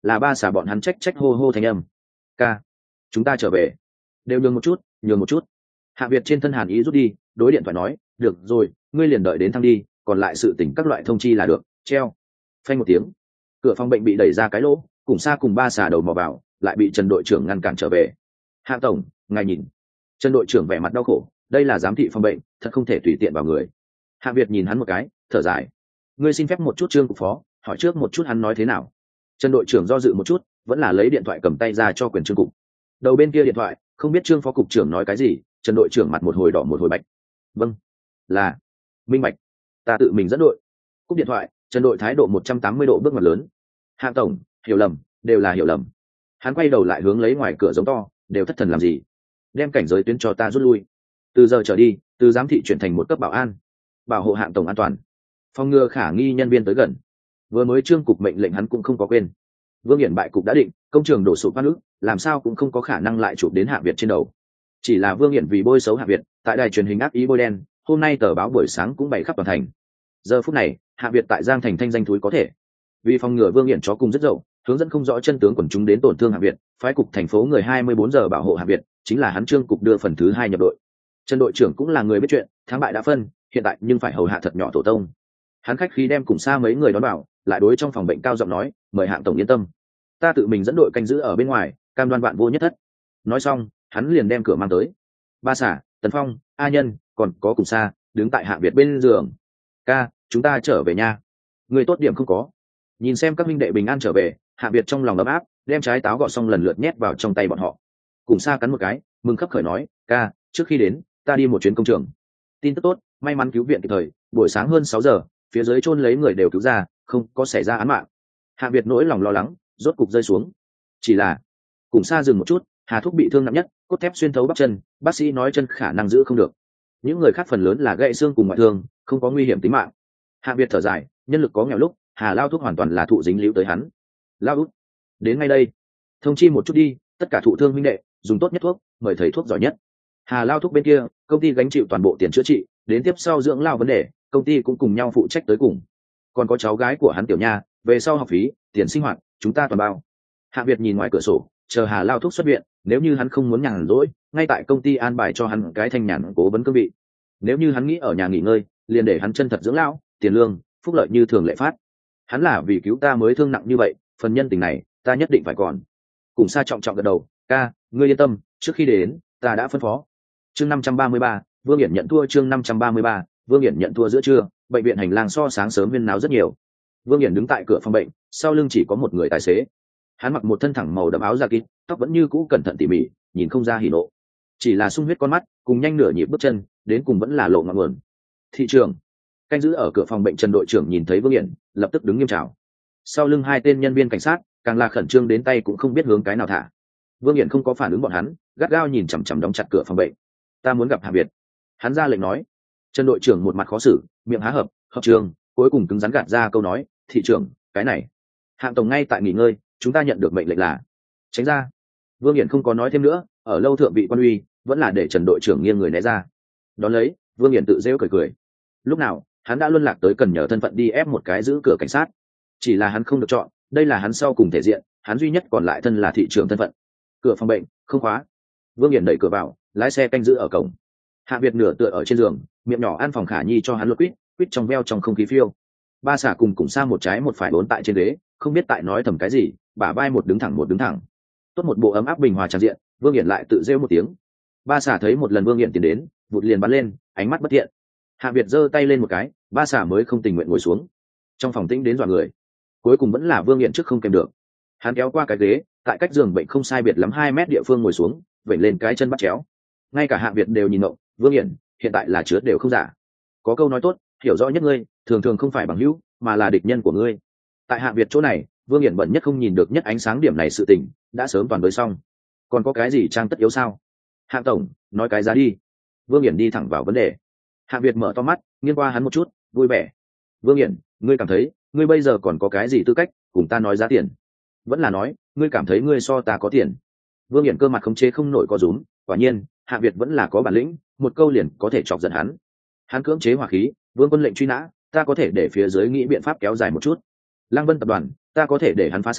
là ba xà bọn hắn trách trách hô hô thanh âm. Ca, chúng ta trở về. Đều nhường một chút, nhường một chút. Hạ Việt trên thân hàn ý rút đi, đối điện thoại nói, được rồi, ngươi liền đợi đến thăng đi, còn lại sự tỉnh các loại thông chi là được. Treo. Phanh một tiếng, cửa phòng bệnh bị đẩy ra cái lỗ, cùng xa cùng ba xà đầu mò vào, lại bị Trần đội trưởng ngăn cản trở về. Hạ tổng, ngài nhìn. Trần đội trưởng vẻ mặt đau khổ, đây là giám thị phòng bệnh, thật không thể tùy tiện vào người. Hạ Việt nhìn hắn một cái, thở dài. Ngươi xin phép một chút Trương cục phó, hỏi trước một chút hắn nói thế nào. Trần đội trưởng do dự một chút, vẫn là lấy điện thoại cầm tay ra cho quyền Trương cục. Đầu bên kia điện thoại, không biết Trương phó cục trưởng nói cái gì, Trần đội trưởng mặt một hồi đỏ một hồi bạch. Vâng, là minh bạch, ta tự mình dẫn đội. Cúp điện thoại, Trần đội thái độ một trăm tám mươi độ bước ngoặt lớn. Hạ tổng, hiểu lầm, đều là hiểu lầm. Hắn quay đầu lại hướng lấy ngoài cửa giống to, đều thất thần làm gì? Đem cảnh giới tuyến cho ta rút lui. Từ giờ trở đi, từ giám thị chuyển thành một cấp bảo an, bảo hộ hạng tổng an toàn, phòng ngừa khả nghi nhân viên tới gần. Vừa mới Trương cục mệnh lệnh hắn cũng không có quên. Vương Hiển bại cục đã định, công trường đổ sụp phát nước, làm sao cũng không có khả năng lại chụp đến Hạ Việt trên đầu. Chỉ là Vương Hiển vì bôi xấu Hạ Việt, tại đài truyền hình ác ý bôi đen, hôm nay tờ báo buổi sáng cũng bày khắp toàn thành. Giờ phút này, Hạ Việt tại Giang Thành thanh danh thúi có thể. Vì phòng ngừa Vương Hiển chó cùng rất dậu, hướng dẫn không rõ chân tướng quần chúng đến tổn thương Hạ Việt, phái cục thành phố người hai mươi bốn giờ bảo hộ Hạ Việt, chính là hắn Trương cục đưa phần thứ hai nhập đội. Trần đội trưởng cũng là người biết chuyện, thắng bại đã phân, hiện tại nhưng phải hầu hạ thật nhỏ tổ tông. Hắn khách khí đem cùng xa mấy người đón bảo, lại đối trong phòng bệnh cao giọng nói, mời hạng tổng yên tâm, ta tự mình dẫn đội canh giữ ở bên ngoài, cam đoan bạn vô nhất thất. Nói xong, hắn liền đem cửa mang tới. Ba xả, Tần Phong, A Nhân, còn có cùng xa, đứng tại Hạ Việt bên giường. Ca, chúng ta trở về nha. Người tốt điểm không có. Nhìn xem các minh đệ bình an trở về, Hạ Việt trong lòng ấm áp, đem trái táo gọt xong lần lượt nhét vào trong tay bọn họ. Cùng xa cắn một cái, mừng khấp khởi nói, ca, trước khi đến, ta đi một chuyến công trường. Tin tức tốt, may mắn cứu viện kịp thời, buổi sáng hơn sáu giờ, phía dưới chôn lấy người đều cứu ra, không có xảy ra án mạng. Hạ Việt nỗi lòng lo lắng, rốt cục rơi xuống. Chỉ là, cùng xa dừng một chút, Hà Thúc bị thương nặng nhất, cốt thép xuyên thấu bắp chân, bác sĩ nói chân khả năng giữ không được. Những người khác phần lớn là gãy xương cùng ngoại thương, không có nguy hiểm tính mạng. Hạ Việt thở dài, nhân lực có nghèo lúc, Hà Lao Thúc hoàn toàn là thụ dính líu tới hắn. Lao út, đến ngay đây, thông chi một chút đi, tất cả thụ thương huynh đệ, dùng tốt nhất thuốc, mời thầy thuốc giỏi nhất. Hà Lao Thúc bên kia, công ty gánh chịu toàn bộ tiền chữa trị, đến tiếp sau dưỡng lao vấn đề, công ty cũng cùng nhau phụ trách tới cùng. Còn có cháu gái của hắn Tiểu Nha, về sau học phí, tiền sinh hoạt, chúng ta toàn bao. Hạ Việt nhìn ngoài cửa sổ, chờ Hà Lao Thúc xuất viện, nếu như hắn không muốn nhàn rỗi, ngay tại công ty an bài cho hắn cái thanh nhàn cố vấn cương vị. Nếu như hắn nghĩ ở nhà nghỉ ngơi, liền để hắn chân thật dưỡng lão, tiền lương, phúc lợi như thường lệ phát. Hắn là vì cứu ta mới thương nặng như vậy, phần nhân tình này, ta nhất định phải còn. Cùng xa trọng trọng gật đầu, ca, ngươi yên tâm, trước khi đến, ta đã phân phó. Chương năm trăm ba mươi ba, Vương Hiển nhận thua. Chương năm trăm ba mươi ba, Vương Hiển nhận thua. Giữa trưa, bệnh viện hành lang so sáng sớm huyên náo rất nhiều. Vương Hiển đứng tại cửa phòng bệnh, sau lưng chỉ có một người tài xế. Hắn mặc một thân thẳng màu đậm áo da kín, tóc vẫn như cũ cẩn thận tỉ mỉ, nhìn không ra hỉ nộ, chỉ là sung huyết con mắt, cùng nhanh nửa nhịp bước chân, đến cùng vẫn là lộ ngọn nguồn. Thị trường canh giữ ở cửa phòng bệnh Trần đội trưởng nhìn thấy Vương Hiển, lập tức đứng nghiêm chào. Sau lưng hai tên nhân viên cảnh sát, càng là khẩn trương đến tay cũng không biết hướng cái nào thả. Vương Hiển không có phản ứng bọn hắn, gắt gao nhìn chằm chằm đóng chặt cửa phòng bệnh. Ta muốn gặp Hạ Việt. Hắn ra lệnh nói. Trần đội trưởng một mặt khó xử, miệng há hợp, hợp trường, cuối cùng cứng rắn gạt ra câu nói, thị trưởng, cái này. Hạng tổng ngay tại nghỉ ngơi, chúng ta nhận được mệnh lệnh là tránh ra. Vương Hiển không có nói thêm nữa, ở lâu thượng vị quan uy, vẫn là để Trần đội trưởng nghiêng người né ra. Đón lấy, Vương Hiển tự rêu cười cười. Lúc nào, hắn đã luân lạc tới cần nhờ thân phận đi ép một cái giữ cửa cảnh sát. Chỉ là hắn không được chọn, đây là hắn sau cùng thể diện, hắn duy nhất còn lại thân là thị trưởng thân phận. Cửa phòng bệnh không khóa. Vương Hiển đẩy cửa vào, lái xe canh giữ ở cổng. Hạ Việt nửa tựa ở trên giường, miệng nhỏ ăn phòng khả nhi cho hắn lột quýt, quýt trong veo trong không khí phiêu. Ba xả cùng cùng xa một trái một phải bốn tại trên ghế, không biết tại nói thầm cái gì, bả vai một đứng thẳng một đứng thẳng. Tốt một bộ ấm áp bình hòa tràn diện, Vương Hiển lại tự rêu một tiếng. Ba xả thấy một lần Vương Hiển tiến đến, vụt liền bắn lên, ánh mắt bất thiện. Hạ Việt giơ tay lên một cái, ba xả mới không tình nguyện ngồi xuống. Trong phòng tĩnh đến dọa người, cuối cùng vẫn là Vương Hiển trước không kèm được. Hắn kéo qua cái ghế, tại cách giường bệnh không sai biệt lắm hai mét địa phương ngồi xuống, vẩy lên cái chân bắt chéo. Ngay cả Hạ Việt đều nhìn ngộng, Vương Hiển hiện tại là chứa đều không giả. Có câu nói tốt, hiểu rõ nhất ngươi, thường thường không phải bằng hữu, mà là địch nhân của ngươi. Tại Hạ Việt chỗ này, Vương Hiển bận nhất không nhìn được nhất ánh sáng điểm này sự tình, đã sớm toàn đối xong. Còn có cái gì trang tất yếu sao? Hạ tổng, nói cái giá đi. Vương Hiển đi thẳng vào vấn đề. Hạ Việt mở to mắt, nghiêng qua hắn một chút, vui vẻ. Vương Hiển, ngươi cảm thấy, ngươi bây giờ còn có cái gì tư cách cùng ta nói giá tiền? Vẫn là nói, ngươi cảm thấy ngươi so ta có tiền? Vương Hiển cơ mặt không chế không nổi co rúm, quả nhiên, Hạ Việt vẫn là có bản lĩnh, một câu liền có thể chọc giận hắn. Hắn cưỡng chế hỏa khí, vương quân lệnh truy nã, ta có thể để phía dưới nghĩ biện pháp kéo dài một chút. Lăng Vân tập đoàn, ta có thể để hắn phá sản,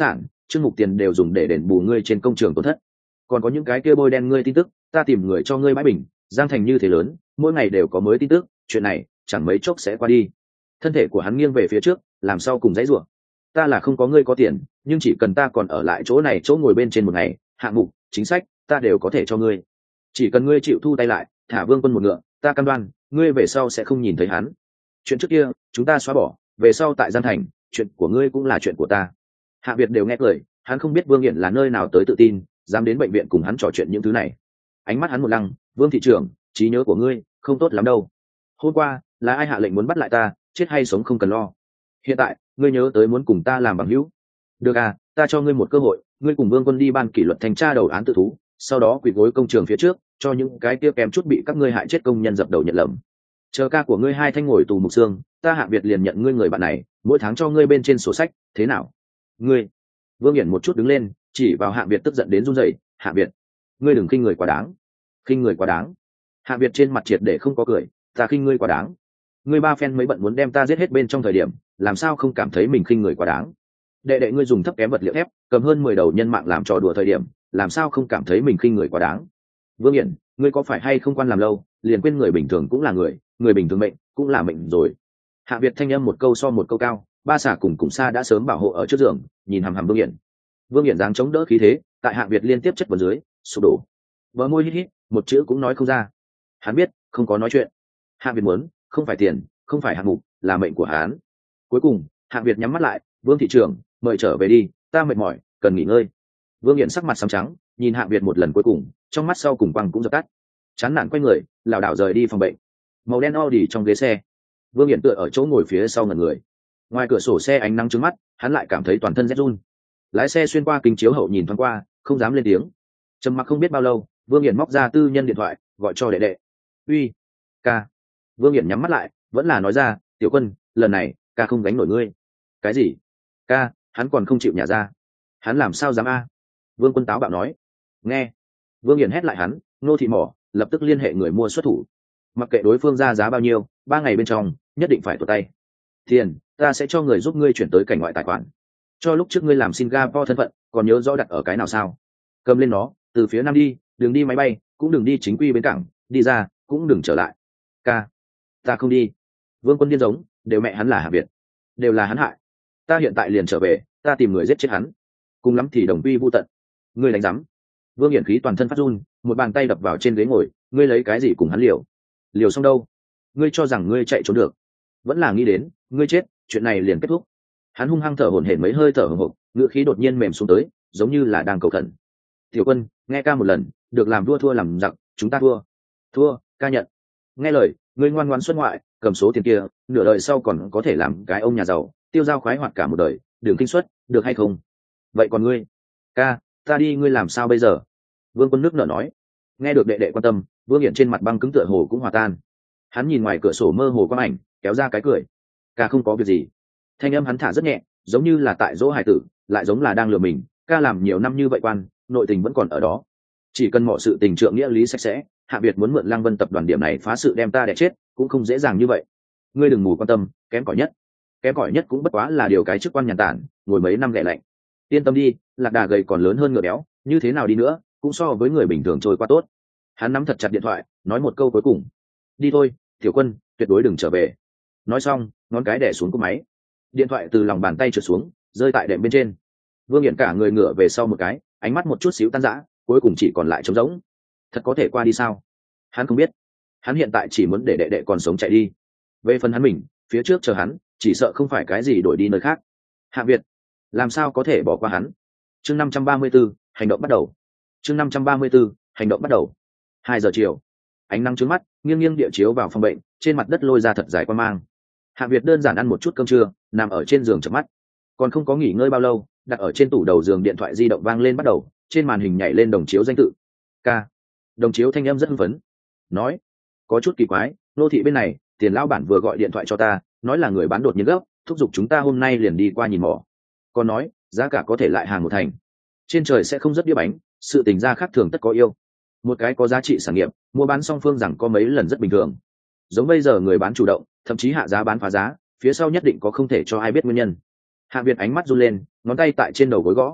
chương mục tiền đều dùng để đền bù ngươi trên công trường tổn thất. Còn có những cái kia bôi đen ngươi tin tức, ta tìm người cho ngươi bãi bình. Giang thành như thế lớn, mỗi ngày đều có mới tin tức, chuyện này chẳng mấy chốc sẽ qua đi. Thân thể của hắn nghiêng về phía trước, làm sao cùng dãy rủa. Ta là không có ngươi có tiền, nhưng chỉ cần ta còn ở lại chỗ này chỗ ngồi bên trên một ngày, hạng mục chính sách ta đều có thể cho ngươi. Chỉ cần ngươi chịu thu tay lại, thả Vương Quân một ngựa, ta cam đoan ngươi về sau sẽ không nhìn thấy hắn. Chuyện trước kia chúng ta xóa bỏ, về sau tại Giang thành, chuyện của ngươi cũng là chuyện của ta. Hạ Việt đều nghe cười, hắn không biết Vương Nghiện là nơi nào tới tự tin dám đến bệnh viện cùng hắn trò chuyện những thứ này. Ánh mắt hắn một lăng, Vương thị trưởng, trí nhớ của ngươi không tốt lắm đâu. Hôm qua là ai hạ lệnh muốn bắt lại ta, chết hay sống không cần lo. Hiện tại ngươi nhớ tới muốn cùng ta làm bằng hữu. Được à, ta cho ngươi một cơ hội, ngươi cùng Vương Quân đi ban kỷ luật thanh tra đầu án tự thú, sau đó quỳ gối công trường phía trước, cho những cái kia kém chút bị các ngươi hại chết công nhân dập đầu nhận lầm. Chờ ca của ngươi hai thanh ngồi tù mục xương, ta Hạ Việt liền nhận ngươi người bạn này, mỗi tháng cho ngươi bên trên sổ sách, thế nào? Ngươi. Vương Hiển một chút đứng lên, chỉ vào Hạ Việt tức giận đến run rẩy, "Hạ Việt, ngươi đừng khinh người quá đáng." "Khinh người quá đáng?" Hạ Việt trên mặt triệt để không có cười, "Ta khinh ngươi quá đáng? Ngươi ba phen mấy bận muốn đem ta giết hết bên trong thời điểm, làm sao không cảm thấy mình khinh người quá đáng? Đệ đệ ngươi dùng thấp kém vật liệu thép, cầm hơn mười đầu nhân mạng làm trò đùa thời điểm, làm sao không cảm thấy mình khinh người quá đáng? Vương Hiển, ngươi có phải hay không quan làm lâu, liền quên người bình thường cũng là người, người bình thường mệnh cũng là mệnh rồi." Hạ Việt thanh âm một câu so một câu cao, ba xà cùng cùng xa đã sớm bảo hộ ở trước giường, nhìn hằm hằm Vương Hiển. Vương Hiển dáng chống đỡ khí thế, tại Hạ Việt liên tiếp chất vào dưới, sụp đổ. Bờ môi hít hít, một chữ cũng nói không ra. Hắn biết, không có nói chuyện. Hạ Việt muốn, không phải tiền, không phải hạng mục, là mệnh của hắn. Cuối cùng, Hạ Việt nhắm mắt lại, "Vương thị trưởng, mời trở về đi, ta mệt mỏi, cần nghỉ ngơi." Vương Hiển sắc mặt xám trắng, nhìn Hạ Việt một lần cuối cùng, trong mắt sau cùng quang cũng dập tắt. Chán nản quay người, lảo đảo rời đi phòng bệnh. Màu đen Audi trong ghế xe, Vương Hiển tựa ở chỗ ngồi phía sau ngẩn người. Ngoài cửa sổ xe ánh nắng trứng mắt, hắn lại cảm thấy toàn thân rét run. Lái xe xuyên qua kính chiếu hậu nhìn thoáng qua, không dám lên tiếng. Trầm mặc không biết bao lâu, Vương Hiển móc ra tư nhân điện thoại, gọi cho đệ đệ. "Uy, ca." Vương Hiển nhắm mắt lại, vẫn là nói ra, "Tiểu Quân, lần này ca không gánh nổi ngươi." "Cái gì?" "Ca, hắn còn không chịu nhả ra." "Hắn làm sao dám a?" Vương Quân táo bạo nói. "Nghe." Vương Hiển hét lại hắn, "Nô thị mỏ, lập tức liên hệ người mua xuất thủ. Mặc kệ đối phương ra giá bao nhiêu, ba ngày bên trong nhất định phải tuột tay. Tiền ta sẽ cho người giúp ngươi chuyển tới cảnh ngoại tài khoản. Cho lúc trước ngươi làm Singapore thân phận, còn nhớ rõ đặt ở cái nào sao? Cầm lên nó, từ phía nam đi, đừng đi máy bay, cũng đừng đi chính quy bến cảng, đi ra cũng đừng trở lại." "Ca, ta không đi." Vương Quân điên giống, đều mẹ hắn là Hạ Việt, đều là hắn hại. "Ta hiện tại liền trở về, ta tìm người giết chết hắn, cùng lắm thì đồng quy vu tận." "Ngươi đánh rắm." Vương Hiển khí toàn thân phát run, một bàn tay đập vào trên ghế ngồi, "Ngươi lấy cái gì cùng hắn liều? Liều xong đâu? Ngươi cho rằng ngươi chạy trốn được? Vẫn là nghĩ đến ngươi chết, chuyện này liền kết thúc." Hắn hung hăng thở hổn hển mấy hơi thở hổn hộc, ngựa khí đột nhiên mềm xuống tới, giống như là đang cầu khẩn. "Tiểu Quân, nghe ca một lần, được làm vua thua làm giặc, chúng ta thua." "Thua, ca nhận." "Nghe lời, ngươi ngoan ngoãn xuất ngoại, cầm số tiền kia, nửa đời sau còn có thể làm cái ông nhà giàu, tiêu dao khoái hoạt cả một đời, đường kinh xuất, được hay không? Vậy còn ngươi?" "Ca, ta đi ngươi làm sao bây giờ?" Vương Quân nước nở nói. Nghe được đệ đệ quan tâm, Vương Hiển trên mặt băng cứng tựa hồ cũng hòa tan. Hắn nhìn ngoài cửa sổ mơ hồ quang ảnh, kéo ra cái cười. "Ca không có việc gì." Thanh âm hắn thả rất nhẹ, giống như là tại dỗ hải tử, lại giống là đang lừa mình. "Ca làm nhiều năm như vậy quan, nội tình vẫn còn ở đó. Chỉ cần mọi sự tình trượng nghĩa lý sạch sẽ, Hạ Việt muốn mượn Lăng Vân tập đoàn điểm này phá sự đem ta đẻ chết, cũng không dễ dàng như vậy. Ngươi đừng mù quan tâm, kém cỏi nhất, kém cỏi nhất cũng bất quá là điều cái chức quan nhàn tản, ngồi mấy năm ghẻ lạnh. Yên tâm đi, lạc đà gầy còn lớn hơn ngựa béo, như thế nào đi nữa, cũng so với người bình thường trôi qua tốt." Hắn nắm thật chặt điện thoại, nói một câu cuối cùng. "Đi thôi, Tiểu Quân, tuyệt đối đừng trở về." Nói xong, ngón cái đè xuống cúp máy. Điện thoại từ lòng bàn tay trượt xuống, rơi tại đệm bên trên. Vương Hiển cả người ngửa về sau một cái, ánh mắt một chút xíu tan rã, cuối cùng chỉ còn lại trống rỗng. Thật có thể qua đi sao? Hắn không biết. Hắn hiện tại chỉ muốn để đệ đệ còn sống chạy đi. Về phần hắn mình, phía trước chờ hắn, chỉ sợ không phải cái gì đổi đi nơi khác. Hạ Việt, làm sao có thể bỏ qua hắn? Chương năm trăm ba mươi 534, hành động bắt đầu. Chương năm trăm ba mươi 534, hành động bắt đầu. Hai giờ chiều, ánh nắng trướng mắt, nghiêng nghiêng địa chiếu vào phòng bệnh, trên mặt đất lôi ra thật dài quan mang. Hạ Việt đơn giản ăn một chút cơm trưa, nằm ở trên giường chợp mắt. Còn không có nghỉ ngơi bao lâu, đặt ở trên tủ đầu giường điện thoại di động vang lên bắt đầu, trên màn hình nhảy lên đồng chiếu danh tự. Ca. Đồng chiếu thanh âm rất hưng phấn. Nói, "Có chút kỳ quái, nô thị bên này, Tiền lão bản vừa gọi điện thoại cho ta, nói là người bán đột nhiên gấp, thúc giục chúng ta hôm nay liền đi qua nhìn mỏ. Còn nói, giá cả có thể lại hàng một thành. Trên trời sẽ không rất đĩa bánh, sự tình gia khác thường tất có yêu. Một cái có giá trị sản nghiệp, mua bán song phương rằng có mấy lần rất bình thường. Giống bây giờ người bán chủ động, thậm chí hạ giá bán phá giá, phía sau nhất định có không thể cho ai biết nguyên nhân." Hạ Việt ánh mắt run lên, ngón tay tại trên đầu gối gõ.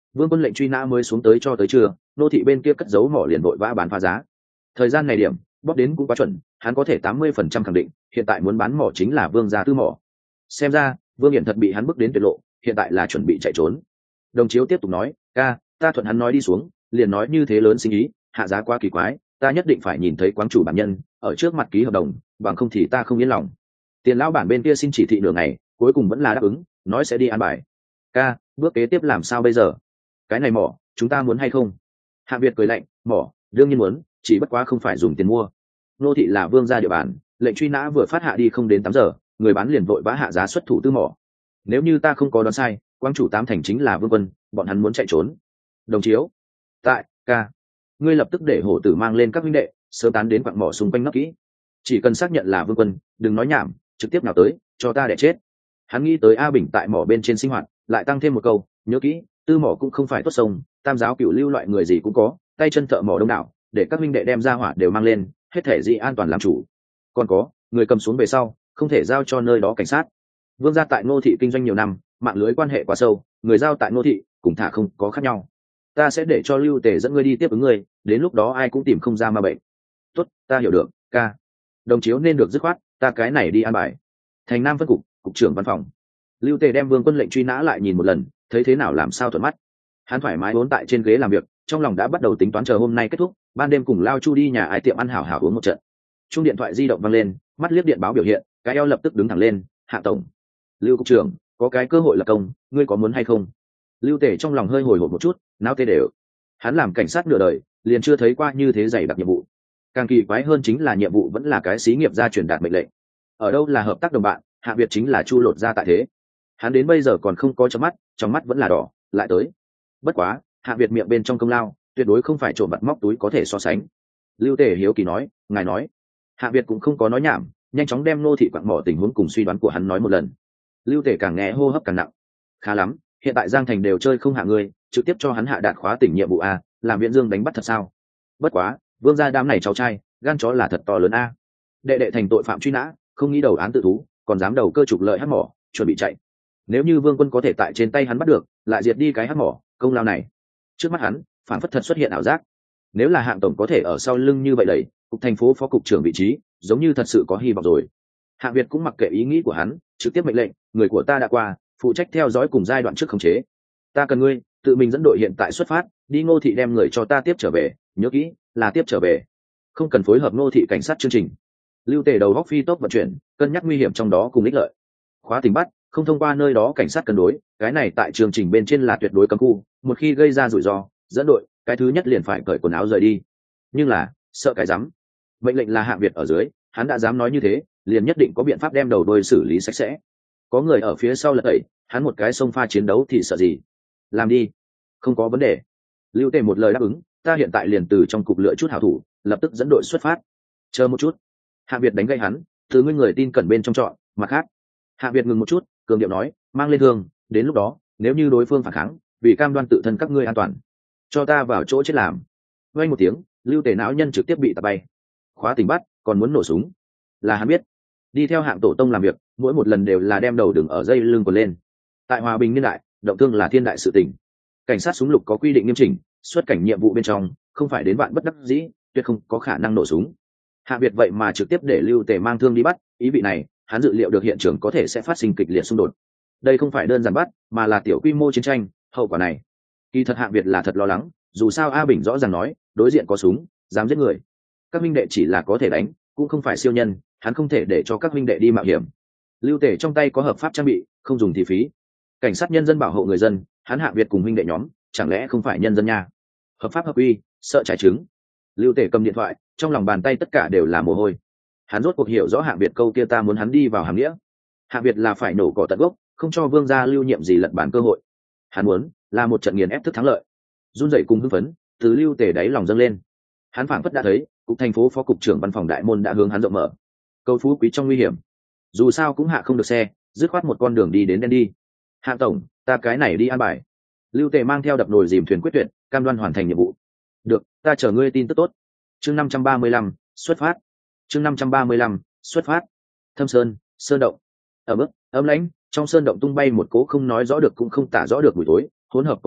Vương Quân lệnh truy nã mới xuống tới cho tới trưa, nô thị bên kia cất giấu mỏ liền vội vã bán phá giá. Thời gian này điểm bóp đến cũng quá chuẩn, hắn có thể tám mươi phần trăm khẳng định hiện tại muốn bán mỏ chính là Vương gia tư mỏ. Xem ra Vương Hiển thật bị hắn bức đến tuyệt lộ, hiện tại là chuẩn bị chạy trốn. Đồng Chiếu tiếp tục nói, ca, ta thuận hắn nói đi xuống, liền nói như thế lớn sinh ý, hạ giá quá kỳ quái, ta nhất định phải nhìn thấy quán chủ bản nhân ở trước mặt ký hợp đồng, bằng không thì ta không yên lòng. Tiền lão bản bên kia xin chỉ thị nửa ngày, cuối cùng vẫn là đáp ứng, nói sẽ đi an bài. Ca, bước kế tiếp làm sao bây giờ? Cái này mỏ chúng ta muốn hay không? Hạ Việt cười lạnh, mỏ đương nhiên muốn, chỉ bất quá không phải dùng tiền mua. Nô thị là Vương gia địa bàn, lệnh truy nã vừa phát hạ đi không đến tám giờ, người bán liền vội vã hạ giá xuất thủ tư mỏ. Nếu như ta không có đoán sai, quang chủ tám thành chính là Vương Quân, bọn hắn muốn chạy trốn. Đồng Chiếu, tại, ca, ngươi lập tức để hổ tử mang lên các huynh đệ sớm tán đến quặng mỏ xung quanh nấp kỹ, chỉ cần xác nhận là Vương Quân, đừng nói nhảm, trực tiếp nào tới cho ta để chết. Hắn nghĩ tới A Bình tại mỏ bên trên sinh hoạt, lại tăng thêm một câu, nhớ kỹ, tư mỏ cũng không phải tốt sông, tam giáo cửu lưu loại người gì cũng có, tay chân thợ mỏ đông đảo, để các huynh đệ đem ra hỏa đều mang lên, hết thể gì an toàn làm chủ. Còn có, người cầm xuống về sau không thể giao cho nơi đó cảnh sát. Vương gia tại Ngô thị kinh doanh nhiều năm, mạng lưới quan hệ quá sâu, người giao tại Ngô thị cùng thả không có khác nhau. Ta sẽ để cho Lưu Tề dẫn ngươi đi tiếp ứng ngươi, đến lúc đó ai cũng tìm không ra ma bệnh. Tốt, ta hiểu được, ca. Đồng Chiếu nên được dứt khoát, ta cái này đi an bài. Thành Nam phân cục, cục trưởng văn phòng. Lưu Tề đem Vương Quân lệnh truy nã lại nhìn một lần, thấy thế nào làm sao thuận mắt. Hắn thoải mái vốn tại trên ghế làm việc, trong lòng đã bắt đầu tính toán chờ hôm nay kết thúc, ban đêm cùng Lao Chu đi nhà ai tiệm ăn hảo hảo uống một trận. Chung điện thoại di động vang lên, mắt liếc điện báo biểu hiện, cái eo lập tức đứng thẳng lên. Hạ tổng, Lưu cục trưởng, có cái cơ hội là công, ngươi có muốn hay không? Lưu Tề trong lòng hơi hồi hộp một chút, náo tê đều. Hắn làm cảnh sát nửa đời, liền chưa thấy qua như thế dày đặc nhiệm vụ. Càng kỳ quái hơn chính là nhiệm vụ vẫn là cái xí nghiệp gia truyền đạt mệnh lệnh. Ở đâu là hợp tác đồng bạn, Hạ Việt chính là chu lột ra tại thế. Hắn đến bây giờ còn không có chớp mắt, trong mắt vẫn là đỏ, lại tới. Bất quá, Hạ Việt miệng bên trong công lao, tuyệt đối không phải trộm vặt móc túi có thể so sánh. Lưu Tề hiếu kỳ nói, ngài nói. Hạ Việt cũng không có nói nhảm, nhanh chóng đem Ngô thị quặng mỏ tình huống cùng suy đoán của hắn nói một lần. Lưu Tề càng nghe hô hấp càng nặng. Khá lắm, hiện tại Giang Thành đều chơi không hạ ngươi, trực tiếp cho hắn hạ đạt khóa tỉnh nhiệm vụ a, làm Viễn Dương đánh bắt thật sao? Bất quá, Vương gia đám này cháu trai, gan chó là thật to lớn a. Đệ đệ thành tội phạm truy nã, không nghĩ đầu án tự thú, còn dám đầu cơ trục lợi hắc mỏ, chuẩn bị chạy. Nếu như Vương Quân có thể tại trên tay hắn bắt được, lại diệt đi cái hắc mỏ, công lao này. Trước mắt hắn, phản phất thật xuất hiện ảo giác. Nếu là Hạng tổng có thể ở sau lưng như vậy đẩy, cục thành phố phó cục trưởng vị trí, giống như thật sự có hy vọng rồi. Hạng Việt cũng mặc kệ ý nghĩ của hắn, trực tiếp mệnh lệnh, người của ta đã qua, phụ trách theo dõi cùng giai đoạn trước khống chế. Ta cần ngươi tự mình dẫn đội hiện tại xuất phát, đi Ngô thị đem người cho ta tiếp trở về, nhớ kỹ, là tiếp trở về, không cần phối hợp Ngô thị cảnh sát chương trình. Lưu Tề đầu góc phi tốc vận chuyển, cân nhắc nguy hiểm trong đó cùng ích lợi. Khóa tình bắt, không thông qua nơi đó cảnh sát cân đối, cái này tại chương trình bên trên là tuyệt đối cấm khu, một khi gây ra rủi ro, dẫn đội, cái thứ nhất liền phải cởi quần áo rời đi. Nhưng là, sợ cái rắm. Mệnh lệnh là Hạng Việt ở dưới, hắn đã dám nói như thế, liền nhất định có biện pháp đem đầu đuôi xử lý sạch sẽ. Có người ở phía sau lật đẩy, hắn một cái xông pha chiến đấu thì sợ gì? Làm đi, không có vấn đề. Lưu Tề một lời đáp ứng, ta hiện tại liền từ trong cục lựa chút hảo thủ, lập tức dẫn đội xuất phát. Chờ một chút. Hạ Việt đánh gây hắn, từ ngươi người tin cẩn bên trong chọn, mặt khác. Hạ Việt ngừng một chút, cường điệu nói, mang lên thương, đến lúc đó, nếu như đối phương phản kháng, vì cam đoan tự thân các ngươi an toàn, cho ta vào chỗ chết làm. Vang một tiếng, Lưu Tề não nhân trực tiếp bị tạt bay. Khóa tình bắt, còn muốn nổ súng. Là hắn biết. Đi theo Hạng tổ tông làm việc, mỗi một lần đều là đem đầu đừng ở dây lưng của lên. Tại hòa bình niên đại, động thương là thiên đại sự tình. Cảnh sát súng lục có quy định nghiêm chỉnh, xuất cảnh nhiệm vụ bên trong, không phải đến bạn bất đắc dĩ, tuyệt không có khả năng nổ súng. Hạ Việt vậy mà trực tiếp để Lưu Tề mang thương đi bắt, ý vị này, hắn dự liệu được hiện trường có thể sẽ phát sinh kịch liệt xung đột. Đây không phải đơn giản bắt, mà là tiểu quy mô chiến tranh, hậu quả này. Kỳ thật Hạ Việt là thật lo lắng, dù sao A Bình rõ ràng nói, đối diện có súng, dám giết người. Các minh đệ chỉ là có thể đánh, cũng không phải siêu nhân, hắn không thể để cho các minh đệ đi mạo hiểm. Lưu Tề trong tay có hợp pháp trang bị, không dùng thì phí. Cảnh sát nhân dân bảo hộ người dân, hắn Hạ Việt cùng minh đệ nhóm, chẳng lẽ không phải nhân dân nha? Hợp pháp hợp quy, sợ trái trứng. Lưu Tề cầm điện thoại, trong lòng bàn tay tất cả đều là mồ hôi. Hắn rốt cuộc hiểu rõ Hạ Việt câu kia ta muốn hắn đi vào hàm nghĩa. Hạ Việt là phải nổ cỏ tận gốc, không cho Vương gia lưu nhiệm gì lật bản cơ hội. Hắn muốn là một trận nghiền ép thức thắng lợi. Run rẩy cùng hưng phấn, từ Lưu Tề đáy lòng dâng lên. Hắn phảng phất đã thấy, cục thành phố phó cục trưởng văn phòng đại môn đã hướng hắn rộng mở. Câu phú quý trong nguy hiểm, dù sao cũng hạ không được xe, dứt khoát một con đường đi đến đen đi. Hạ tổng, ta cái này đi an bài. Lưu Tề mang theo đập nồi dìm thuyền quyết tuyệt, cam đoan hoàn thành nhiệm vụ. Được, ta chờ ngươi tin tức tốt. Chương năm trăm ba mươi lăm, xuất phát. Chương năm trăm ba mươi lăm, xuất phát. Thâm Sơn, sơn động. Ở mức ấm lãnh, trong sơn động tung bay một cỗ không nói rõ được cũng không tả rõ được buổi tối, hỗn hợp có bùn đất,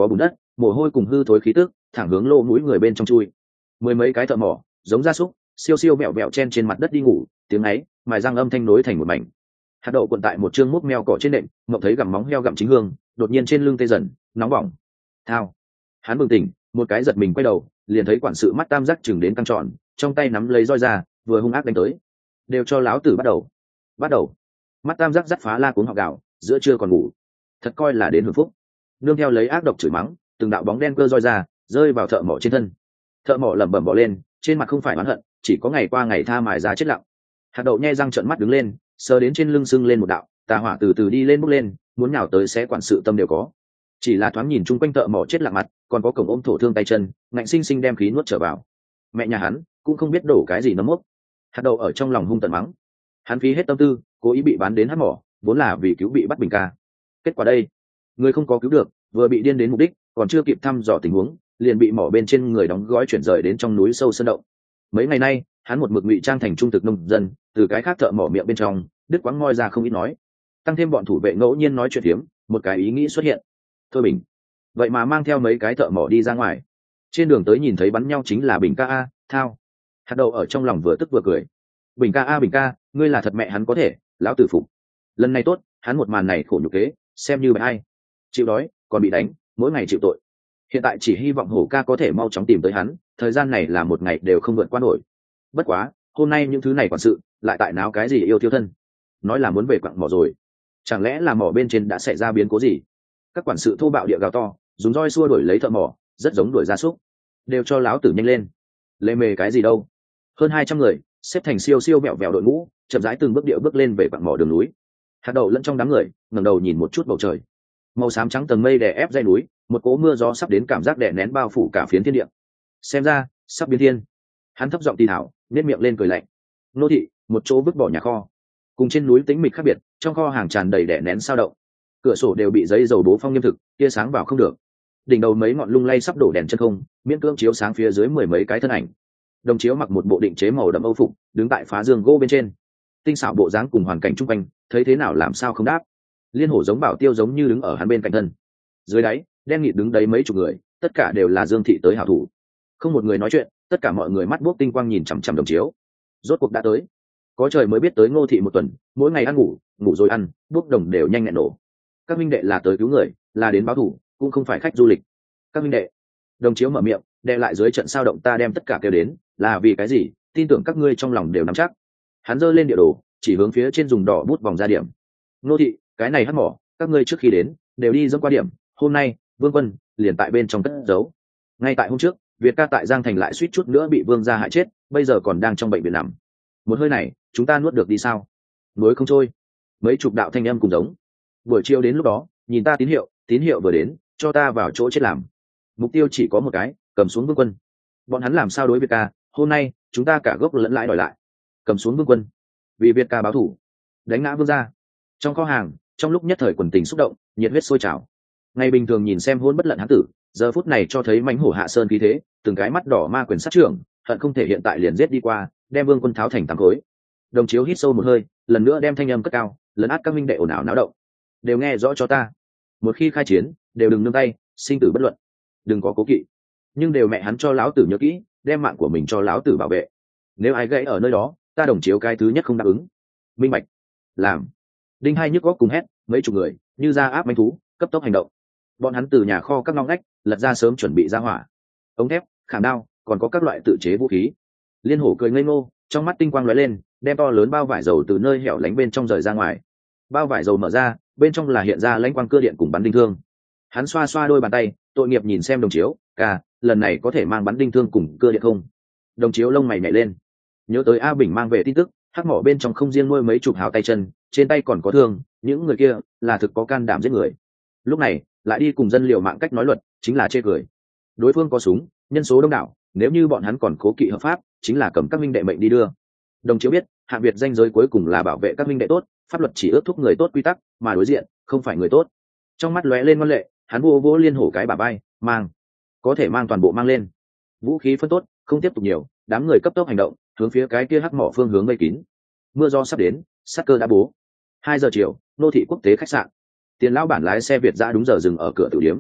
mồ hôi cùng hư thối khí tức thẳng hướng lô mũi người bên trong chui. Mười mấy cái thợ mỏ giống gia súc siêu siêu vẹo vẹo chen trên mặt đất đi ngủ, tiếng ấy mài răng âm thanh nối thành một mảnh. Hạt đậu cuộn tại một chương múc meo cỏ trên nệm, mộng thấy gặm móng heo gặm chính hương, đột nhiên trên lưng tê dần nóng bỏng. Thao. Hắn bừng tỉnh, một cái giật mình quay đầu, liền thấy quản sự mắt tam giác chừng đến căng tròn, trong tay nắm lấy roi ra, vừa hung ác đánh tới. Đều cho láo tử bắt đầu. Bắt đầu. Mắt tam giác dắt phá la cuống họng gạo, giữa trưa còn ngủ. Thật coi là đến hưởng phúc. Nương theo lấy ác độc chửi mắng, từng đạo bóng đen cơ roi ra, rơi vào thợ mỏ trên thân. Thợ mỏ lẩm bẩm bỏ lên, trên mặt không phải oán hận, chỉ có ngày qua ngày tha mài ra chết lặng. Hạt đậu nhe răng trợn mắt đứng lên, sờ đến trên lưng sưng lên một đạo, tà hỏa từ từ đi lên bốc lên, muốn nhào tới sẽ quản sự tâm đều có. Chỉ là thoáng nhìn chung quanh thợ mỏ chết lặng mặt, còn có cổng ôm thổ thương tay chân, ngạnh sinh sinh đem khí nuốt trở vào. Mẹ nhà hắn cũng không biết đổ cái gì nấm mốc. Hạt đậu ở trong lòng hung tận mắng. Hắn phí hết tâm tư, cố ý bị bán đến hắc mỏ, vốn là vì cứu bị bắt Bình ca. Kết quả đây, người không có cứu được, vừa bị điên đến mục đích, còn chưa kịp thăm dò tình huống, liền bị mỏ bên trên người đóng gói chuyển rời đến trong núi sâu sơn động. Mấy ngày nay, hắn một mực ngụy trang thành trung thực nông dân, từ cái khác thợ mỏ miệng bên trong, đứt quãng ngoi ra không ít nói. Tăng thêm bọn thủ vệ ngẫu nhiên nói chuyện hiếm, một cái ý nghĩ xuất hiện. Thôi Bình, vậy mà mang theo mấy cái thợ mỏ đi ra ngoài. Trên đường tới nhìn thấy bắn nhau chính là Bình ca a, thao. Hạt đậu ở trong lòng vừa tức vừa cười. Bình ca a Bình ca, ngươi là thật mẹ hắn có thể, lão tử phục. Lần này tốt, hắn một màn này khổ nhục kế, xem như bại ai. Chịu đói, còn bị đánh, mỗi ngày chịu tội. Hiện tại chỉ hy vọng hổ ca có thể mau chóng tìm tới hắn, thời gian này là một ngày đều không vượt qua nổi. Bất quá, hôm nay những thứ này quản sự lại tại náo cái gì yêu thiêu thân, nói là muốn về quặng mỏ rồi. Chẳng lẽ là mỏ bên trên đã xảy ra biến cố gì? Các quản sự thô bạo địa gào to, dùng roi xua đuổi lấy thợ mỏ, rất giống đuổi gia súc. Đều cho láo tử nhanh lên. Lê mề cái gì đâu? Hơn hai trăm người xếp thành siêu siêu vẹo vẹo đội ngũ, chậm rãi từng bước địa bước lên về quặng mỏ đường núi. Hạt đậu lẫn trong đám người, ngẩng đầu nhìn một chút bầu trời. Màu xám trắng tầng mây đè ép dãy núi, một cỗ mưa gió sắp đến cảm giác đè nén bao phủ cả phiến thiên địa. Xem ra, sắp biến thiên. Hắn thấp giọng thì thảo, nét miệng lên cười lạnh. Nô thị, một chỗ vứt bỏ nhà kho. Cùng trên núi tĩnh mịch khác biệt, trong kho hàng tràn đầy đè nén sao động. Cửa sổ đều bị giấy dầu bố phong nghiêm thực, tia sáng vào không được. Đỉnh đầu mấy ngọn lung lay sắp đổ đèn chân không, miễn cưỡng chiếu sáng phía dưới mười mấy cái thân ảnh. Đồng chiếu mặc một bộ định chế màu đậm âu phục, đứng tại phá giường gỗ bên trên. Tinh xảo bộ dáng cùng hoàn cảnh chung quanh, thấy thế nào làm sao không đáp. Liên hổ giống bảo tiêu giống như đứng ở hắn bên cạnh thân. Dưới đáy, đen nghịt đứng đấy mấy chục người, tất cả đều là Dương thị tới hảo thủ. Không một người nói chuyện, tất cả mọi người mắt buốc tinh quang nhìn chằm chằm đồng chiếu. Rốt cuộc đã tới. Có trời mới biết tới Ngô thị một tuần, mỗi ngày ăn ngủ, ngủ rồi ăn, buốc đồng đều nhanh nhẹn nổ. Các minh đệ là tới cứu người, là đến báo thủ, cũng không phải khách du lịch. Các minh đệ. Đồng chiếu mở miệng, đè lại dưới trận sao động ta đem tất cả kêu đến, là vì cái gì, tin tưởng các ngươi trong lòng đều nắm chắc. Hắn giơ lên địa đồ, chỉ hướng phía trên dùng đỏ bút vòng ra điểm. Ngô thị, cái này hắc mỏ, các ngươi trước khi đến đều đi dẫm qua điểm, hôm nay Vương Quân liền tại bên trong cất giấu. Ngay tại hôm trước, Việt ca tại Giang Thành lại suýt chút nữa bị Vương gia hại chết, bây giờ còn đang trong bệnh viện nằm. Một hơi này, chúng ta nuốt được đi sao? Núi không trôi. Mấy chục đạo thanh âm cùng giống. Buổi chiều đến lúc đó, nhìn ta tín hiệu, tín hiệu vừa đến, cho ta vào chỗ chết làm. Mục tiêu chỉ có một cái, cầm xuống Vương Quân. Bọn hắn làm sao đối Việt ca, hôm nay chúng ta cả gốc lẫn lãi đòi lại. Cầm xuống Vương Quân, vì Việt ca báo thủ, đánh ngã Vương gia. Trong kho hàng, trong lúc nhất thời quần tình xúc động, nhiệt huyết sôi trào. Ngày bình thường nhìn xem hôn bất lận hán tử, giờ phút này cho thấy mãnh hổ hạ sơn khí thế, từng cái mắt đỏ ma quyền sát trưởng, hận không thể hiện tại liền giết đi qua, đem Vương Quân tháo thành tám khối. Đồng chiếu hít sâu một hơi, lần nữa đem thanh âm cất cao, lấn át các minh đệ ồn ào náo động. Đều nghe rõ cho ta, một khi khai chiến, đều đừng nương tay, sinh tử bất luận, đừng có cố kỵ. Nhưng đều mẹ hắn cho lão tử nhớ kỹ, đem mạng của mình cho lão tử bảo vệ. Nếu ai gãy ở nơi đó, ta đồng chiếu cái thứ nhất không đáp ứng. Minh bạch. Làm. Đinh hai nhức góc cùng hét, mấy chục người như ra áp manh thú, cấp tốc hành động. Bọn hắn từ nhà kho các ngóc ngách lật ra sớm chuẩn bị ra hỏa, ống thép, khảm đao, còn có các loại tự chế vũ khí. Liên hổ cười ngây ngô, trong mắt tinh quang lóe lên, đem to lớn bao vải dầu từ nơi hẻo lánh bên trong rời ra ngoài. Bao vải dầu mở ra, bên trong là hiện ra lãnh quang cưa điện cùng bắn đinh thương. Hắn xoa xoa đôi bàn tay, tội nghiệp nhìn xem đồng chiếu, ca, lần này có thể mang bắn đinh thương cùng cưa điện không? Đồng chiếu lông mày nhảy lên, nhớ tới A Bình mang về tin tức, hắc mỏ bên trong không riêng nuôi mấy chục hào tay chân, trên tay còn có thương, những người kia là thực có can đảm giết người. Lúc này lại đi cùng dân liều mạng cách nói luật, chính là chê cười. Đối phương có súng, nhân số đông đảo, nếu như bọn hắn còn cố kỵ hợp pháp, chính là cầm các minh đệ mệnh đi đưa. Đồng chiếu biết, hạ biệt danh giới cuối cùng là bảo vệ các minh đệ tốt, pháp luật chỉ ước thúc người tốt quy tắc, mà đối diện không phải người tốt. Trong mắt lóe lên ngoan lệ, hắn vô vô liên hổ cái bả bay, mang, có thể mang toàn bộ mang lên. Vũ khí phân tốt, không tiếp tục nhiều, đám người cấp tốc hành động, hướng phía cái kia hắc mỏ phương hướng vây kín. Mưa gió sắp đến, sát cơ đã bố. Hai giờ chiều, nô thị quốc tế khách sạn. Tiền lão bản lái xe Việt dã đúng giờ dừng ở cửa tử điếm.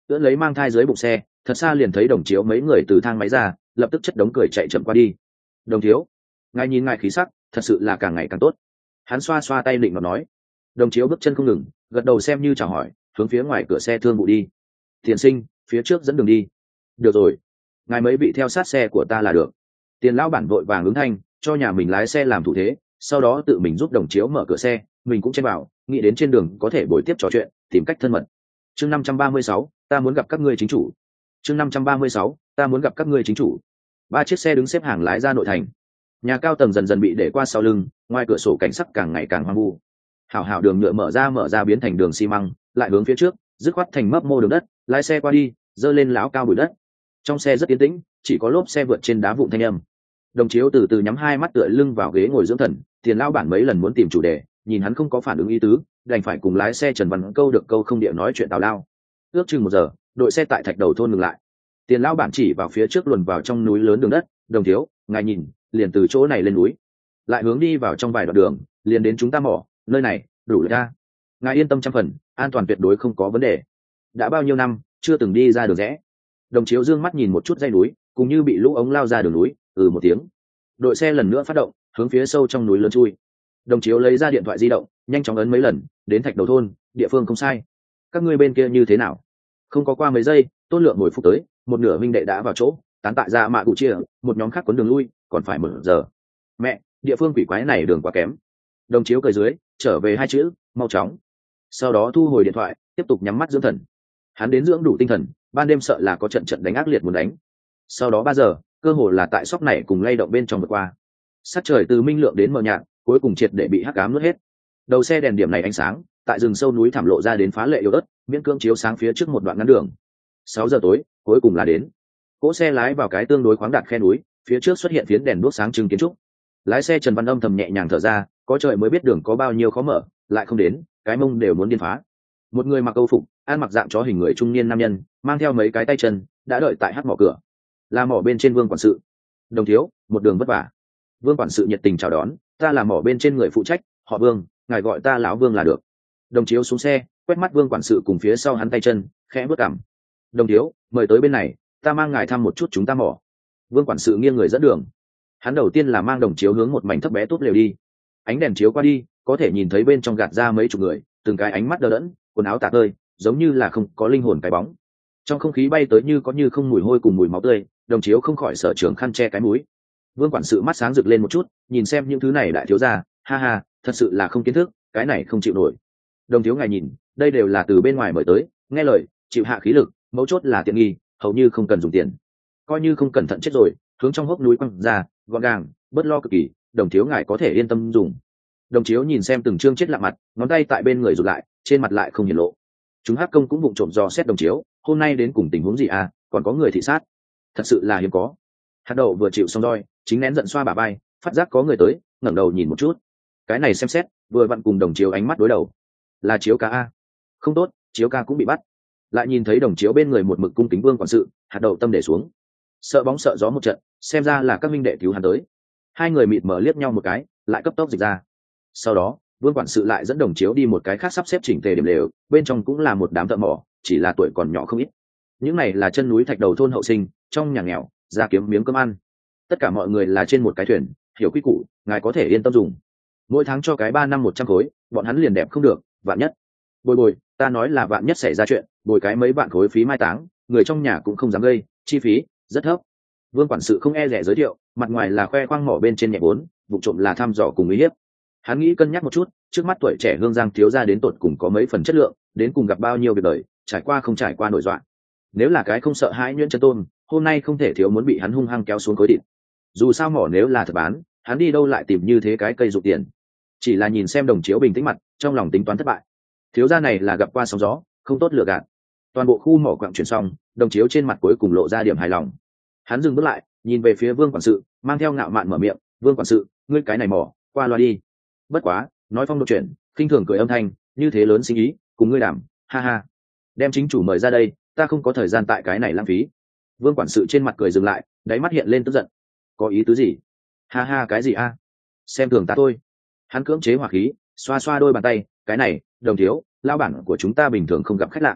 ưỡn lấy mang thai dưới bụng xe, thật xa liền thấy Đồng Chiếu mấy người từ thang máy ra, lập tức chất đống cười chạy chậm qua đi. Đồng thiếu, ngài nhìn ngài khí sắc thật sự là càng ngày càng tốt. Hắn xoa xoa tay định mà nói. Đồng Chiếu bước chân không ngừng, gật đầu xem như chào hỏi, hướng phía ngoài cửa xe thương vụ đi. Tiền sinh, phía trước dẫn đường đi. Được rồi, ngài mấy bị theo sát xe của ta là được. Tiền lão bản vội vàng ứng thanh, cho nhà mình lái xe làm thủ thế, sau đó tự mình giúp Đồng Chiếu mở cửa xe, mình cũng chen vào, nghĩ đến trên đường có thể bồi tiếp trò chuyện, tìm cách thân mật. Chương năm trăm ba mươi sáu, ta muốn gặp các ngươi chính chủ. Chương năm trăm ba mươi sáu, ta muốn gặp các ngươi chính chủ. Ba chiếc xe đứng xếp hàng lái ra nội thành. Nhà cao tầng dần dần bị để qua sau lưng, ngoài cửa sổ cảnh sắc càng ngày càng hoang vu. Hảo hảo đường nhựa mở ra mở ra biến thành đường xi măng, lại hướng phía trước, dứt khoát thành mấp mô đường đất, lái xe qua đi, dơ lên láo cao bụi đất. Trong xe rất yên tĩnh, chỉ có lốp xe vượt trên đá vụn thanh âm. Đồng Chiếu từ từ nhắm hai mắt tựa lưng vào ghế ngồi dưỡng thần, Tiền lão bản mấy lần muốn tìm chủ đề, nhìn hắn không có phản ứng ý tứ, đành phải cùng lái xe Trần Văn câu được câu không địa nói chuyện tào lao. Ước chừng một giờ, đội xe tại Thạch Đầu thôn ngừng lại. Tiền lão bản chỉ vào phía trước luồn vào trong núi lớn đường đất, Đồng thiếu, ngài nhìn, liền từ chỗ này lên núi, lại hướng đi vào trong vài đoạn đường, liền đến chúng ta mỏ, nơi này đủ rồi ra. Ngài yên tâm trăm phần, an toàn tuyệt đối không có vấn đề. Đã bao nhiêu năm chưa từng đi ra đường rẽ. Đồng Chiếu dương mắt nhìn một chút dãy núi, cùng như bị lũ ống lao ra đường núi, ừ một tiếng. Đội xe lần nữa phát động, hướng phía sâu trong núi lớn chui. Đồng Chiếu lấy ra điện thoại di động, nhanh chóng ấn mấy lần, đến Thạch Đầu thôn, địa phương không sai. Các ngươi bên kia như thế nào? Không có qua mấy giây, Tôn Lượng ngồi phục tới, một nửa minh đệ đã vào chỗ, tán tại ra mạ cụ chia, một nhóm khác quấn đường lui, còn phải một giờ. Mẹ, địa phương quỷ quái này đường quá kém. Đồng Chiếu cười dưới, trở về hai chữ, mau chóng. Sau đó thu hồi điện thoại, tiếp tục nhắm mắt dưỡng thần. Hắn đến dưỡng đủ tinh thần, ban đêm sợ là có trận trận đánh ác liệt muốn đánh. Sau đó ba giờ, cơ hồ là tại sóc này cùng lay động bên trong vượt qua. Sát trời từ minh lượng đến mờ nhạt, cuối cùng triệt để bị hắc ám nuốt hết. Đầu xe đèn điểm này ánh sáng, tại rừng sâu núi thảm lộ ra đến phá lệ yếu ớt, miễn cưỡng chiếu sáng phía trước một đoạn ngắn đường. Sáu giờ tối, cuối cùng là đến. Cỗ xe lái vào cái tương đối khoáng đạt khe núi, phía trước xuất hiện phiến đèn đuốc sáng trưng kiến trúc. Lái xe Trần Văn Âm thầm nhẹ nhàng thở ra, có trời mới biết đường có bao nhiêu khó mở, lại không đến, cái mông đều muốn điên phá. Một người mặc câu phục, ăn mặc dạng chó hình người trung niên nam nhân, mang theo mấy cái tay chân, đã đợi tại hắc mỏ cửa. Là mỏ bên trên Vương quản sự. Đồng thiếu, một đường vất vả. Vương quản sự nhiệt tình chào đón, ta là mỏ bên trên người phụ trách, họ Vương, ngài gọi ta lão Vương là được. Đồng Chiếu xuống xe, quét mắt Vương quản sự cùng phía sau hắn tay chân, khẽ bước cằm. Đồng thiếu, mời tới bên này, ta mang ngài thăm một chút chúng ta mỏ. Vương quản sự nghiêng người dẫn đường. Hắn đầu tiên là mang Đồng Chiếu hướng một mảnh thấp bé tốt lều đi. Ánh đèn chiếu qua đi, có thể nhìn thấy bên trong gạt ra mấy chục người, từng cái ánh mắt đờ đẫn, quần áo tả tơi, giống như là không có linh hồn cái bóng. Trong không khí bay tới như có như không mùi hôi cùng mùi máu tươi, Đồng Chiếu không khỏi sở trường khăn che cái mũi. Vương quản sự mắt sáng rực lên một chút, nhìn xem những thứ này đại thiếu gia, ha ha, thật sự là không kiến thức, cái này không chịu nổi. Đồng thiếu ngài nhìn, đây đều là từ bên ngoài mời tới, nghe lời, chịu hạ khí lực, mấu chốt là tiện nghi, hầu như không cần dùng tiền. Coi như không cẩn thận chết rồi, hướng trong hốc núi quăng ra, gọn gàng, bớt lo cực kỳ, Đồng thiếu ngài có thể yên tâm dùng. Đồng Chiếu nhìn xem từng trương chết lạ mặt, ngón tay tại bên người rụt lại, trên mặt lại không hiển lộ. Chúng hắc công cũng vụng trộm dò xét Đồng Chiếu, hôm nay đến cùng tình huống gì à, còn có người thị sát, thật sự là hiếm có. Hạt đậu vừa chịu xong roi, chính nén giận xoa bả vai, phát giác có người tới, ngẩng đầu nhìn một chút. Cái này xem xét, vừa vặn cùng Đồng Chiếu ánh mắt đối đầu. Là Chiếu ca a. Không tốt, Chiếu ca cũng bị bắt. Lại nhìn thấy Đồng Chiếu bên người một mực cung kính Vương quản sự, hạt đậu tâm để xuống. Sợ bóng sợ gió một trận, xem ra là các minh đệ cứu hắn tới. Hai người mịt mờ liếc nhau một cái, lại cấp tốc dịch ra. Sau đó, Vương quản sự lại dẫn Đồng Chiếu đi một cái khác sắp xếp chỉnh tề điểm lều, bên trong cũng là một đám thợ mỏ, chỉ là tuổi còn nhỏ không ít. Những này là chân núi Thạch Đầu thôn hậu sinh, trong nhà nghèo, ra kiếm miếng cơm ăn. Tất cả mọi người là trên một cái thuyền, hiểu quy củ, ngài có thể yên tâm dùng. Mỗi tháng cho cái ba năm một trăm khối, bọn hắn liền đẹp không được, vạn nhất. Bồi bồi, ta nói là vạn nhất xảy ra chuyện, bồi cái mấy vạn khối phí mai táng, người trong nhà cũng không dám gây, chi phí rất thấp. Vương quản sự không e rẻ giới thiệu, mặt ngoài là khoe khoang mỏ bên trên nhẹ vốn, vụ trộm là thăm dò cùng uy hiếp. Hắn nghĩ cân nhắc một chút, trước mắt tuổi trẻ Hương Giang thiếu gia đến tột cùng có mấy phần chất lượng, đến cùng gặp bao nhiêu việc đời, trải qua không trải qua nổi dọa. Nếu là cái không sợ hãi nhuyễn chân tôn, hôm nay không thể thiếu muốn bị hắn hung hăng kéo xuống khối thịt. Dù sao mỏ nếu là thật bán, hắn đi đâu lại tìm như thế cái cây dục tiền. Chỉ là nhìn xem Đồng Chiếu bình tĩnh mặt, trong lòng tính toán thất bại. Thiếu gia này là gặp qua sóng gió, không tốt lựa gạt. Toàn bộ khu mỏ quặng chuyển xong, Đồng Chiếu trên mặt cuối cùng lộ ra điểm hài lòng. Hắn dừng bước lại, nhìn về phía Vương quản sự, mang theo ngạo mạn mở miệng, "Vương quản sự, ngươi cái này mỏ, qua loa đi. Bất quá, nói phong độ chuyển, khinh thường cười âm thanh, như thế lớn sinh ý, cùng ngươi đảm, ha ha. Đem chính chủ mời ra đây, ta không có thời gian tại cái này lãng phí." Vương quản sự trên mặt cười dừng lại, đáy mắt hiện lên tức giận. "Có ý tứ gì? Ha ha cái gì a? Xem thường ta thôi." Hắn cưỡng chế hỏa khí, xoa xoa đôi bàn tay, "Cái này, Đồng thiếu, lão bản của chúng ta bình thường không gặp khách lạ.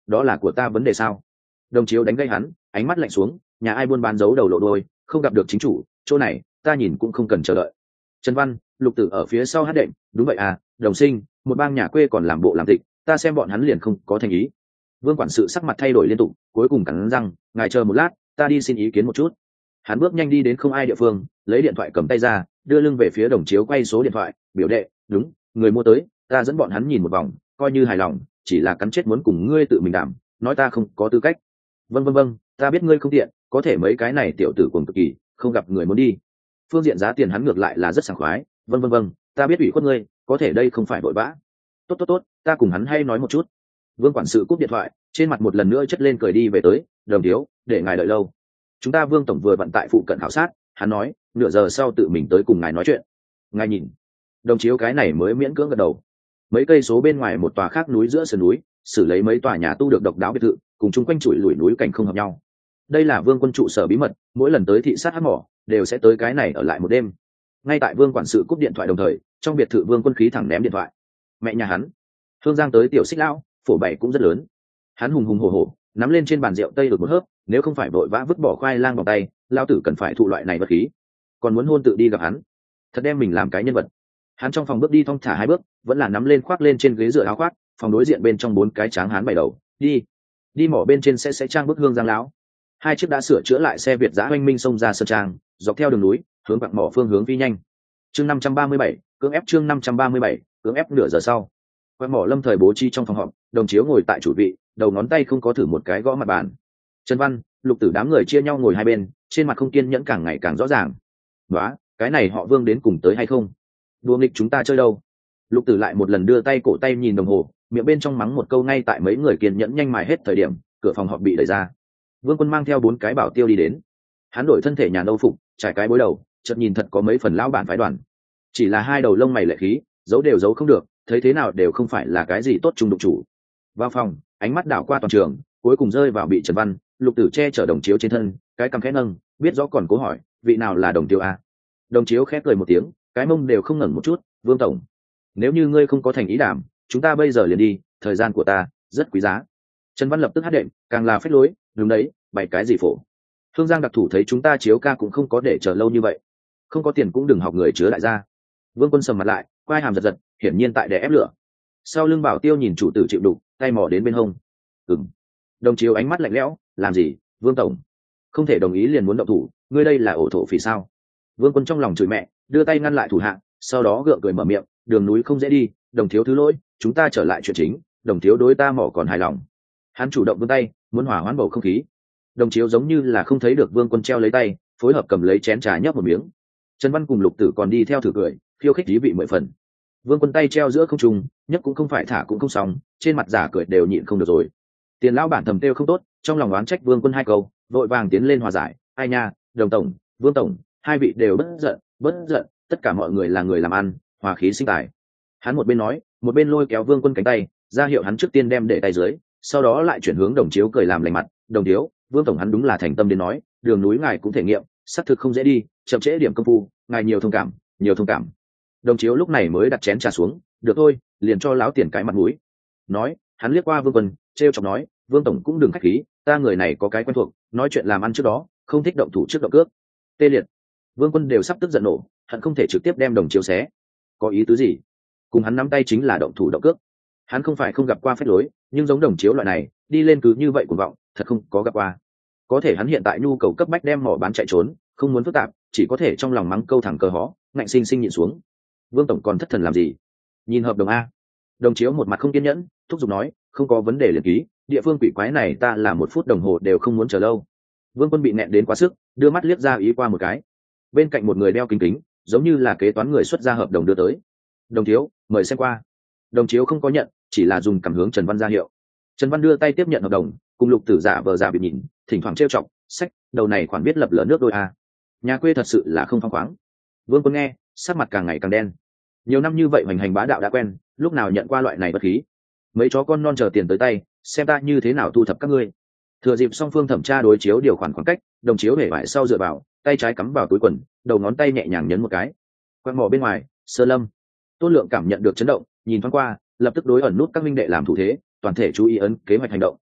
đó là của ta vấn đề sao? Đồng chiếu đánh gây hắn, ánh mắt lạnh xuống, nhà ai buôn bán giấu đầu lộ đôi, không gặp được chính chủ, chỗ này ta nhìn cũng không cần chờ đợi. Trần Văn, Lục Tử ở phía sau hát đệm, đúng vậy à, đồng sinh, một bang nhà quê còn làm bộ làm tịch, ta xem bọn hắn liền không có thành ý. Vương quản sự sắc mặt thay đổi liên tục, cuối cùng cắn răng, ngài chờ một lát, ta đi xin ý kiến một chút. Hắn bước nhanh đi đến không ai địa phương, lấy điện thoại cầm tay ra, đưa lưng về phía đồng chiếu quay số điện thoại, biểu đệ, đúng, người mua tới, ta dẫn bọn hắn nhìn một vòng, coi như hài lòng, chỉ là cắn chết muốn cùng ngươi tự mình đảm, nói ta không có tư cách. Vâng vâng vâng, ta biết ngươi không tiện, có thể mấy cái này tiểu tử cùng cực kỳ, không gặp người muốn đi. Phương diện giá tiền hắn ngược lại là rất sảng khoái, vâng vâng vâng, ta biết ủy khuất ngươi, có thể đây không phải vội vã. Tốt tốt tốt, ta cùng hắn hay nói một chút. Vương quản sự cúp điện thoại, trên mặt một lần nữa chất lên cười đi về tới, đồng thiếu, để ngài đợi lâu. Chúng ta Vương tổng vừa vận tại phụ cận khảo sát, hắn nói, nửa giờ sau tự mình tới cùng ngài nói chuyện. Ngài nhìn, đồng chiếu cái này mới miễn cưỡng gật đầu. Mấy cây số bên ngoài một tòa khác núi giữa sườn núi, xử lấy mấy tòa nhà tu được độc đáo biệt thự, cùng chung quanh chuỗi lùi núi cảnh không hợp nhau. Đây là Vương quân trụ sở bí mật, mỗi lần tới thị sát hắc mỏ, đều sẽ tới cái này ở lại một đêm. Ngay tại Vương quản sự cúp điện thoại đồng thời, trong biệt thự Vương quân khí thẳng ném điện thoại. Mẹ nhà hắn, Hương Giang tới tiểu xích lão, phổ bày cũng rất lớn. Hắn hùng hùng hổ hổ, nắm lên trên bàn rượu tây được một hớp, nếu không phải vội vã vứt bỏ khoai lang vào tay, lão tử cần phải thụ loại này vật khí. Còn muốn hôn tự đi gặp hắn, thật đem mình làm cái nhân vật. Hắn trong phòng bước đi thong thả hai bước, vẫn là nắm lên khoác lên trên ghế dựa áo khoác, phòng đối diện bên trong bốn cái tráng hán bảy đầu, đi, đi mỏ bên trên sẽ sẽ trang bức Hương Giang lão. Hai chiếc đã sửa chữa lại xe Việt giã oanh minh xông ra sơn trang, dọc theo đường núi, hướng quặng mỏ phương hướng phi nhanh. Chương năm trăm ba mươi bảy, cưỡng ép chương năm trăm ba mươi bảy, cưỡng ép nửa giờ sau. Quặng mỏ Lâm thời bố trí trong phòng họp, đồng chiếu ngồi tại chủ vị, đầu ngón tay không có thử một cái gõ mặt bàn. Trần Văn, Lục Tử đám người chia nhau ngồi hai bên, trên mặt không kiên nhẫn càng ngày càng rõ ràng. "Nóa, cái này họ Vương đến cùng tới hay không? Đùa nghịch chúng ta chơi đâu?" Lục Tử lại một lần đưa tay cổ tay nhìn đồng hồ, miệng bên trong mắng một câu ngay tại mấy người kiên nhẫn nhanh mài hết thời điểm, cửa phòng họp bị đẩy ra. Vương Quân mang theo bốn cái bảo tiêu đi đến. Hắn đổi thân thể nhà âu phục, trải cái bối đầu, chợt nhìn thật có mấy phần lão bản phái đoàn. Chỉ là hai đầu lông mày lệ khí, giấu đều giấu không được, thấy thế nào đều không phải là cái gì tốt trung đụng chủ. Vào phòng, ánh mắt đảo qua toàn trường, cuối cùng rơi vào bị Trần Văn, Lục Tử che chở đồng chiếu trên thân, cái cằm khẽ nâng, biết rõ còn cố hỏi, vị nào là đồng tiêu a? Đồng chiếu khẽ cười một tiếng, cái mông đều không ngẩng một chút, Vương tổng, nếu như ngươi không có thành ý đảm, chúng ta bây giờ liền đi, thời gian của ta rất quý giá. Trần Văn lập tức hát đệm, càng là phách lối, đúng đấy, bày cái gì phổ. Hương Giang đặc thủ thấy chúng ta chiếu ca cũng không có để chờ lâu như vậy, không có tiền cũng đừng học người chứa đại gia. Vương Quân sầm mặt lại, quai hàm giật giật, hiển nhiên tại đè ép lửa. Sau lưng bảo tiêu nhìn chủ tử chịu đục, tay mò đến bên hông. Ừm. Đồng chiếu ánh mắt lạnh lẽo, làm gì, Vương tổng? Không thể đồng ý liền muốn động thủ, ngươi đây là ổ thổ phỉ sao? Vương Quân trong lòng chửi mẹ, đưa tay ngăn lại thủ hạ, sau đó gượng cười mở miệng, đường núi không dễ đi, đồng thiếu thứ lỗi, chúng ta trở lại chuyện chính, đồng thiếu đối ta mỏ còn hài lòng. Hắn chủ động vươn tay, muốn hòa hoãn bầu không khí. Đồng chiếu giống như là không thấy được Vương Quân treo lấy tay, phối hợp cầm lấy chén trà nhấp một miếng. Trần Văn cùng Lục Tử còn đi theo thử cười, khiêu khích thí vị mười phần. Vương Quân tay treo giữa không trung, nhấc cũng không phải thả cũng không xong, trên mặt giả cười đều nhịn không được rồi. Tiền lão bản thầm tiêu không tốt, trong lòng oán trách Vương Quân hai câu, vội vàng tiến lên hòa giải, ai nha, đồng tổng, Vương tổng, hai vị đều bất giận, bất giận, tất cả mọi người là người làm ăn, hòa khí sinh tài. Hắn một bên nói, một bên lôi kéo Vương Quân cánh tay, ra hiệu hắn trước tiên đem để tay dưới, sau đó lại chuyển hướng đồng chiếu cười làm lành mặt, đồng thiếu, Vương tổng hắn đúng là thành tâm đến nói, đường núi ngài cũng thể nghiệm, xác thực không dễ đi, chậm trễ điểm công phu, ngài nhiều thông cảm, nhiều thông cảm. Đồng chiếu lúc này mới đặt chén trà xuống, được thôi, liền cho láo tiền cái mặt mũi. Nói, hắn liếc qua Vương Quân, trêu chọc nói, Vương tổng cũng đừng khách khí, ta người này có cái quen thuộc, nói chuyện làm ăn trước đó, không thích động thủ trước động cước. Tê liệt. Vương Quân đều sắp tức giận nổ, hắn không thể trực tiếp đem đồng chiếu xé. Có ý tứ gì? Cùng hắn nắm tay chính là động thủ động cước. Hắn không phải không gặp qua phép lối, nhưng giống đồng chiếu loại này, đi lên cứ như vậy cuồng vọng, thật không có gặp qua. Có thể hắn hiện tại nhu cầu cấp bách đem mỏ bán chạy trốn, không muốn phức tạp, chỉ có thể trong lòng mắng câu thẳng cờ hó, ngạnh sinh sinh nhịn xuống. Vương tổng còn thất thần làm gì? Nhìn hợp đồng a. Đồng chiếu một mặt không kiên nhẫn, thúc giục nói, không có vấn đề liền ký, địa phương quỷ quái này ta là một phút đồng hồ đều không muốn chờ lâu. Vương Quân bị nẹn đến quá sức, đưa mắt liếc ra ý qua một cái. Bên cạnh một người đeo kính kính, giống như là kế toán người xuất ra hợp đồng đưa tới. Đồng thiếu, mời xem qua. Đồng chiếu không có nhận, chỉ là dùng cảm hướng Trần Văn ra hiệu. Trần Văn đưa tay tiếp nhận hợp đồng, cùng Lục Tử giả vờ giả bị nhìn, thỉnh thoảng trêu chọc, sách, đầu này khoản biết lập lờ nước đôi a. Nhà quê thật sự là không phăng khoáng. Vương Quân nghe, sắc mặt càng ngày càng đen. Nhiều năm như vậy hoành hành bá đạo đã quen, lúc nào nhận qua loại này bất khí. Mấy chó con non chờ tiền tới tay, xem ta như thế nào thu thập các ngươi. Thừa dịp song phương thẩm tra đối chiếu điều khoản khoảng cách, đồng chiếu hể vải sau dựa vào, tay trái cắm vào túi quần, đầu ngón tay nhẹ nhàng nhấn một cái. Quang mỏ bên ngoài, Sơ Lâm, Tôn Lượng cảm nhận được chấn động, nhìn thoáng qua, lập tức đối ẩn nút các minh đệ làm thủ thế, toàn thể chú ý ấn kế hoạch hành động,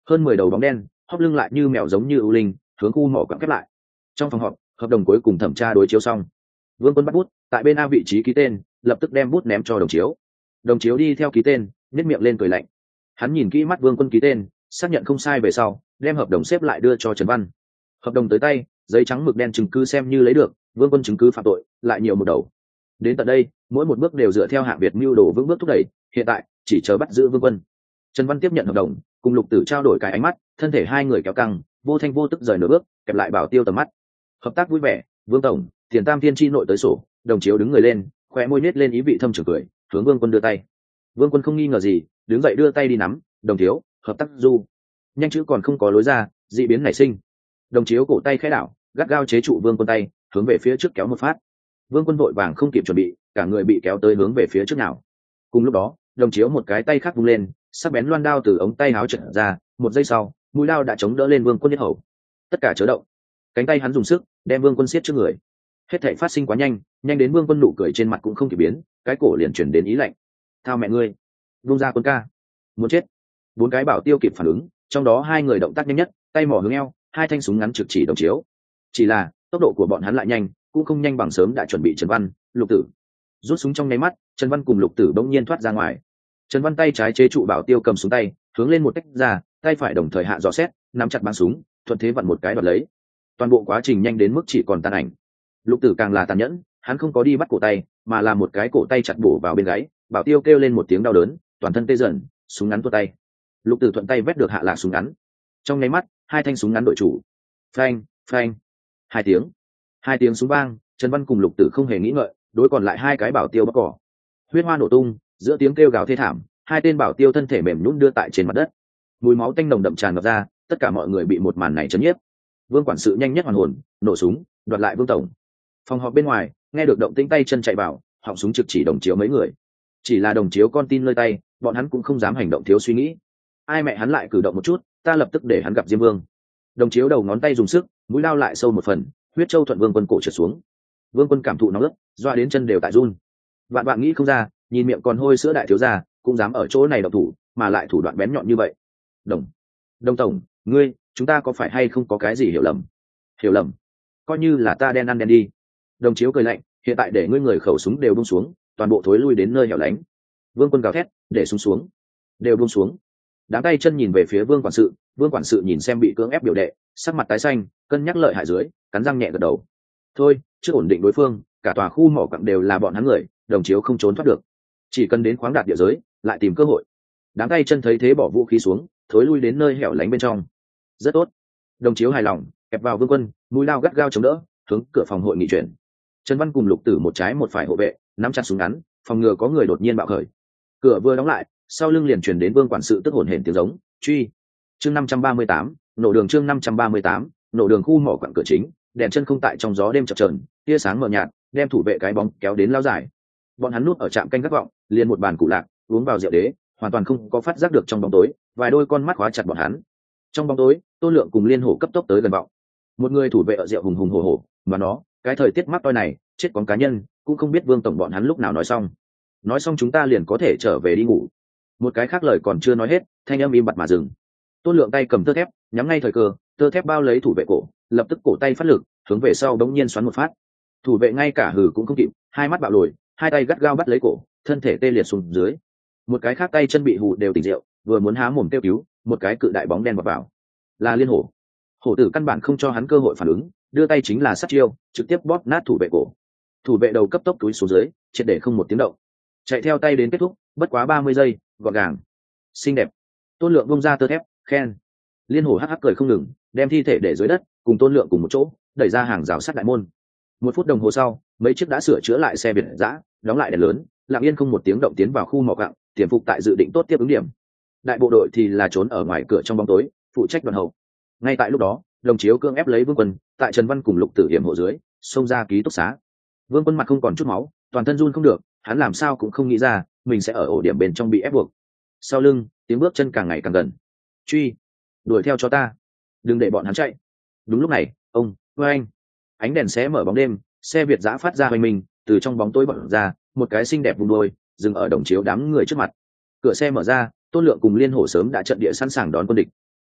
hơn mười đầu bóng đen hóp lưng lại như mèo giống như ưu linh hướng khu mỏ quặng khép lại. Trong phòng họp, hợp đồng cuối cùng thẩm tra đối chiếu xong, Vương Quân bắt bút tại bên A vị trí ký tên, lập tức đem bút ném cho đồng chiếu. Đồng chiếu đi theo ký tên, nhếch miệng lên cười lạnh. Hắn nhìn kỹ mắt Vương Quân ký tên, xác nhận không sai về sau, đem hợp đồng xếp lại đưa cho Trần Văn. Hợp đồng tới tay, giấy trắng mực đen chứng cứ xem như lấy được, Vương Quân chứng cứ phạm tội lại nhiều một đầu. Đến tận đây, mỗi một bước đều dựa theo hạng Việt mưu đồ vững bước thúc đẩy, hiện tại chỉ chờ bắt giữ Vương Quân. Trần Văn tiếp nhận hợp đồng, cùng Lục Tử trao đổi cái ánh mắt, thân thể hai người kéo căng, vô thanh vô tức rời nửa bước, kẹp lại Bảo Tiêu tầm mắt. Hợp tác vui vẻ, Vương tổng, Tiền Tam Thiên chi nội tới sổ. Đồng chiếu đứng người lên, khóe môi nết lên ý vị thâm trường cười, hướng Vương Quân đưa tay. Vương Quân không nghi ngờ gì, đứng dậy đưa tay đi nắm. Đồng thiếu, hợp tác du. Nhanh chữ còn không có lối ra, dị biến nảy sinh. Đồng chiếu cổ tay khẽ đảo, gắt gao chế trụ Vương Quân tay, hướng về phía trước kéo một phát. Vương Quân vội vàng không kịp chuẩn bị, cả người bị kéo tới hướng về phía trước nào. Cùng lúc đó, đồng chiếu một cái tay khác vung lên, sắc bén loan đao từ ống tay áo trượt ra, một giây sau, mũi đao đã chống đỡ lên Vương Quân yết hầu. Tất cả chớ động. Cánh tay hắn dùng sức, đem Vương Quân siết trước người. Hết thảy phát sinh quá nhanh, nhanh đến Vương Quân nụ cười trên mặt cũng không kịp biến, cái cổ liền chuyển đến ý lạnh. Thao mẹ ngươi, vung ra Quân ca, muốn chết. Bốn cái Bảo Tiêu kịp phản ứng, trong đó hai người động tác nhanh nhất, tay mỏ hướng eo, hai thanh súng ngắn trực chỉ đồng chiếu. Chỉ là tốc độ của bọn hắn lại nhanh, cũng không nhanh bằng sớm đã chuẩn bị Trần Văn, Lục Tử. Rút súng trong nháy mắt, Trần Văn cùng Lục Tử bỗng nhiên thoát ra ngoài. Trần Văn tay trái chế trụ Bảo Tiêu cầm súng tay, hướng lên một tách ra, tay phải đồng thời hạ dò xét, nắm chặt bắn súng, thuận thế vặn một cái đoạt lấy. Toàn bộ quá trình nhanh đến mức chỉ còn tàn ảnh. Lục Tử càng là tàn nhẫn, hắn không có đi bắt cổ tay, mà là một cái cổ tay chặt bổ vào bên gáy. Bảo Tiêu kêu lên một tiếng đau đớn, toàn thân tê dần, súng ngắn tuột tay. Lục Tử thuận tay vét được hạ lạc súng ngắn. Trong nháy mắt, hai thanh súng ngắn đội chủ. Phanh, phanh. Hai tiếng. Hai tiếng súng vang, Trần Văn cùng Lục Tử không hề nghĩ ngợi, đối còn lại hai cái Bảo Tiêu bóc cỏ. Huyết hoa nổ tung, giữa tiếng kêu gào thê thảm, hai tên Bảo Tiêu thân thể mềm nhũn đưa tại trên mặt đất. Mùi máu tanh nồng đậm tràn ngập ra, tất cả mọi người bị một màn này chấn nhiếp. Vương quản sự nhanh nhất hoàn hồn, nổ súng, đoạt lại Vương tổng. Phòng họp bên ngoài, nghe được động tĩnh tay chân chạy vào, họng súng trực chỉ đồng chiếu mấy người. Chỉ là đồng chiếu con tin nơi tay, bọn hắn cũng không dám hành động thiếu suy nghĩ. Ai mẹ hắn lại cử động một chút, ta lập tức để hắn gặp Diêm Vương. Đồng chiếu đầu ngón tay dùng sức, mũi lao lại sâu một phần, huyết châu thuận Vương Quân cổ trượt xuống. Vương Quân cảm thụ nóng ướt, doa đến chân đều tại run. Vạn vạn nghĩ không ra, nhìn miệng còn hôi sữa đại thiếu gia, cũng dám ở chỗ này động thủ, mà lại thủ đoạn bén nhọn như vậy. Đồng, Đồng tổng, ngươi, chúng ta có phải hay không có cái gì hiểu lầm? Hiểu lầm? Coi như là ta đen ăn đen đi. Đồng chiếu cười lạnh, hiện tại để ngươi người khẩu súng đều buông xuống, toàn bộ thối lui đến nơi hẻo lánh. Vương Quân gào thét, để súng xuống, đều buông xuống. Đám tay chân nhìn về phía Vương quản sự, Vương quản sự nhìn xem bị cưỡng ép biểu đệ, sắc mặt tái xanh, cân nhắc lợi hại dưới, cắn răng nhẹ gật đầu. Thôi, trước ổn định đối phương, cả tòa khu mỏ quặng đều là bọn hắn người, đồng chiếu không trốn thoát được. Chỉ cần đến khoáng đạt địa giới, lại tìm cơ hội. Đám tay chân thấy thế bỏ vũ khí xuống, thối lui đến nơi hẻo lánh bên trong. Rất tốt. Đồng chiếu hài lòng, kẹp vào Vương Quân, mũi lao gắt gao chống đỡ, hướng cửa phòng hội nghị chuyển. Trần Văn cùng Lục Tử một trái một phải hộ vệ, nắm chặt súng ngắn, phòng ngừa có người đột nhiên bạo khởi. Cửa vừa đóng lại, sau lưng liền truyền đến Vương quản sự tức hổn hển tiếng giống, truy. Chương năm trăm ba mươi tám, nổ đường chương năm trăm ba mươi tám, nổ đường khu mỏ quặng cửa chính, đèn chân không tại trong gió đêm chập chờn, tia sáng mờ nhạt, đem thủ vệ cái bóng kéo đến lao dài. Bọn hắn núp ở trạm canh gác vọng, liền một bàn cụ lạc, uống vào rượu đế, hoàn toàn không có phát giác được trong bóng tối, vài đôi con mắt khóa chặt bọn hắn. Trong bóng tối, Tô Lượng cùng Liên Hổ cấp tốc tới gần vọng. Một người thủ vệ ở rượu hùng hùng hổ hổ, mà nó, cái thời tiết mắc toi này, chết con cá nhân, cũng không biết Vương tổng bọn hắn lúc nào nói xong. Nói xong chúng ta liền có thể trở về đi ngủ. Một cái khác lời còn chưa nói hết, thanh âm im bặt mà dừng. Tô Lượng tay cầm tơ thép, nhắm ngay thời cơ, tơ thép bao lấy thủ vệ cổ, lập tức cổ tay phát lực, hướng về sau đống nhiên xoắn một phát. Thủ vệ ngay cả hừ cũng không kịp, hai mắt bạo lồi, hai tay gắt gao bắt lấy cổ, thân thể tê liệt xuống dưới. Một cái khác tay chân bị hù đều tỉnh rượu, vừa muốn há mồm kêu cứu, một cái cự đại bóng đen vọt vào. Là Liên Hổ. Hổ tử căn bản không cho hắn cơ hội phản ứng, đưa tay chính là sát chiêu, trực tiếp bóp nát thủ vệ cổ. Thủ vệ đầu cấp tốc túi xuống dưới, triệt để không một tiếng động. Chạy theo tay đến kết thúc, bất quá ba mươi giây, gọn gàng, xinh đẹp. Tôn Lượng bung ra tơ thép, khen. Liên Hổ hắc hắc cười không ngừng, đem thi thể để dưới đất, cùng Tôn Lượng cùng một chỗ, đẩy ra hàng rào sắt đại môn. Một phút đồng hồ sau, mấy chiếc đã sửa chữa lại xe Việt dã, đóng lại đèn lớn, lặng yên không một tiếng động tiến vào khu mỏ quặng, tiềm phục tại dự định tốt tiếp ứng điểm. Đại bộ đội thì là trốn ở ngoài cửa trong bóng tối, phụ trách đoàn hậu. Ngay tại lúc đó, đồng chiếu cương ép lấy Vương Quân, tại Trần Văn cùng Lục Tử hiểm hộ dưới, xông ra ký túc xá. Vương Quân mặt không còn chút máu, toàn thân run không được, hắn làm sao cũng không nghĩ ra mình sẽ ở ổ điểm bên trong bị ép buộc. Sau lưng, tiếng bước chân càng ngày càng gần. Truy, đuổi theo cho ta, đừng để bọn hắn chạy. Đúng lúc này, ông, với anh, ánh đèn xé mở bóng đêm, xe Việt dã phát ra hoành mình, từ trong bóng tối bật ra, một cái xinh đẹp vùng đôi, dừng ở đồng chiếu đám người trước mặt. Cửa xe mở ra, Tôn Lượng cùng Liên Hổ sớm đã trận địa sẵn sàng đón quân địch.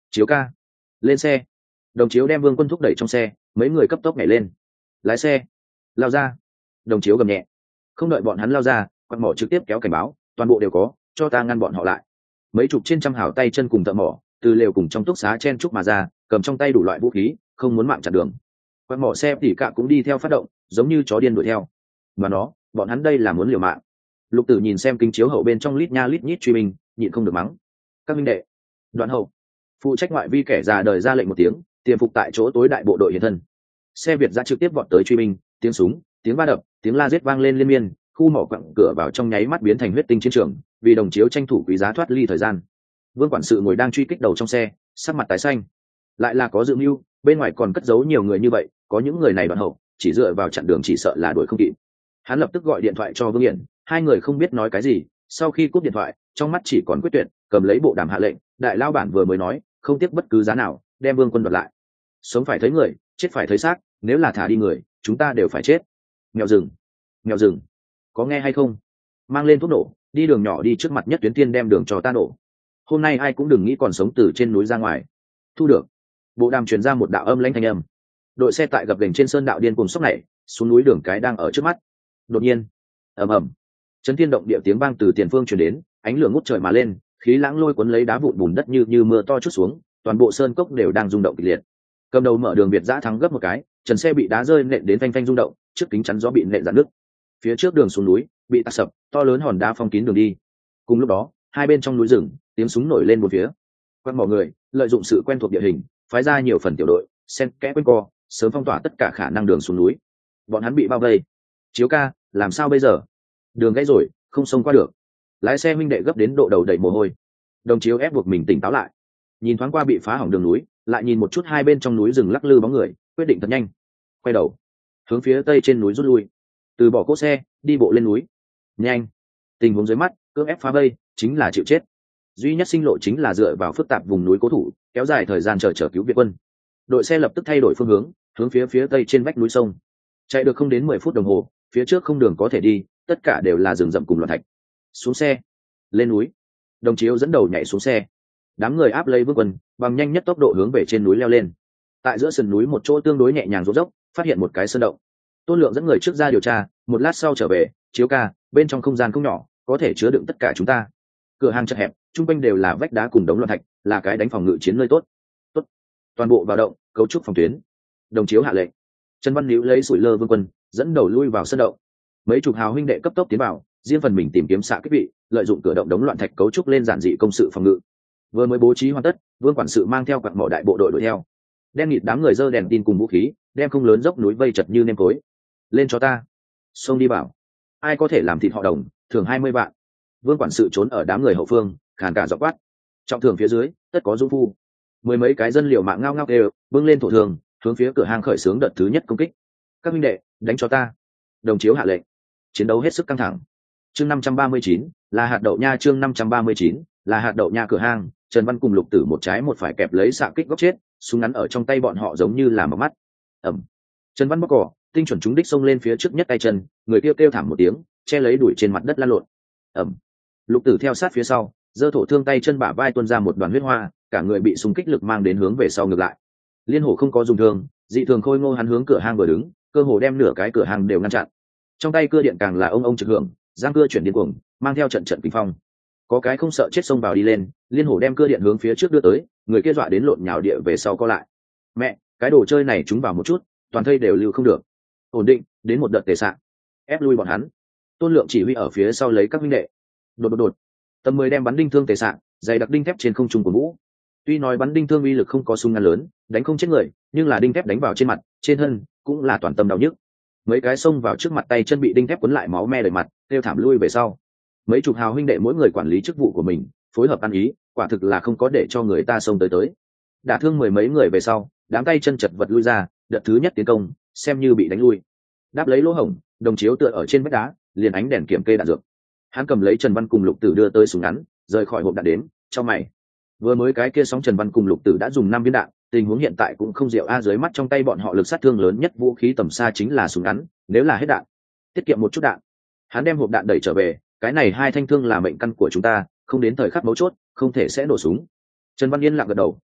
Chiếu ca, lên xe. Đồng chiếu đem Vương Quân thúc đẩy trong xe, mấy người cấp tốc nhảy lên. Lái xe, lao ra. Đồng chiếu gầm nhẹ. Không đợi bọn hắn lao ra, quạt mỏ trực tiếp kéo cảnh báo, toàn bộ đều có, cho ta ngăn bọn họ lại. Mấy chục trên trăm hảo tay chân cùng thợ mỏ từ lều cùng trong túc xá chen chúc mà ra, cầm trong tay đủ loại vũ khí, không muốn mạng chặn đường. Quạt mỏ xe tỉ cạ cũng đi theo phát động, giống như chó điên đuổi theo. Mà nó, bọn hắn đây là muốn liều mạng. Lục Tử nhìn xem kính chiếu hậu bên trong lít nha lít nhít truy mình, nhịn không được mắng. Các minh đệ, đoạn hậu, phụ trách ngoại vi kẻ già đời ra lệnh một tiếng, tiềm phục tại chỗ tối đại bộ đội hiện thân. Xe Việt ra trực tiếp vọt tới truy binh, tiếng súng, tiếng va đập, tiếng la giết vang lên liên miên, khu mỏ quặng cửa vào trong nháy mắt biến thành huyết tinh chiến trường, vì đồng chiếu tranh thủ quý giá thoát ly thời gian. Vương quản sự ngồi đang truy kích đầu trong xe, sắc mặt tái xanh. Lại là có dự mưu, bên ngoài còn cất giấu nhiều người như vậy, có những người này đoạn hậu, chỉ dựa vào chặn đường chỉ sợ là đuổi không kịp. Hắn lập tức gọi điện thoại cho Vương Hiển, hai người không biết nói cái gì, sau khi cúp điện thoại, trong mắt chỉ còn quyết tuyệt, cầm lấy bộ đàm hạ lệnh, đại lao bản vừa mới nói, không tiếc bất cứ giá nào, đem Vương Quân đoạt lại. Sống phải thấy người, chết phải thấy xác, nếu là thả đi người, chúng ta đều phải chết. Mèo rừng, mèo rừng, có nghe hay không? Mang lên thuốc nổ, đi đường nhỏ đi trước mặt nhất tuyến tiên đem đường cho ta nổ. Hôm nay ai cũng đừng nghĩ còn sống từ trên núi ra ngoài. Thu được. Bộ đàm truyền ra một đạo âm lãnh thanh âm. Đội xe tại gập ghềnh trên sơn đạo điên cuồng sốc này, xuống núi đường cái đang ở trước mắt. Đột nhiên, ầm ầm, chấn thiên động địa tiếng vang từ tiền phương truyền đến, ánh lửa ngút trời mà lên, khí lãng lôi cuốn lấy đá vụn bùn đất như như mưa to chút xuống, toàn bộ sơn cốc đều đang rung động kịch liệt. Cầm đầu mở đường Việt giã thắng gấp một cái, trần xe bị đá rơi nện đến phanh phanh rung động, trước kính chắn gió bị nện rạn nứt. Phía trước đường xuống núi bị tạc sập, to lớn hòn đá phong kín đường đi. Cùng lúc đó, hai bên trong núi rừng, tiếng súng nổi lên một phía. Quát mỏ người lợi dụng sự quen thuộc địa hình, phái ra nhiều phần tiểu đội, xen kẽ quanh co, sớm phong tỏa tất cả khả năng đường xuống núi. Bọn hắn bị bao vây. Chiếu ca, làm sao bây giờ? Đường gãy rồi, không xông qua được. Lái xe huynh đệ gấp đến độ đầu đầy mồ hôi. Đồng chiếu ép buộc mình tỉnh táo lại, nhìn thoáng qua bị phá hỏng đường núi, lại nhìn một chút hai bên trong núi rừng lắc lư bóng người, quyết định thật nhanh, quay đầu hướng phía tây trên núi rút lui, từ bỏ cỗ xe đi bộ lên núi. Nhanh, tình huống dưới mắt cưỡng ép phá vây chính là chịu chết, duy nhất sinh lộ chính là dựa vào phức tạp vùng núi cố thủ, kéo dài thời gian chờ chờ cứu viện quân. Đội xe lập tức thay đổi phương hướng, hướng phía phía tây trên vách núi sông. Chạy được không đến mười phút đồng hồ, phía trước không đường có thể đi, tất cả đều là rừng rậm cùng loạn thạch. Xuống xe, lên núi. Đồng chiếu dẫn đầu nhảy xuống xe, đám người áp lấy Vương Quân bằng nhanh nhất tốc độ hướng về trên núi leo lên. Tại giữa sườn núi một chỗ tương đối nhẹ nhàng rũ dốc, phát hiện một cái sơn động. Tôn Lượng dẫn người trước ra điều tra, một lát sau trở về, chiếu ca, bên trong không gian không nhỏ, có thể chứa đựng tất cả chúng ta. Cửa hàng chật hẹp, chung quanh đều là vách đá cùng đống loạn thạch, là cái đánh phòng ngự chiến nơi tốt. Tốt, toàn bộ vào động, cấu trúc phòng tuyến. Đồng chiếu hạ lệnh. Trần Văn Níu lấy sủi lơ Vương Quân, dẫn đầu lui vào sơn động. Mấy chục hào huynh đệ cấp tốc tiến vào, riêng phần mình tìm kiếm xạ kích vị, lợi dụng cửa động đống loạn thạch cấu trúc lên giản dị công sự phòng ngự. Vừa mới bố trí hoàn tất, Vương quản sự mang theo quặng mỏ đại bộ đội đuổi theo. Đen nghịt đám người giơ đèn tin cùng vũ khí, đem không lớn dốc núi vây chật như nêm cối. Lên cho ta, xông đi bảo, ai có thể làm thịt họ Đồng, thưởng hai mươi vạn. Vương quản sự trốn ở đám người hậu phương, khàn cả giọng quát. Trọng thưởng phía dưới, tất có dũng phu. Mười mấy cái dân liều mạng ngao ngao đều, bưng lên thổ thường, hướng phía cửa hàng khởi xướng đợt thứ nhất công kích. Các minh đệ, đánh cho ta. Đồng chiếu hạ lệnh. Chiến đấu hết sức căng thẳng. Chương năm trăm ba mươi chín là hạt đậu nha, chương năm trăm ba mươi chín là hạt đậu nha. Cửa hàng, Trần Văn cùng Lục Tử một trái một phải kẹp lấy xạ kích góc chết, súng ngắn ở trong tay bọn họ giống như là mở mắt. Ẩm. Trần Văn bóc cỏ, tinh chuẩn trúng đích xông lên phía trước nhất tay chân, người kêu kêu thảm một tiếng, che lấy đuổi trên mặt đất lăn lộn. Ẩm. Lục Tử theo sát phía sau, giơ thổ thương tay chân bả vai tuôn ra một đoàn huyết hoa, cả người bị xung kích lực mang đến hướng về sau ngược lại. Liên Hổ không có dùng thương, dị thường khôi ngô hắn hướng cửa hang vừa đứng, cơ hồ đem nửa cái cửa hàng đều ngăn chặn. Trong tay cưa điện càng là ông ông trực hưởng, giang cưa chuyển điên cuồng, mang theo trận trận kinh phong. Có cái không sợ chết xông vào đi lên, Liên Hổ đem cưa điện hướng phía trước đưa tới, người kia dọa đến lộn nhào địa về sau co lại. Mẹ, cái đồ chơi này chúng vào một chút, toàn thây đều lưu không được. Ổn định, đến một đợt tề sạn, ép lui bọn hắn. Tôn Lượng chỉ huy ở phía sau lấy các huynh đệ. Đột đột đột, tầm mười đem bắn đinh thương tề sạn, dày đặc đinh thép trên không trung của vũ. Tuy nói bắn đinh thương uy lực không có súng ngắn lớn, đánh không chết người, nhưng là đinh thép đánh vào trên mặt, trên thân cũng là toàn tâm đau nhức. Mấy cái xông vào trước mặt tay chân bị đinh thép cuốn lại máu me đầy mặt, kêu thảm lui về sau. Mấy chục hào huynh đệ mỗi người quản lý chức vụ của mình, phối hợp ăn ý, quả thực là không có để cho người ta xông tới tới. Đả thương mười mấy người về sau, đám tay chân chật vật lui ra, đợt thứ nhất tiến công xem như bị đánh lui. Đáp lấy lỗ hổng, Đồng chiếu tựa ở trên vách đá, liền ánh đèn kiểm kê đạn dược. Hắn cầm lấy Trần Văn cùng Lục Tử đưa tới súng ngắn, rời khỏi hộp đạn đếm, cho mày. Vừa mới cái kia sóng Trần Văn cùng Lục Tử đã dùng năm viên đạn, tình huống hiện tại cũng không diệu a, dưới mắt trong tay bọn họ lực sát thương lớn nhất vũ khí tầm xa chính là súng ngắn, nếu là hết đạn, tiết kiệm một chút đạn. Hắn đem hộp đạn đẩy trở về, cái này hai thanh thương là mệnh căn của chúng ta, không đến thời khắc mấu chốt, không thể sẽ nổ súng. Trần Văn Yên lặng gật đầu,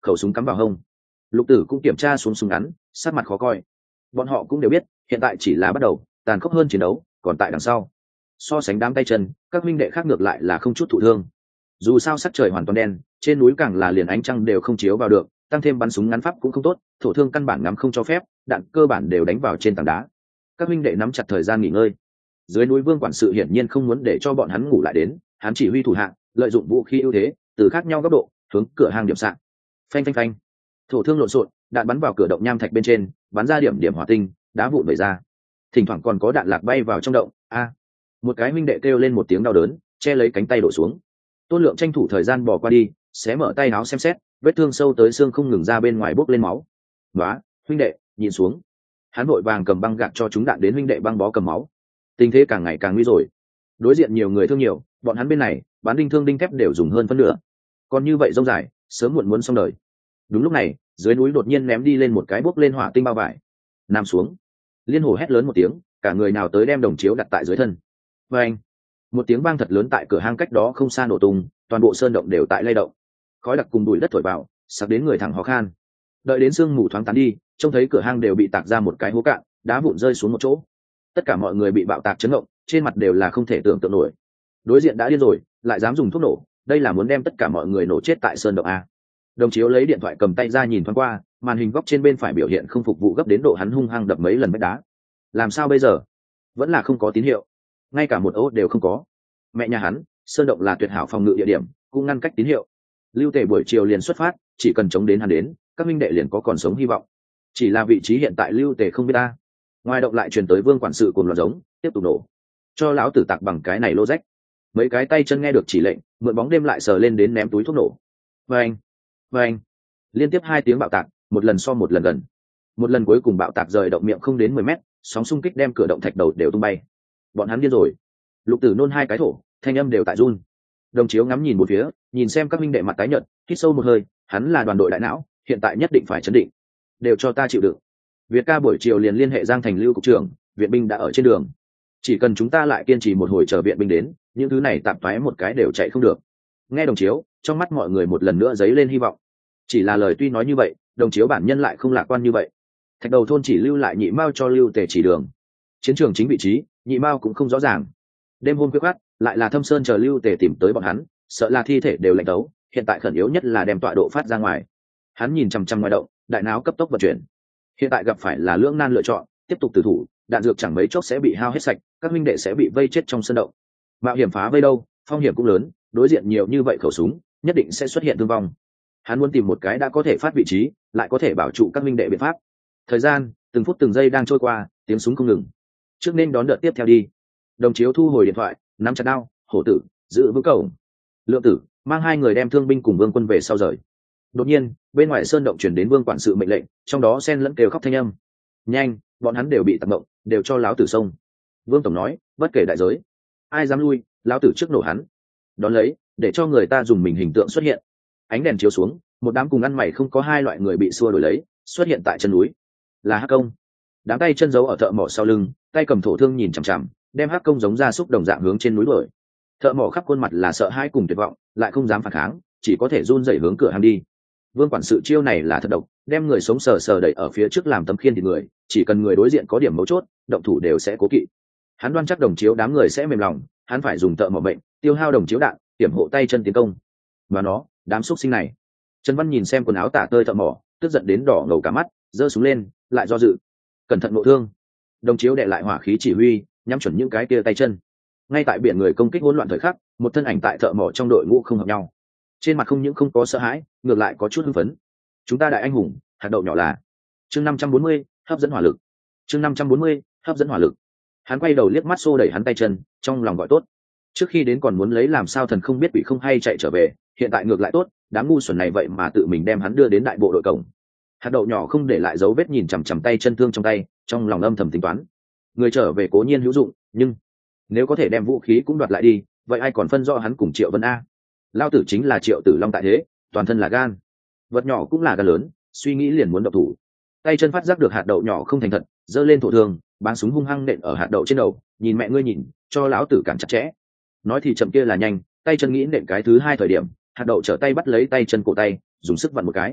khẩu súng cắm vào hông. Lục Tử cũng kiểm tra xuống súng ngắn, sắc mặt khó coi. Bọn họ cũng đều biết hiện tại chỉ là bắt đầu, tàn khốc hơn chiến đấu còn tại đằng sau. So sánh đám tay chân, các minh đệ khác ngược lại là không chút thụ thương. Dù sao sắc trời hoàn toàn đen, trên núi càng là liền ánh trăng đều không chiếu vào được, tăng thêm bắn súng ngắn pháp cũng không tốt, thổ thương căn bản ngắm không cho phép, đạn cơ bản đều đánh vào trên tảng đá. Các minh đệ nắm chặt thời gian nghỉ ngơi. Dưới núi Vương quản sự hiển nhiên không muốn để cho bọn hắn ngủ lại đến, hắn chỉ huy thủ hạ lợi dụng vũ khí ưu thế, từ khác nhau góc độ hướng cửa hang điểm xạ. Phanh phanh phanh, thổ thương lộn xộn, đạn bắn vào cửa động nham thạch bên trên, bắn ra điểm điểm hỏa tinh, đá vụn vẩy ra. Thỉnh thoảng còn có đạn lạc bay vào trong động. A, một cái minh đệ kêu lên một tiếng đau đớn, che lấy cánh tay đổ xuống. Tôn Lượng tranh thủ thời gian bỏ qua đi, xé mở tay áo xem xét, vết thương sâu tới xương không ngừng ra bên ngoài bốc lên máu. "Nóa, huynh đệ, nhìn xuống." Hắn vội vàng cầm băng gạc cho chúng đạn đến huynh đệ băng bó cầm máu. Tình thế càng ngày càng nguy rồi. Đối diện nhiều người thương nhiều, bọn hắn bên này, bán đinh thương đinh thép đều dùng hơn phân nửa. Còn như vậy rông dài, sớm muộn muốn xong đời. Đúng lúc này, dưới núi đột nhiên ném đi lên một cái bốc lên hỏa tinh bao vải. Nằm xuống. Liên Hổ hét lớn một tiếng, cả người nào tới đem đồng chiếu đặt tại dưới thân. Và anh, một tiếng vang thật lớn tại cửa hang cách đó không xa nổ tung, toàn bộ sơn động đều tại lay động. Khói đặc cùng bụi đất thổi vào, sặc đến người thẳng ho khan. Đợi đến sương mù thoáng tán đi, trông thấy cửa hang đều bị tạc ra một cái hố cạn, đá vụn rơi xuống một chỗ. Tất cả mọi người bị bạo tạc chấn động, trên mặt đều là không thể tưởng tượng nổi. Đối diện đã điên rồi, lại dám dùng thuốc nổ, đây là muốn đem tất cả mọi người nổ chết tại sơn động a. Đồng Chiếu lấy điện thoại cầm tay ra nhìn thoáng qua, màn hình góc trên bên phải biểu hiện không phục vụ gấp đến độ hắn hung hăng đập mấy lần vách đá. Làm sao bây giờ? Vẫn là không có tín hiệu, ngay cả một ô đều không có. Mẹ nhà hắn, sơn động là tuyệt hảo phòng ngự địa điểm, cũng ngăn cách tín hiệu. Lưu Tề buổi chiều liền xuất phát, chỉ cần chống đến hắn đến, các minh đệ liền có còn sống hy vọng. Chỉ là vị trí hiện tại Lưu Tề không biết ta. Ngoài động lại truyền tới Vương quản sự cùng loạt giống, tiếp tục nổ. Cho lão tử tạc bằng cái này lô rách. Mấy cái tay chân nghe được chỉ lệnh, mượn bóng đêm lại sờ lên đến ném túi thuốc nổ. Vâng, vâng. Liên tiếp hai tiếng bạo tạc, một lần so một lần gần. Một lần cuối cùng bạo tạc rời động miệng không đến mười mét, sóng xung kích đem cửa động thạch đầu đều tung bay. Bọn hắn điên rồi. Lục Tử nôn hai cái thổ, thanh âm đều tại run. Đồng Chiếu ngắm nhìn một phía, nhìn xem các minh đệ mặt tái nhợt, hít sâu một hơi, hắn là đoàn đội đại não, hiện tại nhất định phải chấn định. Đều cho ta chịu đựng. Việt ca buổi chiều liền liên hệ Giang Thành Lưu cục trưởng, viện binh đã ở trên đường. Chỉ cần chúng ta lại kiên trì một hồi chờ viện binh đến, những thứ này tạm thoái một cái đều chạy không được. Nghe Đồng Chiếu, trong mắt mọi người một lần nữa dấy lên hy vọng. Chỉ là lời tuy nói như vậy, Đồng Chiếu bản nhân lại không lạc quan như vậy. Thạch Đầu thôn chỉ lưu lại Nhị Mao cho Lưu Tề chỉ đường. Chiến trường chính vị trí, Nhị Mao cũng không rõ ràng. Đêm hôm khuya khoắt, lại là Thâm Sơn chờ Lưu Tề tìm tới bọn hắn, sợ là thi thể đều lạnh tấu, hiện tại khẩn yếu nhất là đem tọa độ phát ra ngoài. Hắn nhìn chằm chằm ngoài động, đại não cấp tốc vận chuyển. Hiện tại gặp phải là lưỡng nan lựa chọn, tiếp tục tử thủ, đạn dược chẳng mấy chốc sẽ bị hao hết sạch, các huynh đệ sẽ bị vây chết trong sân động. Mạo hiểm phá vây đâu, phong hiểm cũng lớn, đối diện nhiều như vậy khẩu súng, nhất định sẽ xuất hiện thương vong. Hắn muốn tìm một cái đã có thể phát vị trí, lại có thể bảo trụ các huynh đệ biện pháp. Thời gian, từng phút từng giây đang trôi qua, tiếng súng không ngừng. Trước nên đón đợt tiếp theo đi. Đồng Chiếu thu hồi điện thoại, nắm chặt đao, hổ tử, giữ vững cổng. Lượng Tử mang hai người đem thương binh cùng Vương quân về sau rời. Đột nhiên, bên ngoài sơn động truyền đến Vương quản sự mệnh lệnh, trong đó xen lẫn kêu khóc thanh âm. Nhanh, bọn hắn đều bị tạc động, đều cho lão tử xông. Vương tổng nói, bất kể đại giới, ai dám lui, lão tử trước nổ hắn. Đón lấy, để cho người ta dùng mình hình tượng xuất hiện. Ánh đèn chiếu xuống, một đám cùng ăn mày không có hai loại người bị xua đuổi lấy, xuất hiện tại chân núi. Là Hắc Công. Đám tay chân giấu ở thợ mỏ sau lưng, tay cầm thổ thương nhìn chằm chằm, đem Hắc Công giống ra xúc đồng dạng hướng trên núi đuổi. Thợ mỏ khắp khuôn mặt là sợ hãi cùng tuyệt vọng, lại không dám phản kháng, chỉ có thể run rẩy hướng cửa hàng đi. Vương quản sự chiêu này là thật độc, đem người sống sờ sờ đẩy ở phía trước làm tấm khiên thì người, chỉ cần người đối diện có điểm mấu chốt, động thủ đều sẽ cố kỵ. Hắn đoan chắc Đồng Chiếu đám người sẽ mềm lòng, hắn phải dùng thợ mỏ bệnh, tiêu hao Đồng Chiếu đạn, tiểm hộ tay chân tiến công. Và nó, đám xúc sinh này. Trần Văn nhìn xem quần áo tả tơi thợ mỏ, tức giận đến đỏ ngầu cả mắt, giơ súng lên, lại do dự. Cẩn thận ngộ thương. Đồng Chiếu đệ lại hỏa khí chỉ huy, nhắm chuẩn những cái kia tay chân. Ngay tại biển người công kích hỗn loạn thời khắc, một thân ảnh tại thợ mỏ trong đội ngũ không hợp nhau. Trên mặt không những không có sợ hãi, ngược lại có chút hưng phấn. Chúng ta đại anh hùng, hạt đậu nhỏ là. Chương năm trăm bốn mươi, hấp dẫn hỏa lực. Chương năm trăm bốn mươi, hấp dẫn hỏa lực. Hắn quay đầu liếc mắt xô đẩy hắn tay chân, trong lòng gọi tốt. Trước khi đến còn muốn lấy làm sao thần không biết quỷ không hay chạy trở về, hiện tại ngược lại tốt, đám ngu xuẩn này vậy mà tự mình đem hắn đưa đến đại bộ đội cổng. Hạt đậu nhỏ không để lại dấu vết nhìn chằm chằm tay chân thương trong tay, trong lòng âm thầm tính toán. Người trở về cố nhiên hữu dụng, nhưng nếu có thể đem vũ khí cũng đoạt lại đi, vậy ai còn phân rõ hắn cùng Triệu Vân A? Lao tử chính là Triệu Tử Long tại thế, toàn thân là gan, vật nhỏ cũng là gan lớn, suy nghĩ liền muốn động thủ. Tay chân phát giác được hạt đậu nhỏ không thành thật, giơ lên thổ thường, báng súng hung hăng nện ở hạt đậu trên đầu, nhìn mẹ ngươi nhìn, cho lão tử cản chặt chẽ. Nói thì chậm kia là nhanh, tay chân nghĩ nện cái thứ hai thời điểm, hạt đậu trở tay bắt lấy tay chân cổ tay, dùng sức vặn một cái.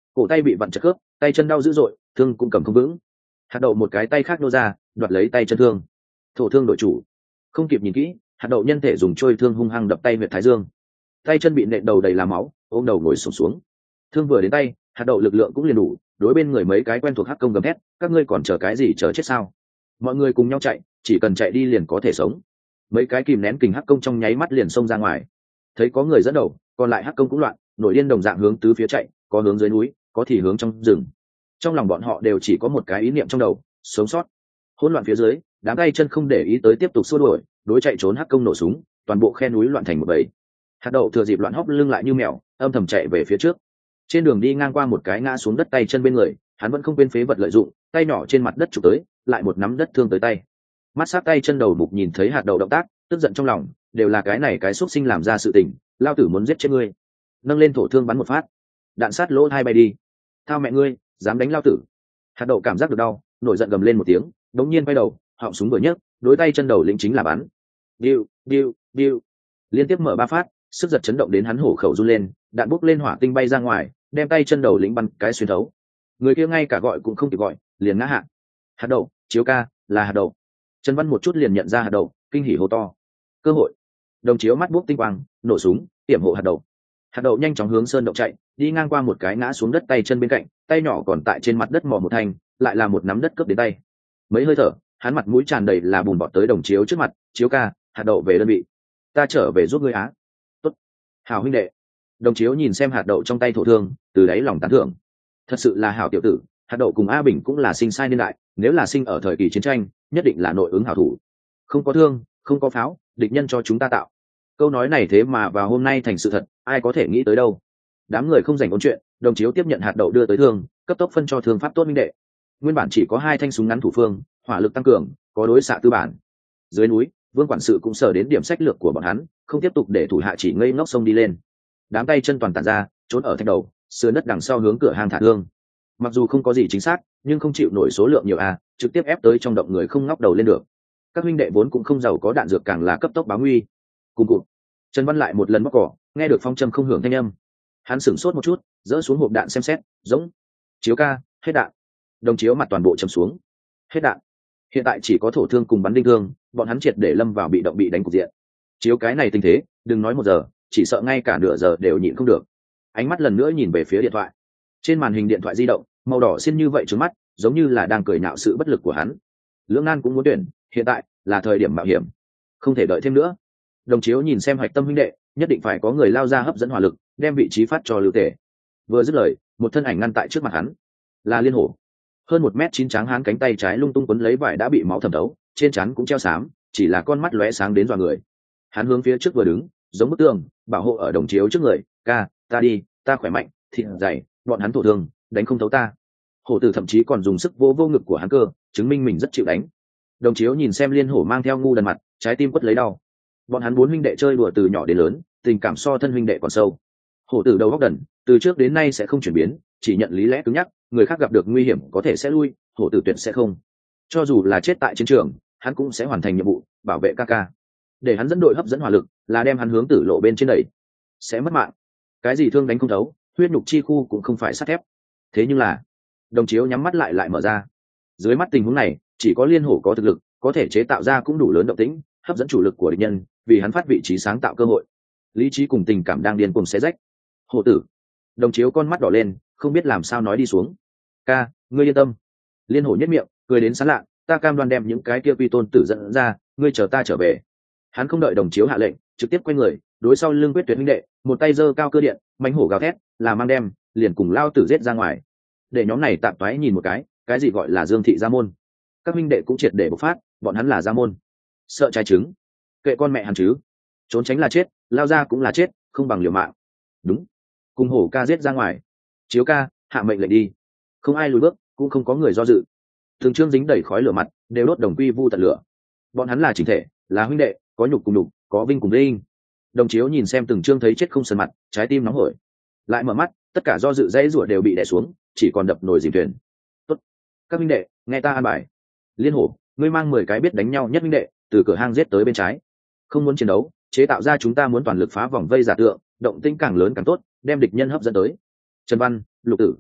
cổ tay bị vặn chật khớp, tay chân đau dữ dội, thương cũng cầm không vững. Hạt đậu một cái tay khác nô ra, đoạt lấy tay chân thương. Thổ thương đội chủ không kịp nhìn kỹ, hạt đậu nhân thể dùng trôi thương hung hăng đập tay huyệt thái dương, tay chân bị nện đầu đầy là máu, ôm đầu ngồi sụp xuống, xuống. Thương vừa đến tay, hạt đậu lực lượng cũng liền đủ, đối bên người mấy cái quen thuộc hắc công gầm thét, các ngươi còn chờ cái gì, chờ chết sao? Mọi người cùng nhau chạy, chỉ cần chạy đi liền có thể sống. Mấy cái kìm nén kình hắc công trong nháy mắt liền xông ra ngoài, thấy có người dẫn đầu, còn lại hắc công cũng loạn, nổi điên đồng dạng hướng tứ phía chạy, có hướng dưới núi, có thì hướng trong rừng. Trong lòng bọn họ đều chỉ có một cái ý niệm trong đầu, sống sót. Hỗn loạn phía dưới, đám tay chân không để ý tới tiếp tục xua đuổi, đối chạy trốn hắc công nổ súng, toàn bộ khe núi loạn thành một bầy. Hạt đậu thừa dịp loạn hóc lưng lại như mèo, âm thầm chạy về phía trước. Trên đường đi ngang qua một cái ngã xuống đất tay chân bên người, hắn vẫn không quên phế vật lợi dụng, tay nhỏ trên mặt đất chụp tới, lại một nắm đất thương tới tay. Mắt sát tay chân đầu mục nhìn thấy hạt đậu động tác, tức giận trong lòng, đều là cái này cái xúc sinh làm ra sự tình, lao tử muốn giết chết ngươi. Nâng lên thổ thương bắn một phát, đạn sát lỗ hai bay đi. Thao mẹ ngươi, dám đánh lao tử. Hạt đậu cảm giác được đau, nổi giận gầm lên một tiếng, đống nhiên quay đầu, họng súng vừa nhấc, đối tay chân đầu lĩnh chính là bắn. Biu, biu, biu. Liên tiếp mở ba phát, sức giật chấn động đến hắn hổ khẩu run lên, đạn bốc lên hỏa tinh bay ra ngoài, đem tay chân đầu lĩnh bắn cái xuyên thấu. Người kia ngay cả gọi cũng không kịp gọi, liền ngã hạ. Hạt đậu, Chiếu ca, là hạt đậu. Trần Văn một chút liền nhận ra hạt đậu, kinh hỉ hô to. Cơ hội. Đồng Chiếu mắt bốc tinh quang, nổ súng, tiểm hộ hạt đậu. Hạt đậu nhanh chóng hướng sơn động chạy, đi ngang qua một cái ngã xuống đất tay chân bên cạnh, tay nhỏ còn tại trên mặt đất mò một thành, lại là một nắm đất cướp đến tay. Mấy hơi thở, hắn mặt mũi tràn đầy là bùn bọt tới Đồng Chiếu trước mặt, Chiếu ca, hạt đậu về đơn vị. Ta trở về giúp ngươi á. Tốt. Hảo huynh đệ. Đồng Chiếu nhìn xem hạt đậu trong tay thổ thương, từ đáy lòng tán thưởng. Thật sự là hảo tiểu tử, hạt đậu cùng A Bình cũng là sinh sai niên đại, nếu là sinh ở thời kỳ chiến tranh, nhất định là nội ứng hảo thủ. Không có thương, không có pháo, địch nhân cho chúng ta tạo. Câu nói này thế mà vào hôm nay thành sự thật, ai có thể nghĩ tới đâu. Đám người không dành ôn chuyện, Đồng Chiếu tiếp nhận hạt đậu đưa tới thương, cấp tốc phân cho thương pháp tốt minh đệ. Nguyên bản chỉ có hai thanh súng ngắn thủ phương, hỏa lực tăng cường, có đối xạ tư bản. Dưới núi, Vương quản sự cũng sở đến điểm sách lược của bọn hắn, không tiếp tục để thủ hạ chỉ ngây ngốc sông đi lên. Đám tay chân toàn tản ra, trốn ở thạch đầu, sườn đất đằng sau hướng cửa hang thả thương. Mặc dù không có gì chính xác, nhưng không chịu nổi số lượng nhiều a, trực tiếp ép tới trong động người không ngóc đầu lên được. Các huynh đệ vốn cũng không giàu có đạn dược, càng là cấp tốc báo nguy. Cùng cụt, Trần Văn lại một lần móc cỏ, nghe được phong châm không hưởng thanh âm, hắn sửng sốt một chút, dỡ xuống hộp đạn xem xét, giống. Chiếu ca, hết đạn. Đồng Chiếu mặt toàn bộ chầm xuống. Hết đạn. Hiện tại chỉ có thổ thương cùng bắn đinh thương, bọn hắn triệt để lâm vào bị động bị đánh cục diện. Chiếu cái này tình thế, đừng nói một giờ, chỉ sợ ngay cả nửa giờ đều nhịn không được. Ánh mắt lần nữa nhìn về phía điện thoại. Trên màn hình điện thoại di động, màu đỏ xin như vậy trước mắt, giống như là đang cười nhạo sự bất lực của hắn. Lưỡng Nan cũng muốn tuyển, hiện tại là thời điểm mạo hiểm, không thể đợi thêm nữa. Đồng Chiếu nhìn xem Hạch Tâm huynh đệ, nhất định phải có người lao ra hấp dẫn hỏa lực, đem vị trí phát cho Lưu Tề. Vừa dứt lời, một thân ảnh ngăn tại trước mặt hắn, là Liên Hổ. Hơn một mét chín tráng hán, cánh tay trái lung tung quấn lấy vải đã bị máu thẩm thấu, trên trán cũng treo xám, chỉ là con mắt lóe sáng đến dọa người. Hắn hướng phía trước vừa đứng, giống bức tường, bảo hộ ở Đồng Chiếu trước người. Ca, ta đi, ta khỏe mạnh, thịt dày, bọn hắn thổ thương, đánh không thấu ta. Hổ tử thậm chí còn dùng sức vô vô ngực của hắn cơ, chứng minh mình rất chịu đánh. Đồng Chiếu nhìn xem Liên Hổ mang theo ngu đần mặt, trái tim quất lấy đau. Bọn hắn bốn huynh đệ chơi đùa từ nhỏ đến lớn, tình cảm so thân huynh đệ còn sâu. Hổ tử đầu góc đần, từ trước đến nay sẽ không chuyển biến, chỉ nhận lý lẽ cứng nhắc, người khác gặp được nguy hiểm có thể sẽ lui, hổ tử tuyệt sẽ không. Cho dù là chết tại chiến trường, hắn cũng sẽ hoàn thành nhiệm vụ, bảo vệ ca ca. Để hắn dẫn đội hấp dẫn hỏa lực, là đem hắn hướng tử lộ bên trên đẩy, sẽ mất mạng. Cái gì thương đánh không thấu, huyết nhục chi khu cũng không phải sắt thép. Thế nhưng là, Đồng Chiếu nhắm mắt lại lại mở ra. Dưới mắt tình huống này, chỉ có Liên Hổ có thực lực, có thể chế tạo ra cũng đủ lớn động tĩnh, hấp dẫn chủ lực của địch nhân, vì hắn phát vị trí sáng tạo cơ hội. Lý trí cùng tình cảm đang điên cuồng xé rách. Hổ tử. Đồng Chiếu con mắt đỏ lên, không biết làm sao nói đi xuống. Ca, ngươi yên tâm. Liên Hổ nhếch miệng, cười đến sán lạ, ta cam đoan đem những cái kia quy tôn tử dẫn ra, ngươi chờ ta trở về. Hắn không đợi Đồng Chiếu hạ lệnh, trực tiếp quay người, đối sau lưng Quyết Tuyệt huynh đệ, một tay giơ cao cơ điện, mãnh hổ gào thét, là mang đem, liền cùng lao tử giết ra ngoài. Để nhóm này tạm toái nhìn một cái, cái gì gọi là Dương thị gia môn. Các huynh đệ cũng triệt để bộc phát, bọn hắn là gia môn. Sợ trái trứng, kệ con mẹ hắn chứ. Trốn tránh là chết, lao ra cũng là chết, không bằng liều mạng. Đúng. Cùng hổ ca giết ra ngoài. Chiếu ca, hạ mệnh lệnh đi. Không ai lùi bước, cũng không có người do dự. Thường trương dính đầy khói lửa mặt, đều đốt đồng quy vu tận lửa. Bọn hắn là chỉnh thể, là huynh đệ, có nhục cùng nhục, có vinh cùng vinh. Đồng Chiếu nhìn xem từng trương thấy chết không sờn mặt, trái tim nóng hổi. Lại mở mắt, tất cả do dự dãy rủa đều bị đè xuống, chỉ còn đập nồi dìm thuyền. Tốt, các huynh đệ, nghe ta an bài. Liên Hổ, ngươi mang mười cái biết đánh nhau nhất huynh đệ, từ cửa hang giết tới bên trái. Không muốn chiến đấu, chế tạo ra chúng ta muốn toàn lực phá vòng vây giả tượng, động tĩnh càng lớn càng tốt, đem địch nhân hấp dẫn tới. Trần Văn, Lục Tử,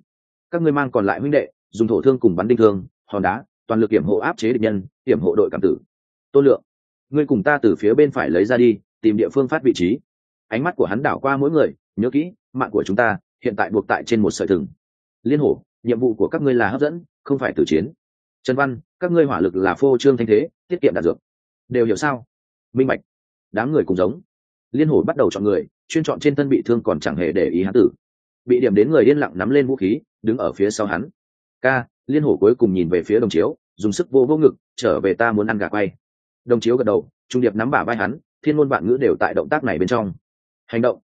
các ngươi mang còn lại huynh đệ dùng thổ thương cùng bắn đinh thương hòn đá toàn lực hiểm hộ áp chế địch nhân, hiểm hộ đội cảm tử. Tôn Lượng, ngươi cùng ta từ phía bên phải lấy ra đi, tìm địa phương phát vị trí. Ánh mắt của hắn đảo qua mỗi người, nhớ kỹ, mạng của chúng ta hiện tại buộc tại trên một sợi thừng. Liên Hổ, nhiệm vụ của các ngươi là hấp dẫn, không phải tử chiến. Trần Văn, các ngươi hỏa lực là phô trương thanh thế, tiết kiệm đạn dược. Đều hiểu sao? Minh bạch. Đám người cùng giống. Liên Hổ bắt đầu chọn người, chuyên chọn trên thân bị thương còn chẳng hề để ý hắn tử. Bị điểm đến người yên lặng nắm lên vũ khí, đứng ở phía sau hắn. Ca, Liên Hổ cuối cùng nhìn về phía Đồng Chiếu, dùng sức vô vô ngực, trở về ta muốn ăn gà quay. Đồng Chiếu gật đầu, trung điệp nắm bả vai hắn, thiên ngôn vạn ngữ đều tại động tác này bên trong. Hành động.